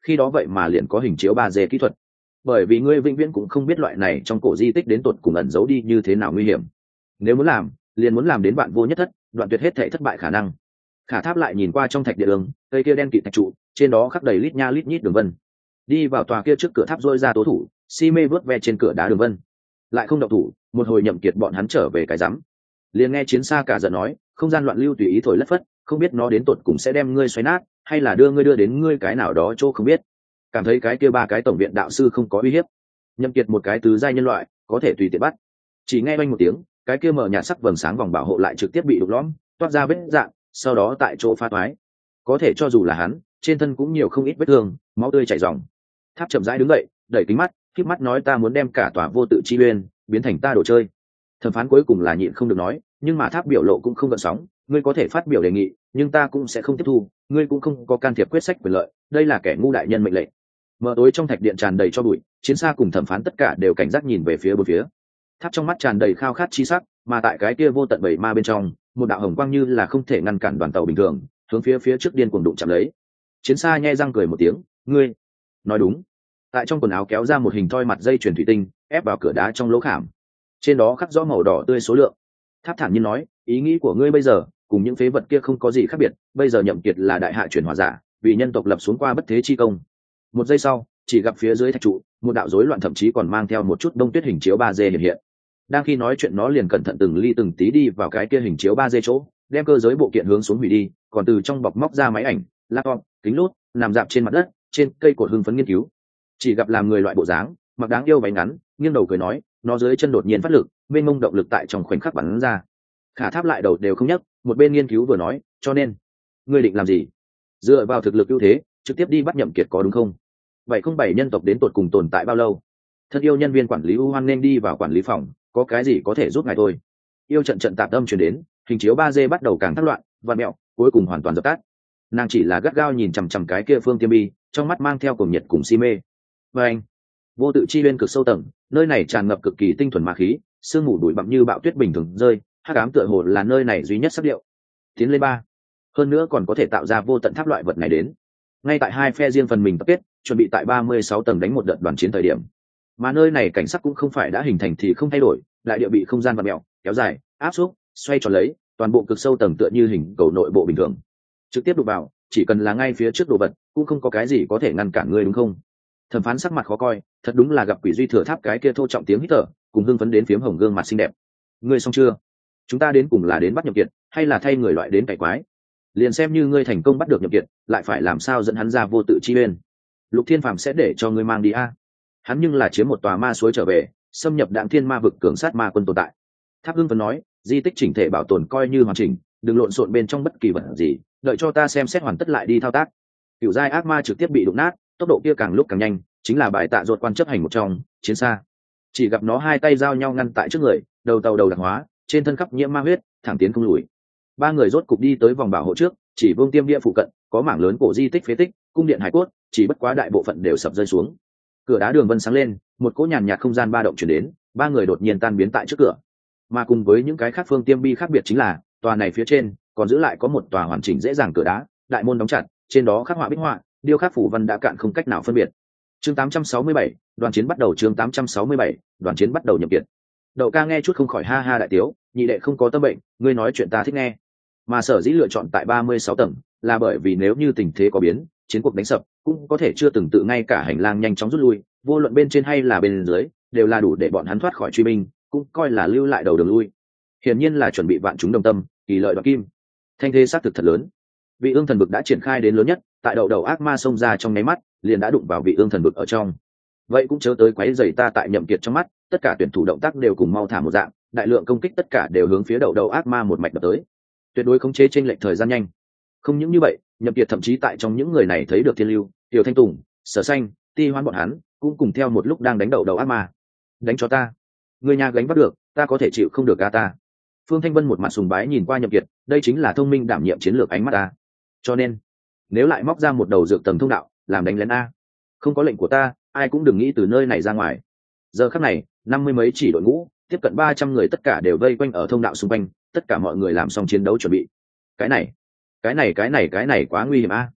khi đó vậy mà liền có hình chiếu 3D kỹ thuật. Bởi vì ngươi vĩnh viễn cũng không biết loại này trong cổ di tích đến tột cùng ẩn giấu đi như thế nào nguy hiểm. Nếu muốn làm, liền muốn làm đến bạn vô nhất thất, đoạn tuyệt hết thảy thất bại khả năng. Khả Tháp lại nhìn qua trong thạch địa đường, cây kia đen kịt thạch trụ, trên đó khắc đầy lít nha lít nhít đường vân. Đi vào tòa kia trước cửa tháp rôi ra tố thủ, si mê vớt ve trên cửa đá đường vân. Lại không động thủ, một hồi Nhậm Kiệt bọn hắn trở về cái rắm. Liền nghe Chiến Sa cả giận nói, không gian loạn lưu tùy ý thổi lất phất, không biết nó đến tột cùng sẽ đem ngươi xoáy nát, hay là đưa đến ngươi cái nào đó chỗ không biết. Cảm thấy cái kia ba cái tổng viện đạo sư không có uy hiếp. Nhậm Kiệt một cái tứ giai nhân loại, có thể tùy tiện bắt. Chỉ nghe oanh một tiếng, cái kia mở nhạt sắc vầng sáng vòng bảo hộ lại trực tiếp bị đục lõm, toát ra vết rạn, sau đó tại chỗ phá toái. Có thể cho dù là hắn, trên thân cũng nhiều không ít vết thương, máu tươi chảy ròng. Tháp chậm rãi đứng dậy, đẩy kính mắt, khép mắt nói ta muốn đem cả tòa vô tự chi uyên biến thành ta đồ chơi. Thẩm phán cuối cùng là nhịn không được nói, nhưng mà Tháp biểu lộ cũng không gợn sóng, ngươi có thể phát biểu đề nghị, nhưng ta cũng sẽ không tiếp thu, ngươi cũng không có can thiệp quyết sách quyền lợi, đây là kẻ ngu đại nhân mệnh lệnh. Mở tối trong thạch điện tràn đầy cho bụi, Chiến Sa cùng thẩm phán tất cả đều cảnh giác nhìn về phía bốn phía. Tháp trong mắt tràn đầy khao khát chi sắc, mà tại cái kia vô tận bảy ma bên trong, một đạo hồng quang như là không thể ngăn cản đoàn tàu bình thường, hướng phía trước điên cuồng đụng chạm lấy. Chiến Sa nhe răng cười một tiếng, ngươi nói đúng. Tại trong quần áo kéo ra một hình thoi mặt dây chuyền thủy tinh, ép vào cửa đá trong lỗ khảm. Trên đó khắc rõ màu đỏ tươi số lượng. Tháp thản nhiên nói, ý nghĩ của ngươi bây giờ cùng những phế vật kia không có gì khác biệt, bây giờ Nhậm Kiệt là đại hạ chuyển hóa giả, vì nhân tộc lập xuống qua bất thế chi công. Một giây sau, chỉ gặp phía dưới thạch trụ, một đạo rối loạn thậm chí còn mang theo một chút đông tuyết hình chiếu 3D hiện hiện. Đang khi nói chuyện nó liền cẩn thận từng ly từng tí đi vào cái kia hình chiếu 3D chỗ, đem cơ giới bộ kiện hướng xuống hủy đi, còn từ trong bọc móc ra máy ảnh, laptop, kính lút, nằm dạp trên mặt đất, trên cây cột hưng phấn nghiên cứu. Chỉ gặp làm người loại bộ dáng, mặc đáng yêu váy ngắn, nghiêng đầu cười nói, nó dưới chân đột nhiên phát lực, mênh mông động lực tại trong khoảnh khắc bắn ra. Khả Tháp lại đầu đều không nhấc, một bên nghiên cứu vừa nói, cho nên ngươi định làm gì? Dựa vào thực lực ưu thế, trực tiếp đi bắt Nhậm Kiệt có đúng không? Vậy không bảy nhân tộc đến tột cùng tồn tại bao lâu? Thân yêu nhân viên quản lý U Hoan nên đi vào quản lý phòng, có cái gì có thể giúp ngài thôi? Yêu trận tạp âm truyền đến, hình chiếu 3D bắt đầu càng thất loạn, và mẹo, cuối cùng hoàn toàn dập tắt. Nàng chỉ là gắt gao nhìn chằm chằm cái kia Phương Tiêm Bi, trong mắt mang theo cuồng nhiệt cùng si mê. Và anh, vô tự chi uyên cực sâu tầng, nơi này tràn ngập cực kỳ tinh thuần ma khí, sương mù bụi bặm như bão tuyết bình thường rơi, hắc ám tựa hồ là nơi này duy nhất sắc điệu. Tiến lên ba, hơn nữa còn có thể tạo ra vô tận tháp loại vật này đến. Ngay tại hai phe riêng phần mình tập kết, chuẩn bị tại 36 tầng đánh một đợt đoàn chiến thời điểm. Mà nơi này cảnh sắc cũng không phải đã hình thành thì không thay đổi, đại địa bị không gian vặn mèo, kéo dài, áp xúc, xoay tròn lấy, toàn bộ cực sâu tầng tựa như hình cầu nội bộ bình thường. Trực tiếp đụng vào, chỉ cần là ngay phía trước đồ vật, cũng không có cái gì có thể ngăn cản ngươi đúng không? Thẩm phán sắc mặt khó coi, thật đúng là gặp quỷ duy thừa tháp cái kia thô trọng tiếng hít thở, cùng hưng phấn đến phiếm hồng gương mặt xinh đẹp. Ngươi xong chưa? Chúng ta đến cùng là đến bắt Nhậm Kiệt, hay là thay người loại đến cải quái? Liền xem như ngươi thành công bắt được Nhậm Kiệt, lại phải làm sao dẫn hắn ra vô tự chi uyên? Lục Thiên Phàm sẽ để cho ngươi mang đi a? Hắn nhưng là chiếm một tòa ma suối trở về, xâm nhập Đạm Thiên ma vực cường sát ma quân tồn tại. Tháp hưng phấn nói, di tích chỉnh thể bảo tồn coi như hoàn chỉnh, đừng lộn xộn bên trong bất kỳ vật gì, đợi cho ta xem xét hoàn tất lại đi thao tác. Cửu giai ác ma trực tiếp bị đụng nát, tốc độ kia càng lúc càng nhanh, chính là bài tạ ruột quan chấp hành một trong Chiến Sa. Chỉ gặp nó hai tay giao nhau ngăn tại trước người, đầu tàu đầu đặc hóa, trên thân khắp nhiễm ma huyết, thẳng tiến không lùi. Ba người rốt cục đi tới vòng bảo hộ trước, chỉ Vương Tiêm Địa phụ cận có mảng lớn cổ di tích phế tích, cung điện hải cốt, chỉ bất quá đại bộ phận đều sập rơi xuống. Cửa đá đường vân sáng lên, một cỗ nhàn nhạt không gian ba động chuyển đến, ba người đột nhiên tan biến tại trước cửa. Mà cùng với những cái khác Phương Tiêm Bi khác biệt chính là, tòa này phía trên còn giữ lại có một tòa hoàn chỉnh dễ dàng cửa đá, đại môn đóng chặt, trên đó khắc họa bích họa, điêu khắc phủ văn đã cạn không cách nào phân biệt. Chương 867, đoàn chiến bắt đầu. Chương 867, đoàn chiến bắt đầu. Nhậm Kiệt. Đậu ca nghe chút không khỏi ha ha đại tiếu, nhị đệ không có tâm bệnh, ngươi nói chuyện ta thích nghe. Mà sở dĩ lựa chọn tại 36 tầng, là bởi vì nếu như tình thế có biến, chiến cuộc đánh sập, cũng có thể chưa từng tự ngay cả hành lang nhanh chóng rút lui, vô luận bên trên hay là bên dưới, đều là đủ để bọn hắn thoát khỏi truy binh, cũng coi là lưu lại đầu đường lui. Hiển nhiên là chuẩn bị vạn chúng đồng tâm, kỳ lợi đoạt kim. Thanh thế xác thực thật lớn. Vị ương thần vực đã triển khai đến lớn nhất, tại đầu ác ma xông ra trong nháy mắt, liền đã đụng vào vị ương thần vực ở trong. Vậy cũng chớ tới quấy rầy ta tại Nhậm Kiệt trong mắt, tất cả tuyển thủ động tác đều cùng mau thả một dạng, đại lượng công kích tất cả đều hướng phía đầu ác ma một mạch đập tới. Tuyệt đối khống chế trên lệch thời gian nhanh. Không những như vậy, Nhậm Kiệt thậm chí tại trong những người này thấy được Thiên Lưu, Tiểu Thanh Tùng, Sở Xanh, Ti Hoan bọn hắn, cũng cùng theo một lúc đang đánh đầu ác ma. Đánh cho ta, người nhà gánh bắt được, ta có thể chịu không được ta. Phương Thanh Vân một mặt sùng bái nhìn qua Nhậm Kiệt, đây chính là thông minh đảm nhiệm chiến lược ánh mắt ta. Cho nên, nếu lại móc ra một đầu dược tầng thông đạo, làm đánh lén a, không có lệnh của ta, ai cũng đừng nghĩ từ nơi này ra ngoài. Giờ khắc này, 50 mấy chỉ đội ngũ, tiếp cận 300 người tất cả đều vây quanh ở thông đạo xung quanh, tất cả mọi người làm xong chiến đấu chuẩn bị. Cái này quá nguy hiểm a.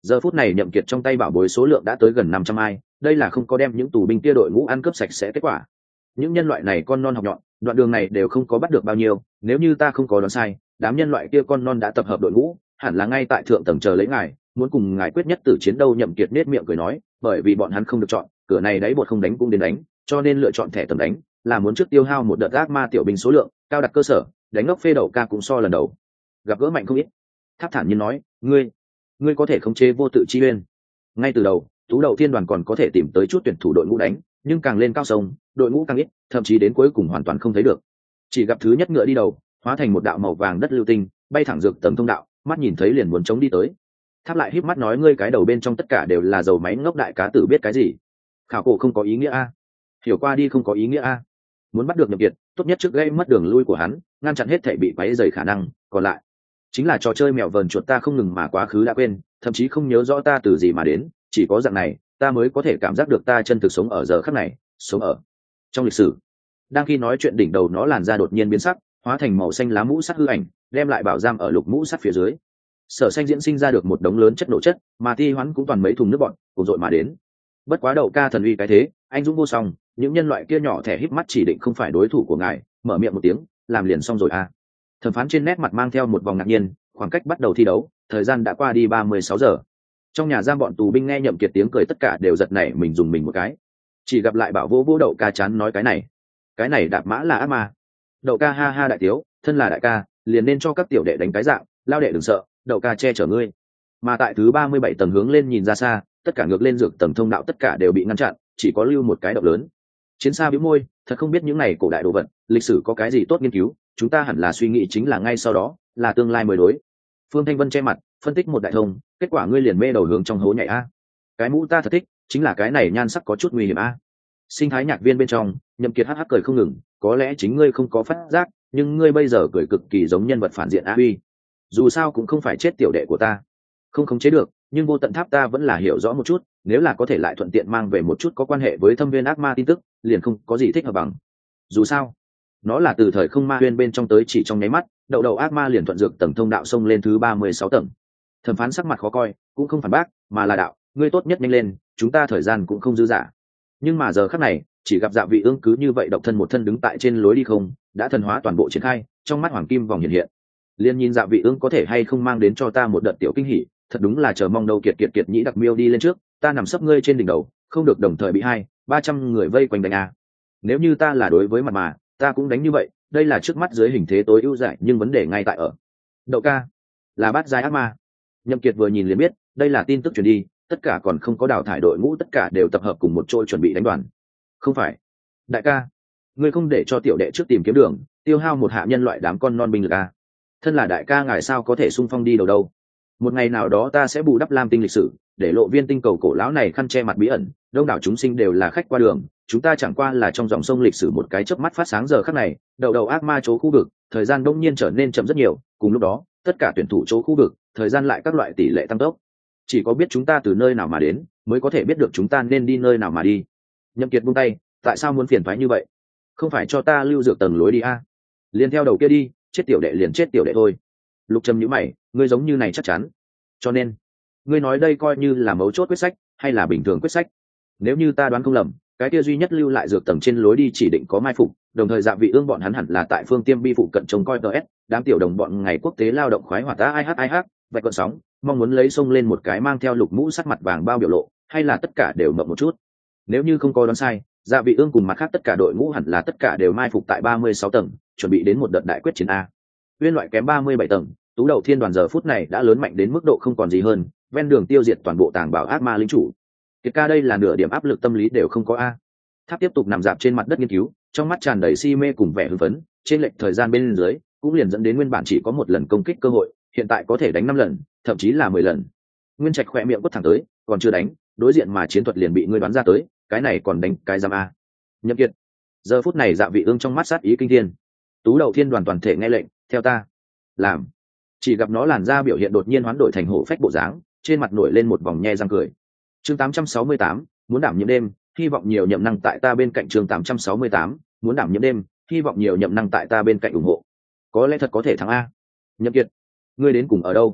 Giờ phút này Nhậm Kiệt trong tay bảo bối số lượng đã tới gần 500 ai, đây là không có đem những tù binh kia đội ngũ ăn cướp sạch sẽ kết quả. Những nhân loại này con non học nhọn, đoạn đường này đều không có bắt được bao nhiêu, nếu như ta không có đoán sai, đám nhân loại kia con non đã tập hợp đội ngũ, hẳn là ngay tại thượng tầng chờ lấy ngài, muốn cùng ngài quyết nhất tử chiến đâu. Nhậm Kiệt nét miệng cười nói, bởi vì bọn hắn không được chọn, cửa này đáy bột không đánh cũng đến đánh, cho nên lựa chọn thẻ tầm đánh, là muốn trước tiêu hao một đợt ác ma tiểu binh số lượng, cao đặt cơ sở, đánh ngốc phê đậu ca cũng so lần đầu gặp gỡ mạnh không ít. Tháp thản nhiên nói, ngươi có thể khống chế vô tự chi uyên. Ngay từ đầu Tú Đầu Thiên đoàn còn có thể tìm tới chút tuyển thủ đội ngũ đánh, nhưng càng lên cao sông đội ngũ càng ít, thậm chí đến cuối cùng hoàn toàn không thấy được. Chỉ gặp thứ nhất ngựa đi đầu, hóa thành một đạo màu vàng đất lưu tinh, bay thẳng dược tầng thông đạo, mắt nhìn thấy liền muốn chống đi tới. Tháp lại híp mắt nói, ngươi cái đầu bên trong tất cả đều là dầu máy ngốc, đại cá tử biết cái gì? Khảo cổ không có ý nghĩa a, hiểu qua đi không có ý nghĩa a. Muốn bắt được Nhậm Kiệt, tốt nhất trước gây mất đường lui của hắn, ngăn chặn hết thảy bị quấy rầy khả năng, còn lại chính là trò chơi mèo vờn chuột, ta không ngừng mà quá khứ đã quên, thậm chí không nhớ rõ ta từ gì mà đến, chỉ có dạng này ta mới có thể cảm giác được ta chân thực sống ở giờ khắc này, sống ở trong lịch sử. Đang khi nói chuyện, đỉnh đầu nó làn da đột nhiên biến sắc, hóa thành màu xanh lá mũ sắt hư ảnh, đem lại bảo giam ở lục mũ sắt phía dưới. Sở Xanh diễn sinh ra được một đống lớn chất nổ chất, mà Ti Hoán cũng toàn mấy thùng nước bọn cùng dội mà đến. Bất quá Đậu ca thần uy cái thế, anh dũng vô song, những nhân loại kia nhỏ thẻ híp mắt chỉ định không phải đối thủ của ngài, mở miệng một tiếng làm liền xong rồi à. Thẩm phán trên nét mặt mang theo một vòng ngạc nhiên, khoảng cách bắt đầu thi đấu thời gian đã qua đi 36 giờ. Trong nhà giam bọn tù binh nghe Nhậm Kiệt tiếng cười tất cả đều giật nảy mình, dùng mình một cái. Chỉ gặp lại bảo vô Đậu ca chán nói, cái này đạp mã là ác ma. Đậu ca ha ha đại tiếu, thân là đại ca liền nên cho các tiểu đệ đánh cái dạng, lao đệ đừng sợ, Đậu ca che chở ngươi. Mà tại thứ 37 tầng hướng lên nhìn ra xa, tất cả ngược lên dược tầng thông đạo tất cả đều bị ngăn chặn, chỉ có lưu một cái động lớn. Chiến xa bĩu môi, thật không biết những này cổ đại đồ vật lịch sử có cái gì tốt nghiên cứu, chúng ta hẳn là suy nghĩ chính là ngay sau đó là tương lai mới đối. Phương Thanh Vân che mặt phân tích một đại thông, kết quả ngươi liền mê đầu hướng trong hố nhảy a. Cái mũ ta thật thích, chính là cái này nhan sắc có chút nguy hiểm a. Sinh thái nhạc viên bên trong Nhậm Kiệt hắc hắc cười không ngừng, có lẽ chính ngươi không có phát giác, nhưng ngươi bây giờ cười cực kỳ giống nhân vật phản diện a uy. Dù sao cũng không phải chết tiểu đệ của ta, không khống chế được, nhưng vô tận tháp ta vẫn là hiểu rõ một chút, nếu là có thể lại thuận tiện mang về một chút có quan hệ với thâm viên ác ma tin tức, liền không có gì thích hợp bằng. Dù sao nó là từ thời không ma huyên bên trong tới, chỉ trong nháy mắt đậu đầu ác ma liền thuận dược tầng thông đạo xông lên thứ 36 tầng. Thẩm phán sắc mặt khó coi, cũng không phản bác, mà là đạo, ngươi tốt nhất nhanh lên, chúng ta thời gian cũng không dư dả. Nhưng mà giờ khắc này chỉ gặp Dạ Vị Ương cứ như vậy độc thân một thân đứng tại trên lối đi không, đã thần hóa toàn bộ triển khai, trong mắt hoàng kim vòng hiện hiện. Liên nhìn Dạ Vị Ương có thể hay không mang đến cho ta một đợt tiểu kinh hỉ, thật đúng là chờ mong đâu. Kiệt nhĩ đặc miêu đi lên trước, ta nằm sấp ngươi trên đỉnh đầu, không được đồng thời bị 200-300 người vây quanh đánh à. Nếu như ta là đối với mặt mà, ta cũng đánh như vậy, đây là trước mắt dưới hình thế tối ưu giải, nhưng vấn đề ngay tại ở Đậu ca là bát giai ác ma. Nhậm Kiệt vừa nhìn liền biết đây là tin tức truyền đi, tất cả còn không có đào thải đội ngũ tất cả đều tập hợp cùng một chỗ chuẩn bị đánh đoàn. Không phải đại ca, ngươi không để cho tiểu đệ trước tìm kiếm đường, tiêu hao một hạ nhân loại đám con non binh lực à? Thân là đại ca ngài sao có thể xung phong đi đầu đâu. Một ngày nào đó ta sẽ bù đắp Lam Tinh lịch sử, để lộ viên tinh cầu cổ lão này khăn che mặt bí ẩn, đông đảo chúng sinh đều là khách qua đường, chúng ta chẳng qua là trong dòng sông lịch sử một cái chớp mắt phát sáng. Giờ khắc này đậu đầu ác ma chỗ khu vực thời gian đông nhiên trở nên chậm rất nhiều, cùng lúc đó tất cả tuyển thủ chỗ khu vực thời gian lại các loại tỷ lệ tăng tốc. Chỉ có biết chúng ta từ nơi nào mà đến mới có thể biết được chúng ta nên đi nơi nào mà đi. Nhậm Kiệt buông tay, tại sao muốn phiền toái như vậy? Không phải cho ta lưu dược tầng lối đi a? Liền theo đầu kia đi, chết tiểu đệ liền chết tiểu đệ thôi. Lục Trầm nhíu mày, ngươi giống như này chắc chắn. Cho nên ngươi nói đây coi như là mấu chốt quyết sách hay là bình thường quyết sách? Nếu như ta đoán không lầm, cái kia duy nhất lưu lại dược tầng trên lối đi chỉ định có mai phục, đồng thời Dạ Vị Ương bọn hắn hẳn là tại phương Tiêm Bi phụ cận trông coi TS, đám tiểu đồng bọn ngày quốc tế lao động khoái hoạt ta ai vạch con sóng, mong muốn lấy sông lên một cái mang theo lục mũ sắt mặt vàng bao biểu lộ, hay là tất cả đều mập một chút. Nếu như không có đoán sai, Dạ Vị Ương cùng mặt khác tất cả đội ngũ hẳn là tất cả đều mai phục tại 36 tầng, chuẩn bị đến một đợt đại quyết chiến a. Uyên loại kém 37 tầng, Tú Đầu Thiên đoàn giờ phút này đã lớn mạnh đến mức độ không còn gì hơn, ven đường tiêu diệt toàn bộ tàng bảo ác ma lính chủ. Kiệt ca đây là nửa điểm áp lực tâm lý đều không có a. Tháp tiếp tục nằm dạp trên mặt đất nghiên cứu, trong mắt tràn đầy si mê cùng vẻ hưng phấn, trên lệch thời gian bên dưới cũng liền dẫn đến nguyên bản chỉ có một lần công kích cơ hội, hiện tại có thể đánh 5 lần, thậm chí là 10 lần. Nguyên Trạch khỏe miệng quất thẳng tới, còn chưa đánh, đối diện mà chiến thuật liền bị ngươi đoán ra tới, cái này còn đánh cái giam a. Nhậm Kiệt. Giờ phút này Dạ Vị Ương trong mắt sát ý kinh thiên. Tú Đầu Thiên đoàn toàn thể nghe lệnh, theo ta. Làm. Chỉ gặp nó làn da biểu hiện đột nhiên hoán đổi thành hổ phách bộ dáng, trên mặt nổi lên một vòng nhe răng cười. Chương 868, muốn đảm nhiệm đêm, hy vọng nhiều nhậm năng tại ta bên cạnh. Chương 868, muốn đảm nhiệm đêm, hy vọng nhiều nhậm năng tại ta bên cạnh ủng hộ. Có lẽ thật có thể thắng a. Nhậm Kiệt, ngươi đến cùng ở đâu?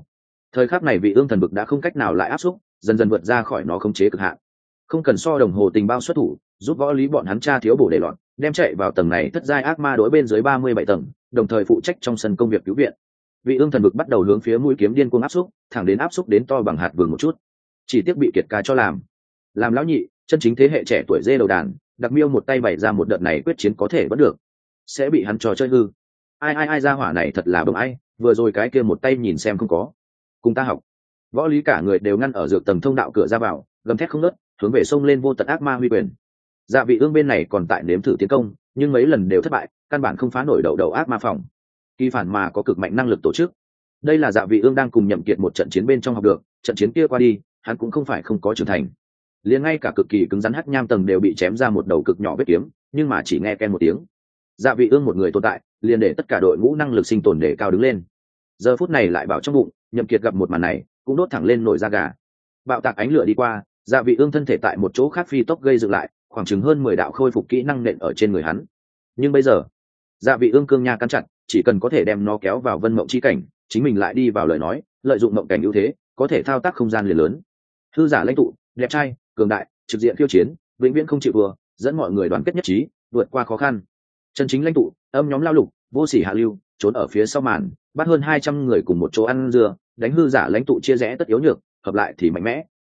Thời khắc này vị ương thần bực đã không cách nào lại áp xúc, dần dần vượt ra khỏi nó khống chế cực hạn. Không cần so đồng hồ tình bao xuất thủ, giúp võ lý bọn hắn tra thiếu bổ để loạn, đem chạy vào tầng này thất giai ác ma đối bên dưới 37 tầng, đồng thời phụ trách trong sân công việc cứu viện. Vị ương thần bực bắt đầu hướng phía mũi kiếm điên cuồng áp xúc, thẳng đến áp xúc đến to bằng hạt vừng một chút. Chỉ tiếc bị kiệt ca cho làm lão nhị, chân chính thế hệ trẻ tuổi dê đầu đàn, đặc miêu một tay bày ra một đợt này quyết chiến có thể vẫn được, sẽ bị hắn trò chơi hư. Ai ra hỏa này thật là bồng ai, vừa rồi cái kia một tay nhìn xem không có. Cùng ta học. Võ lý cả người đều ngăn ở dược tầng thông đạo cửa ra vào, gầm thét không ngớt, hướng về sông lên vô tận ác ma huy quyền. Dạ vị ương bên này còn tại nếm thử tiến công, nhưng mấy lần đều thất bại, căn bản không phá nổi đầu ác ma phòng. Kỳ phản mà có cực mạnh năng lực tổ chức. Đây là Dạ vị ương đang cùng Nhậm Kiệt một trận chiến bên trong học được, trận chiến kia qua đi, hắn cũng không phải không có trưởng thành. Liền ngay cả cực kỳ cứng rắn hắc nham tầng đều bị chém ra một đầu cực nhỏ vết kiếm, nhưng mà chỉ nghe ken một tiếng. Dạ vị ương một người tồn tại, liền để tất cả đội ngũ năng lực sinh tồn để cao đứng lên. Giờ phút này lại bảo trong bụng, Nhậm Kiệt gặp một màn này, cũng đốt thẳng lên nổi da gà. Bạo tạc ánh lửa đi qua, Dạ vị ương thân thể tại một chỗ khác phi tốc gây dựng lại, khoảng chừng hơn 10 đạo khôi phục kỹ năng nện ở trên người hắn. Nhưng bây giờ, Dạ vị ương cương nha cắn chặt, chỉ cần có thể đem nó kéo vào vân mộng chi cảnh, chính mình lại đi vào lời nói, lợi dụng mộng cảnh ưu thế, có thể thao tác không gian liền lớn. Hư giả lãnh tụ, đẹp trai, cường đại, trực diện khiêu chiến, vĩnh viễn không chịu vừa, dẫn mọi người đoàn kết nhất trí, vượt qua khó khăn. Chân chính lãnh tụ, âm nhóm lao lục, vô sỉ hạ lưu, trốn ở phía sau màn, bắt hơn 200 người cùng một chỗ ăn dưa, đánh hư giả lãnh tụ chia rẽ tất yếu nhược, hợp lại thì mạnh mẽ.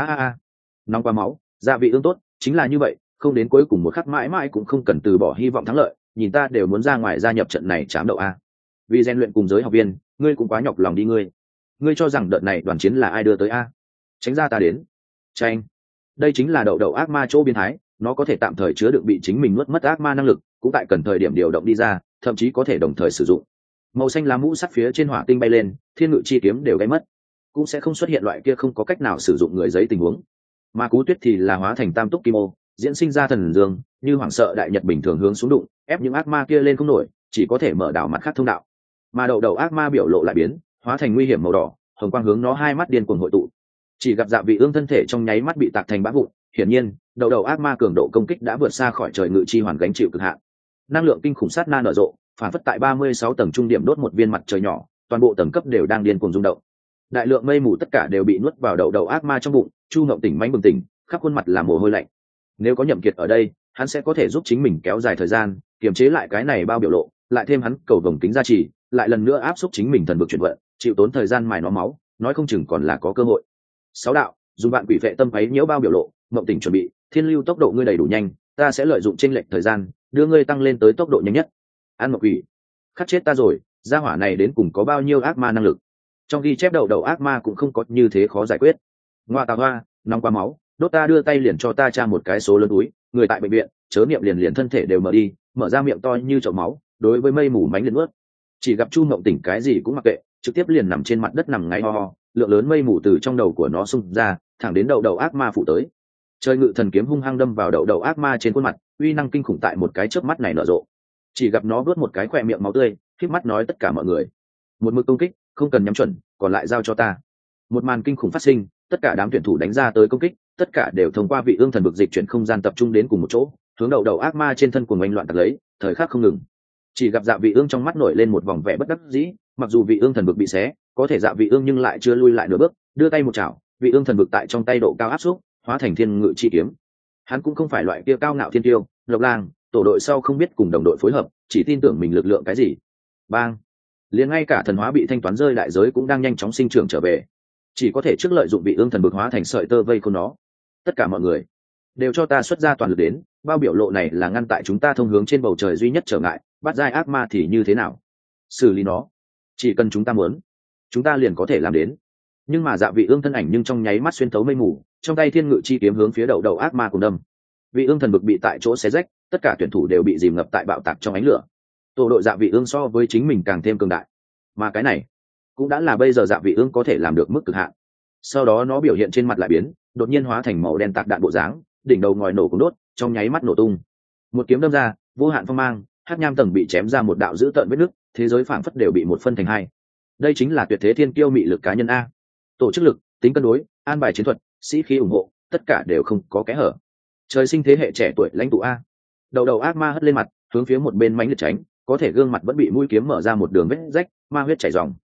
Nóng qua máu, Dạ vị ương tốt, chính là như vậy, không đến cuối cùng một khắc mãi mãi cũng không cần từ bỏ hy vọng thắng lợi, nhìn ta đều muốn ra ngoài gia nhập trận này chám đậu a. Vì rèn luyện cùng giới học viên, ngươi cũng quá nhọc lòng đi ngươi cho rằng đợt này đoàn chiến là ai đưa tới a? Tránh ra ta đến. Tranh. Đây chính là đầu ác ma chỗ biến thái, nó có thể tạm thời chứa đựng bị chính mình nuốt mất ác ma năng lực, cũng tại cần thời điểm điều động đi ra, thậm chí có thể đồng thời sử dụng. Màu xanh lá mũ sắt phía trên hỏa tinh bay lên, thiên ngự chi kiếm đều gây mất, cũng sẽ không xuất hiện loại kia không có cách nào sử dụng người giấy tình huống. Mà Cú Tuyết thì là hóa thành tam túc kim ô, diễn sinh ra thần dương, như hoảng sợ đại nhật bình thường hướng xuống đụng, ép những ác ma kia lên không nổi, chỉ có thể mở đảo mặt khác thông đạo. Mà đầu ác ma biểu lộ lại biến, hóa thành nguy hiểm màu đỏ, hồng quang hướng nó hai mắt điên cuồng hội tụ. Chỉ gặp Dạ vị ương thân thể trong nháy mắt bị tạc thành bã vụn, hiển nhiên, đầu ác ma cường độ công kích đã vượt xa khỏi trời ngự chi hoàn gánh chịu cực hạn. Năng lượng kinh khủng sát na nở rộ, phản phất tại 36 tầng trung điểm đốt một viên mặt trời nhỏ, toàn bộ tầng cấp đều đang điên cuồng rung động. Đại lượng mây mù tất cả đều bị nuốt vào đầu ác ma trong bụng, Chu Ngộng tỉnh mãnh bừng tỉnh, khắp khuôn mặt là mồ hôi lạnh. Nếu có Nhậm Kiệt ở đây, hắn sẽ có thể giúp chính mình kéo dài thời gian, kiềm chế lại cái này bao biểu lộ, lại thêm hắn cầu vồng kính gia trì, lại lần nữa áp xúc chính mình thần vực chuyển vận, chịu tốn thời gian mài nó máu, nói không chừng còn là có cơ hội. Sáu đạo, dùng bạn quỷ vệ tâm ấy nhiễu bao biểu lộ, Ngộng tỉnh chuẩn bị, thiên lưu tốc độ ngươi đầy đủ nhanh, ta sẽ lợi dụng chênh lệch thời gian, đưa ngươi tăng lên tới tốc độ nhanh nhất. Ăn Ngọc quỷ, khát chết ta rồi, gia hỏa này đến cùng có bao nhiêu ác ma năng lực? Trong ghi chép đầu ác ma cũng không có như thế khó giải quyết. Ngoa tà hoa, nóng qua máu, đốt ta đưa tay liền cho ta tra một cái số lớn túi, người tại bệnh viện, chớ niệm liền thân thể đều mở đi, mở ra miệng to như chậu máu, đối với mây mù mánh liền ướt. Chỉ gặp Chu Mộng tỉnh cái gì cũng mặc kệ, trực tiếp liền nằm trên mặt đất nằm ngáy ho ho, lượng lớn mây mù từ trong đầu của nó xung ra, thẳng đến đầu ác ma phụ tới. Trời ngự thần kiếm hung hăng đâm vào đầu ác ma trên khuôn mặt, uy năng kinh khủng tại một cái chớp mắt này nở rộ. Chỉ gặp nó vớt một cái khỏe miệng máu tươi, khép mắt nói tất cả mọi người, một mực công kích, không cần nhắm chuẩn, còn lại giao cho ta. Một màn kinh khủng phát sinh, tất cả đám tuyển thủ đánh ra tới công kích, tất cả đều thông qua vị ương thần vực dịch chuyển không gian tập trung đến cùng một chỗ, hướng đầu ác ma trên thân cuồng oanh loạn tạc lấy, thời khắc không ngừng. Chỉ gặp Dạ vị ương trong mắt nổi lên một vòng vẻ bất đắc dĩ, mặc dù vị ương thần vực bị xé, có thể Dạ vị ương nhưng lại chưa lui lại nửa bước, đưa tay một chảo, vị ương thần vực tại trong tay độ cao áp xúc, hóa thành thiên ngự chi kiếm. Hắn cũng không phải loại kia cao ngạo thiên tiêu, độc lang, tổ đội sau không biết cùng đồng đội phối hợp, chỉ tin tưởng mình lực lượng cái gì. Bang! Liền ngay cả thần hóa bị thanh toán rơi đại giới cũng đang nhanh chóng sinh trưởng trở về, chỉ có thể trước lợi dụng vị ương thần vực hóa thành sợi tơ vây khốn nó. Tất cả mọi người đều cho ta xuất ra toàn lực đến, bao biểu lộ này là ngăn tại chúng ta thông hướng trên bầu trời duy nhất trở ngại, bắt giai ác ma thì như thế nào? Xử lý nó, chỉ cần chúng ta muốn, chúng ta liền có thể làm đến. Nhưng mà Dạ vị ương thân ảnh nhưng trong nháy mắt xuyên thấu mây mù, trong tay thiên ngự chi kiếm hướng phía đầu ác ma cùng đâm. Vị ương thần vực bị tại chỗ xé rách, tất cả tuyển thủ đều bị dìm ngập tại bạo tạc trong ánh lửa. Tổ đội Dạ vị ương so với chính mình càng thêm cường đại, mà cái này cũng đã là bây giờ Dạ vị ương có thể làm được mức cực hạn. Sau đó nó biểu hiện trên mặt lại biến, đột nhiên hóa thành màu đen tạc đạn bộ dáng, đỉnh đầu ngòi nổ cũng đốt, trong nháy mắt nổ tung. Một kiếm đâm ra, vô hạn phong mang, hắc nham tầng bị chém ra một đạo dữ tợn vết nứt, thế giới phảng phất đều bị một phân thành hai. Đây chính là tuyệt thế thiên kiêu mị lực cá nhân a. Tổ chức lực, tính cân đối, an bài chiến thuật, sĩ khí ủng hộ, tất cả đều không có kẽ hở. Trời sinh thế hệ trẻ tuổi lãnh tụ a. Đầu ác ma hất lên mặt, hướng phía một bên mánh liệt tránh, có thể gương mặt vẫn bị mũi kiếm mở ra một đường vết rách, ma huyết chảy ròng.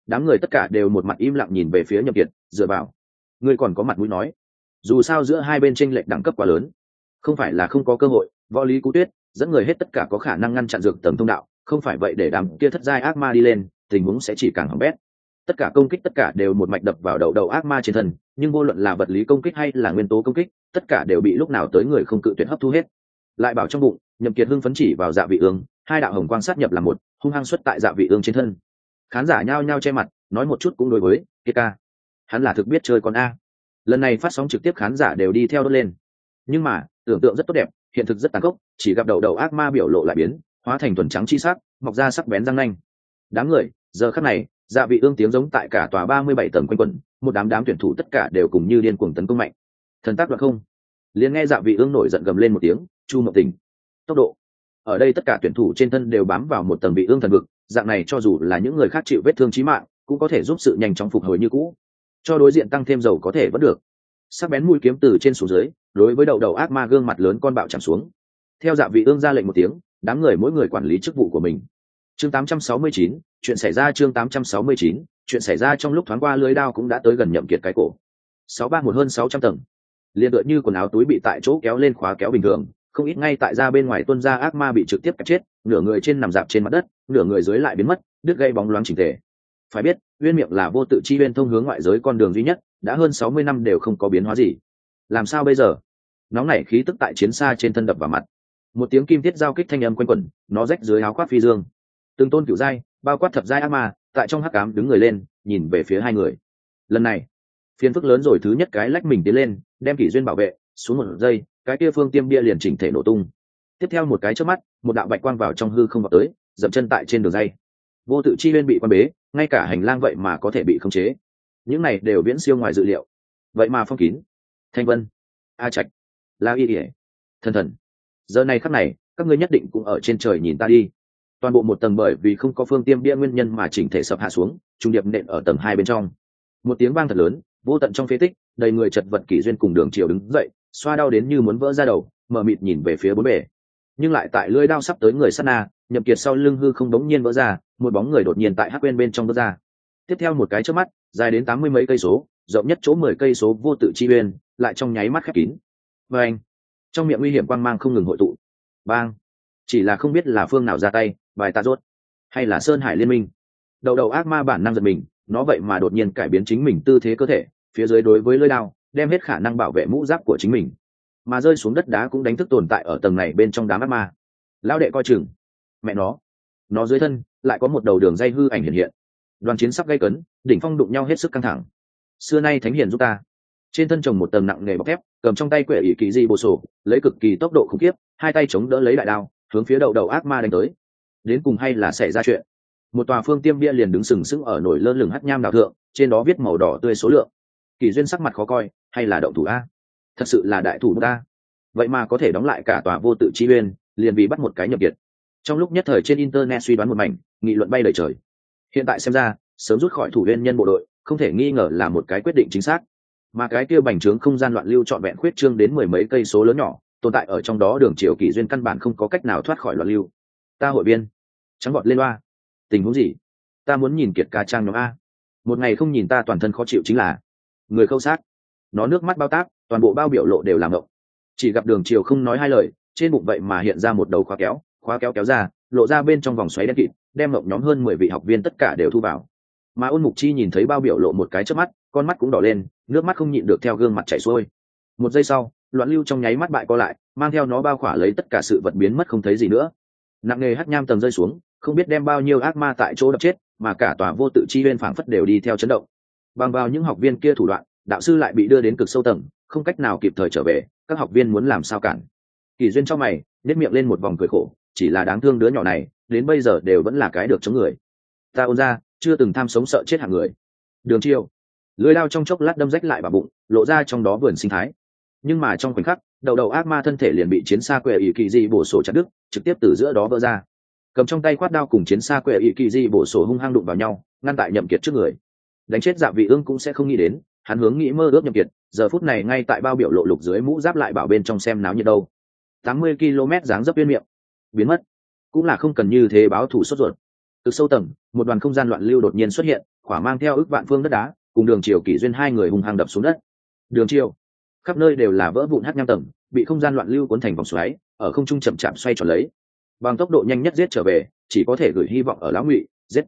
đám người tất cả đều một mặt im lặng nhìn về phía Nhậm Kiệt, dựa vào, ngươi còn có mặt mũi nói? Dù sao giữa hai bên chênh lệch đẳng cấp quá lớn, không phải là không có cơ hội. Võ Lý Cú Tuyết dẫn người hết tất cả có khả năng ngăn chặn dược tầng thông đạo, không phải vậy để đám kia thất giai ác ma đi lên, tình huống sẽ chỉ càng hỏng bét. Tất cả công kích tất cả đều một mạch đập vào đầu ác ma trên thân, nhưng vô luận là vật lý công kích hay là nguyên tố công kích, tất cả đều bị lúc nào tới người không cự tuyệt hấp thu hết. Lại bảo trong bụng, Nhậm Kiệt hưng phấn chỉ vào Dạ Vị Ương, hai đạo hồng quang sát nhập làm một, hung hăng xuất tại Dạ Vị Ương trên thân. Khán giả nhao nhao che mặt, nói một chút cũng đối với Kiệt ca, hắn là thực biết chơi con a. Lần này phát sóng trực tiếp khán giả đều đi theo đốt lên. Nhưng mà tưởng tượng rất tốt đẹp, hiện thực rất tàn khốc, chỉ gặp đầu ác ma biểu lộ lại biến, hóa thành thuần trắng chi sắc, mọc ra sắc bén răng nanh. Đám người giờ khắc này, Dạ Vị Ương tiếng giống tại cả tòa 37 tầng quanh quẩn, một đám tuyển thủ tất cả đều cùng như điên cuồng tấn công mạnh. Thần tác đoạn không, liền nghe Dạ Vị Ương nổi giận gầm lên một tiếng, Chu Mộng Tình, tốc độ. Ở đây tất cả tuyển thủ trên thân đều bám vào một tầng Vị Ương thần vực, dạng này cho dù là những người khác chịu vết thương chí mạng, cũng có thể giúp sự nhanh chóng phục hồi như cũ. Cho đối diện tăng thêm dầu có thể vẫn được. Sắc bén mũi kiếm từ trên xuống dưới, đối với đầu ác ma gương mặt lớn con bạo chạm xuống. Theo Dạ Vị Ương ra lệnh một tiếng, đám người mỗi người quản lý chức vụ của mình. Chương 869, chuyện xảy ra chương 869, chuyện xảy ra trong lúc thoáng qua lưới đao cũng đã tới gần Nhậm Kiệt cái cổ. 631 hơn 600 tầng. Liên tựa như quần áo túi bị tại chỗ kéo lên khóa kéo bình thường, không ít ngay tại ra bên ngoài tuôn ra ác ma bị trực tiếp cắt chết, nửa người trên nằm dạp trên mặt đất, nửa người dưới lại biến mất, đứt gây bóng loáng chỉnh tề. Phải biết, uyên miệng là vô tự chi uyên thông hướng ngoại giới con đường duy nhất, đã hơn 60 năm đều không có biến hóa gì. Làm sao bây giờ? Nóng nảy khí tức tại chiến xa trên thân đập vào mặt. Một tiếng kim thiết giao kích thanh âm quanh quẩn, nó rách dưới áo khoác phi dương. Từng tôn cửu giai, bao quát thập giai ác ma, tại trong hắc ám đứng người lên, nhìn về phía hai người. Lần này, phiền phức lớn rồi, thứ nhất cái lách mình tiến lên, đem Kỷ Duyên bảo vệ, xuống một giây, cái kia phương tiêm bia liền chỉnh thể nổ tung. Tiếp theo một cái chớp mắt, một đạo bạch quang vào trong hư không vào tới, dậm chân tại trên đường dây. Vô tự chi uyên bị quan bế, ngay cả hành lang vậy mà có thể bị khống chế. Những này đều viễn siêu ngoài dự liệu. Vậy mà phong kín. Thanh Vân, A Trạch, La Y Y, Thần, giờ này khắc này, các ngươi nhất định cũng ở trên trời nhìn ta đi. Toàn bộ một tầng bởi vì không có phương tiêm bia nguyên nhân mà chỉnh thể sập hạ xuống, trung điệp nện ở tầng 2 bên trong. Một tiếng vang thật lớn, vô tận trong phế tích, đầy người chật vật Kỷ Duyên cùng Đường Triều đứng dậy, xoa đau đến như muốn vỡ ra đầu, mờ mịt nhìn về phía bốn bề. Nhưng lại tại lưỡi đao sắp tới người sát na, Nhậm Kiệt sau lưng hư không đống nhiên vỡ ra, một bóng người đột nhiên tại hắc quên bên trong vỡ ra. Tiếp theo một cái chớp mắt, dài đến 80 mấy cây số, rộng nhất chỗ 10 cây số vô tự chi uyên, lại trong nháy mắt khép kín. Và anh, trong miệng nguy hiểm quang mang không ngừng hội tụ. Bang! Chỉ là không biết là phương nào ra tay, bài ta rốt, hay là Sơn Hải liên minh. Đầu ác ma bản năng giật mình, nó vậy mà đột nhiên cải biến chính mình tư thế cơ thể, phía dưới đối với lưỡi đao, đem hết khả năng bảo vệ mũ giáp của chính mình. Mà rơi xuống đất đá cũng đánh thức tồn tại ở tầng này bên trong đám ác ma. Lão đệ coi chừng, mẹ nó dưới thân lại có một đầu đường dây hư ảnh hiện hiện. Đoàn chiến sắp gây cấn, đỉnh phong đụng nhau hết sức căng thẳng. Xưa nay thánh hiền giúp ta. Trên thân chồng một tầng nặng nghề bọc thép, cầm trong tay quệ ỷ kỳ di bồ sổ, lấy cực kỳ tốc độ khủng khiếp, hai tay chống đỡ lấy đại đao, hướng phía đầu ác ma đánh tới. Đến cùng hay là xảy ra chuyện. Một tòa phương tiêm bia liền đứng sừng sững ở nổi lơ lửng hắc nham đào thượng, trên đó viết màu đỏ tươi số lượng. Kỷ Duyên sắc mặt khó coi, hay là động thủ a? Thật sự là đại thủ ta. Vậy mà có thể đóng lại cả tòa vô tự chi uyên, liền vì bắt một cái Nhậm Kiệt. Trong lúc nhất thời trên internet suy đoán một mảnh, nghị luận bay đầy trời. Hiện tại xem ra, sớm rút khỏi thủ uyên nhân bộ đội, không thể nghi ngờ là một cái quyết định chính xác. Mà cái kia bành trướng không gian loạn lưu trọn vẹn khuyết trương đến 10 mấy cây số lớn nhỏ, tồn tại ở trong đó Đường Triều Kỷ Duyên căn bản không có cách nào thoát khỏi loạn lưu. Ta hội viên, trắng bọt lên loa. Tình huống gì? Ta muốn nhìn Kiệt ca trang nhóm a. Một ngày không nhìn ta toàn thân khó chịu chính là người khâu xác. Nó nước mắt bao tác, toàn bộ bao biểu lộ đều làm ngộng. Chỉ gặp Đường Triều không nói hai lời, trên bụng vậy mà hiện ra một đầu khóa kéo ra, lộ ra bên trong vòng xoáy đen kịt, đem ngộng nhóm hơn 10 vị học viên tất cả đều thu vào. Mà Ôn Mục Chi nhìn thấy bao biểu lộ một cái chớp mắt, con mắt cũng đỏ lên, nước mắt không nhịn được theo gương mặt chảy xuôi. Một giây sau, loạn lưu trong nháy mắt bại co lại, mang theo nó bao khỏa lấy tất cả sự vật biến mất không thấy gì nữa. Nặng nề hắc nham tầng rơi xuống, không biết đem bao nhiêu ác ma tại chỗ đập chết, mà cả tòa vô tự chi uyên phảng phất đều đi theo chấn động. Bằng vào những học viên kia thủ đoạn, đạo sư lại bị đưa đến cực sâu tầng, không cách nào kịp thời trở về, các học viên muốn làm sao cản. Kỷ Duyên trong mày nếp miệng lên một vòng cười khổ, chỉ là đáng thương đứa nhỏ này, đến bây giờ đều vẫn là cái được chống người. Ta Ôn ra, chưa từng tham sống sợ chết hạng người. Đường Triều, lưỡi đao trong chốc lát đâm rách lại bà bụng, lộ ra trong đó vườn sinh thái. Nhưng mà trong khoảnh khắc, đầu ác ma thân thể liền bị chiến xa quệ ỷ kỳ di bổ sổ chặt đứt, trực tiếp từ giữa đó vỡ ra. Cầm trong tay quát đao cùng chiến xa quệ ỷ kỳ di bổ sổ hung hăng đụng vào nhau, ngăn tại Nhậm Kiệt trước người. Đánh chết Dạ Vị Ương cũng sẽ không nghĩ đến, hắn hướng nghĩ mơ ước Nhậm Kiệt, giờ phút này ngay tại bao biểu lộ lục dưới mũ giáp lại bảo bên trong xem náo nhiệt đâu. 80 km dáng dấp viên miệng, biến mất, cũng là không cần như thế báo thủ sốt ruột. Từ sâu tầng, một đoàn không gian loạn lưu đột nhiên xuất hiện, khỏa mang theo ức vạn phương đất đá cùng Đường Triều Kỷ Duyên hai người hung hăng đập xuống đất. Đường Triều, khắp nơi đều là vỡ vụn hắc nham tầng, bị không gian loạn lưu cuốn thành vòng xoáy, ở không trung chậm chạp xoay tròn lấy. Bằng tốc độ nhanh nhất giết trở về, chỉ có thể gửi hy vọng ở lão Ngụy, giết.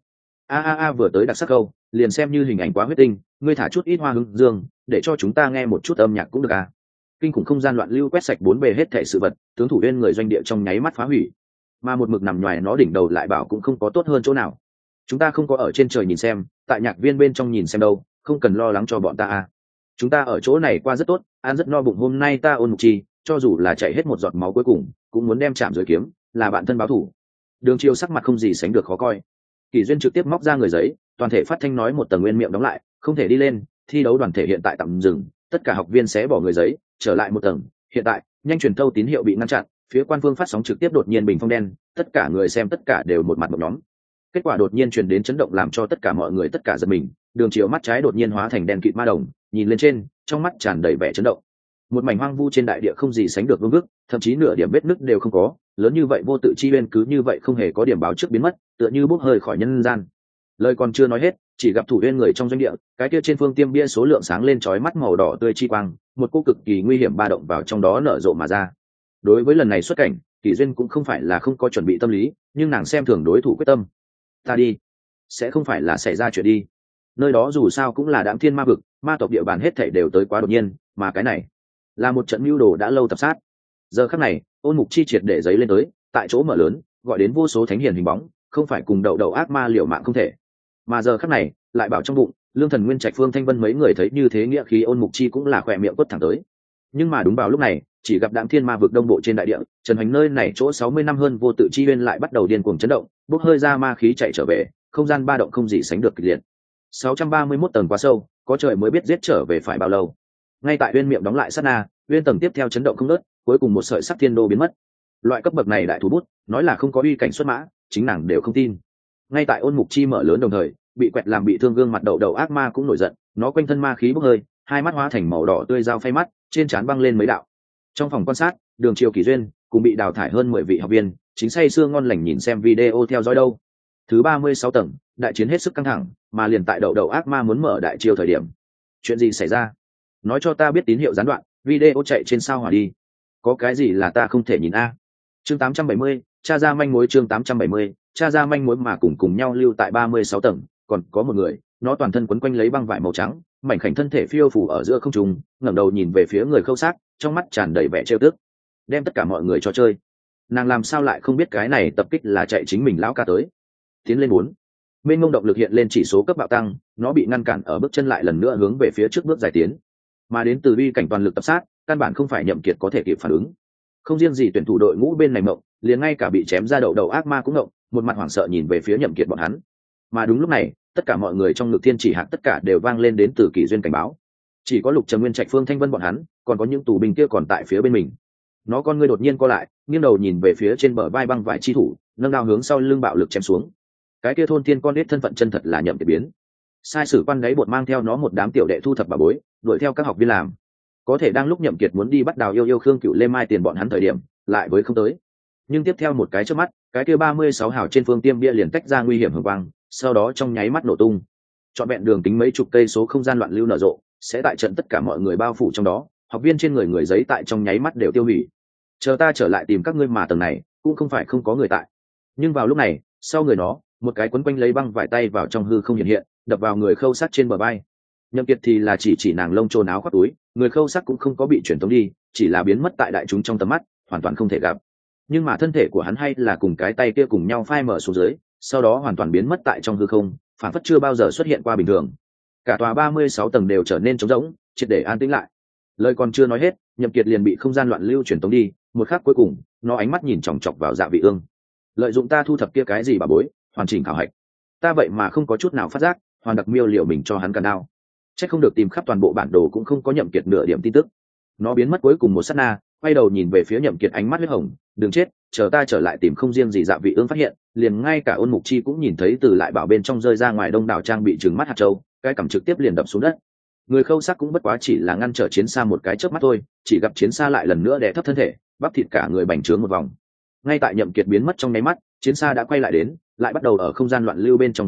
A vừa tới đặc sắc câu, liền xem như hình ảnh quá huyết tinh, ngươi thả chút ít hoa hương dương, để cho chúng ta nghe một chút âm nhạc cũng được à. Kinh khủng không gian loạn lưu quét sạch bốn bề hết thảy sự vật, tướng thủ viên người doanh địa trong nháy mắt phá hủy. Mà một mực nằm ngoài nó đỉnh đầu lại bảo cũng không có tốt hơn chỗ nào. Chúng ta không có ở trên trời nhìn xem, tại nhạc viên bên trong nhìn xem đâu, không cần lo lắng cho bọn ta à. Chúng ta ở chỗ này qua rất tốt, ăn rất no bụng, hôm nay ta Ôn Mục Chi, cho dù là chảy hết một giọt máu cuối cùng, cũng muốn đem chạm dưới kiếm, là bạn thân báo thủ. Đường Triều sắc mặt không gì sánh được khó coi. Kỷ Duyên trực tiếp móc ra người giấy, toàn thể phát thanh nói một tầng nguyên miệng đóng lại, không thể đi lên, thi đấu đoàn thể hiện tại tạm dừng, tất cả học viên sẽ bỏ người giấy, trở lại một tầng. Hiện tại, nhanh truyền thâu tín hiệu bị ngăn chặn, phía quan phương phát sóng trực tiếp đột nhiên bình phong đen, tất cả người xem tất cả đều một mặt một nhóm. Kết quả đột nhiên truyền đến chấn động làm cho tất cả mọi người tất cả giật mình, Đường Triều mắt trái đột nhiên hóa thành đen kịt ma đồng, nhìn lên trên, trong mắt tràn đầy vẻ chấn động. Một mảnh hoang vu trên đại địa không gì sánh được vương vức, thậm chí nửa điểm vết nứt đều không có, lớn như vậy vô tự chi bên cứ như vậy không hề có điểm báo trước biến mất, tựa như bốc hơi khỏi nhân gian. Lời còn chưa nói hết, chỉ gặp thủ viên người trong doanh địa, cái kia trên phương tiêm bia số lượng sáng lên chói mắt màu đỏ tươi chi quang, một cô cực kỳ nguy hiểm ba động vào trong đó nở rộ mà ra. Đối với lần này xuất cảnh, Kỷ Duyên cũng không phải là không có chuẩn bị tâm lý, nhưng nàng xem thường đối thủ quyết tâm. Ta đi, sẽ không phải là xảy ra chuyện đi. Nơi đó dù sao cũng là Đạm Thiên ma vực, ma tộc địa bàn hết thảy đều tới quá đột nhiên, mà cái này là một trận mưu đồ đã lâu tập sát. Giờ khắc này, Ôn Mục Chi triệt để giấy lên tới, tại chỗ mở lớn, gọi đến vô số thánh hiền hình bóng, không phải cùng đầu ác ma liều mạng không thể. Mà giờ khắc này, lại bảo trong bụng, Lương Thần Nguyên Trạch Phương Thanh Vân mấy người thấy như thế nghĩa khí Ôn Mục Chi cũng là khỏe miệng quất thẳng tới. Nhưng mà đúng vào lúc này, chỉ gặp Đạm Thiên ma vực đông bộ trên đại địa, Trần Hoành nơi này chỗ 60 năm hơn vô tự chi uyên lại bắt đầu điên cuồng chấn động, bốc hơi ra ma khí chạy trở về, không gian ba động không gì sánh được kịch liệt. 631 tầng quá sâu, có trời mới biết giết trở về phải bao lâu. Ngay tại uyên miệng đóng lại sát na, uyên tầng tiếp theo chấn động không ngớt, cuối cùng một sợi sắc thiên đô biến mất. Loại cấp bậc này đại thủ bút, nói là không có uy cảnh xuất mã, chính nàng đều không tin. Ngay tại Ôn Mục Chi mở lớn đồng thời, bị quẹt làm bị thương gương mặt đầu ác ma cũng nổi giận, nó quanh thân ma khí bốc hơi, hai mắt hóa thành màu đỏ tươi dao phay mắt, trên trán băng lên mấy đạo. Trong phòng quan sát, Đường Triều Kỷ Duyên cùng bị đào thải hơn 10 vị học viên, chính say sưa ngon lành nhìn xem video theo dõi đâu. Thứ 36 tầng, đại chiến hết sức căng thẳng, mà liền tại đầu ác ma muốn mở đại chiêu thời điểm. Chuyện gì xảy ra? Nói cho ta biết tín hiệu gián đoạn, video chạy trên sao hỏa đi. Có cái gì là ta không thể nhìn a? Chương 870, tra ra manh mối. Chương 870, tra ra manh mối. Mà cùng nhau lưu tại 36 tầng, còn có một người, nó toàn thân quấn quanh lấy băng vải màu trắng, mảnh khảnh thân thể phiêu phù ở giữa không trung, ngẩng đầu nhìn về phía người khâu xác, trong mắt tràn đầy vẻ trêu tức. Đem tất cả mọi người cho chơi. Nàng làm sao lại không biết cái này tập kích là chạy chính mình lão ca tới. Tiến lên 4. Mênh mông động lực hiện lên chỉ số cấp bạo tăng, nó bị ngăn cản ở bước chân lại lần nữa hướng về phía trước bước dài tiến. Mà đến từ uy cảnh toàn lực tập sát, căn bản không phải Nhậm Kiệt có thể kịp phản ứng. Không riêng gì tuyển thủ đội ngũ bên này mộng, liền ngay cả bị chém ra đầu ác ma cũng mộng, một mặt hoảng sợ nhìn về phía Nhậm Kiệt bọn hắn. Mà đúng lúc này, tất cả mọi người trong ngực thiên chỉ hạt tất cả đều vang lên đến từ Kỷ Duyên cảnh báo. Chỉ có Lục Trầm Nguyên Trạch Phương Thanh Vân bọn hắn, còn có những tù binh kia còn tại phía bên mình. Nó con ngươi đột nhiên co lại, nghiêng đầu nhìn về phía trên bờ vai băng vải chi thủ, nâng đao hướng sau lưng bạo lực chém xuống. Cái kia thôn thiên con nết thân phận chân thật là Nhậm Kiệt biến. Sai sử quan đáy bột mang theo nó một đám tiểu đệ thu thập bà bối, đuổi theo các học viên làm. Có thể đang lúc Nhậm Kiệt muốn đi bắt Đào yêu Khương Cửu Lê Mai tiền bọn hắn thời điểm, lại với không tới. Nhưng tiếp theo một cái chớp mắt, cái kia 36 hào trên phương tiêm bia liền tách ra nguy hiểm hừng quang, sau đó trong nháy mắt nổ tung. Trọn vẹn đường kính mấy chục cây số không gian loạn lưu nở rộ, sẽ tại trận tất cả mọi người bao phủ trong đó, học viên trên người giấy tại trong nháy mắt đều tiêu hủy. Chờ ta trở lại tìm các ngươi mà tầng này, cũng không phải không có người tại. Nhưng vào lúc này, sau người nó, một cái quấn quanh lấy băng vải tay vào trong hư không hiện hiện, đập vào người khâu sắt trên bờ vai. Nhậm Kiệt thì là chỉ nàng lông trồn áo khoác túi, người khâu sắt cũng không có bị chuyển tống đi, chỉ là biến mất tại đại chúng trong tầm mắt, hoàn toàn không thể gặp. Nhưng mà thân thể của hắn hay là cùng cái tay kia cùng nhau phai mở xuống dưới, sau đó hoàn toàn biến mất tại trong hư không, phản phất chưa bao giờ xuất hiện qua bình thường. Cả tòa 36 tầng đều trở nên trống rỗng, triệt để an tĩnh lại. Lời còn chưa nói hết, Nhậm Kiệt liền bị không gian loạn lưu chuyển tống đi, một khắc cuối cùng, nó ánh mắt nhìn chòng chọc vào Dạ Vị Ương. Lợi dụng ta thu thập kia cái gì bà bối, hoàn chỉnh khảo hạch. Ta vậy mà không có chút nào phát giác, Hoàn Đặc Miêu liệu mình cho hắn cả đao. Chắc không được tìm khắp toàn bộ bản đồ cũng không có Nhậm Kiệt nửa điểm tin tức. Nó biến mất cuối cùng một sát na, quay đầu nhìn về phía Nhậm Kiệt ánh mắt huyết hồng, đừng chết, chờ ta trở lại tìm. Không riêng gì Dạ Vị Ương phát hiện, liền ngay cả Ôn Mục Chi cũng nhìn thấy từ lại bảo bên trong rơi ra ngoài đông đảo trang bị trừng mắt hạt châu, cái cằm trực tiếp liền đập xuống đất. Người khâu sắc cũng bất quá chỉ là ngăn trở chiến xa một cái chớp mắt thôi, chỉ gặp chiến xa lại lần nữa đè thấp thân thể, bắp thịt cả người bành trướng một vòng. Ngay tại Nhậm Kiệt biến mất trong nháy mắt, chiến xa đã quay lại đến, lại bắt đầu ở không gian loạn lưu bên trong công kích,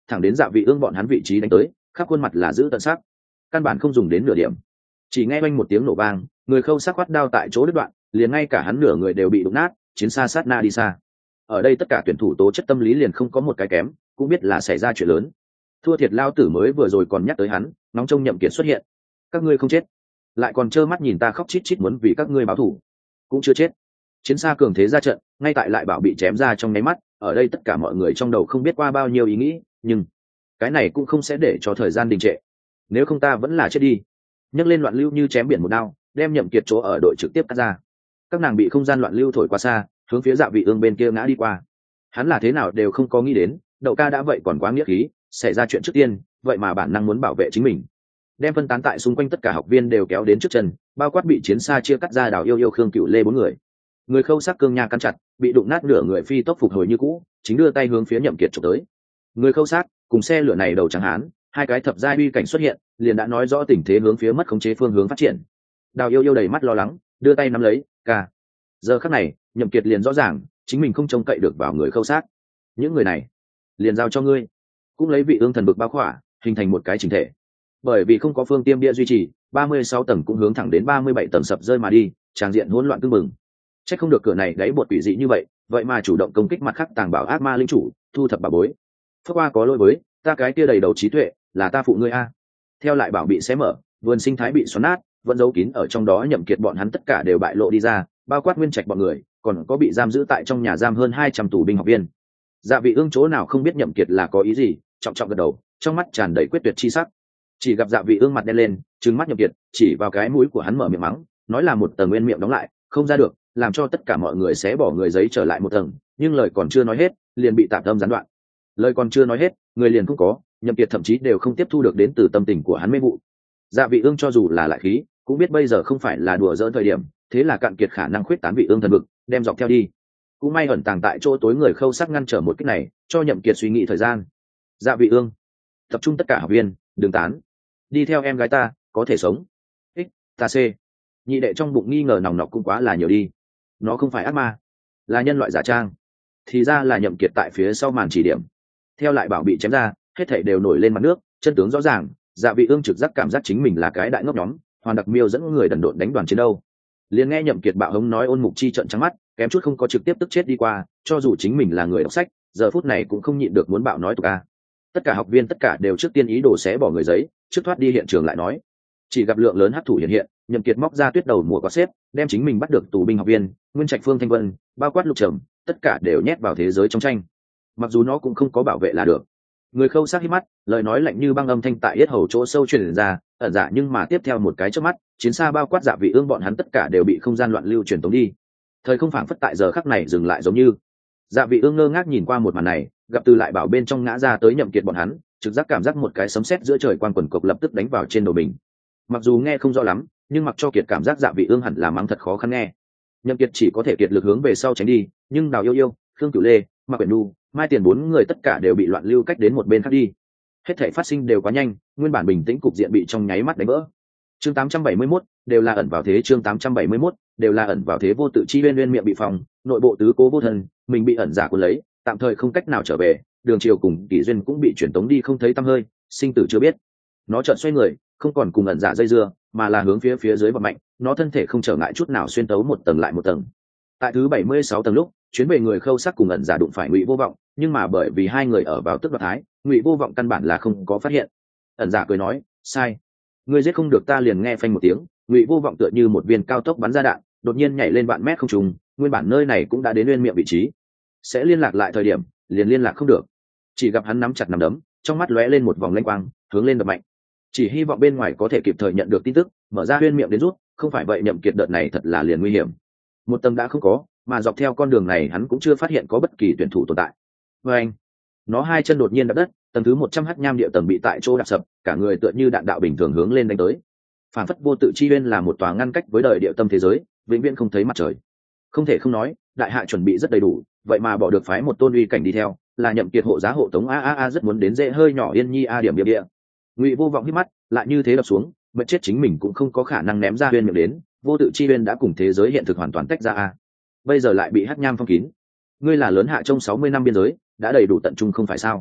thẳng đến Dạ Vị Ương bọn hắn vị trí đánh tới, khắp khuôn mặt là giữ tận sắc, căn bản không dùng đến nửa điểm. Chỉ nghe oanh một tiếng nổ vang, người Khâu Sắc quát đao tại chỗ đứt đoạn, liền ngay cả hắn nửa người đều bị đụng nát, chiến xa sát na đi xa. Ở đây tất cả tuyển thủ tố chất tâm lý liền không có một cái kém, cũng biết là xảy ra chuyện lớn. Thua thiệt lao tử mới vừa rồi còn nhắc tới hắn, nóng trông Nhậm Kiệt xuất hiện. Các ngươi không chết, lại còn trơ mắt nhìn ta khóc chít chít muốn vì các ngươi báo thù, cũng chưa chết. Chiến xa cường thế ra trận, ngay tại lại bảo bị chém ra trong nháy mắt, ở đây tất cả mọi người trong đầu không biết qua bao nhiêu ý nghĩ, nhưng cái này cũng không sẽ để cho thời gian đình trệ. Nếu không ta vẫn là chết đi. Nhấc lên loạn lưu như chém biển một đao, đem Nhậm Kiệt chỗ ở đội trực tiếp cắt ra. Các nàng bị không gian loạn lưu thổi qua xa, hướng phía Dạ Vị Ương bên kia ngã đi qua. Hắn là thế nào đều không có nghĩ đến, Đậu Ca đã vậy còn quá nghĩa khí, xảy ra chuyện trước tiên, vậy mà bản năng muốn bảo vệ chính mình. Đem phân tán tại xung quanh tất cả học viên đều kéo đến trước chân, bao quát bị chiến xa chia cắt ra Đào Yêu Yêu Khương Cửu Lê bốn người. Người Khâu Sắc cương nha cắn chặt, bị đụng nát nửa người phi tốc phục hồi như cũ, chính đưa tay hướng phía Nhậm Kiệt chụp tới. Người Khâu Sắc cùng xe lửa này đầu trắng hán, hai cái thập giai uy cảnh xuất hiện, liền đã nói rõ tình thế hướng phía mất khống chế phương hướng phát triển. Đào Yêu Yêu đầy mắt lo lắng, đưa tay nắm lấy, ca. Giờ khắc này, Nhậm Kiệt liền rõ ràng, chính mình không trông cậy được vào người Khâu Sắc. Những người này, liền giao cho ngươi. Cũng lấy Vị Ương thần vực bao khỏa, hình thành một cái chỉnh thể. Bởi vì không có phương tiêm bia duy trì, 36 tầng cũng hướng thẳng đến 37 tầng sập rơi mà đi, tràng diện hỗn loạn tương mừng. Chắc không được cửa này đáy bột quỷ dị như vậy mà chủ động công kích mặt khác tàng bảo ác ma linh chủ, thu thập bà bối. Phước qua có lỗi với, ta cái kia đầy đầu trí tuệ, là ta phụ ngươi a. Theo lại bảo bị xé mở, vườn sinh thái bị xoắn nát, vẫn giấu kín ở trong đó Nhậm Kiệt bọn hắn tất cả đều bại lộ đi ra, bao quát Nguyên Trạch bọn người, còn có bị giam giữ tại trong nhà giam hơn 200 tù binh học viên. Dạ Vị Ương chỗ nào không biết Nhậm Kiệt là có ý gì, trọng trọng gật đầu, trong mắt tràn đầy quyết tuyệt chi sắc. Chỉ gặp Dạ Vị Ương mặt đen lên, trừng mắt Nhậm Kiệt, chỉ vào cái mũi của hắn mở miệng mắng, nói là một tầng nguyên miệng đóng lại, không ra được, làm cho tất cả mọi người xé bỏ người giấy trở lại một tầng, nhưng lời còn chưa nói hết, liền bị tạm tâm gián đoạn. Lời còn chưa nói hết, người liền không có, Nhậm Kiệt thậm chí đều không tiếp thu được đến từ tâm tình của hắn mê vụ. Dạ Vị Ương cho dù là lại khí, cũng biết bây giờ không phải là đùa giỡn thời điểm, thế là cạn kiệt khả năng khuyết tán Vị Ương thần vực, đem dọc theo đi. Cũng may ẩn tàng tại chỗ tối người Khâu Sắc ngăn trở một kích này, cho Nhậm Kiệt suy nghĩ thời gian. Dạ Vị Ương, tập trung tất cả học viên, đừng tán, đi theo em gái ta, có thể sống. X, ta C. Nhị đệ trong bụng nghi ngờ nòng nọc cũng quá là nhiều đi. Nó không phải ác ma, là nhân loại giả trang. Thì ra là Nhậm Kiệt tại phía sau màn chỉ điểm. Theo lại bảo bị chém ra, hết thảy đều nổi lên mặt nước, chân tướng rõ ràng. Dạ Vị Ương trực giác cảm giác chính mình là cái đại ngốc nhóm, Hoàn Đặc Miêu dẫn người đần độn đánh đoàn chiến đâu. Liền nghe Nhậm Kiệt bạo hống nói Ôn Mục Chi trợn trắng mắt, kém chút không có trực tiếp tức chết đi qua, cho dù chính mình là người đọc sách, giờ phút này cũng không nhịn được muốn bạo nói tục a. Tất cả học viên tất cả đều trước tiên ý đồ xé bỏ người giấy, trước thoát đi hiện trường lại nói. Chỉ gặp lượng lớn hắc thủ hiện hiện, Nhậm Kiệt móc ra tuyết đầu mùa có xếp, đem chính mình bắt được tù binh học viên, Nguyên Trạch Phương Thanh Vân, bao quát Lục Trầm, tất cả đều nhét vào thế giới trong tranh. Mặc dù nó cũng không có bảo vệ là được. Người Khâu Sắc hít mắt, lời nói lạnh như băng âm thanh tại yết hầu chỗ sâu truyền ra, ẩn dạ nhưng mà tiếp theo một cái chớp mắt, chiến xa bao quát Dạ Vị Ương bọn hắn tất cả đều bị không gian loạn lưu truyền tống đi. Thời không phảng phất tại giờ khắc này dừng lại giống như. Dạ Vị Ương ngơ ngác nhìn qua một màn này, gặp Từ lại bảo bên trong ngã ra tới Nhậm Kiệt bọn hắn, trực giác cảm giác một cái sấm sét giữa trời quang quần cộc lập tức đánh vào trên đầu mình. Mặc dù nghe không rõ lắm, nhưng mặc cho Kiệt cảm giác Dạ Vị Ương hẳn là mắng thật khó khăn nghe. Nhậm Kiệt chỉ có thể kiệt lực hướng về sau tránh đi, nhưng Đào Yêu Yêu, Khương Cửu Lê, Mạc Quyển Nu, Mai Tiền bốn người tất cả đều bị loạn lưu cách đến một bên khác đi. Hết thảy phát sinh đều quá nhanh, nguyên bản bình tĩnh cục diện bị trong nháy mắt đánh vỡ. Chương 871, đều là ẩn vào thế. Chương 871, đều là ẩn vào thế. Vô tự chi uyên miệng bị phòng, nội bộ tứ cố vô thân, mình bị ẩn giả cuốn lấy, tạm thời không cách nào trở về. Đường Triều cùng Kỷ Duyên cũng bị chuyển tống đi không thấy tăm hơi, sinh tử chưa biết. Nó chợt xoay người, không còn cùng ẩn giả dây dưa, mà là hướng phía dưới vọt mạnh, nó thân thể không trở ngại chút nào xuyên tấu một tầng lại một tầng. Tại thứ 76 tầng lúc, chuyến về người Khâu Sắc cùng ẩn giả đụng phải Ngụy Vô Vọng, nhưng mà bởi vì hai người ở vào tức đoạt thái, Ngụy Vô Vọng căn bản là không có phát hiện. Ẩn giả cười nói, sai, ngươi giết không được ta. Liền nghe phanh một tiếng, Ngụy Vô Vọng tựa như một viên cao tốc bắn ra đạn, đột nhiên nhảy lên vạn mét không trung. Nguyên bản nơi này cũng đã đến nguyên miệng vị trí, sẽ liên lạc lại thời điểm, liền liên lạc không được. Chỉ gặp hắn nắm chặt nắm đấm, trong mắt lóe lên một vòng lanh quang, hướng lên đập mạnh. Chỉ hy vọng bên ngoài có thể kịp thời nhận được tin tức, mở ra nguyên miệng đến rút, không phải vậy Nhậm Kiệt đợt này thật là liền nguy hiểm. Một tầng đã không có, mà dọc theo con đường này hắn cũng chưa phát hiện có bất kỳ tuyển thủ tồn tại. Và anh, nó hai chân đột nhiên đập đất, tầng thứ 100 hắc nham địa tầng bị tại chỗ đạp sập, cả người tựa như đạn đạo bình thường hướng lên đánh tới. Phản phất vô tự chi uyên là một tòa ngăn cách với đời địa tâm thế giới, vĩnh viễn không thấy mặt trời. Không thể không nói, đại hạ chuẩn bị rất đầy đủ, vậy mà bỏ được phái một tôn uy cảnh đi theo, là Nhậm Kiệt hộ giá hộ tống a rất muốn đến dễ hơi nhỏ yên nhi a điểm điểm địa. Ngụy Vô Vọng hít mắt, lại như thế đập xuống, mệt chết chính mình cũng không có khả năng ném ra uyên miệng đến, vô tự chi uyên đã cùng thế giới hiện thực hoàn toàn tách ra a. Bây giờ lại bị hắc nham phong kín. Ngươi là lớn hạ trong 60 năm biên giới, đã đầy đủ tận trung không phải sao?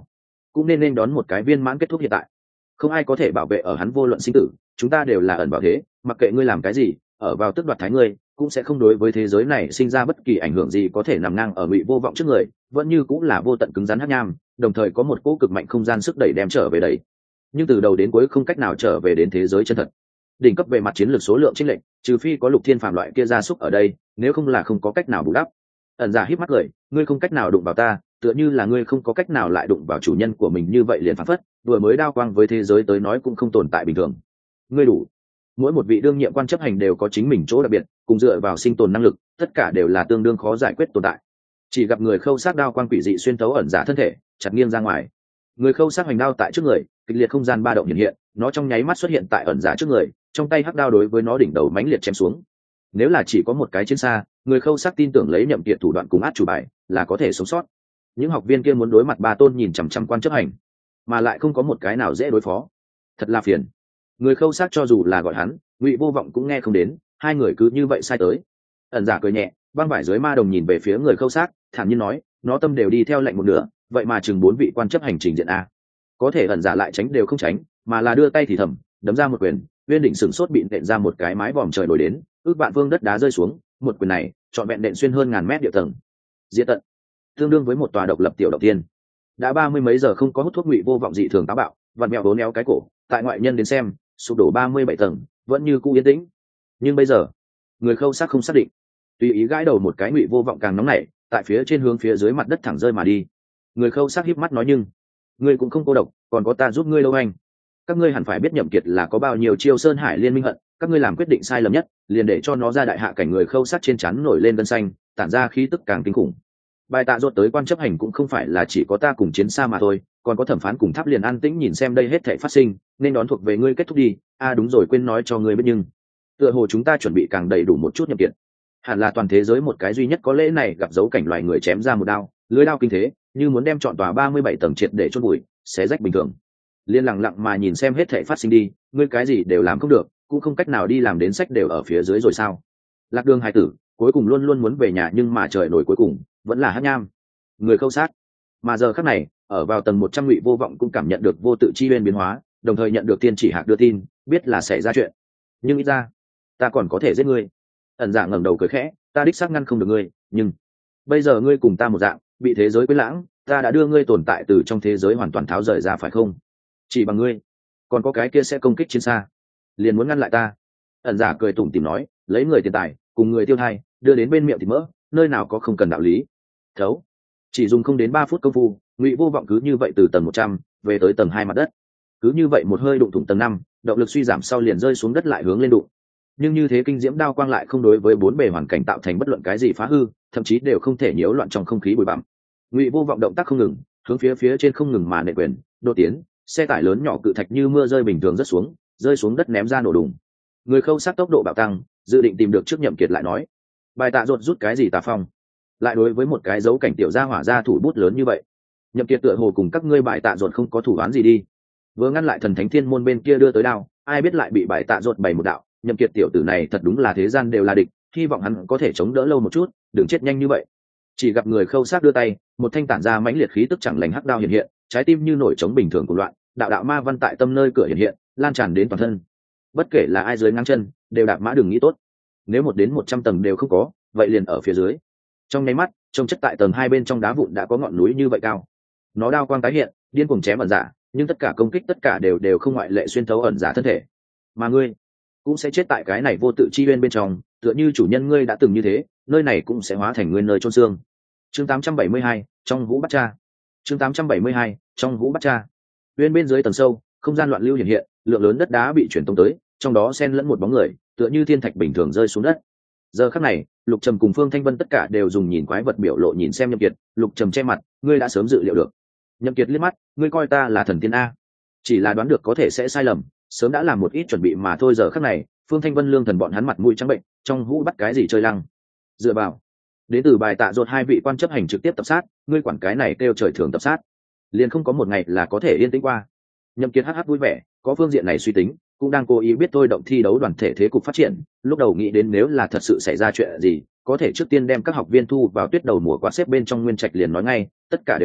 cũng nên đón một cái viên mãn kết thúc hiện tại. Không ai có thể bảo vệ ở hắn vô luận sinh tử, chúng ta đều là ẩn bảo thế, mặc kệ ngươi làm cái gì, ở vào tức đoạt thái ngươi cũng sẽ không đối với thế giới này sinh ra bất kỳ ảnh hưởng gì, có thể nằm ngang ở Ngụy Vô Vọng trước người vẫn như cũng là vô tận cứng rắn hắc nham, đồng thời có một cỗ cực mạnh không gian sức đẩy đem trở về đẩy, nhưng từ đầu đến cuối không cách nào trở về đến thế giới chân thật. Đỉnh cấp về mặt chiến lược số lượng chênh lệch, trừ phi có Lục Thiên Phàm loại kia gia súc ở đây, nếu không là không có cách nào bù đắp. Ẩn Giả híp mắt cười, ngươi không cách nào đụng vào ta, tựa như là ngươi không có cách nào lại đụng vào chủ nhân của mình như vậy liền phản phất, vừa mới đao quang với thế giới tới nói cũng không tồn tại bình thường. Ngươi đủ. Mỗi một vị đương nhiệm quan chấp hành đều có chính mình chỗ đặc biệt, cùng dựa vào sinh tồn năng lực, tất cả đều là tương đương khó giải quyết tồn tại. Chỉ gặp người khâu sát đao quang quỷ dị xuyên thấu Ẩn Giả thân thể, chặt nghiêng ra ngoài. Người khâu sát hoành đao tại trước người, kịch liệt không gian ba động hiện hiện, nó trong nháy mắt xuất hiện tại Ẩn Giả trước người, trong tay hắc đao đối với nó đỉnh đầu mãnh liệt chém xuống. Nếu là chỉ có một cái chiến xa, người khâu sát tin tưởng lấy Nhậm Kiệt thủ đoạn cùng át chủ bài là có thể sống sót. Những học viên kia muốn đối mặt ba tôn nhìn chằm chằm quan chấp hành, mà lại không có một cái nào dễ đối phó, thật là phiền. Người khâu sát cho dù là gọi hắn, Ngụy Vô Vọng cũng nghe không đến, hai người cứ như vậy sai tới. Ẩn Giả cười nhẹ, băng vải dưới ma đồng nhìn về phía người khâu sát, thản nhiên nói, nó tâm đều đi theo lệnh một nửa, vậy mà chừng 4 vị quan chấp hành trình diện a. Có thể Ẩn Giả lại tránh đều không tránh, mà là đưa tay thì thầm, đấm ra một quyền, Uyên Định sừng sốt bị nện ra một cái mái vòm trời nổi đến, ước vạn vương đất đá rơi xuống, một quyền này, trọn vẹn nện xuyên hơn ngàn mét địa tầng. Diệt tận, tương đương với một tòa độc lập tiểu động tiên. Đã 30 mấy giờ không có hút thuốc Ngụy Vô Vọng dị thường táo bạo, vặn mèo đốn éo cái cổ, tại ngoại nhân đến xem, sụp đổ 37 tầng, vẫn như cũ yên tĩnh. Nhưng bây giờ, người khâu sát không xác định, tùy ý gãi đầu một cái, Ngụy Vô Vọng càng nóng nảy, tại phía trên hướng phía dưới mặt đất thẳng rơi mà đi. Người khâu sát híp mắt nói, nhưng ngươi cũng không cô độc, còn có ta giúp ngươi đâu anh. Các ngươi hẳn phải biết Nhậm Kiệt là có bao nhiêu chiêu sơn hải liên minh hận, các ngươi làm quyết định sai lầm nhất, liền để cho nó ra đại hạ cảnh. Người khâu sát trên trán nổi lên gân xanh, tản ra khí tức càng kinh khủng. Bài tạ rốt tới quan chấp hành cũng không phải là chỉ có ta cùng chiến xa mà thôi, còn có thẩm phán cùng tháp liền an tĩnh nhìn xem đây hết thảy phát sinh, nên đón thuộc về ngươi kết thúc đi. Đúng rồi, quên nói cho ngươi biết, nhưng tựa hồ chúng ta chuẩn bị càng đầy đủ một chút. Nhậm Kiệt hẳn là toàn thế giới một cái duy nhất có lẽ này gặp dấu cảnh loài người chém ra một đao, lưỡi đao kinh thế, như muốn đem trọn tòa 37 tầng triệt để chôn bụi, xé rách bình thường. Liên lặng lặng mà nhìn xem hết thảy phát sinh đi, ngươi cái gì đều làm không được, cũng không cách nào đi làm đến sách đều ở phía dưới rồi sao? Lạc Đường hải tử, cuối cùng luôn luôn muốn về nhà, nhưng mà trời nổi cuối cùng vẫn là hắc nham. Người khâu sát. Mà giờ khắc này, ở vào tầng 100 Ngụy Vô Vọng cũng cảm nhận được vô tự chi uyên biến hóa, đồng thời nhận được tiên chỉ hạc đưa tin, biết là sẽ ra chuyện. Nhưng ít ra, ta còn có thể giết ngươi. Ẩn Giả ngẩng đầu cười khẽ, ta đích xác ngăn không được ngươi, nhưng bây giờ ngươi cùng ta một dạng, bị thế giới quên lãng, ta đã đưa ngươi tồn tại từ trong thế giới hoàn toàn tháo rời ra, phải không? Chỉ bằng ngươi, còn có cái kia sẽ công kích chiến xa, liền muốn ngăn lại ta. Ẩn Giả cười tủm tỉm nói, lấy người tiền tài cùng người tiêu thai đưa đến bên miệng thì mỡ, nơi nào có không cần đạo lý. Thấu. Chỉ dùng không đến 3 phút công phu, Ngụy Vô Vọng cứ như vậy từ tầng 100 về tới tầng 2 mặt đất. Cứ như vậy một hơi đụng thủng tầng 5, động lực suy giảm sau liền rơi xuống đất lại hướng lên đụng. Nhưng như thế kinh diễm đao quang lại không đối với bốn bề hoàn cảnh tạo thành bất luận cái gì phá hư, thậm chí đều không thể nhiễu loạn trong không khí bụi bặm. Ngụy Vô Vọng động tác không ngừng, hướng phía trên không ngừng mà nện quyền, đột tiến, xe tải lớn nhỏ cự thạch như mưa rơi bình thường rơi xuống đất ném ra nổ đùng. Người khâu sát tốc độ bạo tăng, dự định tìm được trước Nhậm Kiệt lại nói, bài tạ rốt rút cái gì tà phong, lại đối với một cái dấu cảnh tiểu gia hỏa ra thủ bút lớn như vậy. Nhậm Kiệt tựa hồ cùng các ngươi bài tạ rốt không có thủ án gì đi, vừa ngăn lại thần thánh thiên môn bên kia đưa tới đao, ai biết lại bị bài tạ rốt bày một đạo. Nhậm Kiệt tiểu tử này thật đúng là thế gian đều là địch, hy vọng hắn có thể chống đỡ lâu một chút, đừng chết nhanh như vậy. Chỉ gặp người khâu sát đưa tay, một thanh tản ra mãnh liệt khí tức chẳng lành hắc đao hiện hiện, trái tim như nổi trống bình thường của loạn, đạo đạo ma văn tại tâm nơi cửa hiện hiện, lan tràn đến toàn thân. Bất kể là ai dưới ngang chân, đều đạp mã đường nghĩ tốt. Nếu 1 đến 100 tầng đều không có, vậy liền ở phía dưới. Trong nháy mắt, trông chất tại tầng 2 bên trong đá vụn đã có ngọn núi như vậy cao. Nó đao quang tái hiện, điên cuồng chém Ẩn Giả, nhưng tất cả công kích tất cả đều không ngoại lệ xuyên thấu Ẩn Giả thân thể. Mà ngươi cũng sẽ chết tại cái này vô tự chi uyên bên trong, tựa như chủ nhân ngươi đã từng như thế, nơi này cũng sẽ hóa thành ngươi nơi chôn xương. Chương 872, trong vũ bắt cha. Chương 872, trong vũ bắt cha. Uyên bên dưới tầng sâu, không gian loạn lưu hiện hiện, lượng lớn đất đá bị chuyển tông tới, trong đó xen lẫn một bóng người, tựa như thiên thạch bình thường rơi xuống đất. Giờ khắc này, Lục Trầm cùng Phương Thanh Vân tất cả đều dùng nhìn quái vật biểu lộ nhìn xem Nhậm Kiệt. Lục Trầm che mặt, ngươi đã sớm dự liệu được. Nhậm Kiệt liếc mắt, ngươi coi ta là thần tiên a? Chỉ là đoán được có thể sẽ sai lầm, sớm đã làm một ít chuẩn bị mà thôi. Giờ khắc này, Phương Thanh Vân, Lương Thần bọn hắn mặt mũi trắng bệnh, trong vũ bắt cái gì chơi lăng. Dựa vào đến từ bài tạ rốt 2 vị quan chấp hành trực tiếp tập sát, ngươi quản cái này kêu trời thường tập sát, liền không có một ngày là có thể yên tĩnh qua. Nhậm Kiệt hắc vui vẻ, có phương diện này suy tính, cũng đang cố ý biết thôi động thi đấu đoàn thể thế cục phát triển. Lúc đầu nghĩ đến nếu là thật sự xảy ra chuyện gì, có thể trước tiên đem các học viên thu vào tuyết đầu mùa quát xếp bên trong nguyên trạch liền nói ngay, tất cả đều ở,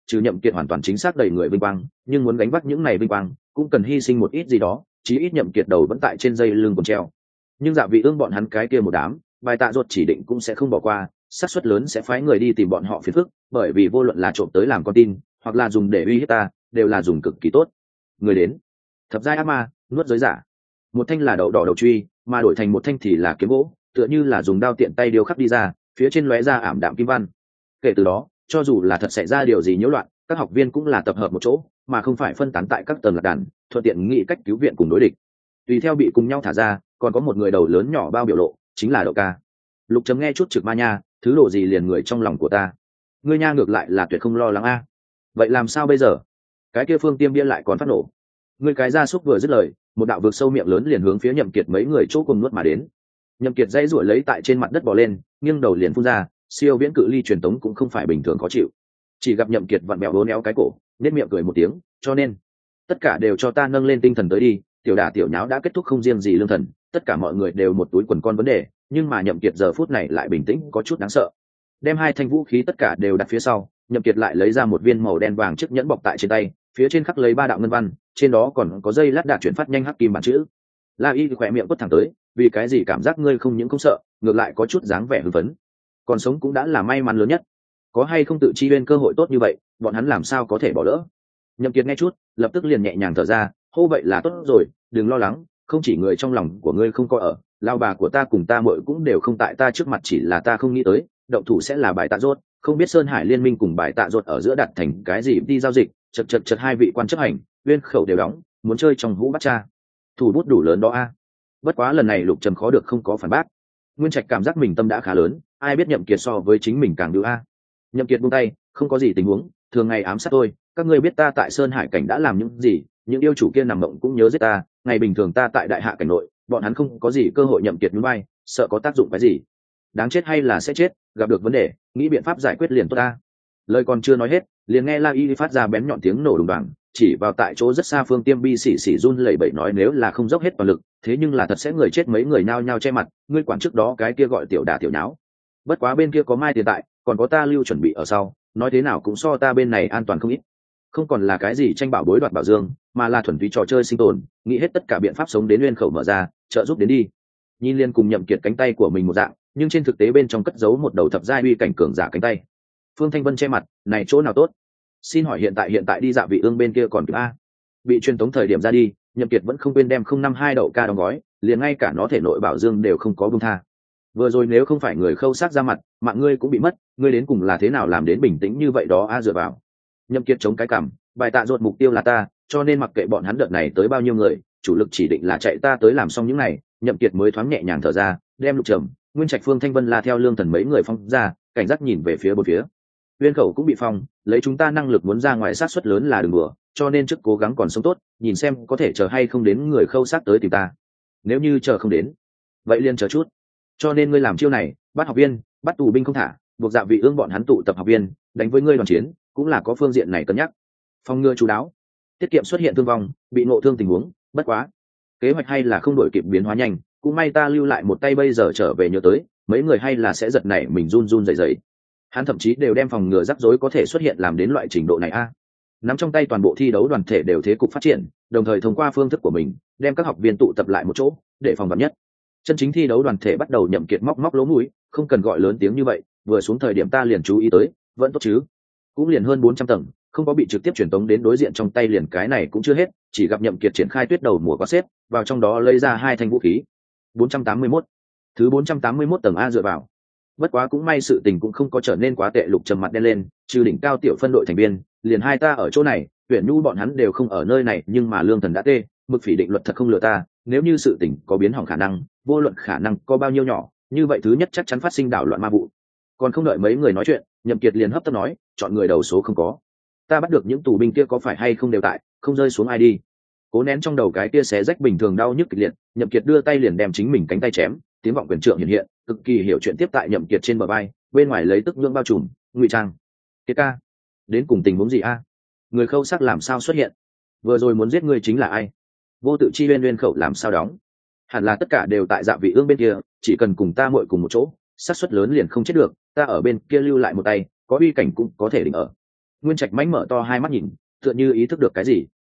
trừ Nhậm Kiệt hoàn toàn chính xác đầy người vinh quang, nhưng muốn gánh vác những này vinh quang cũng cần hy sinh một ít gì đó, chí ít Nhậm Kiệt đầu vẫn tại trên dây lưng còn treo. Nhưng Dạ Vị Ương bọn hắn cái kia một đám, bài tạ ruột chỉ định cũng sẽ không bỏ qua, xác suất lớn sẽ phái người đi tìm bọn họ phiền phức, bởi vì vô luận là trộm tới làm con tin, hoặc là dùng để uy hiếp ta, đều là dùng cực kỳ tốt. Người đến, thập giai ác ma, nuốt giới giả. Một thanh là đậu đỏ đầu truy, mà đổi thành một thanh thì là kiếm gỗ, tựa như là dùng đao tiện tay điêu khắc đi ra, phía trên lóe ra ảm đạm kim văn. Kể từ đó, cho dù là thật xảy ra điều gì nhiễu loạn, các học viên cũng là tập hợp một chỗ, mà không phải phân tán tại các tầng lạc đàn, thuận tiện nghĩ cách cứu viện cùng đối địch. Tùy theo bị cùng nhau thả ra, còn có một người đầu lớn nhỏ bao biểu lộ, chính là Đậu Ca. Lục Trầm nghe chút trực ma nha, thứ độ gì liền người trong lòng của ta. Ngươi nha ngược lại là tuyệt không lo lắng a. Vậy làm sao bây giờ? Cái kia Phương Tiêm Bia lại còn phát nổ. Ngươi cái gia súc vừa dứt lời, một đạo vực sâu miệng lớn liền hướng phía Nhậm Kiệt mấy người chỗ cùng nuốt mà đến. Nhậm Kiệt dãy ruổi lấy tại trên mặt đất bò lên, nghiêng đầu liền phun ra, siêu viễn cự ly truyền tống cũng không phải bình thường khó chịu. Chỉ gặp Nhậm Kiệt vặn bẹo đốn éo cái cổ, nét miệng cười một tiếng, cho nên tất cả đều cho ta nâng lên tinh thần tới đi. Tiểu đả tiểu nháo đã kết thúc không riêng gì Lương Thần, tất cả mọi người đều một túi quần con vấn đề, nhưng mà Nhậm Kiệt giờ phút này lại bình tĩnh có chút đáng sợ. Đem hai thanh vũ khí tất cả đều đặt phía sau, Nhậm Kiệt lại lấy ra một viên màu đen vàng chiếc nhẫn bọc tại trên tay, phía trên khắc lấy 3 đạo ngân văn, trên đó còn có dây lát đạt chuyển phát nhanh hắc kim bản chữ. La Y khỏe miệng quất thẳng tới, vì cái gì cảm giác ngươi không những không sợ, ngược lại có chút dáng vẻ hưng phấn. Còn sống cũng đã là may mắn lớn nhất, có hay không tự chi lên cơ hội tốt như vậy, bọn hắn làm sao có thể bỏ lỡ. Nhậm Kiệt nghe chút, lập tức liền nhẹ nhàng thở ra, hô vậy là tốt rồi, đừng lo lắng, không chỉ người trong lòng của ngươi không có ở, lao bà của ta cùng ta muội cũng đều không tại ta trước mặt, chỉ là ta không nghĩ tới, động thủ sẽ là bài tạ rốt, không biết Sơn Hải Liên minh cùng bài tạ rốt ở giữa đặt thành cái gì đi giao dịch, chật hai vị quan chấp hành, uyên khẩu đều đóng, muốn chơi trong hũ bắt cha. Thủ bút đủ lớn đó a. Bất quá lần này Lục Trầm khó được không có phản bác. Nguyên Trạch cảm giác mình tâm đã khá lớn, ai biết Nhậm Kiệt so với chính mình càng đứa a. Nhậm Kiệt buông tay, không có gì tình huống, thường ngày ám sát tôi, các ngươi biết ta tại Sơn Hải cảnh đã làm những gì, những yêu chủ kia nằm mộng cũng nhớ giết ta, ngày bình thường ta tại Đại Hạ cảnh nội, bọn hắn không có gì cơ hội. Nhậm Kiệt nhún vai, sợ có tác dụng cái gì? Đáng chết hay là sẽ chết, gặp được vấn đề, nghĩ biện pháp giải quyết liền tốt ta. Lời còn chưa nói hết, liền nghe La Y phát ra bén nhọn tiếng nổ đùng đoàng, chỉ vào tại chỗ rất xa Phương Tiêm Bi xỉ run lẩy bẩy nói nếu là không dốc hết toàn lực, thế nhưng là thật sẽ người chết mấy người nhao nhao che mặt, ngươi quản trước đó cái kia gọi tiểu đả tiểu nháo. Bất quá bên kia có Mai Tiền tại, còn có ta lưu chuẩn bị ở sau, nói thế nào cũng so ta bên này an toàn không ít. Không còn là cái gì tranh bảo bối đoạt bảo dương, mà là thuần túy trò chơi sinh tồn, nghĩ hết tất cả biện pháp sống đến nguyên khẩu mở ra, trợ giúp đến đi. Nhìn liên cùng Nhậm Kiệt cánh tay của mình một dạng, nhưng trên thực tế bên trong cất giấu một đầu thập giai uy cảnh cường giả cánh tay. Phương Thanh Vân che mặt, này chỗ nào tốt? Xin hỏi hiện tại đi Dạ Vị Ương bên kia còn kịp a? Bị truyền tống thời điểm ra đi, Nhậm Kiệt vẫn không quên đem 052 Đậu Ca đóng gói, liền ngay cả nó thể nội bảo dương đều không có buông tha. Vừa rồi nếu không phải người khâu xác ra mặt, mạng ngươi cũng bị mất, ngươi đến cùng là thế nào làm đến bình tĩnh như vậy đó a dựa vào. Nhậm Kiệt chống cái cằm, bài tạ ruột mục tiêu là ta, cho nên mặc kệ bọn hắn đợt này tới bao nhiêu người, chủ lực chỉ định là chạy ta tới làm xong những này. Nhậm Kiệt mới thoáng nhẹ nhàng thở ra, đem Lục Trầm, Nguyên Trạch, Phương Thanh Vân la theo Lương Thần mấy người phong ra, cảnh giác nhìn về phía bốn phía. Uyên khẩu cũng bị phong, lấy chúng ta năng lực muốn ra ngoài sát suất lớn là đừng đùa, cho nên trước cố gắng còn sống tốt, nhìn xem có thể chờ hay không đến người khâu sát tới tìm ta. Nếu như chờ không đến, vậy liền chờ chút. Cho nên ngươi làm chiêu này, bắt học viên, bắt tù binh không thả, buộc Dạ Vị Ương bọn hắn tụ tập học viên, đánh với ngươi đoàn chiến, cũng là có phương diện này cân nhắc. Phòng ngừa chú đáo, tiết kiệm xuất hiện thương vong, bị ngộ thương tình huống. Bất quá, kế hoạch hay là không đổi kịp biến hóa nhanh, cũng may ta lưu lại một tay bây giờ trở về nhớ tới, mấy người hay là sẽ giật nảy mình run run rẩy rẩy. Hắn thậm chí đều đem phòng ngừa rắc rối có thể xuất hiện làm đến loại trình độ này a. Nắm trong tay toàn bộ thi đấu đoàn thể đều thế cục phát triển, đồng thời thông qua phương thức của mình, đem các học viên tụ tập lại một chỗ, để phòng vạn nhất. Chân chính thi đấu đoàn thể bắt đầu. Nhậm Kiệt móc lỗ mũi, không cần gọi lớn tiếng như vậy, vừa xuống thời điểm ta liền chú ý tới, vẫn tốt chứ? Cũng liền hơn 400 tầng, không có bị trực tiếp truyền tống đến đối diện trong tay, liền cái này cũng chưa hết, chỉ gặp Nhậm Kiệt triển khai tuyết đầu mùa có xếp, vào trong đó lấy ra 2 thanh vũ khí. 481. Thứ 481 tầng a dựa vào. Bất quá cũng may sự tình cũng không có trở nên quá tệ. Lục Trầm mặt đen lên, trừ đỉnh cao tiểu phân đội thành viên, liền hai ta ở chỗ này, Tuyển Nhu bọn hắn đều không ở nơi này, nhưng mà Lương Thần đã tê, Mực Phỉ định luật thật không lừa ta, nếu như sự tình có biến hỏng khả năng, vô luận khả năng có bao nhiêu nhỏ, như vậy thứ nhất chắc chắn phát sinh đảo loạn ma vụ. Còn không đợi mấy người nói chuyện, Nhậm Kiệt liền hấp tấp nói, chọn người đầu số không có. Ta bắt được những tù binh kia có phải hay không đều tại, không rơi xuống ai đi. Cố nén trong đầu cái kia xé rách bình thường đau nhức kịch liệt, Nhậm Kiệt đưa tay liền đem chính mình cánh tay chém, tiếng vọng quyền trượng hiện hiện, cực kỳ hiểu chuyện tiếp tại Nhậm Kiệt trên bờ vai, bên ngoài lấy tức nhương bao trùm, ngụy trang. Kiệt ca, đến cùng tình huống gì a? Người khâu xác làm sao xuất hiện? Vừa rồi muốn giết ngươi chính là ai? Vô tự chi uyên khẩu làm sao đóng? Hẳn là tất cả đều tại Dạ Vị Ương bên kia, chỉ cần cùng ta muội cùng một chỗ, xác suất lớn liền không chết được. Ta ở bên kia lưu lại một tay, có uy cảnh cũng có thể định ở. Nguyên Trạch mánh mở to hai mắt nhìn, tựa như ý thức được cái gì.